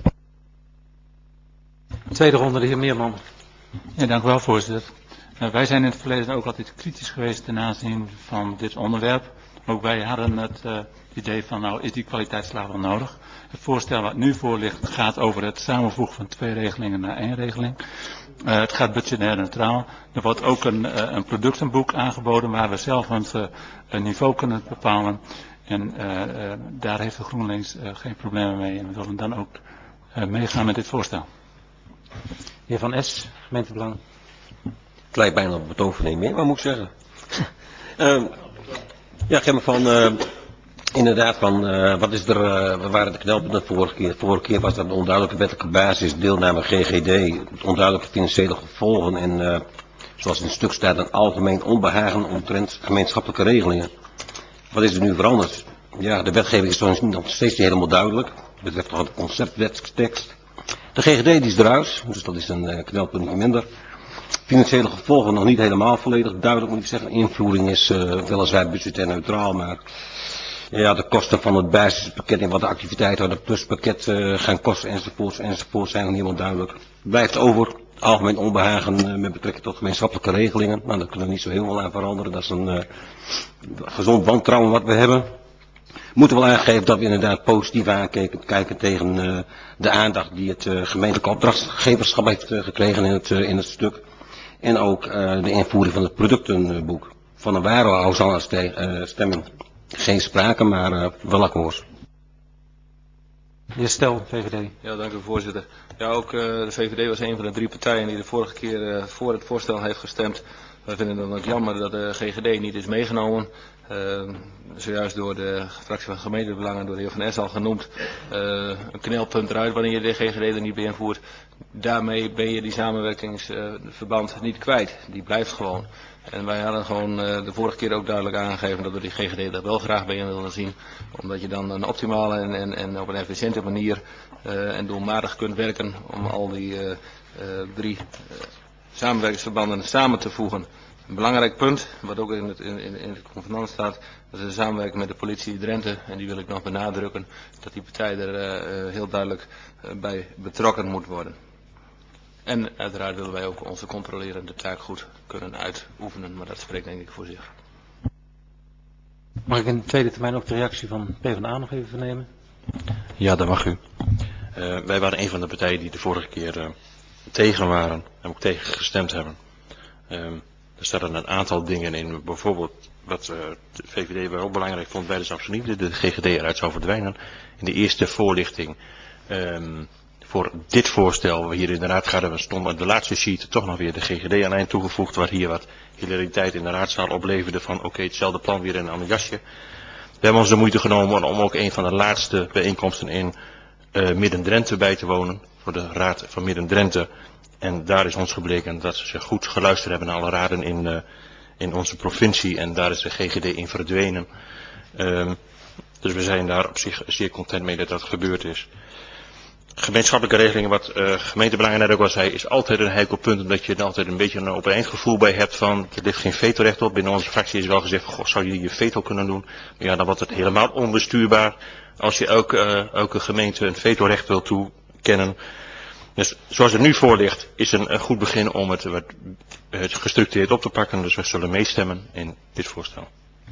Tweede ronde, de heer Meerman. Ja, dank u wel, voorzitter. Nou, wij zijn in het verleden ook altijd kritisch geweest ten aanzien van dit onderwerp. Ook wij hadden het uh, idee van, nou, is die kwaliteitslaag wel nodig? Het voorstel wat nu voor ligt gaat over het samenvoegen van twee regelingen naar één regeling. Uh, het gaat budgetair neutraal. Er wordt ook een, uh, een productenboek aangeboden waar we zelf ons uh, een niveau kunnen bepalen. En uh, uh, daar heeft de GroenLinks uh, geen problemen mee. En we zullen dan ook uh, meegaan met dit voorstel. Heer Van Es, gemeentebelang. Het lijkt bijna op betoog van een meer, maar moet ik zeggen. uh, ja, ik heb me van, uh, inderdaad van, uh, wat is er, uh, we waren de knelpunten de vorige keer. De vorige keer was dat een onduidelijke wettelijke basis, deelname G G D, onduidelijke financiële gevolgen en, uh, zoals in het stuk staat, een algemeen onbehagen omtrent gemeenschappelijke regelingen. Wat is er nu veranderd? Ja, de wetgeving is nog steeds niet helemaal duidelijk. Het betreft toch de conceptwetstekst. De G G D die is eruit, dus dat is een uh, knelpuntje minder. Financiële gevolgen nog niet helemaal volledig duidelijk, moet ik zeggen. Invoering is uh, weliswaar budgetair neutraal, maar ja, de kosten van het basispakket en wat de activiteiten van het pluspakket uh, gaan kosten enzovoorts enzovoorts zijn nog niet helemaal duidelijk. Blijft over algemeen onbehagen uh, met betrekking tot gemeenschappelijke regelingen. Nou, daar kunnen we niet zo heel veel aan veranderen. Dat is een uh, gezond wantrouwen wat we hebben. moeten wel aangeven dat we inderdaad positief aankijken kijken tegen uh, de aandacht die het uh, gemeentelijke opdrachtgeverschap heeft uh, gekregen in het, uh, in het stuk. En ook uh, de invoering van het productenboek. Van een waardehoudstemming geen sprake, maar uh, wel akkoord. Heer Stel, V V D. Ja, dank u voorzitter. Ja, ook uh, de V V D was een van de drie partijen die de vorige keer uh, voor het voorstel heeft gestemd. Wij vinden het dan ook jammer dat de G G D niet is meegenomen. Uh, zojuist door de fractie van gemeentebelangen, door de heer Van Es al genoemd. Uh, een knelpunt eruit wanneer je de G G D er niet beïnvoert. Daarmee ben je die samenwerkingsverband uh, niet kwijt. Die blijft gewoon. En wij hadden gewoon uh, de vorige keer ook duidelijk aangegeven dat we die G G D daar wel graag bij in willen zien. Omdat je dan een optimale en, en, en op een efficiënte manier uh, en doelmatig kunt werken om al die uh, uh, drie uh, samenwerkingsverbanden samen te voegen. Een belangrijk punt, wat ook in het, in, in het convenant staat, dat is de samenwerking met de politie Drenthe. En die wil ik nog benadrukken, dat die partij er uh, heel duidelijk uh, bij betrokken moet worden. En uiteraard willen wij ook onze controlerende taak goed kunnen uitoefenen, maar dat spreekt denk ik voor zich. Mag ik in de tweede termijn ook de reactie van PvdA nog even vernemen? Ja, dat mag u. Uh, wij waren een van de partijen die de vorige keer uh, tegen waren en ook tegen gestemd hebben. Um, er staan een aantal dingen in, bijvoorbeeld wat uh, de V V D wel ook belangrijk vond bij de Saxonie, de G G D eruit zou verdwijnen. In de eerste voorlichting um, voor dit voorstel, hier in de raad hadden we stonden de laatste sheet toch nog weer de G G D aan eind toegevoegd, waar hier wat hilariteit in de raadzaal opleverde van oké, okay, hetzelfde plan weer in een ander jasje. We hebben ons de moeite genomen om ook een van de laatste bijeenkomsten in uh, Midden-Drenthe bij te wonen, voor de raad van Midden-Drenthe. En daar is ons gebleken dat ze goed geluisterd hebben naar alle raden in, uh, in onze provincie en daar is de G G D in verdwenen. Um, dus we zijn daar op zich zeer content mee dat dat gebeurd is. Gemeenschappelijke regelingen, wat uh, gemeentebelangen net ook al zei, is altijd een heikel punt, omdat je er altijd een beetje een opeengevoel bij hebt van, er ligt geen vetorecht op. Binnen onze fractie is wel gezegd, goh, zou je je veto kunnen doen? Maar ja, dan wordt het helemaal onbestuurbaar als je elke, uh, elke gemeente een vetorecht wil toekennen. Dus zoals het nu voor ligt, is een, een goed begin om het, het, het gestructureerd op te pakken. Dus we zullen meestemmen in dit voorstel.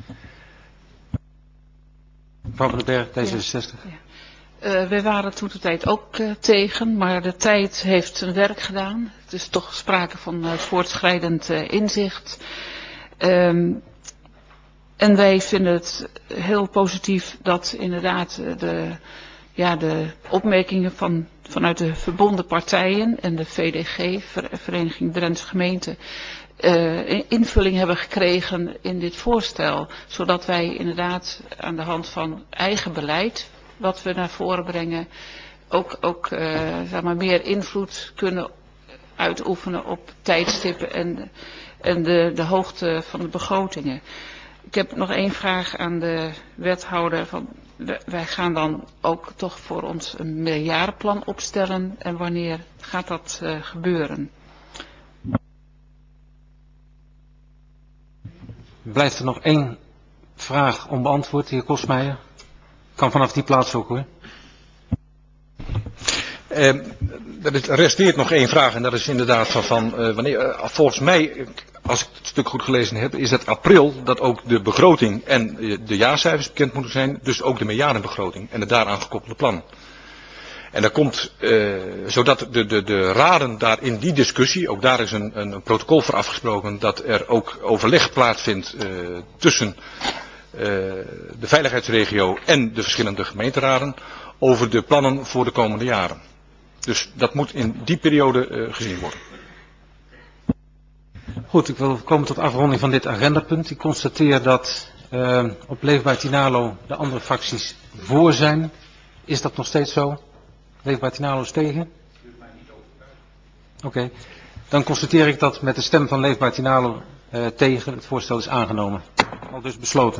Mevrouw van den Berg, D zesenzestig. Ja, ja. Uh, wij waren toen de tijd ook uh, tegen, maar de tijd heeft zijn werk gedaan. Het is toch sprake van uh, voortschrijdend uh, inzicht. Um, en wij vinden het heel positief dat inderdaad uh, de, ja, de opmerkingen van, vanuit de verbonden partijen en de V D G, Vereniging Drentse Gemeenten, uh, invulling hebben gekregen in dit voorstel. Zodat wij inderdaad aan de hand van eigen beleid, wat we naar voren brengen, ook, ook uh, zeg maar meer invloed kunnen uitoefenen op tijdstippen en, en de, de hoogte van de begrotingen. Ik heb nog één vraag aan de wethouder. Van, wij gaan dan ook toch voor ons een meerjarenplan opstellen en wanneer gaat dat uh, gebeuren? Blijft er nog één vraag onbeantwoord, de heer Kosmeijer? Kan vanaf die plaats ook hoor. Eh, er resteert nog één vraag en dat is inderdaad van, van uh, wanneer, uh, volgens mij, als ik het stuk goed gelezen heb, is het april dat ook de begroting en uh, de jaarcijfers bekend moeten zijn, dus ook de meerjarenbegroting en de daaraan gekoppelde plan. En dat komt, uh, zodat de, de, de raden daar in die discussie, ook daar is een, een protocol voor afgesproken, dat er ook overleg plaatsvindt uh, tussen Uh, de veiligheidsregio en de verschillende gemeenteraden over de plannen voor de komende jaren. Dus dat moet in die periode uh, gezien worden. Goed, ik wil komen tot afronding van dit agendapunt. Ik constateer dat uh, op Leefbaar Tinalo de andere fracties voor zijn. Is dat nog steeds zo? Leefbaar Tinalo is tegen? Oké, okay. Dan constateer ik dat met de stem van Leefbaar Tinalo uh, tegen het voorstel is aangenomen. Al dus besloten.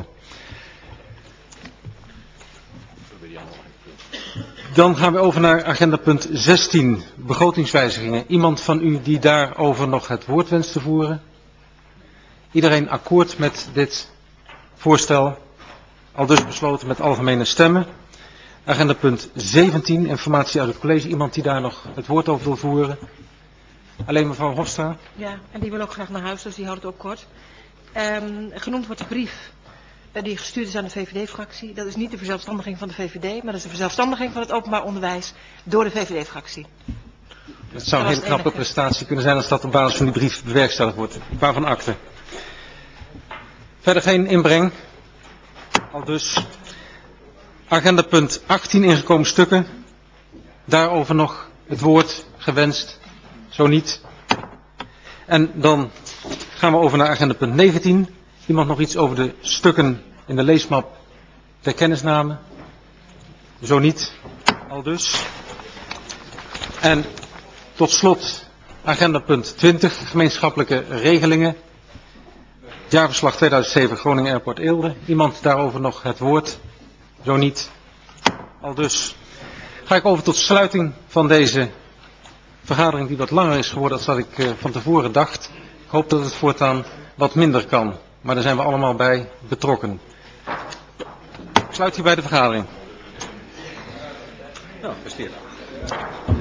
Dan gaan we over naar agenda punt zestien, begrotingswijzigingen. Iemand van u die daarover nog het woord wenst te voeren? Iedereen akkoord met dit voorstel? Al dus besloten met algemene stemmen. Agenda punt zeventien, informatie uit het college. Iemand die daar nog het woord over wil voeren? Alleen mevrouw Hofstra? Ja, en die wil ook graag naar huis, dus die houdt het ook kort. Um, genoemd wordt de brief uh, die gestuurd is aan de V V D-fractie. Dat is niet de verzelfstandiging van de V V D, maar dat is de verzelfstandiging van het openbaar onderwijs door de V V D-fractie. Het zou een hele knappe prestatie kunnen zijn als dat op basis van die brief bewerkstelligd wordt. Waarvan akte. Verder geen inbreng. Al dus. Agenda punt achttien, ingekomen stukken. Daarover nog het woord gewenst. Zo niet. En dan gaan we over naar agenda punt negentien. Iemand nog iets over de stukken in de leesmap ter kennisname? Zo niet. Al dus. En tot slot agenda punt twintig, gemeenschappelijke regelingen. Het jaarverslag tweeduizend zeven Groningen Airport Eelde. Iemand daarover nog het woord? Zo niet. Al dus. Ga ik over tot sluiting van deze vergadering die wat langer is geworden dan ik uh, van tevoren dacht. Ik hoop dat het voortaan wat minder kan. Maar daar zijn we allemaal bij betrokken. Ik sluit hierbij de vergadering. Nou, besteed.